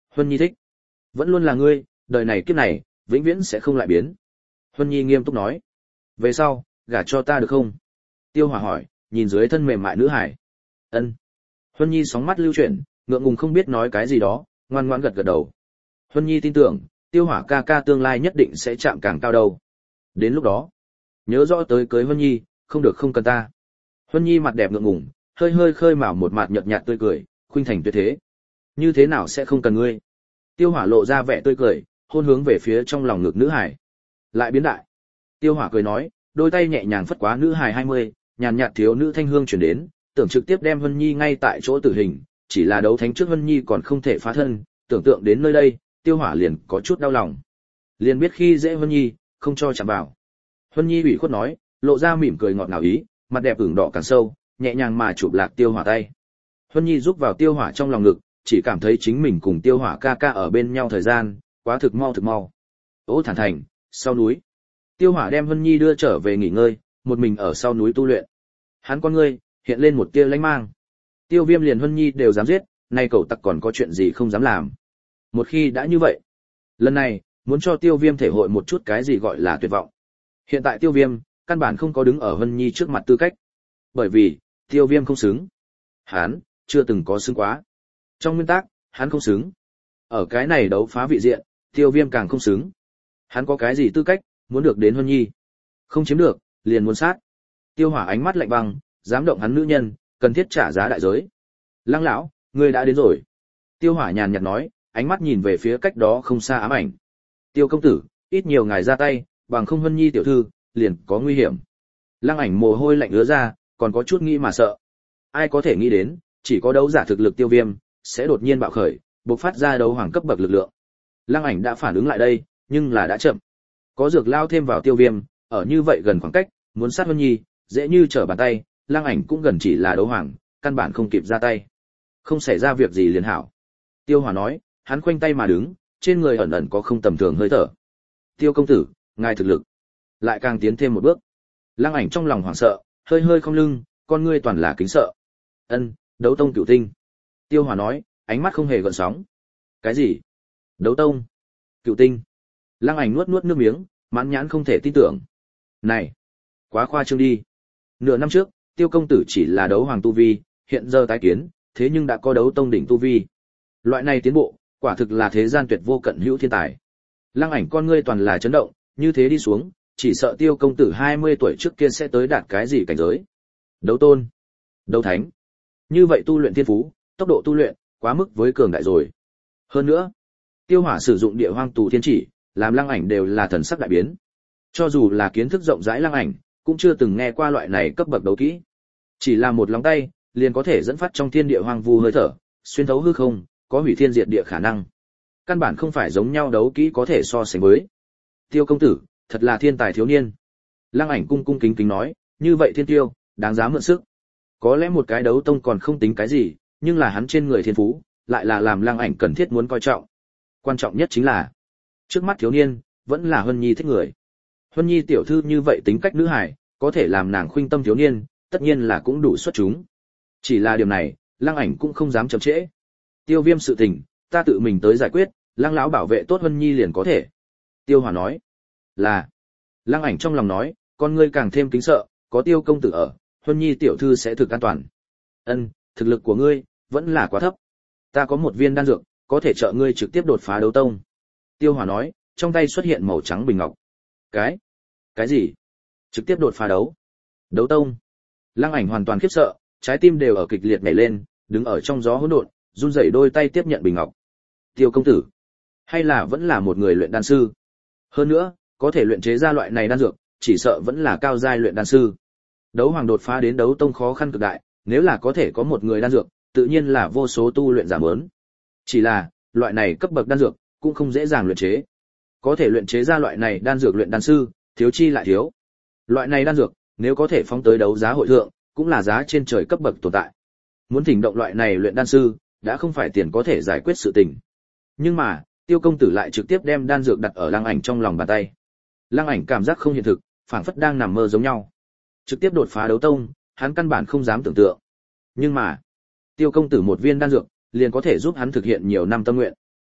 Speaker 1: Huân Nhi thích. Vẫn luôn là ngươi, đời này kiếp này, vĩnh viễn sẽ không lại biến. Huân Nhi nghiêm túc nói. Về sau, gả cho ta được không? Tiêu Hỏa hỏi, nhìn dưới thân mềm mại nữ hải. Ân. Huân Nhi sóng mắt lưu chuyển, ngượng ngùng không biết nói cái gì đó, ngoan ngoãn gật gật đầu. Huân Nhi tin tưởng, Tiêu Hỏa ca ca tương lai nhất định sẽ chạm càng cao đầu. Đến lúc đó, nhớ rõ tới cưới Huân Nhi, không được không cần ta. Huân Nhi mặt đẹp ngượng ngùng, hơi hơi khơi mào một mặt nhợt nhạt tươi cười, khuynh thành tuyệt thế. Như thế nào sẽ không cần ngươi? Tiêu Hỏa lộ ra vẻ tươi cười, hôn hướng về phía trong lòng ngực nữ hải. Lại biến đại. Tiêu Hỏa cười nói, đôi tay nhẹ nhàng phất quá nữ hài hai mươi, nhàn nhạt thiếu nữ thanh hương truyền đến, tưởng trực tiếp đem Vân Nhi ngay tại chỗ tử hình, chỉ là đấu thánh trước Vân Nhi còn không thể phá thân, tưởng tượng đến nơi đây, Tiêu Hỏa liền có chút đau lòng. Liền biết khi dễ Vân Nhi, không cho chạm vào. Vân Nhi ủy khuất nói, lộ ra mỉm cười ngọt ngào ý, mặt đẹp ửng đỏ càng sâu, nhẹ nhàng mà chụp lạc Tiêu Hỏa tay. Vân Nhi rúc vào Tiêu Hỏa trong lòng ngực, chỉ cảm thấy chính mình cùng Tiêu Hỏa ca ca ở bên nhau thời gian, quá thực mau thực mau. Ô Thản Thành, sau núi. Tiêu Hỏa đem Vân Nhi đưa trở về nghỉ ngơi, một mình ở sau núi tu luyện. Hắn con ngươi hiện lên một tia lãnh mang. Tiêu Viêm liền Vân Nhi đều dám giết, nay cậu tặc còn có chuyện gì không dám làm. Một khi đã như vậy, lần này muốn cho Tiêu Viêm thể hội một chút cái gì gọi là tuyệt vọng. Hiện tại Tiêu Viêm căn bản không có đứng ở Vân Nhi trước mặt tư cách, bởi vì Tiêu Viêm không xứng. Hắn chưa từng có xứng quá. Trong nguyên tắc, hắn không xứng. Ở cái này đấu phá vị diện, Tiêu Viêm càng không xứng. Hắn có cái gì tư cách muốn được đến Huân Nhi? Không chiếm được, liền muốn sát. Tiêu Hỏa ánh mắt lạnh băng, dám động hắn nữ nhân, cần thiết trả giá đại giới. Lăng lão, ngươi đã đến rồi. Tiêu Hỏa nhàn nhạt nói, ánh mắt nhìn về phía cách đó không xa ám ảnh. Tiêu công tử, ít nhiều ngài ra tay, bằng không Huân Nhi tiểu thư, liền có nguy hiểm. Lăng ảnh mồ hôi lạnh ứa ra, còn có chút nghĩ mà sợ. Ai có thể nghĩ đến, chỉ có đấu giả thực lực Tiêu Viêm, sẽ đột nhiên bạo khởi, bộc phát ra đấu hoàng cấp bậc lực lượng. Lăng ảnh đã phản ứng lại đây, nhưng là đã chậm. Có dược lao thêm vào Tiêu Viêm, ở như vậy gần khoảng cách, muốn sát Huân Nhi, dễ như trở bàn tay, Lăng ảnh cũng gần chỉ là đấu hoàng, căn bản không kịp ra tay. Không xảy ra việc gì liền hảo. Tiêu Hỏa nói, hắn khoanh tay mà đứng, trên người ẩn ẩn có không tầm thường hơi thở. Tiêu công tử, ngài thực lực lại càng tiến thêm một bước. Lăng ảnh trong lòng hoảng sợ, hơi hơi không lưng, con ngươi toàn là kính sợ. Ân, đấu tông cửu tinh. Tiêu Hỏa nói, ánh mắt không hề gợn sóng. Cái gì? Đấu tông? Cửu tinh? Lăng ảnh nuốt nuốt nước miếng, mãn nhãn không thể tin tưởng. Này, quá khoa trương đi. Nửa năm trước, Tiêu công tử chỉ là đấu hoàng tu vi, hiện giờ tái kiến, thế nhưng đã có đấu tông đỉnh tu vi. Loại này tiến bộ, quả thực là thế gian tuyệt vô cận hữu thiên tài. Lăng ảnh con ngươi toàn là chấn động, như thế đi xuống, chỉ sợ Tiêu công tử hai mươi tuổi trước kia sẽ tới đạt cái gì cảnh giới. Đấu tôn, đấu thánh. Như vậy tu luyện thiên phú, tốc độ tu luyện, quá mức với cường đại rồi. Hơn nữa, Tiêu Hỏa sử dụng địa hoang tù thiên chỉ, làm Lăng ảnh đều là thần sắc đại biến. Cho dù là kiến thức rộng rãi Lăng ảnh, cũng chưa từng nghe qua loại này cấp bậc đấu kỹ. Chỉ là một lòng tay, liền có thể dẫn phát trong thiên địa hoang vu hơi thở, xuyên thấu hư không, có hủy thiên diệt địa khả năng. Căn bản không phải giống nhau đấu kỹ có thể so sánh với. Tiêu công tử, thật là thiên tài thiếu niên. Lăng ảnh cung cung kính kính nói, như vậy thiên tiêu, đáng giá mượn sức. Có lẽ một cái đấu tông còn không tính cái gì, nhưng là hắn trên người thiên phú, lại là làm Lăng ảnh cần thiết muốn coi trọng. Quan trọng nhất chính là, trước mắt thiếu niên, vẫn là Huân Nhi thích người. Huân Nhi tiểu thư như vậy tính cách nữ hài, có thể làm nàng khuynh tâm thiếu niên, tất nhiên là cũng đủ xuất chúng. Chỉ là điều này, Lăng ảnh cũng không dám chậm trễ. Tiêu Viêm sự tình, ta tự mình tới giải quyết, Lăng lão bảo vệ tốt Huân Nhi liền có thể. Tiêu Hỏa nói, là. Lăng ảnh trong lòng nói, con ngươi càng thêm kính sợ, có Tiêu công tử ở, Huân Nhi tiểu thư sẽ thực an toàn. Ân, thực lực của ngươi vẫn là quá thấp. Ta có một viên đan dược, có thể trợ ngươi trực tiếp đột phá đấu tông. Tiêu Hỏa nói, trong tay xuất hiện màu trắng bình ngọc. Cái? Cái gì? Trực tiếp đột phá đấu? Đấu tông? Lăng ảnh hoàn toàn khiếp sợ, trái tim đều ở kịch liệt nhảy lên, đứng ở trong gió hỗn độn, run rẩy đôi tay tiếp nhận bình ngọc. Tiêu công tử, hay là vẫn là một người luyện đan sư? Hơn nữa, có thể luyện chế ra loại này đan dược, chỉ sợ vẫn là cao giai luyện đan sư. Đấu hoàng đột phá đến đấu tông khó khăn cực đại, nếu là có thể có một người đan dược, tự nhiên là vô số tu luyện giả muốn. Chỉ là, loại này cấp bậc đan dược cũng không dễ dàng luyện chế. Có thể luyện chế ra loại này đan dược luyện đan sư, thiếu chi lại thiếu. Loại này đan dược, nếu có thể phóng tới đấu giá hội thượng, cũng là giá trên trời cấp bậc tồn tại. Muốn thỉnh động loại này luyện đan sư, đã không phải tiền có thể giải quyết sự tình. Nhưng mà, Tiêu công tử lại trực tiếp đem đan dược đặt ở Lăng ảnh trong lòng bàn tay. Lăng ảnh cảm giác không hiện thực, phảng phất đang nằm mơ giống nhau. Trực tiếp đột phá đấu tông, hắn căn bản không dám tưởng tượng. Nhưng mà, Tiêu công tử một viên đan dược, liền có thể giúp hắn thực hiện nhiều năm tâm nguyện.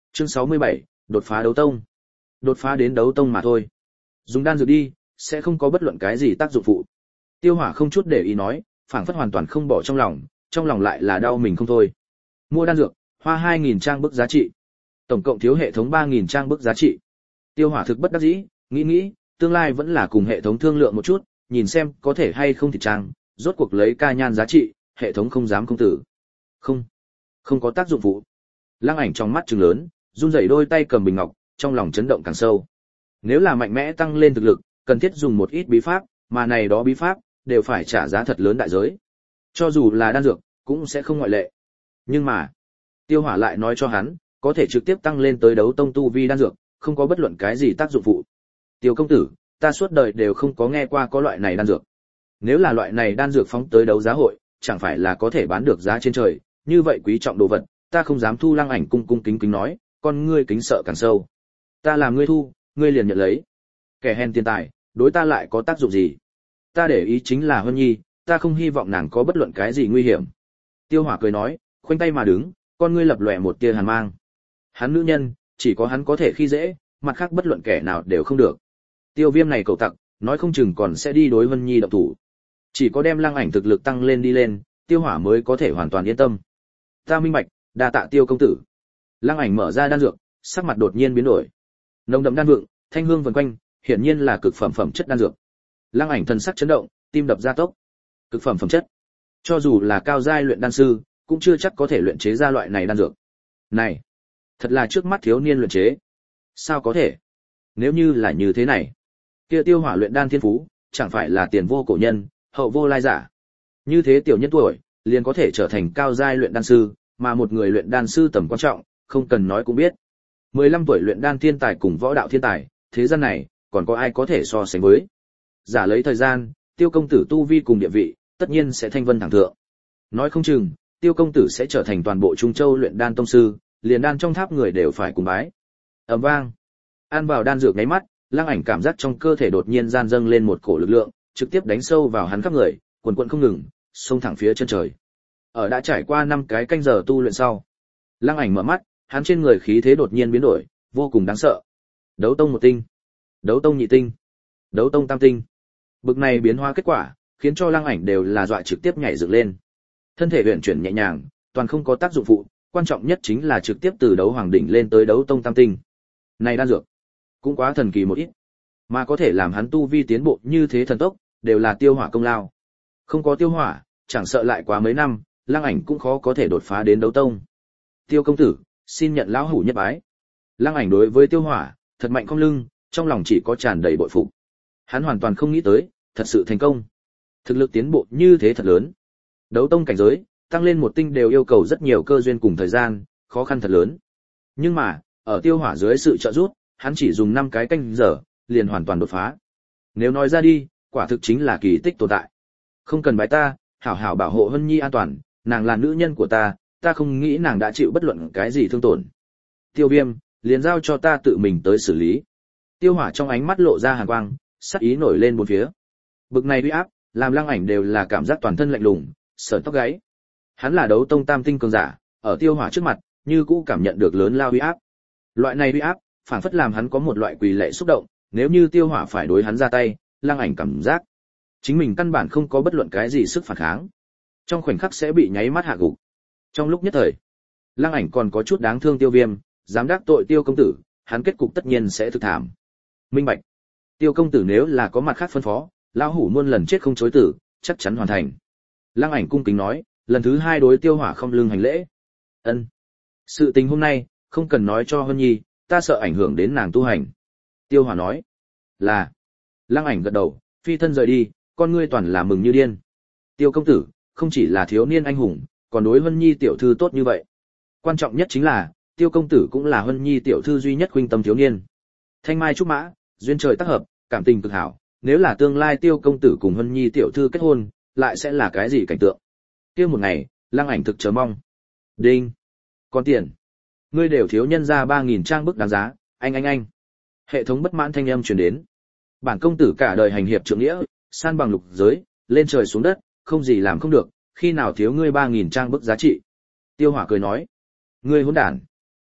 Speaker 1: Chương sáu mươi bảy, đột phá đấu tông. Đột phá đến đấu tông mà thôi. Dùng đan dược đi, sẽ không có bất luận cái gì tác dụng phụ. Tiêu Hỏa không chút để ý nói, phảng phất hoàn toàn không bỏ trong lòng, trong lòng lại là đau mình không thôi. Mua đan dược, hoa hai nghìn trang bức giá trị. Tổng cộng thiếu hệ thống ba nghìn trang bức giá trị. Tiêu Hỏa thực bất đắc dĩ, nghĩ nghĩ, tương lai vẫn là cùng hệ thống thương lượng một chút, nhìn xem có thể hay không thì trang, rốt cuộc lấy ca nhan giá trị, hệ thống không dám công tử. Không, không có tác dụng phụ. Lăng Ảnh trong mắt trừng lớn, run rẩy đôi tay cầm bình ngọc, trong lòng chấn động càng sâu. Nếu là mạnh mẽ tăng lên thực lực, cần thiết dùng một ít bí pháp, mà này đó bí pháp đều phải trả giá thật lớn đại giới. Cho dù là đan dược, cũng sẽ không ngoại lệ. Nhưng mà, Tiêu Hỏa lại nói cho hắn, có thể trực tiếp tăng lên tới đấu tông tu vi đan dược, không có bất luận cái gì tác dụng phụ. Tiêu công tử, ta suốt đời đều không có nghe qua có loại này đan dược. Nếu là loại này đan dược phóng tới đấu giá hội, chẳng phải là có thể bán được giá trên trời, như vậy quý trọng đồ vật, ta không dám thu. Lăng Ảnh cung cung kính kính nói, con ngươi kính sợ càng sâu. Ta làm ngươi thu, ngươi liền nhận lấy. Kẻ hèn tiền tài, đối ta lại có tác dụng gì? Ta để ý chính là Huân Nhi, ta không hy vọng nàng có bất luận cái gì nguy hiểm. Tiêu Hỏa cười nói, khoanh tay mà đứng, con ngươi lập lòe một tia hàn mang. Hắn nữ nhân, chỉ có hắn có thể khi dễ, mặt khác bất luận kẻ nào đều không được. Tiêu Viêm này cậu tặc, nói không chừng còn sẽ đi đối Huân Nhi động thủ. Chỉ có đem Lăng Ảnh thực lực tăng lên đi lên, Tiêu Hỏa mới có thể hoàn toàn yên tâm. Ta minh bạch, đa tạ Tiêu công tử. Lăng Ảnh mở ra đan dược, sắc mặt đột nhiên biến đổi. Nồng đậm đan vượng, thanh hương vần quanh, hiển nhiên là cực phẩm phẩm chất đan dược. Lăng Ảnh thần sắc chấn động, tim đập gia tốc. Cực phẩm phẩm chất, cho dù là cao giai luyện đan sư, cũng chưa chắc có thể luyện chế ra loại này đan dược. Này, thật là trước mắt thiếu niên luyện chế. Sao có thể? Nếu như là như thế này, kia Tiêu Hỏa luyện đan thiên phú, chẳng phải là tiền vô cổ nhân, hậu vô lai giả. Như thế tiểu nhân tuổi, liền có thể trở thành cao giai luyện đan sư, mà một người luyện đan sư tầm quan trọng, không cần nói cũng biết. mười lăm tuổi luyện đan thiên tài cùng võ đạo thiên tài, thế gian này, còn có ai có thể so sánh với. Giả lấy thời gian, Tiêu công tử tu vi cùng địa vị, tất nhiên sẽ thanh vân thẳng thượng. Nói không chừng, Tiêu công tử sẽ trở thành toàn bộ Trung Châu luyện đan tông sư, liền đan trong tháp người đều phải cùng bái. Ầm vang, ăn vào đan dược nháy mắt, Lăng Ảnh cảm giác trong cơ thể đột nhiên gian dâng lên một cổ lực lượng, trực tiếp đánh sâu vào hắn khắp người, quần quần không ngừng, xông thẳng phía chân trời. Ở đã trải qua năm cái canh giờ tu luyện sau, Lăng Ảnh mở mắt, hắn trên người khí thế đột nhiên biến đổi, vô cùng đáng sợ. Đấu tông một tinh, đấu tông nhị tinh, đấu tông tam tinh. Bực này biến hóa kết quả, khiến cho Lăng Ảnh đều là dọa trực tiếp nhảy dựng lên. Thân thể huyền chuyển nhẹ nhàng, toàn không có tác dụng phụ, quan trọng nhất chính là trực tiếp từ đấu hoàng đỉnh lên tới đấu tông tam tinh. Này đan dược, cũng quá thần kỳ một ít, mà có thể làm hắn tu vi tiến bộ như thế thần tốc, đều là Tiêu Hỏa công lao. Không có Tiêu Hỏa, chẳng sợ lại quá mấy năm, Lăng Ảnh cũng khó có thể đột phá đến đấu tông. Tiêu công tử, xin nhận lão hủ nhất bái. Lăng Ảnh đối với Tiêu Hỏa, thật mạnh không lưng, trong lòng chỉ có tràn đầy bội phục. Hắn hoàn toàn không nghĩ tới, thật sự thành công. Thực lực tiến bộ như thế thật lớn. Đấu tông cảnh giới, tăng lên một tinh đều yêu cầu rất nhiều cơ duyên cùng thời gian, khó khăn thật lớn. Nhưng mà, ở Tiêu Hỏa dưới sự trợ giúp, hắn chỉ dùng năm cái canh giờ, liền hoàn toàn đột phá. Nếu nói ra đi, quả thực chính là kỳ tích tồn tại. Không cần bái ta, hảo hảo bảo hộ Hân Nhi an toàn, nàng là nữ nhân của ta, ta không nghĩ nàng đã chịu bất luận cái gì thương tổn. Tiêu Viêm, liền giao cho ta tự mình tới xử lý. Tiêu Hỏa trong ánh mắt lộ ra hàn quang, sắc ý nổi lên bốn phía. Bực này uy áp, làm Lăng Ảnh đều là cảm giác toàn thân lạnh lùng, sởn tóc gáy. Hắn là đấu tông tam tinh cường giả, ở Tiêu Hỏa trước mặt, như cũ cảm nhận được lớn lao uy áp. Loại này uy áp, phản phất làm hắn có một loại quỳ lệ xúc động, nếu như Tiêu Hỏa phải đối hắn ra tay, Lăng Ảnh cảm giác chính mình căn bản không có bất luận cái gì sức phản kháng, trong khoảnh khắc sẽ bị nháy mắt hạ gục. Trong lúc nhất thời, Lăng Ảnh còn có chút đáng thương Tiêu Viêm, dám đắc tội Tiêu công tử, hắn kết cục tất nhiên sẽ thực thảm. Minh bạch. Tiêu công tử nếu là có mặt khác phân phó, lão hủ muôn lần chết không chối tử, chắc chắn hoàn thành. Lăng Ảnh cung kính nói, lần thứ hai đối Tiêu Hỏa không lưng hành lễ. Ân. Sự tình hôm nay, không cần nói cho Hân Nhi, ta sợ ảnh hưởng đến nàng tu hành. Tiêu Hỏa nói. Là. Lăng Ảnh gật đầu, phi thân rời đi, con ngươi toàn là mừng như điên. Tiêu công tử, không chỉ là thiếu niên anh hùng, còn đối Hân Nhi tiểu thư tốt như vậy. Quan trọng nhất chính là, Tiêu công tử cũng là Hân Nhi tiểu thư duy nhất huynh tâm thiếu niên. Thanh mai trúc mã, duyên trời tác hợp, cảm tình cực hảo, nếu là tương lai Tiêu công tử cùng Hân Nhi tiểu thư kết hôn, lại sẽ là cái gì cảnh tượng? Kia một ngày, Lăng Ảnh thực chờ mong. Đinh. Còn tiền. Ngươi đều thiếu nhân ra ba nghìn trang bức đáng giá, anh anh anh. Hệ thống bất mãn thanh âm truyền đến. Bản công tử cả đời hành hiệp trượng nghĩa, san bằng lục giới, lên trời xuống đất, không gì làm không được, khi nào thiếu ngươi ba nghìn trang bức giá trị. Tiêu Hỏa cười nói. Ngươi hỗn đản.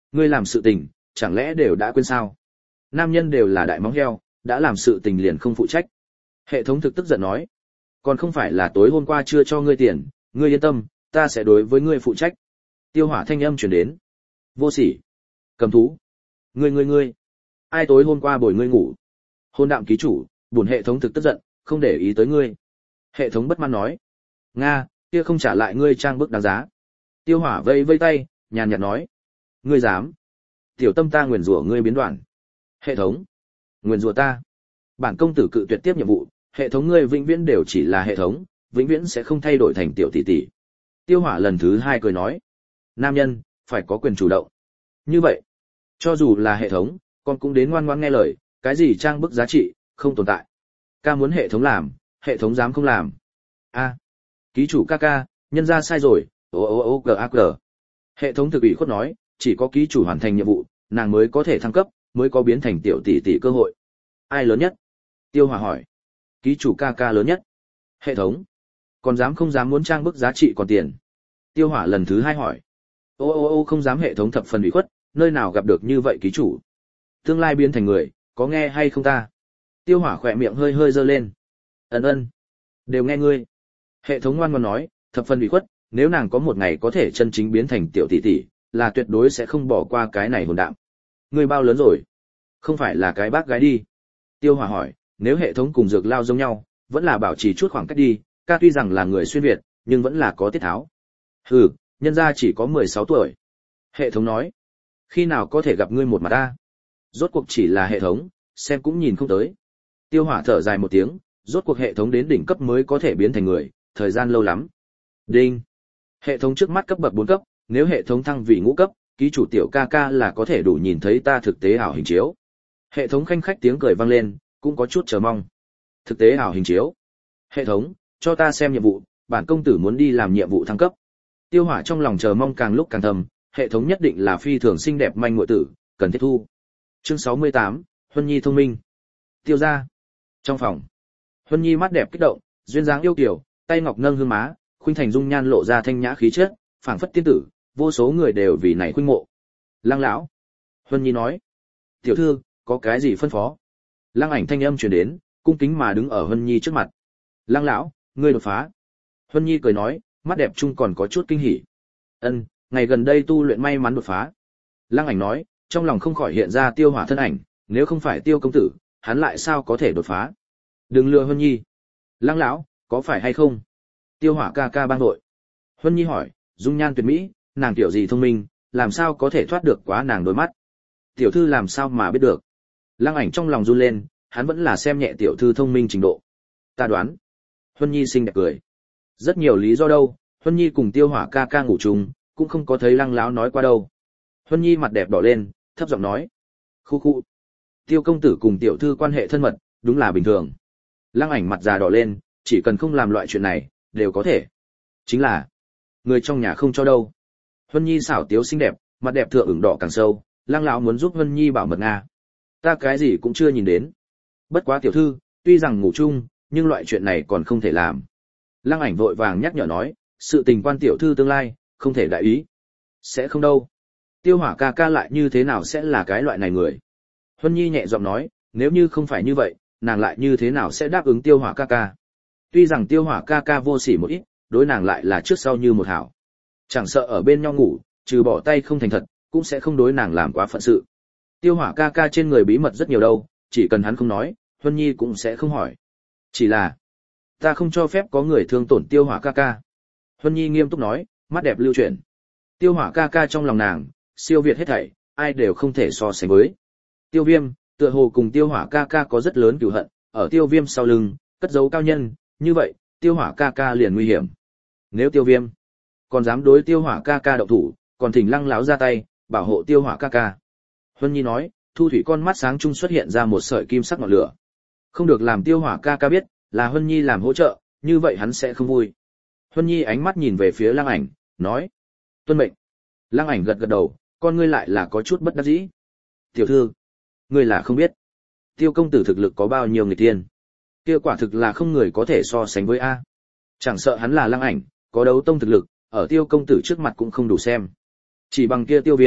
Speaker 1: Ngươi làm sự tình, chẳng lẽ đều đã quên sao? Nam nhân đều là đại móng heo, đã làm sự tình liền không phụ trách. Hệ thống thực tức giận nói, còn không phải là tối hôm qua chưa cho ngươi tiền, ngươi yên tâm, ta sẽ đối với ngươi phụ trách. Tiêu Hỏa thanh âm truyền đến. Vô sỉ, cầm thú, ngươi ngươi ngươi, ai tối hôm qua bồi ngươi ngủ? Hôn đạm ký chủ, bổn hệ thống thực tức giận, không để ý tới ngươi. Hệ thống bất mãn nói, nga, kia không trả lại ngươi trang bức đáng giá. Tiêu Hỏa vây vây tay, nhàn nhạt nói, ngươi dám? Tiểu tâm ta nguyền rủa ngươi biến đoạn. Hệ thống, nguyền rủa ta? Bản công tử cự tuyệt tiếp nhiệm vụ, hệ thống ngươi vĩnh viễn đều chỉ là hệ thống, vĩnh viễn sẽ không thay đổi thành tiểu tỷ tỷ. Tiêu Hỏa lần thứ hai cười nói, nam nhân phải có quyền chủ động. Như vậy, cho dù là hệ thống, con cũng đến ngoan ngoãn nghe lời, cái gì trang bức giá trị không tồn tại. Ca muốn hệ thống làm, hệ thống dám không làm. A, ký chủ ca ca, nhân ra sai rồi. Ô ô ô g a g. Hệ thống thực ủy khuất nói, chỉ có ký chủ hoàn thành nhiệm vụ, nàng mới có thể thăng cấp, mới có biến thành tiểu tỷ tỷ cơ hội. Ai lớn nhất? Tiêu Hỏa hỏi. Ký chủ ca ca lớn nhất. Hệ thống, còn dám không dám muốn trang bức giá trị còn tiền? Tiêu Hỏa lần thứ hai hỏi. Ô ô ô không dám. Hệ thống thập phần ủy khuất, nơi nào gặp được như vậy ký chủ? Tương lai biến thành người, có nghe hay không ta? Tiêu Hỏa khỏe miệng hơi hơi giơ lên. Ân ân, đều nghe ngươi. Hệ thống ngoan ngoãn nói, thập phần ủy khuất, nếu nàng có một ngày có thể chân chính biến thành tiểu tỷ tỷ, là tuyệt đối sẽ không bỏ qua cái này hồn đạm. Ngươi bao lớn rồi? Không phải là cái bác gái đi? Tiêu Hỏa hỏi, nếu hệ thống cùng Dược Lao giống nhau, vẫn là bảo trì chút khoảng cách đi, ca tuy rằng là người xuyên Việt, nhưng vẫn là có tiết tháo. Hừ, nhân gia chỉ có mười sáu tuổi. Hệ thống nói, khi nào có thể gặp ngươi một mặt ta? Rốt cuộc chỉ là hệ thống, xem cũng nhìn không tới. Tiêu Hỏa thở dài một tiếng, rốt cuộc hệ thống đến đỉnh cấp mới có thể biến thành người, thời gian lâu lắm. Đinh. Hệ thống trước mắt cấp bậc bốn cấp, nếu hệ thống thăng vị ngũ cấp, ký chủ tiểu ca ca là có thể đủ nhìn thấy ta thực tế ảo hình chiếu. Hệ thống khanh khách tiếng cười vang lên, cũng có chút chờ mong. Thực tế ảo hình chiếu. Hệ thống, cho ta xem nhiệm vụ, bản công tử muốn đi làm nhiệm vụ thăng cấp. Tiêu Hỏa trong lòng chờ mong càng lúc càng thầm, hệ thống nhất định là phi thường xinh đẹp manh muội tử, cần tiếp thu. Chương sáu mươi tám, Huân Nhi thông minh. Tiêu gia. Trong phòng, Huân Nhi mắt đẹp kích động, duyên dáng yêu kiều, tay ngọc nâng hương má, khuynh thành dung nhan lộ ra thanh nhã khí chất, phảng phất tiên tử, vô số người đều vì này khuynh mộ. Lăng lão. Huân Nhi nói, tiểu thư, có cái gì phân phó? Lăng Ảnh thanh âm truyền đến, cung kính mà đứng ở Huân Nhi trước mặt. Lăng lão, ngươi đột phá. Huân Nhi cười nói, mắt đẹp chung còn có chút kinh hỉ. Ân, ngày gần đây tu luyện may mắn đột phá. Lăng Ảnh nói, trong lòng không khỏi hiện ra Tiêu Hỏa thân ảnh, nếu không phải Tiêu công tử, hắn lại sao có thể đột phá? Đừng lừa Huân Nhi. Lăng lão, có phải hay không? Tiêu Hỏa ca ca bang đội. Huân Nhi hỏi, dung nhan tuyệt mỹ, nàng tiểu gì thông minh, làm sao có thể thoát được quá nàng đôi mắt? Tiểu thư làm sao mà biết được? Lăng Ảnh trong lòng run lên, hắn vẫn là xem nhẹ tiểu thư thông minh trình độ. Ta đoán. Huân Nhi xinh đẹp cười. Rất nhiều lý do đâu, Huân Nhi cùng Tiêu Hỏa ca ca ngủ chung, cũng không có thấy Lăng lão nói qua đâu. Huân Nhi mặt đẹp đỏ lên, thấp giọng nói. Khu khu. Tiêu công tử cùng tiểu thư quan hệ thân mật, đúng là bình thường. Lăng Ảnh mặt già đỏ lên, chỉ cần không làm loại chuyện này, đều có thể. Chính là, người trong nhà không cho đâu. Huân Nhi xảo tiếu xinh đẹp, mặt đẹp thượng ửng đỏ càng sâu, Lăng lão muốn giúp Huân Nhi bảo mật nga. Ta cái gì cũng chưa nhìn đến. Bất quá tiểu thư, tuy rằng ngủ chung, nhưng loại chuyện này còn không thể làm. Lăng Ảnh vội vàng nhắc nhở nói, sự tình quan tiểu thư tương lai, không thể đại ý. Sẽ không đâu. Tiêu Hỏa ca ca lại như thế nào sẽ là cái loại này người? Huân Nhi nhẹ giọng nói, nếu như không phải như vậy, nàng lại như thế nào sẽ đáp ứng Tiêu Hỏa ca ca? Tuy rằng Tiêu Hỏa ca ca vô sỉ một ít, đối nàng lại là trước sau như một hảo. Chẳng sợ ở bên nhau ngủ, trừ bỏ tay không thành thật, cũng sẽ không đối nàng làm quá phận sự. Tiêu Hỏa ca ca trên người bí mật rất nhiều đâu, chỉ cần hắn không nói, Huân Nhi cũng sẽ không hỏi. Chỉ là, ta không cho phép có người thương tổn Tiêu Hỏa ca ca. Huân Nhi nghiêm túc nói, mắt đẹp lưu chuyển. Tiêu Hỏa ca ca trong lòng nàng, siêu việt hết thảy, ai đều không thể so sánh với. Tiêu Viêm, tựa hồ cùng Tiêu Hỏa ca ca có rất lớn cừu hận, ở Tiêu Viêm sau lưng, cất giấu cao nhân, như vậy, Tiêu Hỏa ca ca liền nguy hiểm. Nếu Tiêu Viêm còn dám đối Tiêu Hỏa ca ca động thủ, còn thỉnh Lăng lão ra tay, bảo hộ Tiêu Hỏa ca ca. Huân Nhi nói, thu thủy con mắt sáng trung xuất hiện ra một sợi kim sắc ngọn lửa. Không được làm Tiêu Hỏa ca ca biết, là Huân Nhi làm hỗ trợ, như vậy hắn sẽ không vui. Huân Nhi ánh mắt nhìn về phía Lăng Ảnh, nói, tuân mệnh. Lăng Ảnh gật gật đầu, con ngươi lại là có chút bất đắc dĩ. Tiểu thư, ngươi là không biết, Tiêu công tử thực lực có bao nhiêu người tiên. Kia quả thực là không người có thể so sánh với a. Chẳng sợ hắn là Lăng Ảnh, có đấu tông thực lực, ở Tiêu công tử trước mặt cũng không đủ xem. Chỉ bằng kia Tiêu Viêm,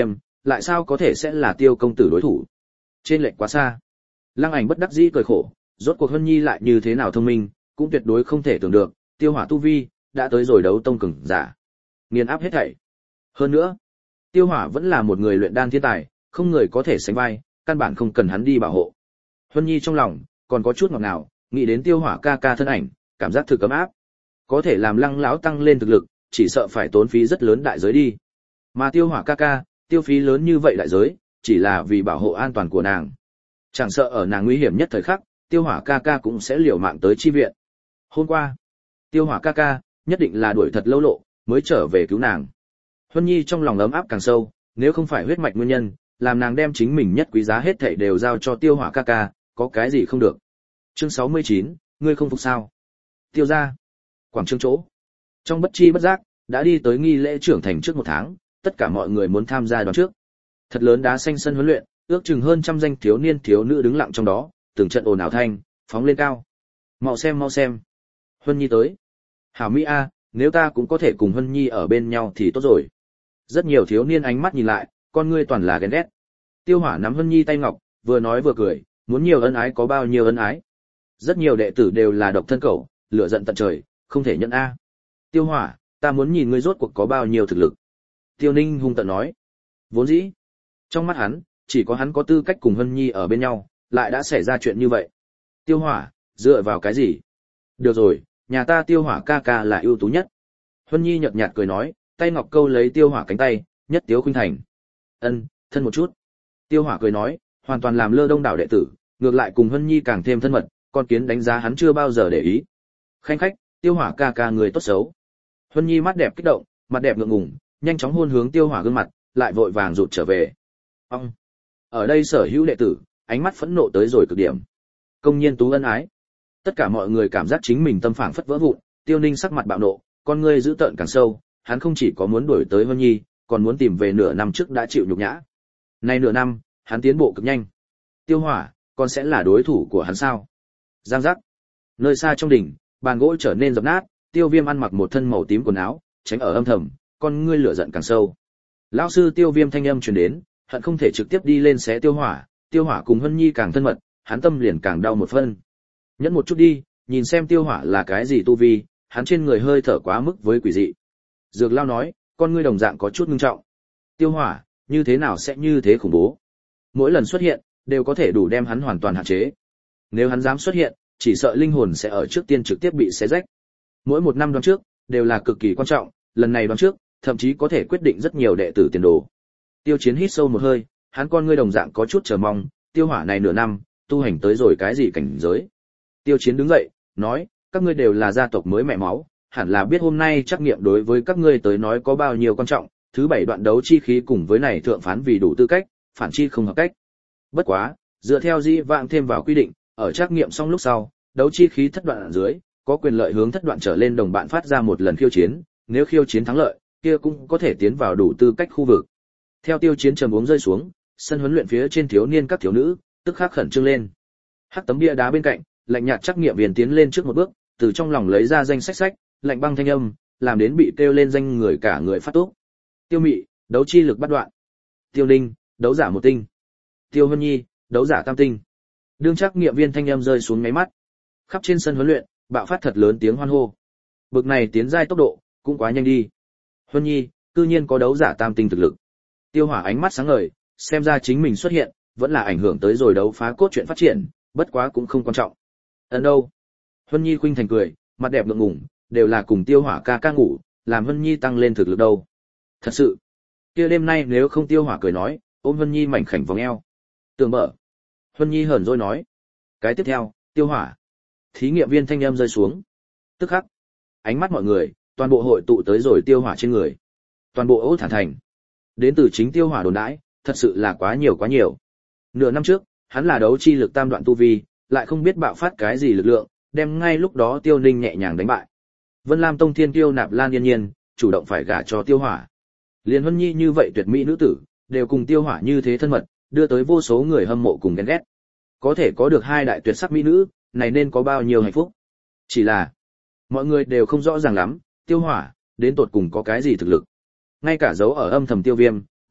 Speaker 1: lại sao có thể sẽ là Tiêu công tử đối thủ? Trên lệch quá xa. Lăng Ảnh bất đắc dĩ cười khổ, rốt cuộc Hân Nhi lại như thế nào thông minh, cũng tuyệt đối không thể tưởng được, Tiêu Hỏa tu vi đã tới rồi đấu tông cường giả, nghiền áp hết thảy. Hơn nữa, Tiêu Hỏa vẫn là một người luyện đan thiên tài, không người có thể sánh vai, căn bản không cần hắn đi bảo hộ. Hân Nhi trong lòng còn có chút ngọt ngào, nghĩ đến Tiêu Hỏa ca ca thân ảnh, cảm giác thực ấm áp. Có thể làm Lăng lão tăng lên thực lực, chỉ sợ phải tốn phí rất lớn đại giới đi. Mà Tiêu Hỏa ca ca, tiêu phí lớn như vậy đại giới, chỉ là vì bảo hộ an toàn của nàng. Chẳng sợ ở nàng nguy hiểm nhất thời khắc, Tiêu Hỏa ca ca cũng sẽ liều mạng tới chi viện. Hôm qua, Tiêu Hỏa ca ca nhất định là đuổi thật lâu lộ mới trở về cứu nàng. Huân Nhi trong lòng ấm áp càng sâu, nếu không phải huyết mạch nguyên nhân, làm nàng đem chính mình nhất quý giá hết thảy đều giao cho Tiêu Hỏa ca ca, có cái gì không được. Chương sáu mươi chín, ngươi không phục sao? Tiêu gia, quảng trường chỗ. Trong bất chi bất giác, đã đi tới nghi lễ trưởng thành trước một tháng, tất cả mọi người muốn tham gia đón trước. Thật lớn đá xanh sân huấn luyện, ước chừng hơn trăm danh thiếu niên thiếu nữ đứng lặng trong đó, từng trận ồn ào thanh, phóng lên cao. Mau xem mau xem. Huân Nhi tới. Hảo Mỹ a, nếu ta cũng có thể cùng Huân Nhi ở bên nhau thì tốt rồi. Rất nhiều thiếu niên ánh mắt nhìn lại, con ngươi toàn là ghen ghét. Tiêu Hỏa nắm Huân Nhi tay ngọc, vừa nói vừa cười, muốn nhiều ân ái có bao nhiêu ân ái. Rất nhiều đệ tử đều là độc thân cẩu, lửa giận tận trời, không thể nhận a. Tiêu Hỏa, ta muốn nhìn ngươi rốt cuộc có bao nhiêu thực lực. Tiêu Ninh hung tợn nói. Vốn dĩ, trong mắt hắn, chỉ có hắn có tư cách cùng Hân Nhi ở bên nhau, lại đã xảy ra chuyện như vậy. Tiêu Hỏa, dựa vào cái gì? Được rồi, nhà ta Tiêu Hỏa ca ca là ưu tú nhất. Hân Nhi nhợt nhạt cười nói, tay ngọc câu lấy Tiêu Hỏa cánh tay, nhất tiếu khuynh thành. Ân, thân một chút. Tiêu Hỏa cười nói, hoàn toàn làm lơ đông đảo đệ tử, ngược lại cùng Hân Nhi càng thêm thân mật, con kiến đánh giá hắn chưa bao giờ để ý. Khanh khách, Tiêu Hỏa ca ca người tốt xấu. Hân Nhi mắt đẹp kích động, mặt đẹp ngượng ngùng, nhanh chóng hôn hướng Tiêu Hỏa gương mặt, lại vội vàng rụt trở về. Ông. Ở đây sở hữu đệ tử, ánh mắt phẫn nộ tới rồi cực điểm. Công nhiên tú ân ái. Tất cả mọi người cảm giác chính mình tâm phảng phất vỡ vụn, Tiêu Ninh sắc mặt bạo nộ, con ngươi dữ tợn càng sâu, hắn không chỉ có muốn đuổi tới Hân Nhi, còn muốn tìm về nửa năm trước đã chịu nhục nhã. Nay nửa năm, hắn tiến bộ cực nhanh. Tiêu Hỏa, còn sẽ là đối thủ của hắn sao? Giang giác. Nơi xa trong đỉnh, bàn gỗ trở nên dập nát, Tiêu Viêm ăn mặc một thân màu tím quần áo, tránh ở âm thầm, con ngươi lửa giận càng sâu. Lão sư Tiêu Viêm thanh âm truyền đến, hận không thể trực tiếp đi lên xé Tiêu Hỏa, Tiêu Hỏa cùng Hân Nhi càng thân mật, hắn tâm liền càng đau một phân. Nhẫn một chút đi, nhìn xem Tiêu Hỏa là cái gì tu vi, hắn trên người hơi thở quá mức với quỷ dị. Dược Lao nói, con ngươi đồng dạng có chút ngưng trọng. Tiêu Hỏa, như thế nào sẽ như thế khủng bố? Mỗi lần xuất hiện, đều có thể đủ đem hắn hoàn toàn hạn chế. Nếu hắn dám xuất hiện, chỉ sợ linh hồn sẽ ở trước tiên trực tiếp bị xé rách. Mỗi một năm đoán trước, đều là cực kỳ quan trọng, lần này đoán trước, thậm chí có thể quyết định rất nhiều đệ tử tiền đồ. Tiêu Chiến hít sâu một hơi, hắn con ngươi đồng dạng có chút chờ mong, Tiêu Hỏa này nửa năm, tu hành tới rồi cái gì cảnh giới. Tiêu Chiến đứng dậy, nói, các ngươi đều là gia tộc mới mẹ máu, hẳn là biết hôm nay trắc nghiệm đối với các ngươi tới nói có bao nhiêu quan trọng, thứ bảy đoạn đấu chi khí cùng với này thượng phán vì đủ tư cách, phản chi không hợp cách. Bất quá, dựa theo dĩ vãng thêm vào quy định, ở trắc nghiệm xong lúc sau, đấu chi khí thất đoạn ở dưới, có quyền lợi hướng thất đoạn trở lên đồng bạn phát ra một lần khiêu chiến, nếu khiêu chiến thắng lợi, kia cũng có thể tiến vào đủ tư cách khu vực. Theo Tiêu Chiến trầm uống rơi xuống, sân huấn luyện phía trên thiếu niên các thiếu nữ, tức khắc khẩn trương lên. Hắc tấm bia đá bên cạnh, lạnh nhạt trắc nghiệm viên tiến lên trước một bước, từ trong lòng lấy ra danh sách sách, lạnh băng thanh âm, làm đến bị kêu lên danh người cả người phát túc. Tiêu Mị, đấu chi lực bắt đoạn. Tiêu Ninh, đấu giả một tinh. Tiêu Hân Nhi, đấu giả tam tinh. Đương trắc nghiệm viên thanh âm rơi xuống ngáy mắt. Khắp trên sân huấn luyện, bạo phát thật lớn tiếng hoan hô. Bực này tiến giai tốc độ, cũng quá nhanh đi. Hân Nhi, cư nhiên có đấu giả tam tinh thực lực. Tiêu Hỏa ánh mắt sáng ngời, xem ra chính mình xuất hiện, vẫn là ảnh hưởng tới rồi đấu phá cốt chuyện phát triển, bất quá cũng không quan trọng. Ấn đâu? Hân Nhi khuynh thành cười, mặt đẹp ngượng ngùng, đều là cùng Tiêu Hỏa ca ca ngủ, làm Hân Nhi tăng lên thực lực đâu. Thật sự, kia đêm nay nếu không Tiêu Hỏa cười nói, ôm Hân Nhi mảnh khảnh vòng eo. Tường bở. Hân Nhi hờn dỗi nói. Cái tiếp theo, Tiêu Hỏa. Thí nghiệm viên thanh âm rơi xuống. Tức khắc, ánh mắt mọi người, toàn bộ hội tụ tới rồi Tiêu Hỏa trên người. Toàn bộ Ô Thản Thành. Đến từ chính Tiêu Hỏa đồn đãi, thật sự là quá nhiều quá nhiều. Nửa năm trước, hắn là đấu chi lực tam đoạn tu vi, lại không biết bạo phát cái gì lực lượng, đem ngay lúc đó Tiêu Ninh nhẹ nhàng đánh bại. Vân Lam Tông Thiên Kiêu Nạp Lan Yên Nhiên, chủ động phải gả cho Tiêu Hỏa. Liên Hân Nhi như vậy tuyệt mỹ nữ tử, đều cùng Tiêu Hỏa như thế thân mật, đưa tới vô số người hâm mộ cùng ghen ghét. Có thể có được hai đại tuyệt sắc mỹ nữ, này nên có bao nhiêu hạnh phúc. Chỉ là, mọi người đều không rõ ràng lắm, Tiêu Hỏa, đến tột cùng có cái gì thực lực. Ngay cả dấu ở âm thầm Tiêu Viêm,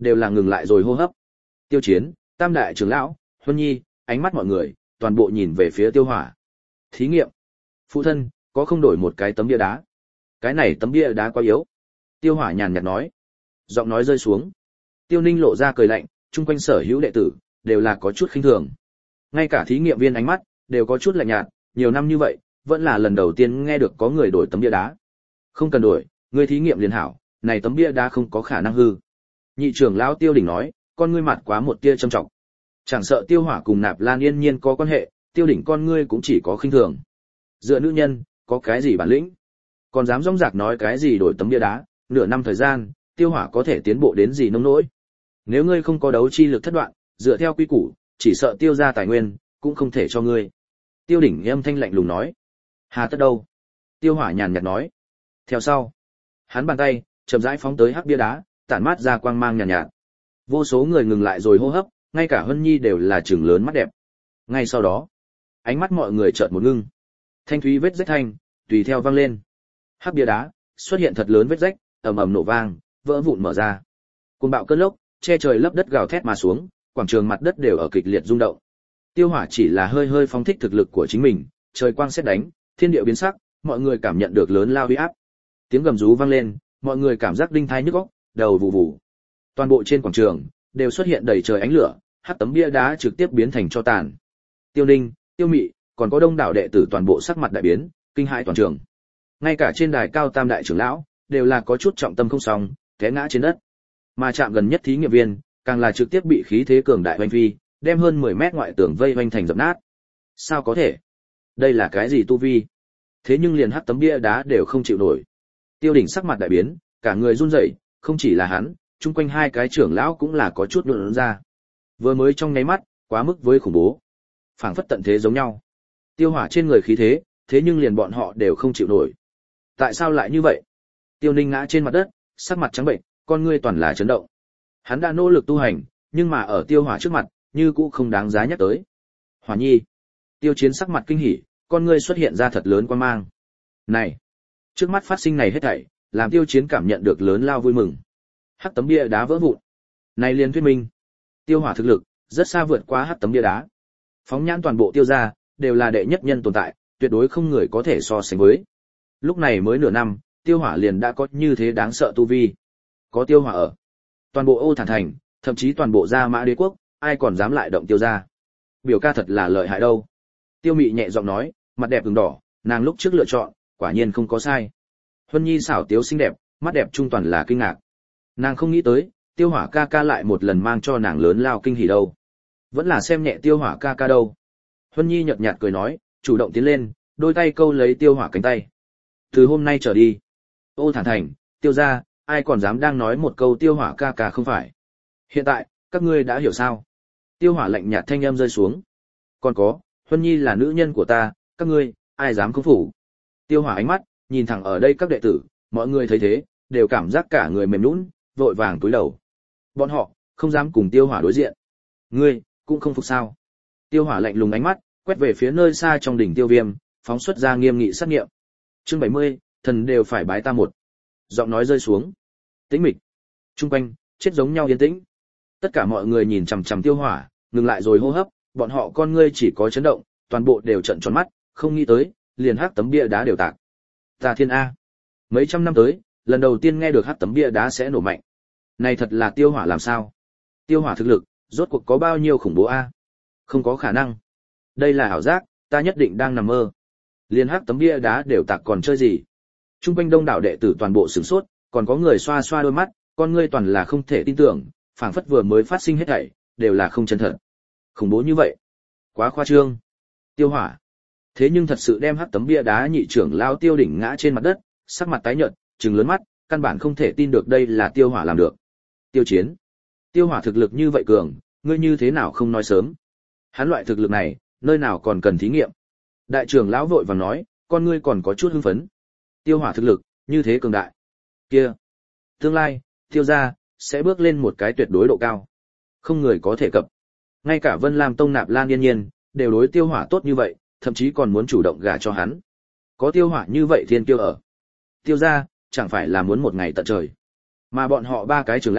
Speaker 1: đều là ngừng lại rồi hô hấp. Tiêu Chiến, Tam đại trưởng lão, Huân Nhi, ánh mắt mọi người toàn bộ nhìn về phía Tiêu Hỏa. Thí nghiệm. Phụ thân, có không đổi một cái tấm bia đá? Cái này tấm bia đá quá yếu. Tiêu Hỏa nhàn nhạt nói. Giọng nói rơi xuống. Tiêu Ninh lộ ra cười lạnh, chung quanh sở hữu đệ tử đều là có chút khinh thường. Ngay cả thí nghiệm viên ánh mắt đều có chút lạnh nhạt, nhiều năm như vậy, vẫn là lần đầu tiên nghe được có người đổi tấm bia đá. Không cần đổi, ngươi thí nghiệm liền hảo, này tấm bia đá không có khả năng hư. Nhị trưởng lão Tiêu Đỉnh nói, con ngươi mặt quá một tia trầm trọng. Chẳng sợ Tiêu Hỏa cùng Nạp Lan Yên Nhiên có quan hệ, Tiêu Đỉnh con ngươi cũng chỉ có khinh thường. Dựa nữ nhân, có cái gì bản lĩnh? Còn dám rong rạc nói cái gì đổi tấm bia đá, nửa năm thời gian, Tiêu Hỏa có thể tiến bộ đến gì nông nỗi? Nếu ngươi không có đấu chi lực thất đoạn, dựa theo quy củ, chỉ sợ Tiêu gia tài nguyên cũng không thể cho ngươi. Tiêu Đỉnh âm thanh lạnh lùng nói. Hà tất đâu? Tiêu Hỏa nhàn nhạt nói. Theo sau, hắn bàn tay chậm rãi phóng tới hắc bia đá, tản mát ra quang mang nhàn nhạt, nhạt. Vô số người ngừng lại rồi hô hấp, ngay cả Hân Nhi đều là trừng lớn mắt đẹp. Ngay sau đó, ánh mắt mọi người chợt một ngưng. Thanh thúy vết rách thanh tùy theo vang lên. Hắc bia đá xuất hiện thật lớn vết rách, ầm ầm nổ vang, vỡ vụn mở ra. Cơn bão cơn lốc che trời lấp đất gào thét mà xuống, quảng trường mặt đất đều ở kịch liệt rung động. Tiêu Hỏa chỉ là hơi hơi phóng thích thực lực của chính mình, trời quang sét đánh, thiên địa biến sắc, mọi người cảm nhận được lớn lao uy áp. Tiếng gầm rú vang lên, mọi người cảm giác đinh tai nhức óc, đầu vụ vụ. Toàn bộ trên quảng trường đều xuất hiện đầy trời ánh lửa, hắc tấm bia đá trực tiếp biến thành tro tàn. Tiêu Ninh, Tiêu Mị, còn có đông đảo đệ tử toàn bộ sắc mặt đại biến, kinh hãi toàn trường. Ngay cả trên đài cao Tam đại trưởng lão đều là có chút trọng tâm không xong, té ngã trên đất. Mà chạm gần nhất thí nghiệm viên, càng là trực tiếp bị khí thế cường đại vây phi, đem hơn mười mét ngoại tường vây vây thành dập nát. Sao có thể? Đây là cái gì tu vi? Thế nhưng liền hắc tấm bia đá đều không chịu nổi. Tiêu Đỉnh sắc mặt đại biến, cả người run rẩy, không chỉ là hắn, chung quanh hai cái trưởng lão cũng là có chút nhũn ra. Vừa mới trong nháy mắt, quá mức với khủng bố, phảng phất tận thế giống nhau. Tiêu Hỏa trên người khí thế, thế nhưng liền bọn họ đều không chịu nổi. Tại sao lại như vậy? Tiêu Ninh ngã trên mặt đất, sắc mặt trắng bệnh, con ngươi toàn là chấn động. Hắn đã nỗ lực tu hành, nhưng mà ở Tiêu Hỏa trước mặt, như cũ không đáng giá nhắc tới. Hỏa Nhi. Tiêu Chiến sắc mặt kinh hỉ, con ngươi xuất hiện ra thật lớn quang mang. Này, trước mắt phát sinh này hết thảy, làm Tiêu Chiến cảm nhận được lớn lao vui mừng. Hắc tấm bia đá vỡ vụn. Này liền thuyết minh, Tiêu Hỏa thực lực rất xa vượt qua hắc tấm bia đá. Phóng nhãn toàn bộ Tiêu gia, đều là đệ nhất nhân tồn tại, tuyệt đối không người có thể so sánh với. Lúc này mới nửa năm, Tiêu Hỏa liền đã có như thế đáng sợ tu vi. Có Tiêu Hỏa ở, toàn bộ Ô Thản Thành, thậm chí toàn bộ Gia Mã Đế quốc, ai còn dám lại động Tiêu gia? Biểu ca thật là lợi hại đâu. Tiêu Mị nhẹ giọng nói, mặt đẹp ửng đỏ, nàng lúc trước lựa chọn, quả nhiên không có sai. Huân Nhi xảo tiếu xinh đẹp, mắt đẹp trung toàn là kinh ngạc. Nàng không nghĩ tới, Tiêu Hỏa ca ca lại một lần mang cho nàng lớn lao kinh hỉ đâu. Vẫn là xem nhẹ Tiêu Hỏa ca ca đâu. Huân Nhi nhợt nhạt cười nói, chủ động tiến lên, đôi tay câu lấy Tiêu Hỏa cánh tay. Từ hôm nay trở đi, Ô Thản Thành, Tiêu gia, ai còn dám đang nói một câu Tiêu Hỏa ca ca không phải. Hiện tại, các ngươi đã hiểu sao? Tiêu Hỏa lạnh nhạt thanh âm rơi xuống. Còn có, Huân Nhi là nữ nhân của ta, các ngươi, ai dám không phủ? Tiêu Hỏa ánh mắt nhìn thẳng ở đây các đệ tử, mọi người thấy thế, đều cảm giác cả người mềm nhũn, vội vàng cúi đầu. Bọn họ không dám cùng Tiêu Hỏa đối diện. Ngươi cũng không phục sao? Tiêu Hỏa lạnh lùng ánh mắt quét về phía nơi xa trong đỉnh Tiêu Viêm, phóng xuất ra nghiêm nghị sát nghiệm. Chương bảy mươi, thần đều phải bái ta một. Giọng nói rơi xuống. Tĩnh mịch. Trung quanh chết giống nhau yên tĩnh. Tất cả mọi người nhìn chằm chằm Tiêu Hỏa, ngừng lại rồi hô hấp, bọn họ con ngươi chỉ có chấn động, toàn bộ đều trợn tròn mắt, không nghĩ tới, liền hắc tấm bia đá đều tạc. Ta thiên a. Mấy trăm năm tới, lần đầu tiên nghe được hắc tấm bia đá sẽ nổ mạnh. Này thật là Tiêu Hỏa làm sao? Tiêu Hỏa thực lực, rốt cuộc có bao nhiêu khủng bố a? Không có khả năng. Đây là ảo giác, ta nhất định đang nằm mơ. Liên hắc tấm bia đá đều tạc còn chơi gì? Trung quanh đông đảo đệ tử toàn bộ sửng sốt, còn có người xoa xoa đôi mắt, con ngươi toàn là không thể tin tưởng, phảng phất vừa mới phát sinh hết thảy, đều là không chân thật. Khủng bố như vậy, quá khoa trương. Tiêu Hỏa, thế nhưng thật sự đem hắc tấm bia đá nhị trưởng lao Tiêu Đỉnh ngã trên mặt đất, sắc mặt tái nhợt, trừng lớn mắt, căn bản không thể tin được đây là Tiêu Hỏa làm được. Tiêu Chiến, Tiêu Hỏa thực lực như vậy cường, ngươi như thế nào không nói sớm? Hắn loại thực lực này, nơi nào còn cần thí nghiệm? Đại trưởng lão vội vàng nói, con ngươi còn có chút hưng phấn. Tiêu Hỏa thực lực như thế cường đại, kia, tương lai Tiêu gia sẽ bước lên một cái tuyệt đối độ cao, không người có thể cập. Ngay cả Vân Lam Tông Nạp Lan Yên Nhiên đều đối Tiêu Hỏa tốt như vậy, thậm chí còn muốn chủ động gả cho hắn. Có Tiêu Hỏa như vậy thiên kiêu ở, Tiêu gia chẳng phải là muốn một ngày tận trời. Mà bọn họ ba cái trưởng lão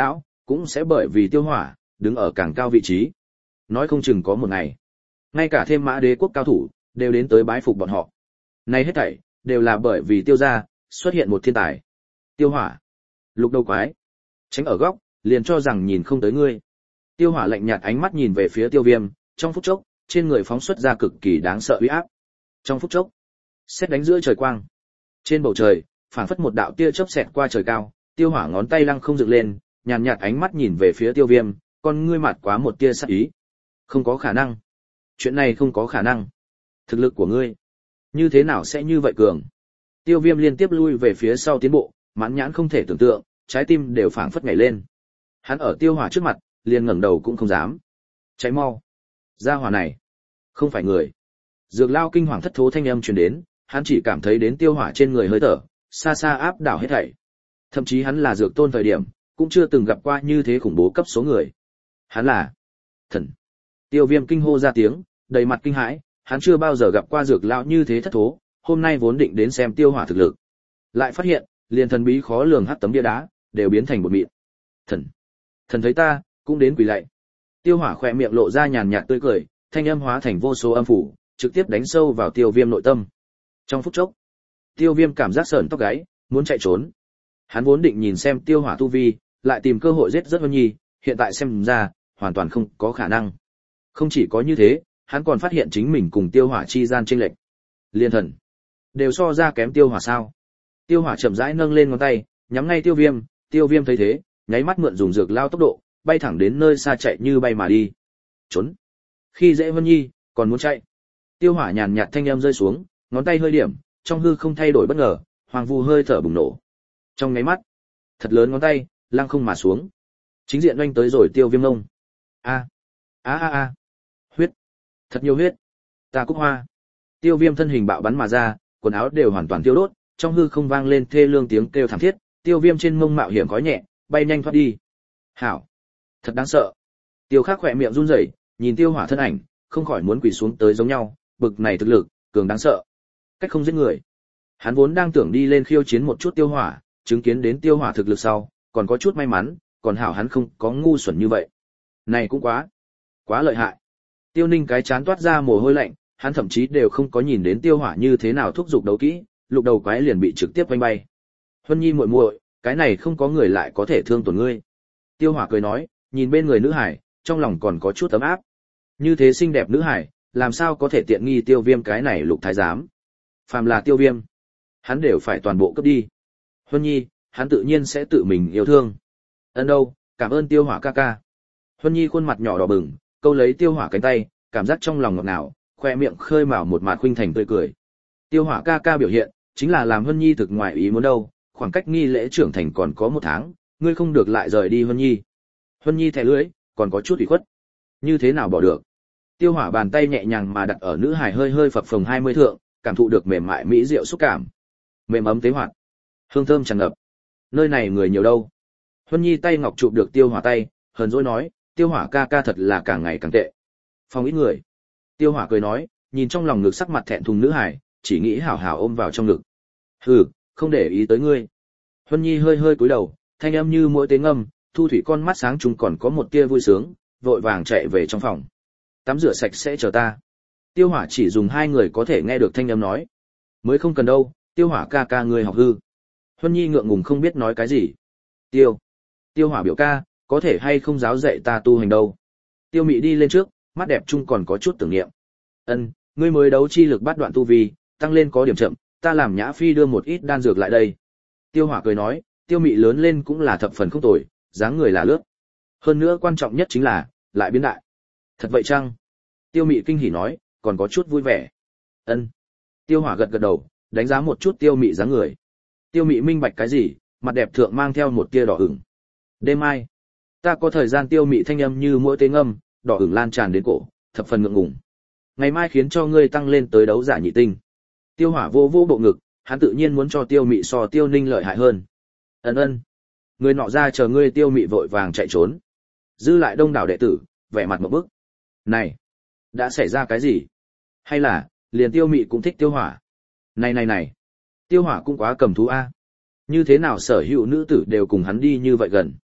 Speaker 1: cũng sẽ bởi vì tiêu hỏa, đứng ở càng cao vị trí. Nói không chừng có một ngày, ngay cả thêm mã đế quốc cao thủ, đều đến tới bái phục bọn họ. Này hết thảy, đều là bởi vì tiêu gia, xuất hiện một thiên tài. Tiêu hỏa, lục đầu quái, tránh ở góc, liền cho rằng nhìn không tới ngươi. Tiêu hỏa lạnh nhạt ánh mắt nhìn về phía tiêu viêm, trong phút chốc, trên người phóng xuất ra cực kỳ đáng sợ uy áp. Trong phút chốc, sét đánh giữa trời quang. Trên bầu trời, phảng phất một đạo tia chớp xẹt qua trời cao, tiêu hỏa ngón tay lăng không dựng lên, nhàn nhạt ánh mắt nhìn về phía tiêu viêm, con ngươi mặt quá một tia sắc ý. Không có khả năng. Chuyện này không có khả năng. Thực lực của ngươi, như thế nào sẽ như vậy cường? Tiêu viêm liên tiếp lui về phía sau tiến bộ, mãn nhãn không thể tưởng tượng, trái tim đều phảng phất nhảy lên. Hắn ở tiêu hỏa trước mặt, liền ngẩng đầu cũng không dám. Cháy mau. Gia hỏa này, không phải người. Dược lao kinh hoàng thất thố thanh âm truyền đến, hắn chỉ cảm thấy đến tiêu hỏa trên người hơi thở, xa xa áp đảo hết thảy. Thậm chí hắn là dược tôn thời điểm, cũng chưa từng gặp qua như thế khủng bố cấp số người. Hắn là thần. Tiêu viêm kinh hô ra tiếng, đầy mặt kinh hãi, hắn chưa bao giờ gặp qua dược lao như thế thất thố, hôm nay vốn định đến xem tiêu hỏa thực lực. Lại phát hiện, liền thần bí khó lường hắc tấm bia đá, đều biến thành bột mịn. Thần. Thần thấy ta, cũng đến quỳ lạy. Tiêu hỏa khỏe miệng lộ ra nhàn nhạt tươi cười, thanh âm hóa thành vô số âm phủ, trực tiếp đánh sâu vào tiêu viêm nội tâm. Trong phút chốc, tiêu viêm cảm giác sởn tóc gáy, muốn chạy trốn. Hắn vốn định nhìn xem tiêu hỏa tu vi, lại tìm cơ hội giết rất Vân Nhi, hiện tại xem ra, hoàn toàn không có khả năng. Không chỉ có như thế, hắn còn phát hiện chính mình cùng tiêu hỏa chi gian chênh lệch. Liên thần, đều so ra kém tiêu hỏa sao? Tiêu hỏa chậm rãi nâng lên ngón tay, nhắm ngay tiêu viêm, tiêu viêm thấy thế, nháy mắt mượn dùng dược lao tốc độ, bay thẳng đến nơi xa chạy như bay mà đi. Trốn. Khi dễ Vân Nhi, còn muốn chạy. Tiêu hỏa nhàn nhạt thanh âm rơi xuống, ngón tay hơi điểm, trong hư không thay đổi bất ngờ, hoàng vu hơi thở bùng nổ. Trong nháy mắt, thật lớn ngón tay, lăng không mà xuống. Chính diện oanh tới rồi tiêu viêm ngông. A, a a a, huyết, thật nhiều huyết. Ta cúc hoa. Tiêu viêm thân hình bạo bắn mà ra, quần áo đều hoàn toàn tiêu đốt, trong hư không vang lên thê lương tiếng kêu thảm thiết, tiêu viêm trên mông mạo hiểm khói nhẹ, bay nhanh thoát đi. Hảo, thật đáng sợ. Tiêu Khắc khỏe miệng run rẩy, nhìn tiêu hỏa thân ảnh, không khỏi muốn quỳ xuống tới giống nhau, bực này thực lực, cường đáng sợ. Cách không giết người. Hắn vốn đang tưởng đi lên khiêu chiến một chút tiêu hỏa, chứng kiến đến tiêu hỏa thực lực sau, còn có chút may mắn, còn hảo hắn không có ngu xuẩn như vậy. Này cũng quá, quá lợi hại. Tiêu Ninh cái chán toát ra mồ hôi lạnh, hắn thậm chí đều không có nhìn đến tiêu hỏa như thế nào thúc giục đấu kỹ, lục đầu quái liền bị trực tiếp vanh bay. Huân Nhi muội muội, cái này không có người lại có thể thương tổn ngươi. Tiêu hỏa cười nói, nhìn bên người nữ hải, trong lòng còn có chút ấm áp. Như thế xinh đẹp nữ hải, làm sao có thể tiện nghi tiêu viêm cái này lục thái giám. Phàm là tiêu viêm, hắn đều phải toàn bộ cấp đi. Huân Nhi, hắn tự nhiên sẽ tự mình yêu thương. Ân đâu, cảm ơn tiêu hỏa ca ca. Huân Nhi khuôn mặt nhỏ đỏ bừng, câu lấy tiêu hỏa cánh tay, cảm giác trong lòng ngọt ngào, khoe miệng khơi mào một mạt khuynh thành tươi cười. Tiêu hỏa ca ca biểu hiện, chính là làm Huân Nhi thực ngoài ý muốn đâu, khoảng cách nghi lễ trưởng thành còn có một tháng, ngươi không được lại rời đi Huân Nhi. Huân Nhi thẻ lưỡi, còn có chút ủy khuất. Như thế nào bỏ được? Tiêu hỏa bàn tay nhẹ nhàng mà đặt ở nữ hài hơi hơi phập phồng hai mươi thượng, cảm thụ được mềm mại mỹ diệu xúc cảm. Mềm ấm tế hoạt, hương thơm tràn ngập. Nơi này người nhiều đâu? Huân Nhi tay ngọc chụp được tiêu hỏa tay, hờn dỗi nói, tiêu hỏa ca ca thật là càng ngày càng tệ. Phòng ít người. Tiêu hỏa cười nói, nhìn trong lòng ngực sắc mặt thẹn thùng nữ hài, chỉ nghĩ hảo hảo ôm vào trong ngực. Hừ, không để ý tới ngươi. Huân Nhi hơi hơi cúi đầu, thanh âm như mỗi tiếng ngâm, thu thủy con mắt sáng chúng còn có một tia vui sướng, vội vàng chạy về trong phòng. Tắm rửa sạch sẽ chờ ta. Tiêu hỏa chỉ dùng hai người có thể nghe được thanh âm nói. Mới không cần đâu, tiêu hỏa ca ca ngươi học hư. Huân Nhi ngượng ngùng không biết nói cái gì. Tiêu. Tiêu hỏa biểu ca, có thể hay không giáo dạy ta tu hành đâu. Tiêu Mị đi lên trước, mắt đẹp chung còn có chút tưởng niệm. Ân, ngươi mới đấu chi lực bắt đoạn tu vi, tăng lên có điểm chậm, ta làm Nhã Phi đưa một ít đan dược lại đây. Tiêu hỏa cười nói, Tiêu Mị lớn lên cũng là thập phần không tồi, dáng người là lướt. Hơn nữa quan trọng nhất chính là, lại biến đại. Thật vậy chăng? Tiêu Mị kinh hỉ nói, còn có chút vui vẻ. Ân. Tiêu hỏa gật gật đầu, đánh giá một chút Tiêu Mị dáng người. Tiêu Mị minh bạch cái gì, mặt đẹp thượng mang theo một tia đỏ ửng. Đêm mai, ta có thời gian. Tiêu Mị thanh âm như mỗi tiếng âm, đỏ ửng lan tràn đến cổ, thập phần ngượng ngùng. Ngày mai khiến cho ngươi tăng lên tới đấu giả nhị tinh. Tiêu hỏa vô vô bộ ngực, hắn tự nhiên muốn cho Tiêu Mị so Tiêu Ninh lợi hại hơn. Ân ân. Người nọ ra chờ ngươi. Tiêu Mị vội vàng chạy trốn. Dư lại đông đảo đệ tử, vẻ mặt một bức. Này, đã xảy ra cái gì? Hay là, liền Tiêu Mị cũng thích Tiêu hỏa? Này này này, Tiêu hỏa cũng quá cầm thú a. Như thế nào sở hữu nữ tử đều cùng hắn đi như vậy gần?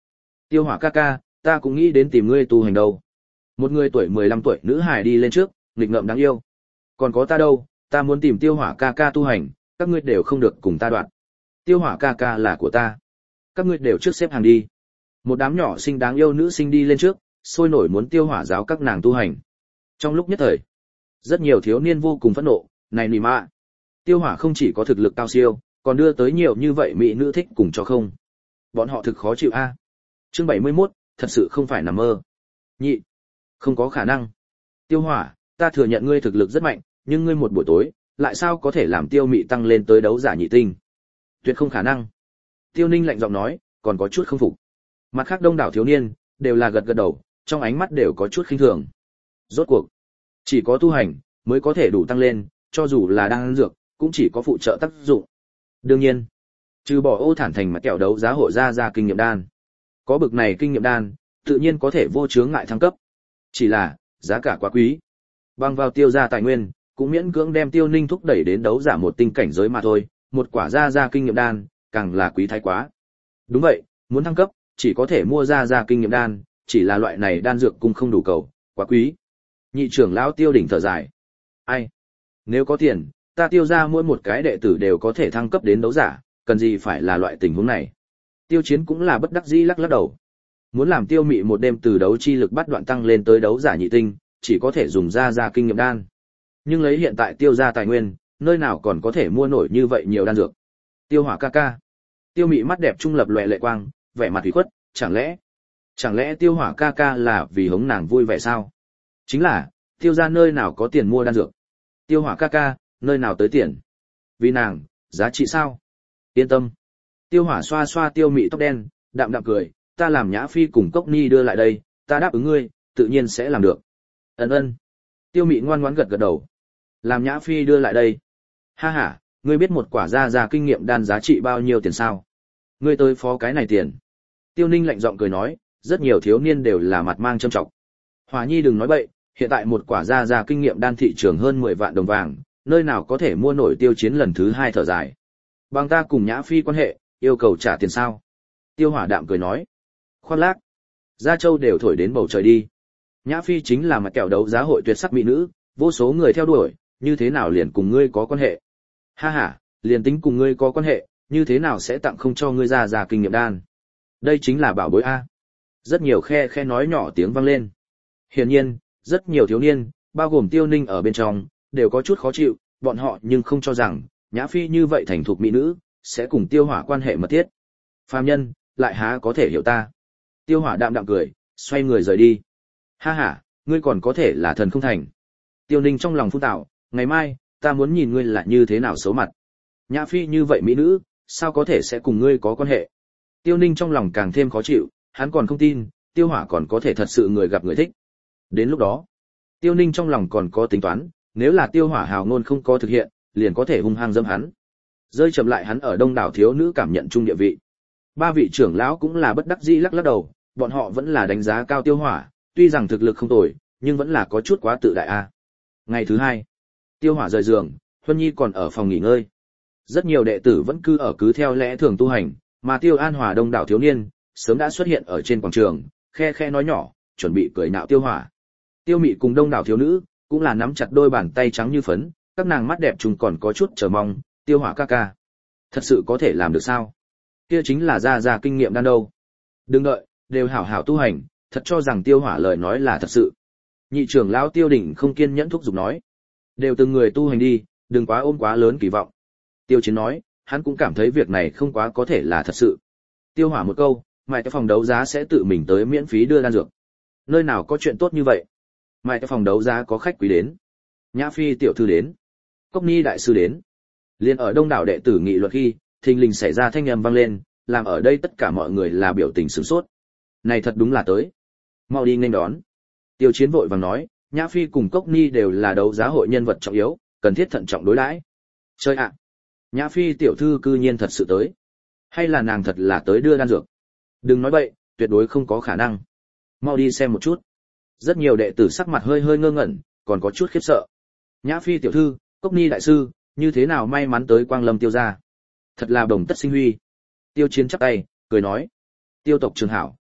Speaker 1: Tiêu Hỏa ca ca, ta cũng nghĩ đến tìm ngươi tu hành đâu. Một người tuổi mười lăm tuổi nữ hài đi lên trước, nghịch ngợm đáng yêu. Còn có ta đâu, ta muốn tìm Tiêu Hỏa ca ca tu hành, các ngươi đều không được cùng ta đoạn. Tiêu Hỏa ca ca là của ta. Các ngươi đều trước xếp hàng đi. Một đám nhỏ xinh đáng yêu nữ sinh đi lên trước, sôi nổi muốn Tiêu Hỏa giáo các nàng tu hành. Trong lúc nhất thời, rất nhiều thiếu niên vô cùng phẫn nộ, này nỉ mạ. Tiêu Hỏa không chỉ có thực lực cao siêu, còn đưa tới nhiều như vậy mỹ nữ thích cùng cho không. Bọn họ thực khó chịu a. Chương bảy mươi mốt, thật sự không phải nằm mơ. Nhị, không có khả năng. Tiêu Hỏa, ta thừa nhận ngươi thực lực rất mạnh, nhưng ngươi một buổi tối, lại sao có thể làm Tiêu Mị tăng lên tới đấu giả nhị tinh? Tuyệt không khả năng. Tiêu Ninh lạnh giọng nói, còn có chút không phục. Mặt khác đông đảo thiếu niên, đều là gật gật đầu, trong ánh mắt đều có chút khinh thường. Rốt cuộc, chỉ có tu hành, mới có thể đủ tăng lên, cho dù là đang ăn dược, cũng chỉ có phụ trợ tác dụng. Đương nhiên, trừ bỏ Ô Thản Thành mà kẹo đấu giá hội ra ra kinh nghiệm đan. Có bực này kinh nghiệm đan, tự nhiên có thể vô chướng ngại thăng cấp. Chỉ là, giá cả quá quý. Bằng vào tiêu gia tài nguyên, cũng miễn cưỡng đem Tiêu Ninh thúc đẩy đến đấu giả một tinh cảnh giới mà thôi, một quả ra ra kinh nghiệm đan, càng là quý thái quá. Đúng vậy, muốn thăng cấp, chỉ có thể mua ra ra kinh nghiệm đan, chỉ là loại này đan dược cũng không đủ cầu, quá quý. Nhị trưởng lão Tiêu đỉnh thở dài. Ai? Nếu có tiền, ta Tiêu gia mỗi một cái đệ tử đều có thể thăng cấp đến đấu giả, cần gì phải là loại tình huống này. Tiêu Chiến cũng là bất đắc dĩ lắc lắc đầu. Muốn làm Tiêu Mị một đêm từ đấu chi lực bắt đoạn tăng lên tới đấu giả nhị tinh, chỉ có thể dùng ra ra kinh nghiệm đan. Nhưng lấy hiện tại Tiêu gia tài nguyên, nơi nào còn có thể mua nổi như vậy nhiều đan dược. Tiêu Hỏa ca ca. Tiêu Mị mắt đẹp trung lập lòe lệ quang, vẻ mặt ủy khuất, chẳng lẽ chẳng lẽ Tiêu Hỏa ca ca là vì hống nàng vui vẻ sao? Chính là, Tiêu gia nơi nào có tiền mua đan dược? Tiêu Hỏa ca ca, nơi nào tới tiền? Vì nàng, giá trị sao? Yên tâm. Tiêu Hỏa xoa xoa Tiêu Mị tóc đen, đạm đạm cười, ta làm Nhã Phi cùng Cốc Ni đưa lại đây, ta đáp ứng ngươi, tự nhiên sẽ làm được. Ân ân. Tiêu Mị ngoan ngoãn gật gật đầu. Làm Nhã Phi đưa lại đây. Ha ha, ngươi biết một quả ra ra kinh nghiệm đan giá trị bao nhiêu tiền sao? Ngươi tới phó cái này tiền. Tiêu Ninh lạnh giọng cười nói, rất nhiều thiếu niên đều là mặt mang châm trọng. Hòa Nhi đừng nói bậy, hiện tại một quả ra ra kinh nghiệm đan thị trường hơn mười vạn đồng vàng, nơi nào có thể mua nổi Tiêu Chiến lần thứ hai thở dài. Bằng ta cùng Nhã Phi quan hệ, yêu cầu trả tiền sao? Tiêu Hỏa đạm cười nói. Khoan lác. Gia Châu đều thổi đến bầu trời đi. Nhã Phi chính là mặt kẹo đấu giá hội tuyệt sắc mỹ nữ, vô số người theo đuổi, như thế nào liền cùng ngươi có quan hệ? Ha ha, liền tính cùng ngươi có quan hệ, như thế nào sẽ tặng không cho ngươi ra ra kinh nghiệm đan? Đây chính là bảo bối a. Rất nhiều khe khe nói nhỏ tiếng vang lên. Hiển nhiên, rất nhiều thiếu niên, bao gồm Tiêu Ninh ở bên trong, đều có chút khó chịu, bọn họ nhưng không cho rằng, Nhã Phi như vậy thành thục mỹ nữ, sẽ cùng Tiêu Hỏa quan hệ mật thiết. Phàm nhân, lại há có thể hiểu ta. Tiêu Hỏa đạm đạm cười, xoay người rời đi. Ha ha, ngươi còn có thể là thần không thành. Tiêu Ninh trong lòng phun tạo, ngày mai, ta muốn nhìn ngươi là như thế nào xấu mặt. Nhã Phi như vậy mỹ nữ, sao có thể sẽ cùng ngươi có quan hệ. Tiêu Ninh trong lòng càng thêm khó chịu, hắn còn không tin, Tiêu Hỏa còn có thể thật sự người gặp người thích. Đến lúc đó, Tiêu Ninh trong lòng còn có tính toán, nếu là Tiêu Hỏa hào ngôn không có thực hiện, liền có thể hung hăng dâm hắn. Rơi chậm lại hắn ở đông đảo thiếu nữ cảm nhận chung địa vị. Ba vị trưởng lão cũng là bất đắc dĩ lắc lắc đầu, bọn họ vẫn là đánh giá cao Tiêu Hỏa, tuy rằng thực lực không tồi, nhưng vẫn là có chút quá tự đại a. Ngày thứ hai, Tiêu Hỏa rời giường, Huân Nhi còn ở phòng nghỉ ngơi. Rất nhiều đệ tử vẫn cứ ở cứ theo lẽ thường tu hành, mà Tiêu An Hòa đông đảo thiếu niên sớm đã xuất hiện ở trên quảng trường, khe khe nói nhỏ, chuẩn bị cười nhạo Tiêu Hỏa. Tiêu Mị cùng đông đảo thiếu nữ cũng là nắm chặt đôi bàn tay trắng như phấn, các nàng mắt đẹp chúng còn có chút chờ mong, Tiêu Hỏa ca ca, thật sự có thể làm được sao? Kia chính là ra ra kinh nghiệm đan đâu. Đừng đợi, đều hảo hảo tu hành, thật cho rằng Tiêu Hỏa lời nói là thật sự. Nhị trưởng lão Tiêu Đỉnh không kiên nhẫn thúc giục nói, đều từng người tu hành đi, đừng quá ôm quá lớn kỳ vọng. Tiêu Chiến nói, hắn cũng cảm thấy việc này không quá có thể là thật sự. Tiêu Hỏa một câu, mày cái phòng đấu giá sẽ tự mình tới miễn phí đưa đan dược. Nơi nào có chuyện tốt như vậy? Mày cái phòng đấu giá có khách quý đến. Nhã Phi tiểu thư đến. Cốc Ni đại sư đến. Liên ở đông đảo đệ tử nghị luận khi, thình lình xảy ra thanh âm vang lên, làm ở đây tất cả mọi người là biểu tình sửng sốt. Này thật đúng là tới. Mau đi nghênh đón. Tiêu Chiến vội vàng nói, Nhã Phi cùng Cốc Ni đều là đấu giá hội nhân vật trọng yếu, cần thiết thận trọng đối đãi. Chơi ạ. Nhã Phi tiểu thư cư nhiên thật sự tới. Hay là nàng thật là tới đưa đan dược? Đừng nói bậy, tuyệt đối không có khả năng. Mau đi xem một chút. Rất nhiều đệ tử sắc mặt hơi hơi ngơ ngẩn, còn có chút khiếp sợ. Nhã Phi tiểu thư, Cốc Ni đại sư, như thế nào may mắn tới Quang Lâm Tiêu gia? Thật là đồng tất sinh huy. Tiêu Chiến chắp tay, cười nói, Tiêu tộc trường hảo,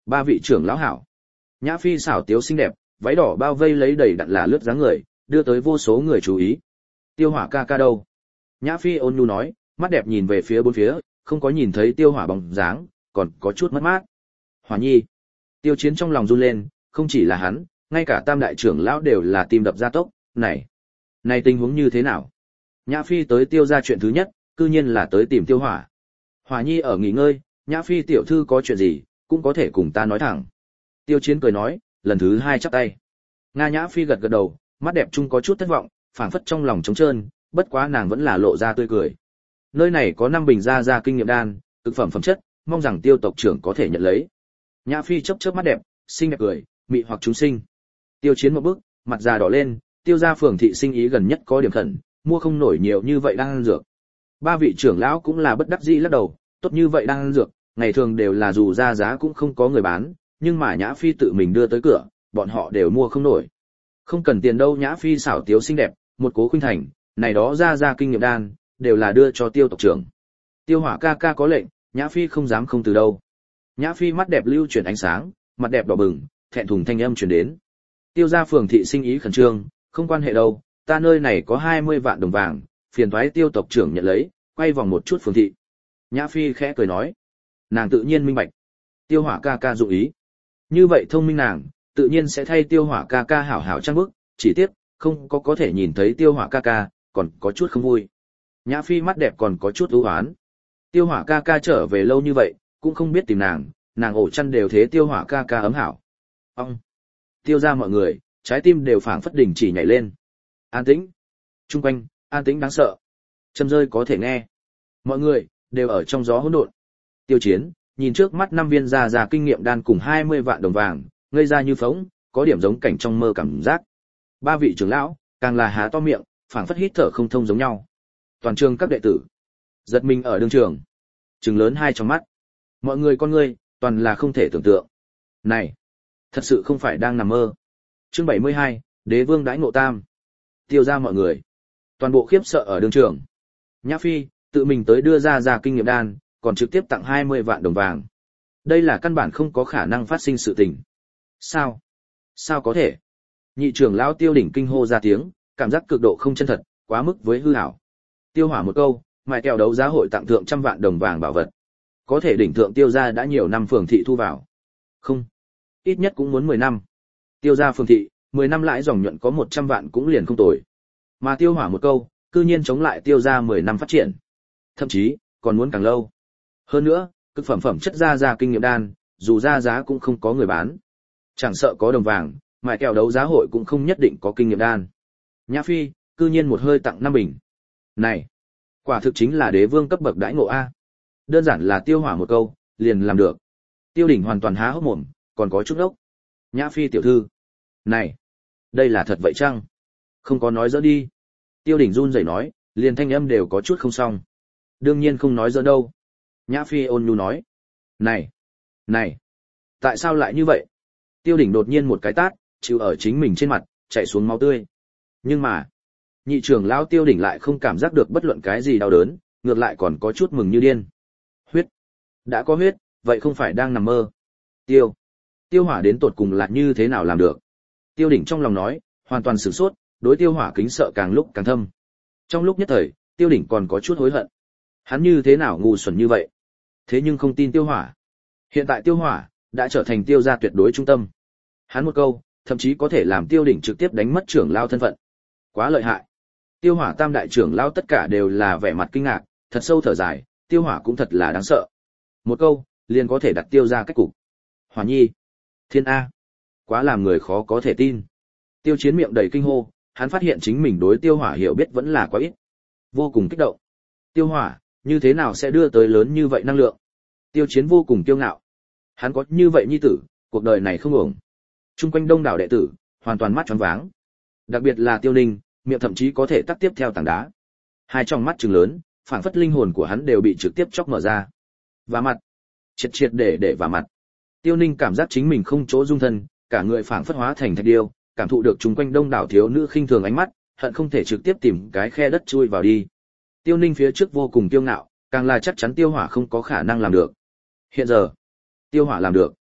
Speaker 1: Ba vị trưởng lão hảo. Nhã Phi xảo tiếu xinh đẹp, váy đỏ bao vây lấy đầy đặn là lướt dáng người, đưa tới vô số người chú ý. Tiêu Hỏa ca ca đâu? Nhã Phi ôn nhu nói, mắt đẹp nhìn về phía bốn phía, không có nhìn thấy Tiêu Hỏa bóng dáng, còn có chút mất mát. Hỏa Nhi. Tiêu Chiến trong lòng run lên, không chỉ là hắn, ngay cả tam đại trưởng lão đều là tim đập gia tốc, này, này tình huống như thế nào? Nhã Phi tới Tiêu gia chuyện thứ nhất, cư nhiên là tới tìm Tiêu Hỏa. Hỏa Nhi ở nghỉ ngơi, Nhã Phi tiểu thư có chuyện gì, cũng có thể cùng ta nói thẳng. Tiêu Chiến cười nói, lần thứ hai chắp tay. Nga Nhã Phi gật gật đầu, mắt đẹp chung có chút thất vọng, phảng phất trong lòng trống trơn, bất quá nàng vẫn là lộ ra tươi cười. Nơi này có năm bình gia gia kinh nghiệm đan, thực phẩm phẩm chất, mong rằng Tiêu tộc trưởng có thể nhận lấy. Nhã Phi chớp chớp mắt đẹp, xinh đẹp cười, mị hoặc chúng sinh. Tiêu Chiến một bước, mặt già đỏ lên, Tiêu gia phường thị sinh ý gần nhất có điểm khẩn, mua không nổi nhiều như vậy đang ăn dược. Ba vị trưởng lão cũng là bất đắc dĩ lắc đầu, tốt như vậy đang ăn dược, ngày thường đều là dù ra giá cũng không có người bán, nhưng mà Nhã Phi tự mình đưa tới cửa, bọn họ đều mua không nổi. Không cần tiền đâu. Nhã Phi xảo tiếu xinh đẹp, một cố khuynh thành, này đó ra ra kinh nghiệm đan, đều là đưa cho Tiêu tộc trưởng. Tiêu Hỏa ca ca có lệnh, Nhã Phi không dám không từ đâu. Nhã Phi mắt đẹp lưu chuyển ánh sáng, mặt đẹp đỏ bừng, thẹn thùng thanh âm truyền đến. Tiêu gia phường thị sinh ý khẩn trương, không quan hệ đâu, ta nơi này có hai mươi vạn đồng vàng, phiền toái Tiêu tộc trưởng nhận lấy, quay vòng một chút phường thị. Nhã Phi khẽ cười nói, nàng tự nhiên minh bạch. Tiêu Hỏa ca ca dụng ý, như vậy thông minh nàng, tự nhiên sẽ thay Tiêu Hỏa ca ca hảo hảo trang bức, chỉ tiếc không có có thể nhìn thấy Tiêu Hỏa ca ca, còn có chút không vui. Nhã Phi mắt đẹp còn có chút ưu hoán. Tiêu Hỏa ca ca trở về lâu như vậy, cũng không biết tìm nàng, nàng ổ chăn đều thế Tiêu Hỏa ca ca ấm hảo. Ông, Tiêu ra mọi người, trái tim đều phảng phất đỉnh chỉ nhảy lên. An tĩnh, chung quanh an tĩnh đáng sợ, châm rơi có thể nghe. Mọi người đều ở trong gió hỗn độn. Tiêu Chiến nhìn trước mắt năm viên gia già kinh nghiệm đan cùng hai mươi vạn đồng vàng, ngây ra như phỗng, có điểm giống cảnh trong mơ cảm giác. Ba vị trưởng lão càng là há to miệng, phảng phất hít thở không thông giống nhau. Toàn trường các đệ tử giật mình ở đường trường, trừng lớn hai trong mắt. Mọi người con ngươi toàn là không thể tưởng tượng. Này, thật sự không phải đang nằm mơ. Chương bảy mươi hai, Đế vương đãi ngộ tam. Tiêu ra mọi người, toàn bộ khiếp sợ ở đường trường. Nhã Phi tự mình tới đưa ra ra kinh nghiệm đan, còn trực tiếp tặng hai mươi vạn đồng vàng. Đây là căn bản không có khả năng phát sinh sự tình. Sao? Sao có thể? Nhị trưởng lão Tiêu đỉnh kinh hô ra tiếng, cảm giác cực độ không chân thật, quá mức với hư ảo. Tiêu Hỏa một câu, mại kèo đấu giá hội tặng thượng trăm vạn đồng vàng bảo vật. Có thể đỉnh thượng Tiêu gia đã nhiều năm phường thị thu vào. Không, ít nhất cũng muốn mười năm. Tiêu gia phường thị, mười năm lãi dòng nhuận có một trăm vạn cũng liền không tồi. Mà Tiêu Hỏa một câu, cư nhiên chống lại Tiêu gia mười năm phát triển. Thậm chí, còn muốn càng lâu. Hơn nữa, cực phẩm phẩm chất ra ra kinh nghiệm đan, dù ra giá cũng không có người bán. Chẳng sợ có đồng vàng, mại kèo đấu giá hội cũng không nhất định có kinh nghiệm đan. Nhã Phi, cư nhiên một hơi tặng năm bình. Này, quả thực chính là đế vương cấp bậc đãi ngộ a. Đơn giản là Tiêu Hỏa một câu, liền làm được. Tiêu đỉnh hoàn toàn há hốc mồm, còn có chút ốc. Nhã Phi tiểu thư, này, đây là thật vậy chăng? Không có nói dỡ đi. Tiêu đỉnh run rẩy nói, liền thanh âm đều có chút không xong. Đương nhiên không nói dỡ đâu. Nhã Phi ôn nhu nói, này, này, tại sao lại như vậy? Tiêu đỉnh đột nhiên một cái tát, chịu ở chính mình trên mặt, chảy xuống máu tươi. Nhưng mà, nhị trưởng lão Tiêu đỉnh lại không cảm giác được bất luận cái gì đau đớn, ngược lại còn có chút mừng như điên. Huyết, đã có huyết, vậy không phải đang nằm mơ. Tiêu, Tiêu Hỏa đến tột cùng là như thế nào làm được? Tiêu đỉnh trong lòng nói, hoàn toàn sửng sốt, đối Tiêu Hỏa kính sợ càng lúc càng thâm. Trong lúc nhất thời, Tiêu đỉnh còn có chút hối hận. Hắn như thế nào ngu xuẩn như vậy? Thế nhưng không tin Tiêu Hỏa. Hiện tại Tiêu Hỏa đã trở thành Tiêu gia tuyệt đối trung tâm. Hắn một câu, thậm chí có thể làm Tiêu đỉnh trực tiếp đánh mất trưởng lão thân phận. Quá lợi hại. Tiêu Hỏa tam đại trưởng lão tất cả đều là vẻ mặt kinh ngạc, thật sâu thở dài, Tiêu Hỏa cũng thật là đáng sợ. Một câu, liền có thể đặt Tiêu gia cách cục. Hỏa Nhi, Thiên A, quá làm người khó có thể tin. Tiêu Chiến miệng đầy kinh hô, hắn phát hiện chính mình đối Tiêu Hỏa hiểu biết vẫn là quá ít. Vô cùng kích động. Tiêu Hỏa, như thế nào sẽ đưa tới lớn như vậy năng lượng? Tiêu Chiến vô cùng kiêu ngạo. Hắn có như vậy nhi tử, cuộc đời này không uổng. Trung quanh đông đảo đệ tử, hoàn toàn mắt tròn váng. Đặc biệt là Tiêu Ninh, miệng thậm chí có thể tắt tiếp theo tảng đá. Hai trong mắt trừng lớn, phảng phất linh hồn của hắn đều bị trực tiếp chóc mở ra. Và mặt, triệt triệt để để và mặt. Tiêu Ninh cảm giác chính mình không chỗ dung thân, cả người phảng phất hóa thành thạch điêu, cảm thụ được chung quanh đông đảo thiếu nữ khinh thường ánh mắt, hận không thể trực tiếp tìm cái khe đất chui vào đi. Tiêu Ninh phía trước vô cùng kiêu ngạo, càng là chắc chắn Tiêu Hỏa không có khả năng làm được. Hiện giờ, Tiêu Hỏa làm được.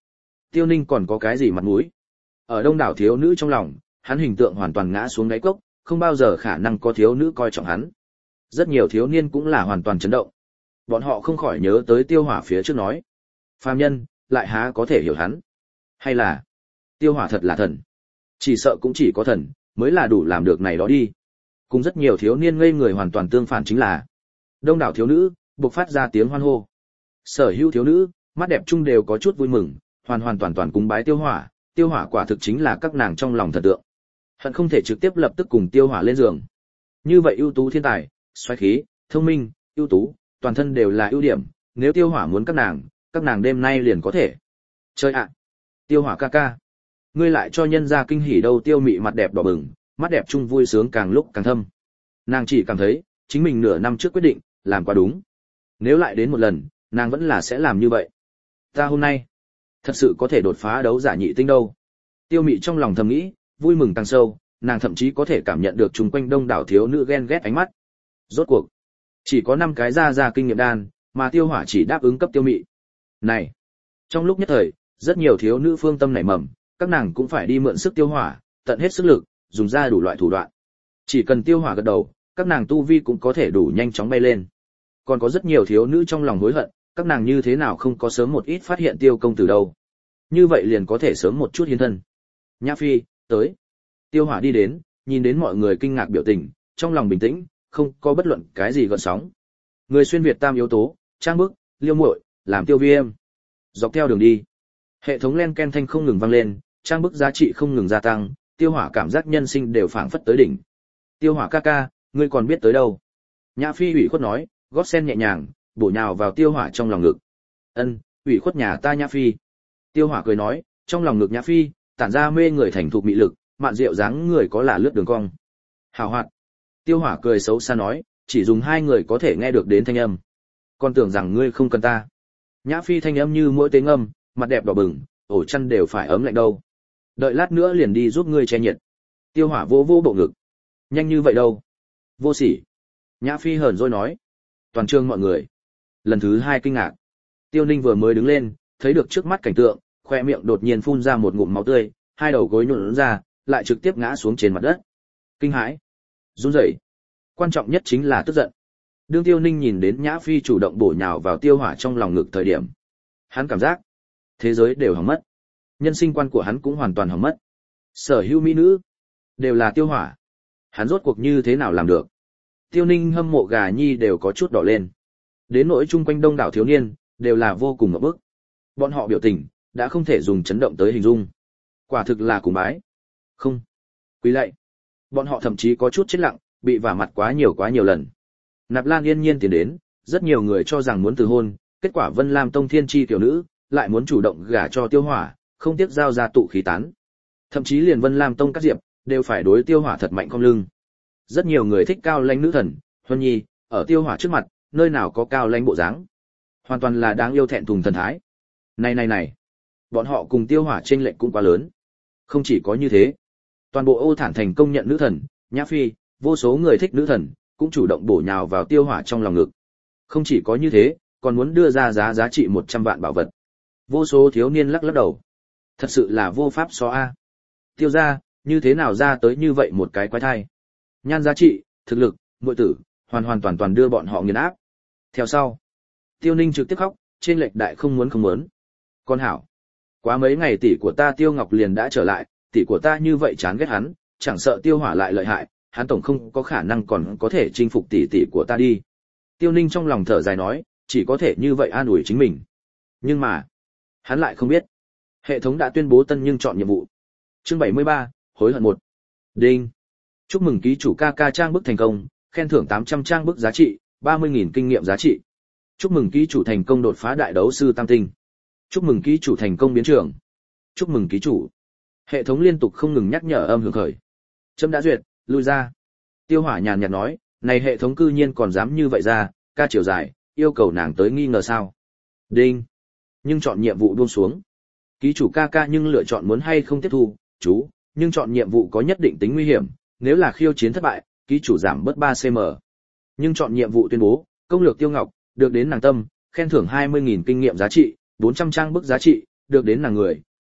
Speaker 1: Tiêu Ninh còn có cái gì mặt mũi? Ở đông đảo thiếu nữ trong lòng, hắn hình tượng hoàn toàn ngã xuống đáy cốc, không bao giờ khả năng có thiếu nữ coi trọng hắn. Rất nhiều thiếu niên cũng là hoàn toàn chấn động. Bọn họ không khỏi nhớ tới Tiêu Hỏa phía trước nói. Phàm nhân, lại há có thể hiểu hắn? Hay là, Tiêu Hỏa thật là thần? Chỉ sợ cũng chỉ có thần, mới là đủ làm được này đó đi. Cùng rất nhiều thiếu niên ngây người hoàn toàn tương phản chính là đông đảo thiếu nữ, bộc phát ra tiếng hoan hô. Sở hữu thiếu nữ, mắt đẹp chung đều có chút vui mừng, hoàn hoàn toàn toàn cúng bái Tiêu Hỏa, Tiêu Hỏa quả thực chính là các nàng trong lòng thần tượng. Hận không thể trực tiếp lập tức cùng Tiêu Hỏa lên giường. Như vậy ưu tú thiên tài, xoáy khí, thông minh, ưu tú, toàn thân đều là ưu điểm, nếu Tiêu Hỏa muốn các nàng, các nàng đêm nay liền có thể. Chơi ạ. Tiêu Hỏa ca ca, ngươi lại cho nhân gia kinh hỉ đâu. Tiêu Mị mặt đẹp đỏ bừng, mắt đẹp chung vui sướng càng lúc càng thâm. Nàng chỉ cảm thấy, chính mình nửa năm trước quyết định, làm quá đúng. Nếu lại đến một lần, nàng vẫn là sẽ làm như vậy. Ta hôm nay, thật sự có thể đột phá đấu giả nhị tinh đâu. Tiêu Mị trong lòng thầm nghĩ, vui mừng càng sâu, nàng thậm chí có thể cảm nhận được chung quanh đông đảo thiếu nữ ghen ghét ánh mắt. Rốt cuộc, chỉ có năm cái ra ra kinh nghiệm đan, mà Tiêu Hỏa chỉ đáp ứng cấp Tiêu Mị. Này, trong lúc nhất thời, rất nhiều thiếu nữ phương tâm nảy mầm, các nàng cũng phải đi mượn sức Tiêu Hỏa, tận hết sức lực, dùng ra đủ loại thủ đoạn. Chỉ cần Tiêu Hỏa gật đầu, các nàng tu vi cũng có thể đủ nhanh chóng bay lên. Còn có rất nhiều thiếu nữ trong lòng hối hận, các nàng như thế nào không có sớm một ít phát hiện Tiêu công tử đâu. Như vậy liền có thể sớm một chút hiến thân. Nhã Phi, tới. Tiêu Hỏa đi đến, nhìn đến mọi người kinh ngạc biểu tình, trong lòng bình tĩnh, không có bất luận cái gì gợn sóng. Người xuyên Việt tam yếu tố, trang bức, liêu muội, làm tiêu viêm. Dọc theo đường đi, hệ thống len ken thanh không ngừng vang lên, trang bức giá trị không ngừng gia tăng, Tiêu Hỏa cảm giác nhân sinh đều phảng phất tới đỉnh. Tiêu Hỏa ca ca, ngươi còn biết tới đâu? Nhã Phi ủy khuất nói, gót sen nhẹ nhàng, bổ nhào vào Tiêu Hỏa trong lòng ngực. Ân, ủy khuất nhà ta Nhã Phi. Tiêu Hỏa cười nói, trong lòng ngực Nhã Phi, tản ra mê người thành thục mị lực, mạn rượu dáng người có là lướt đường cong. Hào hoạt. Tiêu Hỏa cười xấu xa nói, chỉ dùng hai người có thể nghe được đến thanh âm. Con tưởng rằng ngươi không cần ta. Nhã Phi thanh âm như mỗi tiếng âm, mặt đẹp đỏ bừng, ổ chăn đều phải ấm lạnh đâu. Đợi lát nữa liền đi giúp ngươi che nhiệt. Tiêu Hỏa vô vô bộ ngực. Nhanh như vậy đâu? Vô sỉ. Nhã Phi hờn dỗi nói. Toàn trường mọi người. Lần thứ hai kinh ngạc. Tiêu Ninh vừa mới đứng lên, thấy được trước mắt cảnh tượng, khoe miệng đột nhiên phun ra một ngụm máu tươi, hai đầu gối nhũn ra, lại trực tiếp ngã xuống trên mặt đất. Kinh hãi, run rẩy, quan trọng nhất chính là tức giận. Đương Tiêu Ninh nhìn đến Nhã Phi chủ động bổ nhào vào Tiêu Hỏa trong lòng ngực thời điểm, hắn cảm giác thế giới đều hỏng mất, nhân sinh quan của hắn cũng hoàn toàn hỏng mất. Sở hữu mỹ nữ đều là Tiêu Hỏa, hắn rốt cuộc như thế nào làm được? Tiêu Ninh hâm mộ gà nhi đều có chút đỏ lên. Đến nỗi chung quanh đông đảo thiếu niên đều là vô cùng ngộp bức. Bọn họ biểu tình đã không thể dùng chấn động tới hình dung. Quả thực là cùng bái. Không. Quý lạy. Bọn họ thậm chí có chút chết lặng, bị vả mặt quá nhiều quá nhiều lần. Nạp Lan yên nhiên tiến đến, rất nhiều người cho rằng muốn từ hôn, kết quả Vân Lam Tông thiên chi tiểu nữ, lại muốn chủ động gả cho Tiêu Hỏa, không tiếc giao ra tụ khí tán. Thậm chí liền Vân Lam Tông các diệp, đều phải đối Tiêu Hỏa thật mạnh cong lưng. Rất nhiều người thích cao lãnh nữ thần, Huân Nhi, ở Tiêu Hỏa trước mặt, nơi nào có cao lãnh bộ dáng. Hoàn toàn là đáng yêu thẹn thùng thần thái. Này này này, bọn họ cùng Tiêu Hỏa chênh lệch cũng quá lớn. Không chỉ có như thế, toàn bộ Ô Thản thành công nhận nữ thần, Nhã Phi, vô số người thích nữ thần, cũng chủ động bổ nhào vào Tiêu Hỏa trong lòng ngực. Không chỉ có như thế, còn muốn đưa ra giá giá trị một trăm vạn bảo vật. Vô số thiếu niên lắc lắc đầu. Thật sự là vô pháp so a. Tiêu gia, như thế nào ra tới như vậy một cái quái thai. Nhan giá trị, thực lực, muội tử, hoàn hoàn toàn toàn đưa bọn họ nghiền áp. Theo sau, Tiêu Ninh trực tiếp khóc, trên lệch đại không muốn không muốn. Con hảo, quá mấy ngày tỷ của ta Tiêu Ngọc liền đã trở lại, tỷ của ta như vậy chán ghét hắn, chẳng sợ Tiêu Hỏa lại lợi hại, hắn tổng không có khả năng còn có thể chinh phục tỷ tỷ của ta đi. Tiêu Ninh trong lòng thở dài nói, chỉ có thể như vậy an ủi chính mình. Nhưng mà, hắn lại không biết, hệ thống đã tuyên bố tân nhưng chọn nhiệm vụ. Chương bảy mươi ba, hối hận một. Đinh. Chúc mừng ký chủ ca ca trang bức thành công, khen thưởng tám trăm trang bức giá trị, ba mươi nghìn kinh nghiệm giá trị. Chúc mừng ký chủ thành công đột phá đại đấu sư tam tinh. Chúc mừng ký chủ thành công biến trưởng. Chúc mừng ký chủ. Hệ thống liên tục không ngừng nhắc nhở âm hưởng khởi. Chấm đã duyệt, lui ra. Tiêu Hỏa nhàn nhạt nói, này hệ thống cư nhiên còn dám như vậy ra, ca chiều dài, yêu cầu nàng tới nghi ngờ sao. Đinh. Nhưng chọn nhiệm vụ buông xuống. Ký chủ ca ca nhưng lựa chọn muốn hay không tiếp thu, chú, nhưng chọn nhiệm vụ có nhất định tính nguy hiểm, nếu là khiêu chiến thất bại, ký chủ giảm bớt ba xăng ti mét. Nhưng chọn nhiệm vụ tuyên bố, công lược Tiêu Ngọc, được đến nàng tâm, khen thưởng hai mươi nghìn kinh nghiệm giá trị, bốn trăm trang bức giá trị, được đến nàng người,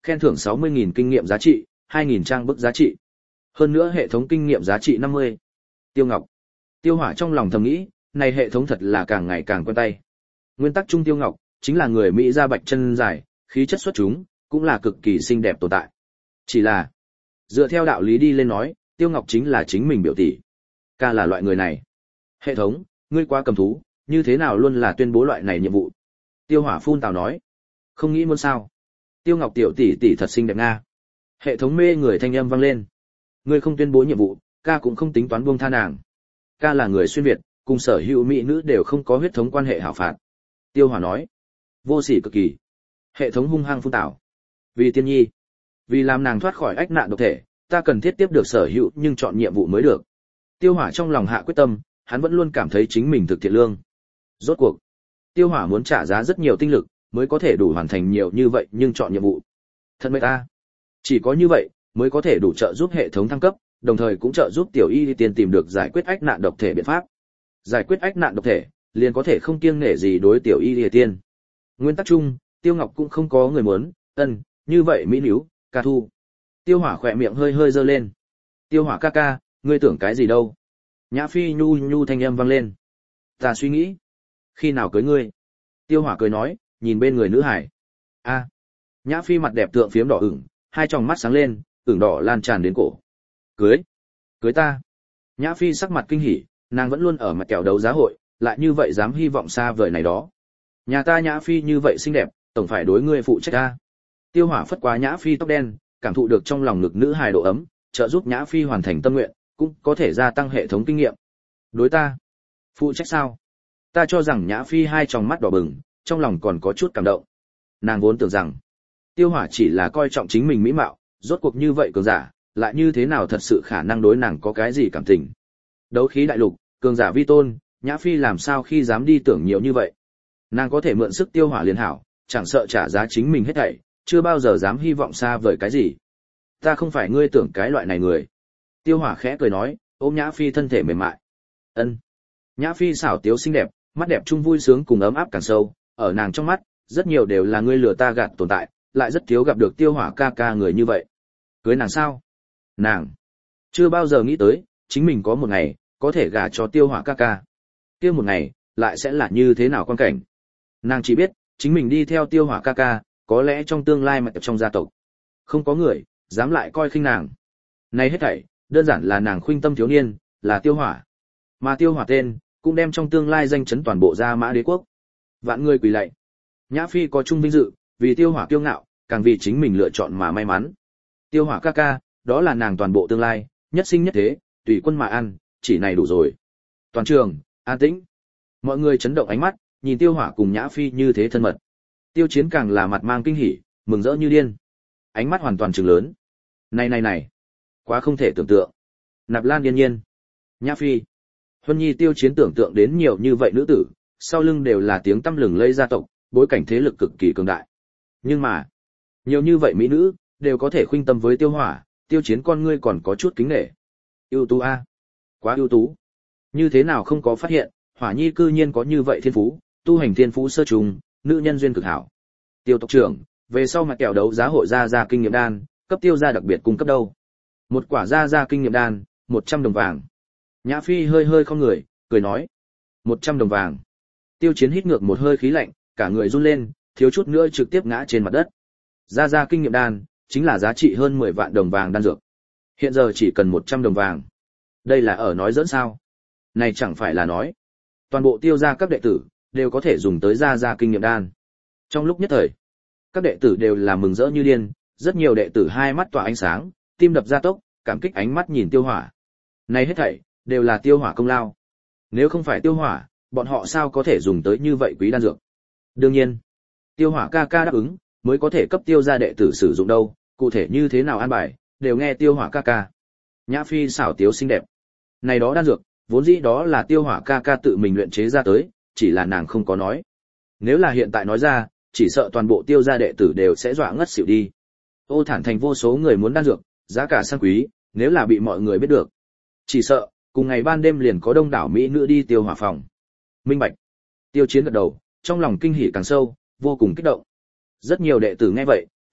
Speaker 1: khen thưởng sáu mươi nghìn kinh nghiệm giá trị, hai nghìn trang bức giá trị. Hơn nữa hệ thống kinh nghiệm giá trị năm mươi. Tiêu Ngọc. Tiêu Hỏa trong lòng thầm nghĩ, này hệ thống thật là càng ngày càng quen tay. Nguyên tắc chung Tiêu Ngọc chính là người Mỹ da bạch chân dài, khí chất xuất chúng, cũng là cực kỳ xinh đẹp tồn tại. Chỉ là, dựa theo đạo lý đi lên nói, Tiêu Ngọc chính là chính mình biểu tỷ. Ca là loại người này. Hệ thống, ngươi quá cầm thú, như thế nào luôn là tuyên bố loại này nhiệm vụ. Tiêu Hỏa phun tào nói. Không nghĩ muốn sao. Tiêu Ngọc tiểu tỷ tỷ thật xinh đẹp nga. Hệ thống mê người thanh âm vang lên. Ngươi không tuyên bố nhiệm vụ, ca cũng không tính toán buông tha nàng. Ca là người xuyên Việt, cùng sở hữu mỹ nữ đều không có huyết thống quan hệ hảo phạt. Tiêu Hỏa nói. Vô sỉ cực kỳ. Hệ thống hung hăng phun tào. Vì tiên nhi, vì làm nàng thoát khỏi ách nạn độc thể, ta cần thiết tiếp được sở hữu nhưng chọn nhiệm vụ mới được. Tiêu Hỏa trong lòng hạ quyết tâm, hắn vẫn luôn cảm thấy chính mình thực thiện lương. Rốt cuộc, Tiêu Hỏa muốn trả giá rất nhiều tinh lực, mới có thể đủ hoàn thành nhiều như vậy nhưng chọn nhiệm vụ. Thật mệt ta. Chỉ có như vậy, mới có thể đủ trợ giúp hệ thống thăng cấp, đồng thời cũng trợ giúp tiểu y tiên tìm được giải quyết ách nạn độc thể biện pháp. Giải quyết ách nạn độc thể, liền có thể không kiêng nể gì đối tiểu y tiên. Nguyên tắc chung, Tiêu Ngọc cũng không có người muốn, ân, như vậy mỹ níu, ca thu. Tiêu Hỏa khỏe miệng hơi hơi giơ lên. Tiêu Hỏa ca ca, ngươi tưởng cái gì đâu? Nhã Phi nhu nhu thanh âm vang lên. Ta suy nghĩ, khi nào cưới ngươi? Tiêu Hỏa cười nói, nhìn bên người nữ hải. A. Nhã Phi mặt đẹp tượng phiếm đỏ ửng, hai tròng mắt sáng lên, ửng đỏ lan tràn đến cổ. Cưới? Cưới ta? Nhã Phi sắc mặt kinh hỉ, nàng vẫn luôn ở mặt kẹo đấu giá hội, lại như vậy dám hy vọng xa vời này đó. Nhà ta Nhã Phi như vậy xinh đẹp, tổng phải đối ngươi phụ trách ta. Tiêu Hỏa phất quá Nhã Phi tóc đen, cảm thụ được trong lòng ngực nữ hài độ ấm, trợ giúp Nhã Phi hoàn thành tâm nguyện, cũng có thể gia tăng hệ thống kinh nghiệm. Đối ta, phụ trách sao? Ta cho rằng Nhã Phi hai tròng mắt đỏ bừng, trong lòng còn có chút cảm động. Nàng vốn tưởng rằng Tiêu Hỏa chỉ là coi trọng chính mình mỹ mạo, rốt cuộc như vậy cường giả, lại như thế nào thật sự khả năng đối nàng có cái gì cảm tình. Đấu khí đại lục, cường giả vi tôn, Nhã Phi làm sao khi dám đi tưởng nhiều như vậy. Nàng có thể mượn sức Tiêu Hỏa liền hảo, chẳng sợ trả giá chính mình hết thảy, chưa bao giờ dám hy vọng xa vời cái gì. Ta không phải ngươi tưởng cái loại này người. Tiêu Hỏa khẽ cười nói, ôm Nhã Phi thân thể mềm mại. Ân. Nhã Phi xảo tiếu xinh đẹp, mắt đẹp chung vui sướng cùng ấm áp càng sâu, ở nàng trong mắt, rất nhiều đều là ngươi lừa ta gạt tồn tại, lại rất thiếu gặp được Tiêu Hỏa ca ca người như vậy. Cưới nàng sao? Nàng chưa bao giờ nghĩ tới, chính mình có một ngày có thể gả cho Tiêu Hỏa ca ca. Kia một ngày lại sẽ là như thế nào quan cảnh? Nàng chỉ biết, chính mình đi theo Tiêu Hỏa ca ca, có lẽ trong tương lai mà trong gia tộc không có người dám lại coi khinh nàng. Này hết thảy, đơn giản là nàng khuynh tâm thiếu niên, là Tiêu Hỏa. Mà Tiêu Hỏa tên cũng đem trong tương lai danh chấn toàn bộ Gia Mã Đế quốc. Vạn người quỳ lạy. Nhã Phi có chung vinh dự, vì Tiêu Hỏa kiêu ngạo, càng vì chính mình lựa chọn mà may mắn. Tiêu Hỏa ca ca, đó là nàng toàn bộ tương lai, nhất sinh nhất thế, tùy quân mà ăn, chỉ này đủ rồi. Toàn trường an tĩnh. Mọi người chấn động ánh mắt, nhìn Tiêu Hỏa cùng Nhã Phi như thế thân mật. Tiêu Chiến càng là mặt mang kinh hỉ, mừng rỡ như điên. Ánh mắt hoàn toàn trừng lớn. Này này này, quá không thể tưởng tượng. Nạp Lan Yên Nhiên, Nhã Phi, Huân Nhi, Tiêu Chiến tưởng tượng đến nhiều như vậy nữ tử, sau lưng đều là tiếng tăm lừng lây gia tộc, bối cảnh thế lực cực kỳ cường đại. Nhưng mà, nhiều như vậy mỹ nữ đều có thể khuynh tâm với Tiêu Hỏa, Tiêu Chiến con ngươi còn có chút kính nể. Ưu tú a, quá ưu tú. Như thế nào không có phát hiện, Hỏa Nhi cư nhiên có như vậy thiên phú, tu hành thiên phú sơ trùng, nữ nhân duyên cực hảo. Tiêu tộc trưởng, về sau mặt kẹo đấu giá hội ra ra kinh nghiệm đan, cấp Tiêu gia đặc biệt cung cấp đâu? Một quả ra ra kinh nghiệm đan, một trăm đồng vàng. Nhã Phi hơi hơi không người, cười nói, một trăm đồng vàng. Tiêu Chiến hít ngược một hơi khí lạnh, cả người run lên, thiếu chút nữa trực tiếp ngã trên mặt đất. Ra ra kinh nghiệm đan, chính là giá trị hơn mười vạn đồng vàng đan dược. Hiện giờ chỉ cần một trăm đồng vàng. Đây là ở nói giỡn sao? Này chẳng phải là nói, toàn bộ Tiêu gia các đệ tử đều có thể dùng tới ra ra kinh nghiệm đan. Trong lúc nhất thời, các đệ tử đều là mừng rỡ như điên, rất nhiều đệ tử hai mắt tỏa ánh sáng, tim đập gia tốc, cảm kích ánh mắt nhìn Tiêu Hỏa. Này hết thảy đều là Tiêu Hỏa công lao. Nếu không phải Tiêu Hỏa, bọn họ sao có thể dùng tới như vậy quý đan dược? Đương nhiên, Tiêu Hỏa ca ca đáp ứng, mới có thể cấp Tiêu gia đệ tử sử dụng đâu, cụ thể như thế nào an bài, đều nghe Tiêu Hỏa ca ca. Nhã Phi xảo tiếu xinh đẹp. Này đó đan dược, vốn dĩ đó là Tiêu Hỏa ca ca tự mình luyện chế ra tới, chỉ là nàng không có nói. Nếu là hiện tại nói ra, chỉ sợ toàn bộ Tiêu gia đệ tử đều sẽ dọa ngất xỉu đi. Ô Thản thành vô số người muốn đan dược, giá cả sang quý, nếu là bị mọi người biết được, chỉ sợ cùng ngày ban đêm liền có đông đảo mỹ nữ đi Tiêu Hỏa phòng. Minh bạch. Tiêu Chiến gật đầu, trong lòng kinh hỉ càng sâu, vô cùng kích động. Rất nhiều đệ tử nghe vậy,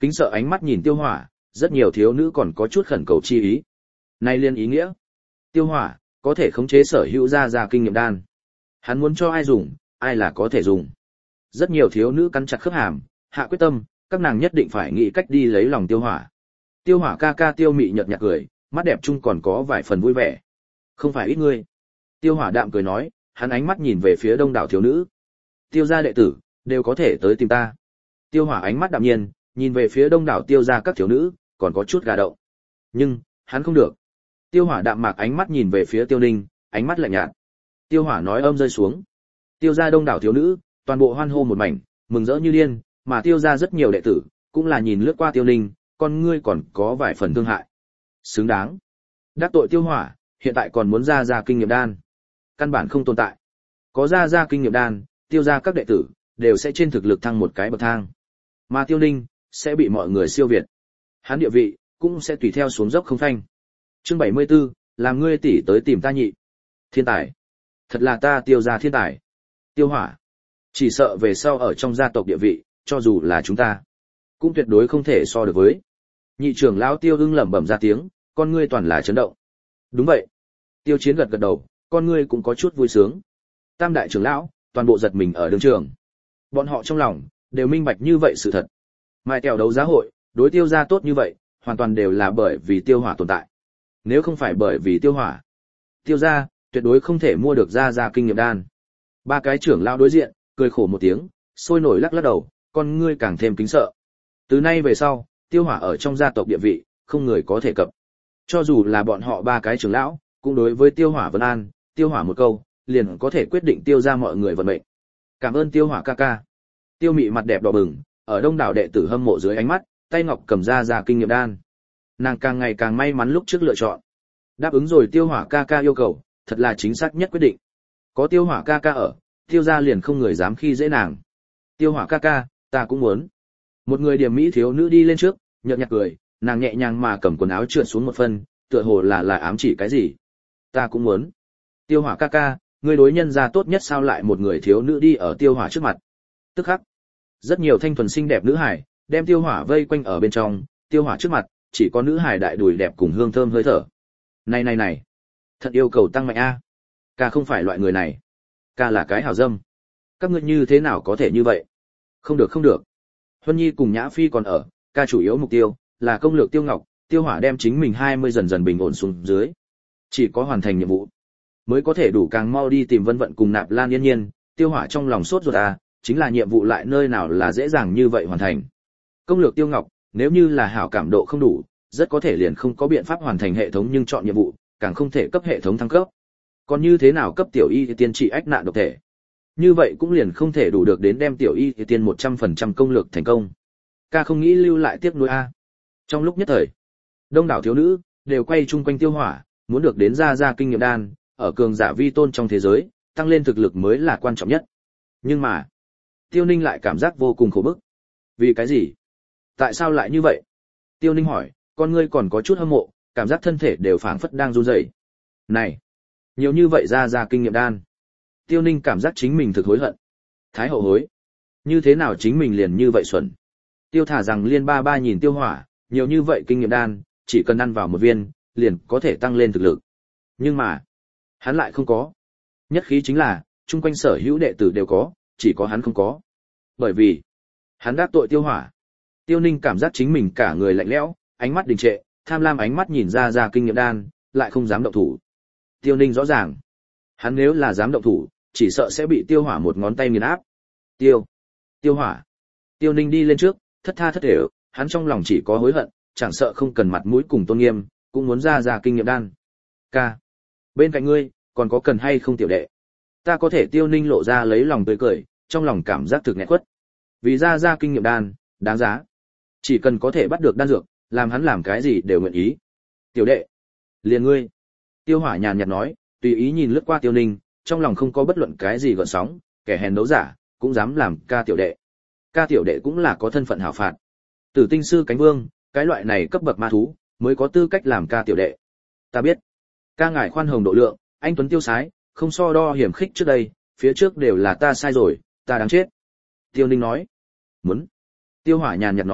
Speaker 1: Kính sợ ánh mắt nhìn Tiêu Hỏa, rất nhiều thiếu nữ còn có chút khẩn cầu chi ý. Này liên ý nghĩa, Tiêu Hỏa có thể khống chế sở hữu ra ra kinh nghiệm đan. Hắn muốn cho ai dùng, ai là có thể dùng. Rất nhiều thiếu nữ cắn chặt khớp hàm, hạ quyết tâm, các nàng nhất định phải nghĩ cách đi lấy lòng Tiêu Hỏa. Tiêu Hỏa ca ca Tiêu Mị nhợt nhạt cười, mắt đẹp chung còn có vài phần vui vẻ. Không phải ít ngươi. Tiêu Hỏa đạm cười nói, hắn ánh mắt nhìn về phía đông đảo thiếu nữ. Tiêu gia đệ tử đều có thể tới tìm ta. Tiêu Hỏa ánh mắt đạm nhiên, nhìn về phía đông đảo Tiêu gia các thiếu nữ, còn có chút gà động. Nhưng, hắn không được. Tiêu Hỏa đạm mạc ánh mắt nhìn về phía Tiêu Ninh, ánh mắt lạnh nhạt. Tiêu Hỏa nói âm rơi xuống. Tiêu gia đông đảo thiếu nữ, toàn bộ hoan hô một mảnh, mừng rỡ như điên, mà Tiêu gia rất nhiều đệ tử, cũng là nhìn lướt qua Tiêu Ninh, con ngươi còn có vài phần thương hại. Xứng đáng. Đắc tội Tiêu Hỏa, hiện tại còn muốn ra ra kinh nghiệm đan. Căn bản không tồn tại. Có ra ra kinh nghiệm đan, Tiêu gia các đệ tử đều sẽ trên thực lực thăng một cái bậc thang. Mà Tiêu Ninh sẽ bị mọi người siêu việt. Hắn địa vị cũng sẽ tùy theo xuống dốc không phanh. Chương bảy mươi 74, làm ngươi tỷ tới tìm ta nhị. Thiên tài. Thật là ta Tiêu gia thiên tài. Tiêu Hỏa. Chỉ sợ về sau ở trong gia tộc địa vị, cho dù là chúng ta, cũng tuyệt đối không thể so được với. Nhị trưởng lão Tiêu Hưng lẩm bẩm ra tiếng, con ngươi toàn là chấn động. Đúng vậy. Tiêu Chiến gật gật đầu, con ngươi cũng có chút vui sướng. Tam đại trưởng lão, toàn bộ giật mình ở đường trường. Bọn họ trong lòng đều minh bạch như vậy sự thật. Mai kèo đấu giá hội, đối Tiêu gia tốt như vậy, hoàn toàn đều là bởi vì Tiêu Hỏa tồn tại. Nếu không phải bởi vì Tiêu Hỏa, Tiêu gia tuyệt đối không thể mua được ra ra kinh nghiệm đan. Ba cái trưởng lão đối diện, cười khổ một tiếng, sôi nổi lắc lắc đầu, con ngươi càng thêm kính sợ. Từ nay về sau, Tiêu Hỏa ở trong gia tộc địa vị, không người có thể cập. Cho dù là bọn họ ba cái trưởng lão, cũng đối với Tiêu Hỏa vân an, Tiêu Hỏa một câu, liền có thể quyết định Tiêu gia mọi người vận mệnh. Cảm ơn Tiêu Hỏa ca ca. Tiêu Mị mặt đẹp đỏ bừng, ở đông đảo đệ tử hâm mộ dưới ánh mắt, tay ngọc cầm ra ra kinh nghiệm đan. Nàng càng ngày càng may mắn lúc trước lựa chọn. Đáp ứng rồi Tiêu Hỏa ca ca yêu cầu, thật là chính xác nhất quyết định. Có Tiêu Hỏa ca ca ở, Tiêu gia liền không người dám khi dễ nàng. Tiêu Hỏa ca ca, ta cũng muốn. Một người điểm mỹ thiếu nữ đi lên trước, nhợt nhạt cười, nàng nhẹ nhàng mà cầm quần áo trượt xuống một phân, tựa hồ là là ám chỉ cái gì. Ta cũng muốn. Tiêu Hỏa ca ca, ngươi đối nhân gia tốt nhất sao lại một người thiếu nữ đi ở Tiêu Hỏa trước mặt. Tức khắc, rất nhiều thanh thuần xinh đẹp nữ hài đem Tiêu Hỏa vây quanh ở bên trong, Tiêu Hỏa trước mặt chỉ có nữ hài đại đùi đẹp cùng hương thơm hơi thở. Này này này, thật yêu cầu tăng mạnh a. Ca không phải loại người này. Ca là cái hảo dâm. Các ngươi như thế nào có thể như vậy? Không được không được. Huân Nhi cùng Nhã Phi còn ở, ca chủ yếu mục tiêu là công lược Tiêu Ngọc, Tiêu Hỏa đem chính mình hai mươi dần dần bình ổn xuống dưới. Chỉ có hoàn thành nhiệm vụ mới có thể đủ càng mau đi tìm Vân Vận cùng Nạp Lan Yên Nhiên. Tiêu Hỏa trong lòng sốt ruột à, chính là nhiệm vụ lại nơi nào là dễ dàng như vậy hoàn thành. Công lược Tiêu Ngọc, nếu như là hảo cảm độ không đủ, rất có thể liền không có biện pháp hoàn thành hệ thống, nhưng chọn nhiệm vụ, càng không thể cấp hệ thống thăng cấp. Còn như thế nào cấp tiểu y thì tiên trị ách nạn độc thể? Như vậy cũng liền không thể đủ được đến đem tiểu y thì tiên một trăm phần trăm công lược thành công. Ca không nghĩ lưu lại tiếc nuối a. Trong lúc nhất thời, đông đảo thiếu nữ đều quay chung quanh Tiêu Hỏa, muốn được đến ra ra kinh nghiệm đan, ở cường giả vi tôn trong thế giới, tăng lên thực lực mới là quan trọng nhất. Nhưng mà, Tiêu Ninh lại cảm giác vô cùng khổ bức. Vì cái gì? Tại sao lại như vậy? Tiêu Ninh hỏi, con ngươi còn có chút hâm mộ, cảm giác thân thể đều phảng phất đang run rẩy. Này, nhiều như vậy ra ra kinh nghiệm đan. Tiêu Ninh cảm giác chính mình thực hối hận. Thái hậu hối. Như thế nào chính mình liền như vậy xuẩn. Tiêu thả rằng liên ba ba nhìn Tiêu Hỏa, nhiều như vậy kinh nghiệm đan, chỉ cần ăn vào một viên, liền có thể tăng lên thực lực. Nhưng mà, hắn lại không có. Nhất khí chính là, chung quanh sở hữu đệ tử đều có, chỉ có hắn không có. Bởi vì, hắn đắc tội Tiêu Hỏa. Tiêu Ninh cảm giác chính mình cả người lạnh lẽo, ánh mắt đình trệ, tham lam ánh mắt nhìn ra ra kinh nghiệm đan, lại không dám động thủ. Tiêu Ninh rõ ràng, hắn nếu là dám động thủ, chỉ sợ sẽ bị Tiêu Hỏa một ngón tay nghiền áp. Tiêu, Tiêu Hỏa. Tiêu Ninh đi lên trước, thất tha thất thể, hắn trong lòng chỉ có hối hận, chẳng sợ không cần mặt mũi cùng tôn nghiêm, cũng muốn ra ra kinh nghiệm đan. Ca, bên cạnh ngươi, còn có cần hay không tiểu đệ? Ta có thể. Tiêu Ninh lộ ra lấy lòng tươi cười, trong lòng cảm giác thực nghẹn quất. Vì ra ra kinh nghiệm đan, đáng giá. Chỉ cần có thể bắt được đan dược, làm hắn làm cái gì đều nguyện ý. Tiểu đệ, liền ngươi. Tiêu Hỏa nhàn nhạt nói, tùy ý nhìn lướt qua Tiêu Ninh, trong lòng không có bất luận cái gì gợn sóng, kẻ hèn đấu giả, cũng dám làm ca tiểu đệ. Ca tiểu đệ cũng là có thân phận hảo phạt. Tử tinh sư cánh vương, cái loại này cấp bậc ma thú, mới có tư cách làm ca tiểu đệ. Ta biết. Ca ngài khoan hồng độ lượng, anh tuấn tiêu sái, không so đo hiểm khích trước đây, phía trước đều là ta sai rồi, ta đáng chết. Tiêu Ninh nói. Muốn. Tiêu Hỏa nhàn nhạt nói,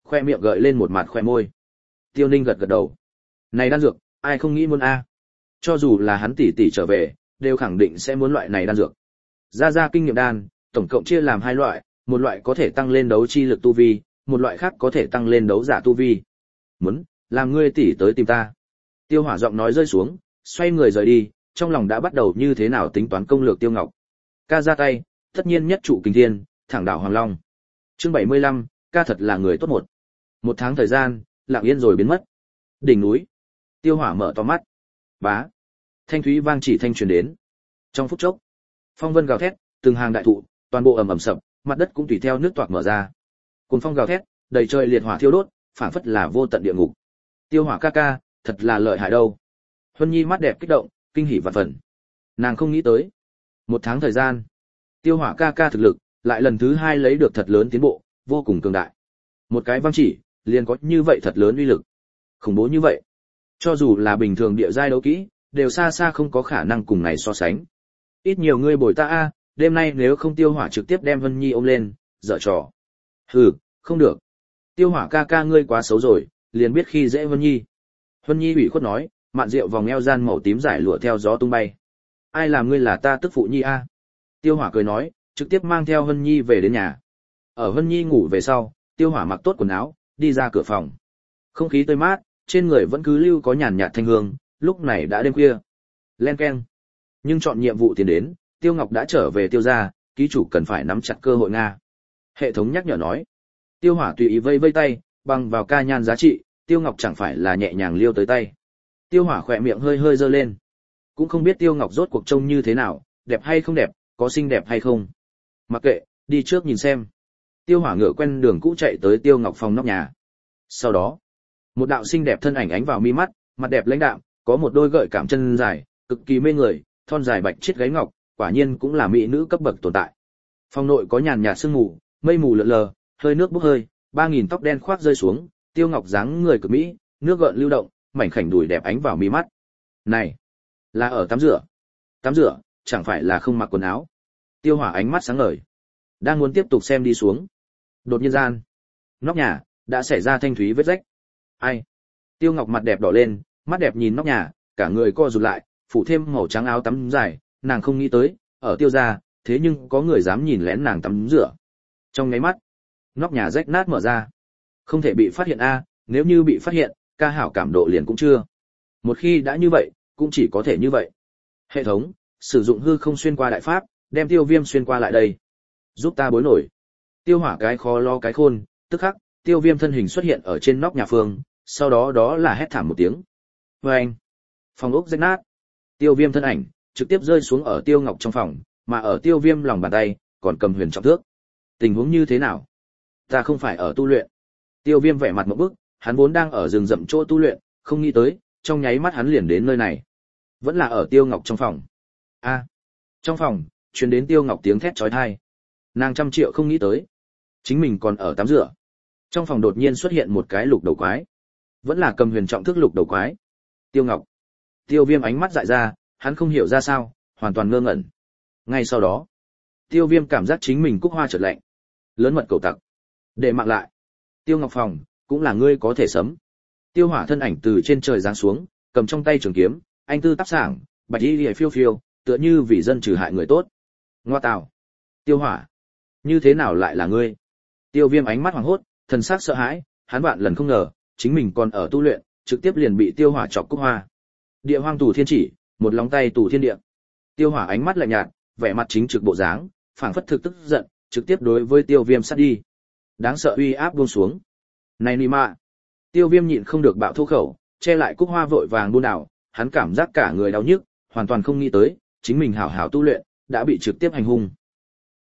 Speaker 1: khoe miệng gợi lên một mặt khoe môi. Tiêu Ninh gật gật đầu. Này đan dược, ai không nghĩ muốn a? Cho dù là hắn tỷ tỷ trở về, đều khẳng định sẽ muốn loại này đan dược. Ra ra kinh nghiệm đan, tổng cộng chia làm hai loại, một loại có thể tăng lên đấu chi lực tu vi, một loại khác có thể tăng lên đấu giả tu vi. Muốn, làm ngươi tỷ tới tìm ta. Tiêu Hỏa giọng nói rơi xuống, xoay người rời đi, trong lòng đã bắt đầu như thế nào tính toán công lược Tiêu Ngọc. Ca ra tay, tất nhiên nhất trụ kình thiên, thẳng đảo Hoàng Long. Chương bảy mươi lăm, ca thật là người tốt một. Một tháng thời gian, lặng yên rồi biến mất. Đỉnh núi. Tiêu Hỏa mở to mắt. Bá. Thanh thúy vang chỉ thanh truyền đến. Trong phút chốc, phong vân gào thét, từng hàng đại thụ, toàn bộ ầm ầm sập, mặt đất cũng tùy theo nước toạc mở ra. Cuồng phong gào thét, đầy trời liệt hỏa thiêu đốt, phảng phất là vô tận địa ngục. Tiêu Hỏa ca ca, thật là lợi hại đâu. Huân Nhi mắt đẹp kích động, kinh hỉ vạn phần. Nàng không nghĩ tới, một tháng thời gian, Tiêu Hỏa ca ca thực lực lại lần thứ hai lấy được thật lớn tiến bộ, vô cùng cường đại. Một cái văng chỉ, liền có như vậy thật lớn uy lực. Khủng bố như vậy, cho dù là bình thường địa giai đấu kỹ, đều xa xa không có khả năng cùng này so sánh. Ít nhiều ngươi bồi ta a, đêm nay nếu không Tiêu Hỏa trực tiếp đem Vân Nhi ôm lên, dở trò. Hừ, không được. Tiêu Hỏa ca ca ngươi quá xấu rồi, liền biết khi dễ Vân Nhi. Vân Nhi ủy khuất nói, mạn rượu vòng eo gian màu tím giải lụa theo gió tung bay. Ai làm ngươi là ta tức phụ Nhi a? Tiêu Hỏa cười nói, trực tiếp mang theo Vân Nhi về đến nhà. Ở Vân Nhi ngủ về sau, Tiêu Hỏa mặc tốt quần áo, đi ra cửa phòng. Không khí tươi mát, trên người vẫn cứ lưu có nhàn nhạt thanh hương, lúc này đã đêm khuya. Len keng. Nhưng chọn nhiệm vụ tiến đến, Tiêu Ngọc đã trở về Tiêu gia, ký chủ cần phải nắm chặt cơ hội nga. Hệ thống nhắc nhở nói. Tiêu Hỏa tùy ý vây vây tay, bằng vào ca nhan giá trị, Tiêu Ngọc chẳng phải là nhẹ nhàng liêu tới tay. Tiêu Hỏa khỏe miệng hơi hơi giơ lên. Cũng không biết Tiêu Ngọc rốt cuộc trông như thế nào, đẹp hay không đẹp, có xinh đẹp hay không. Mặc kệ, đi trước nhìn xem. Tiêu Hỏa ngựa quen đường cũ chạy tới Tiêu Ngọc phòng nóc nhà. Sau đó, một đạo xinh đẹp thân ảnh ánh vào mi mắt, mặt đẹp lãnh đạm, có một đôi gợi cảm chân dài, cực kỳ mê người, thon dài bạch chiết gáy ngọc, quả nhiên cũng là mỹ nữ cấp bậc tồn tại. Phòng nội có nhàn nhạt sương mù, mây mù lượn lờ, hơi nước bốc hơi, ba nghìn tóc đen khoác rơi xuống, Tiêu Ngọc dáng người cực mỹ, nước gợn lưu động, mảnh khảnh đùi đẹp ánh vào mi mắt. Này, là ở tắm rửa. Tắm rửa, chẳng phải là không mặc quần áo. Tiêu Hỏa ánh mắt sáng ngời, đang muốn tiếp tục xem đi xuống. Đột nhiên gian, nóc nhà đã xảy ra thanh thúy vết rách. Ai? Tiêu Ngọc mặt đẹp đỏ lên, mắt đẹp nhìn nóc nhà, cả người co rụt lại, phủ thêm màu trắng áo tắm dài, nàng không nghĩ tới, ở Tiêu gia, thế nhưng có người dám nhìn lén nàng tắm rửa. Trong nháy mắt, nóc nhà rách nát mở ra. Không thể bị phát hiện a, nếu như bị phát hiện, ca hảo cảm độ liền cũng chưa. Một khi đã như vậy, cũng chỉ có thể như vậy. Hệ thống, sử dụng hư không xuyên qua đại pháp, đem Tiêu Viêm xuyên qua lại đây. Giúp ta bối nổi. Tiêu Hỏa cái khó lo cái khôn, tức khắc, Tiêu Viêm thân hình xuất hiện ở trên nóc nhà phương, sau đó đó là hét thảm một tiếng. Vâng! Phòng ốc rách nát. Tiêu Viêm thân ảnh, trực tiếp rơi xuống ở Tiêu Ngọc trong phòng, mà ở Tiêu Viêm lòng bàn tay, còn cầm huyền trọng thước. Tình huống như thế nào? Ta không phải ở tu luyện. Tiêu Viêm vẻ mặt ngộp bức, hắn vốn đang ở rừng rậm chỗ tu luyện, không nghĩ tới, trong nháy mắt hắn liền đến nơi này. Vẫn là ở Tiêu Ngọc trong phòng. A. Trong phòng, truyền đến Tiêu Ngọc tiếng thét chói tai. Nàng trăm triệu không nghĩ tới, chính mình còn ở tắm rửa. Trong phòng đột nhiên xuất hiện một cái lục đầu quái. Vẫn là cầm huyền trọng thức lục đầu quái. Tiêu Ngọc. Tiêu Viêm ánh mắt dại ra, hắn không hiểu ra sao, hoàn toàn ngơ ngẩn. Ngay sau đó, Tiêu Viêm cảm giác chính mình cúc hoa chợt lạnh. Lớn mật cầu tặc. Để mạng lại. Tiêu Ngọc phòng, cũng là ngươi có thể sấm. Tiêu Hỏa thân ảnh từ trên trời giáng xuống, cầm trong tay trường kiếm, anh tư tác sảng, bạch y liễu phiêu phiêu, tựa như vì dân trừ hại người tốt. Ngoa tào. Tiêu Hỏa, như thế nào lại là ngươi? Tiêu Viêm ánh mắt hoảng hốt, thần sắc sợ hãi, hắn vạn lần không ngờ, chính mình còn ở tu luyện, trực tiếp liền bị Tiêu Hỏa chọc cúc hoa. Địa hoang tù thiên chỉ, một lòng tay tù thiên địa. Tiêu Hỏa ánh mắt lạnh nhạt, vẻ mặt chính trực bộ dáng, phảng phất thực tức giận, trực tiếp đối với Tiêu Viêm sát đi. Đáng sợ uy áp buông xuống. Này nị mạ. Tiêu Viêm nhịn không được bạo thô khẩu, che lại cúc hoa vội vàng buôn đảo, hắn cảm giác cả người đau nhức, hoàn toàn không nghĩ tới, chính mình hảo hảo tu luyện, đã bị trực tiếp hành hung.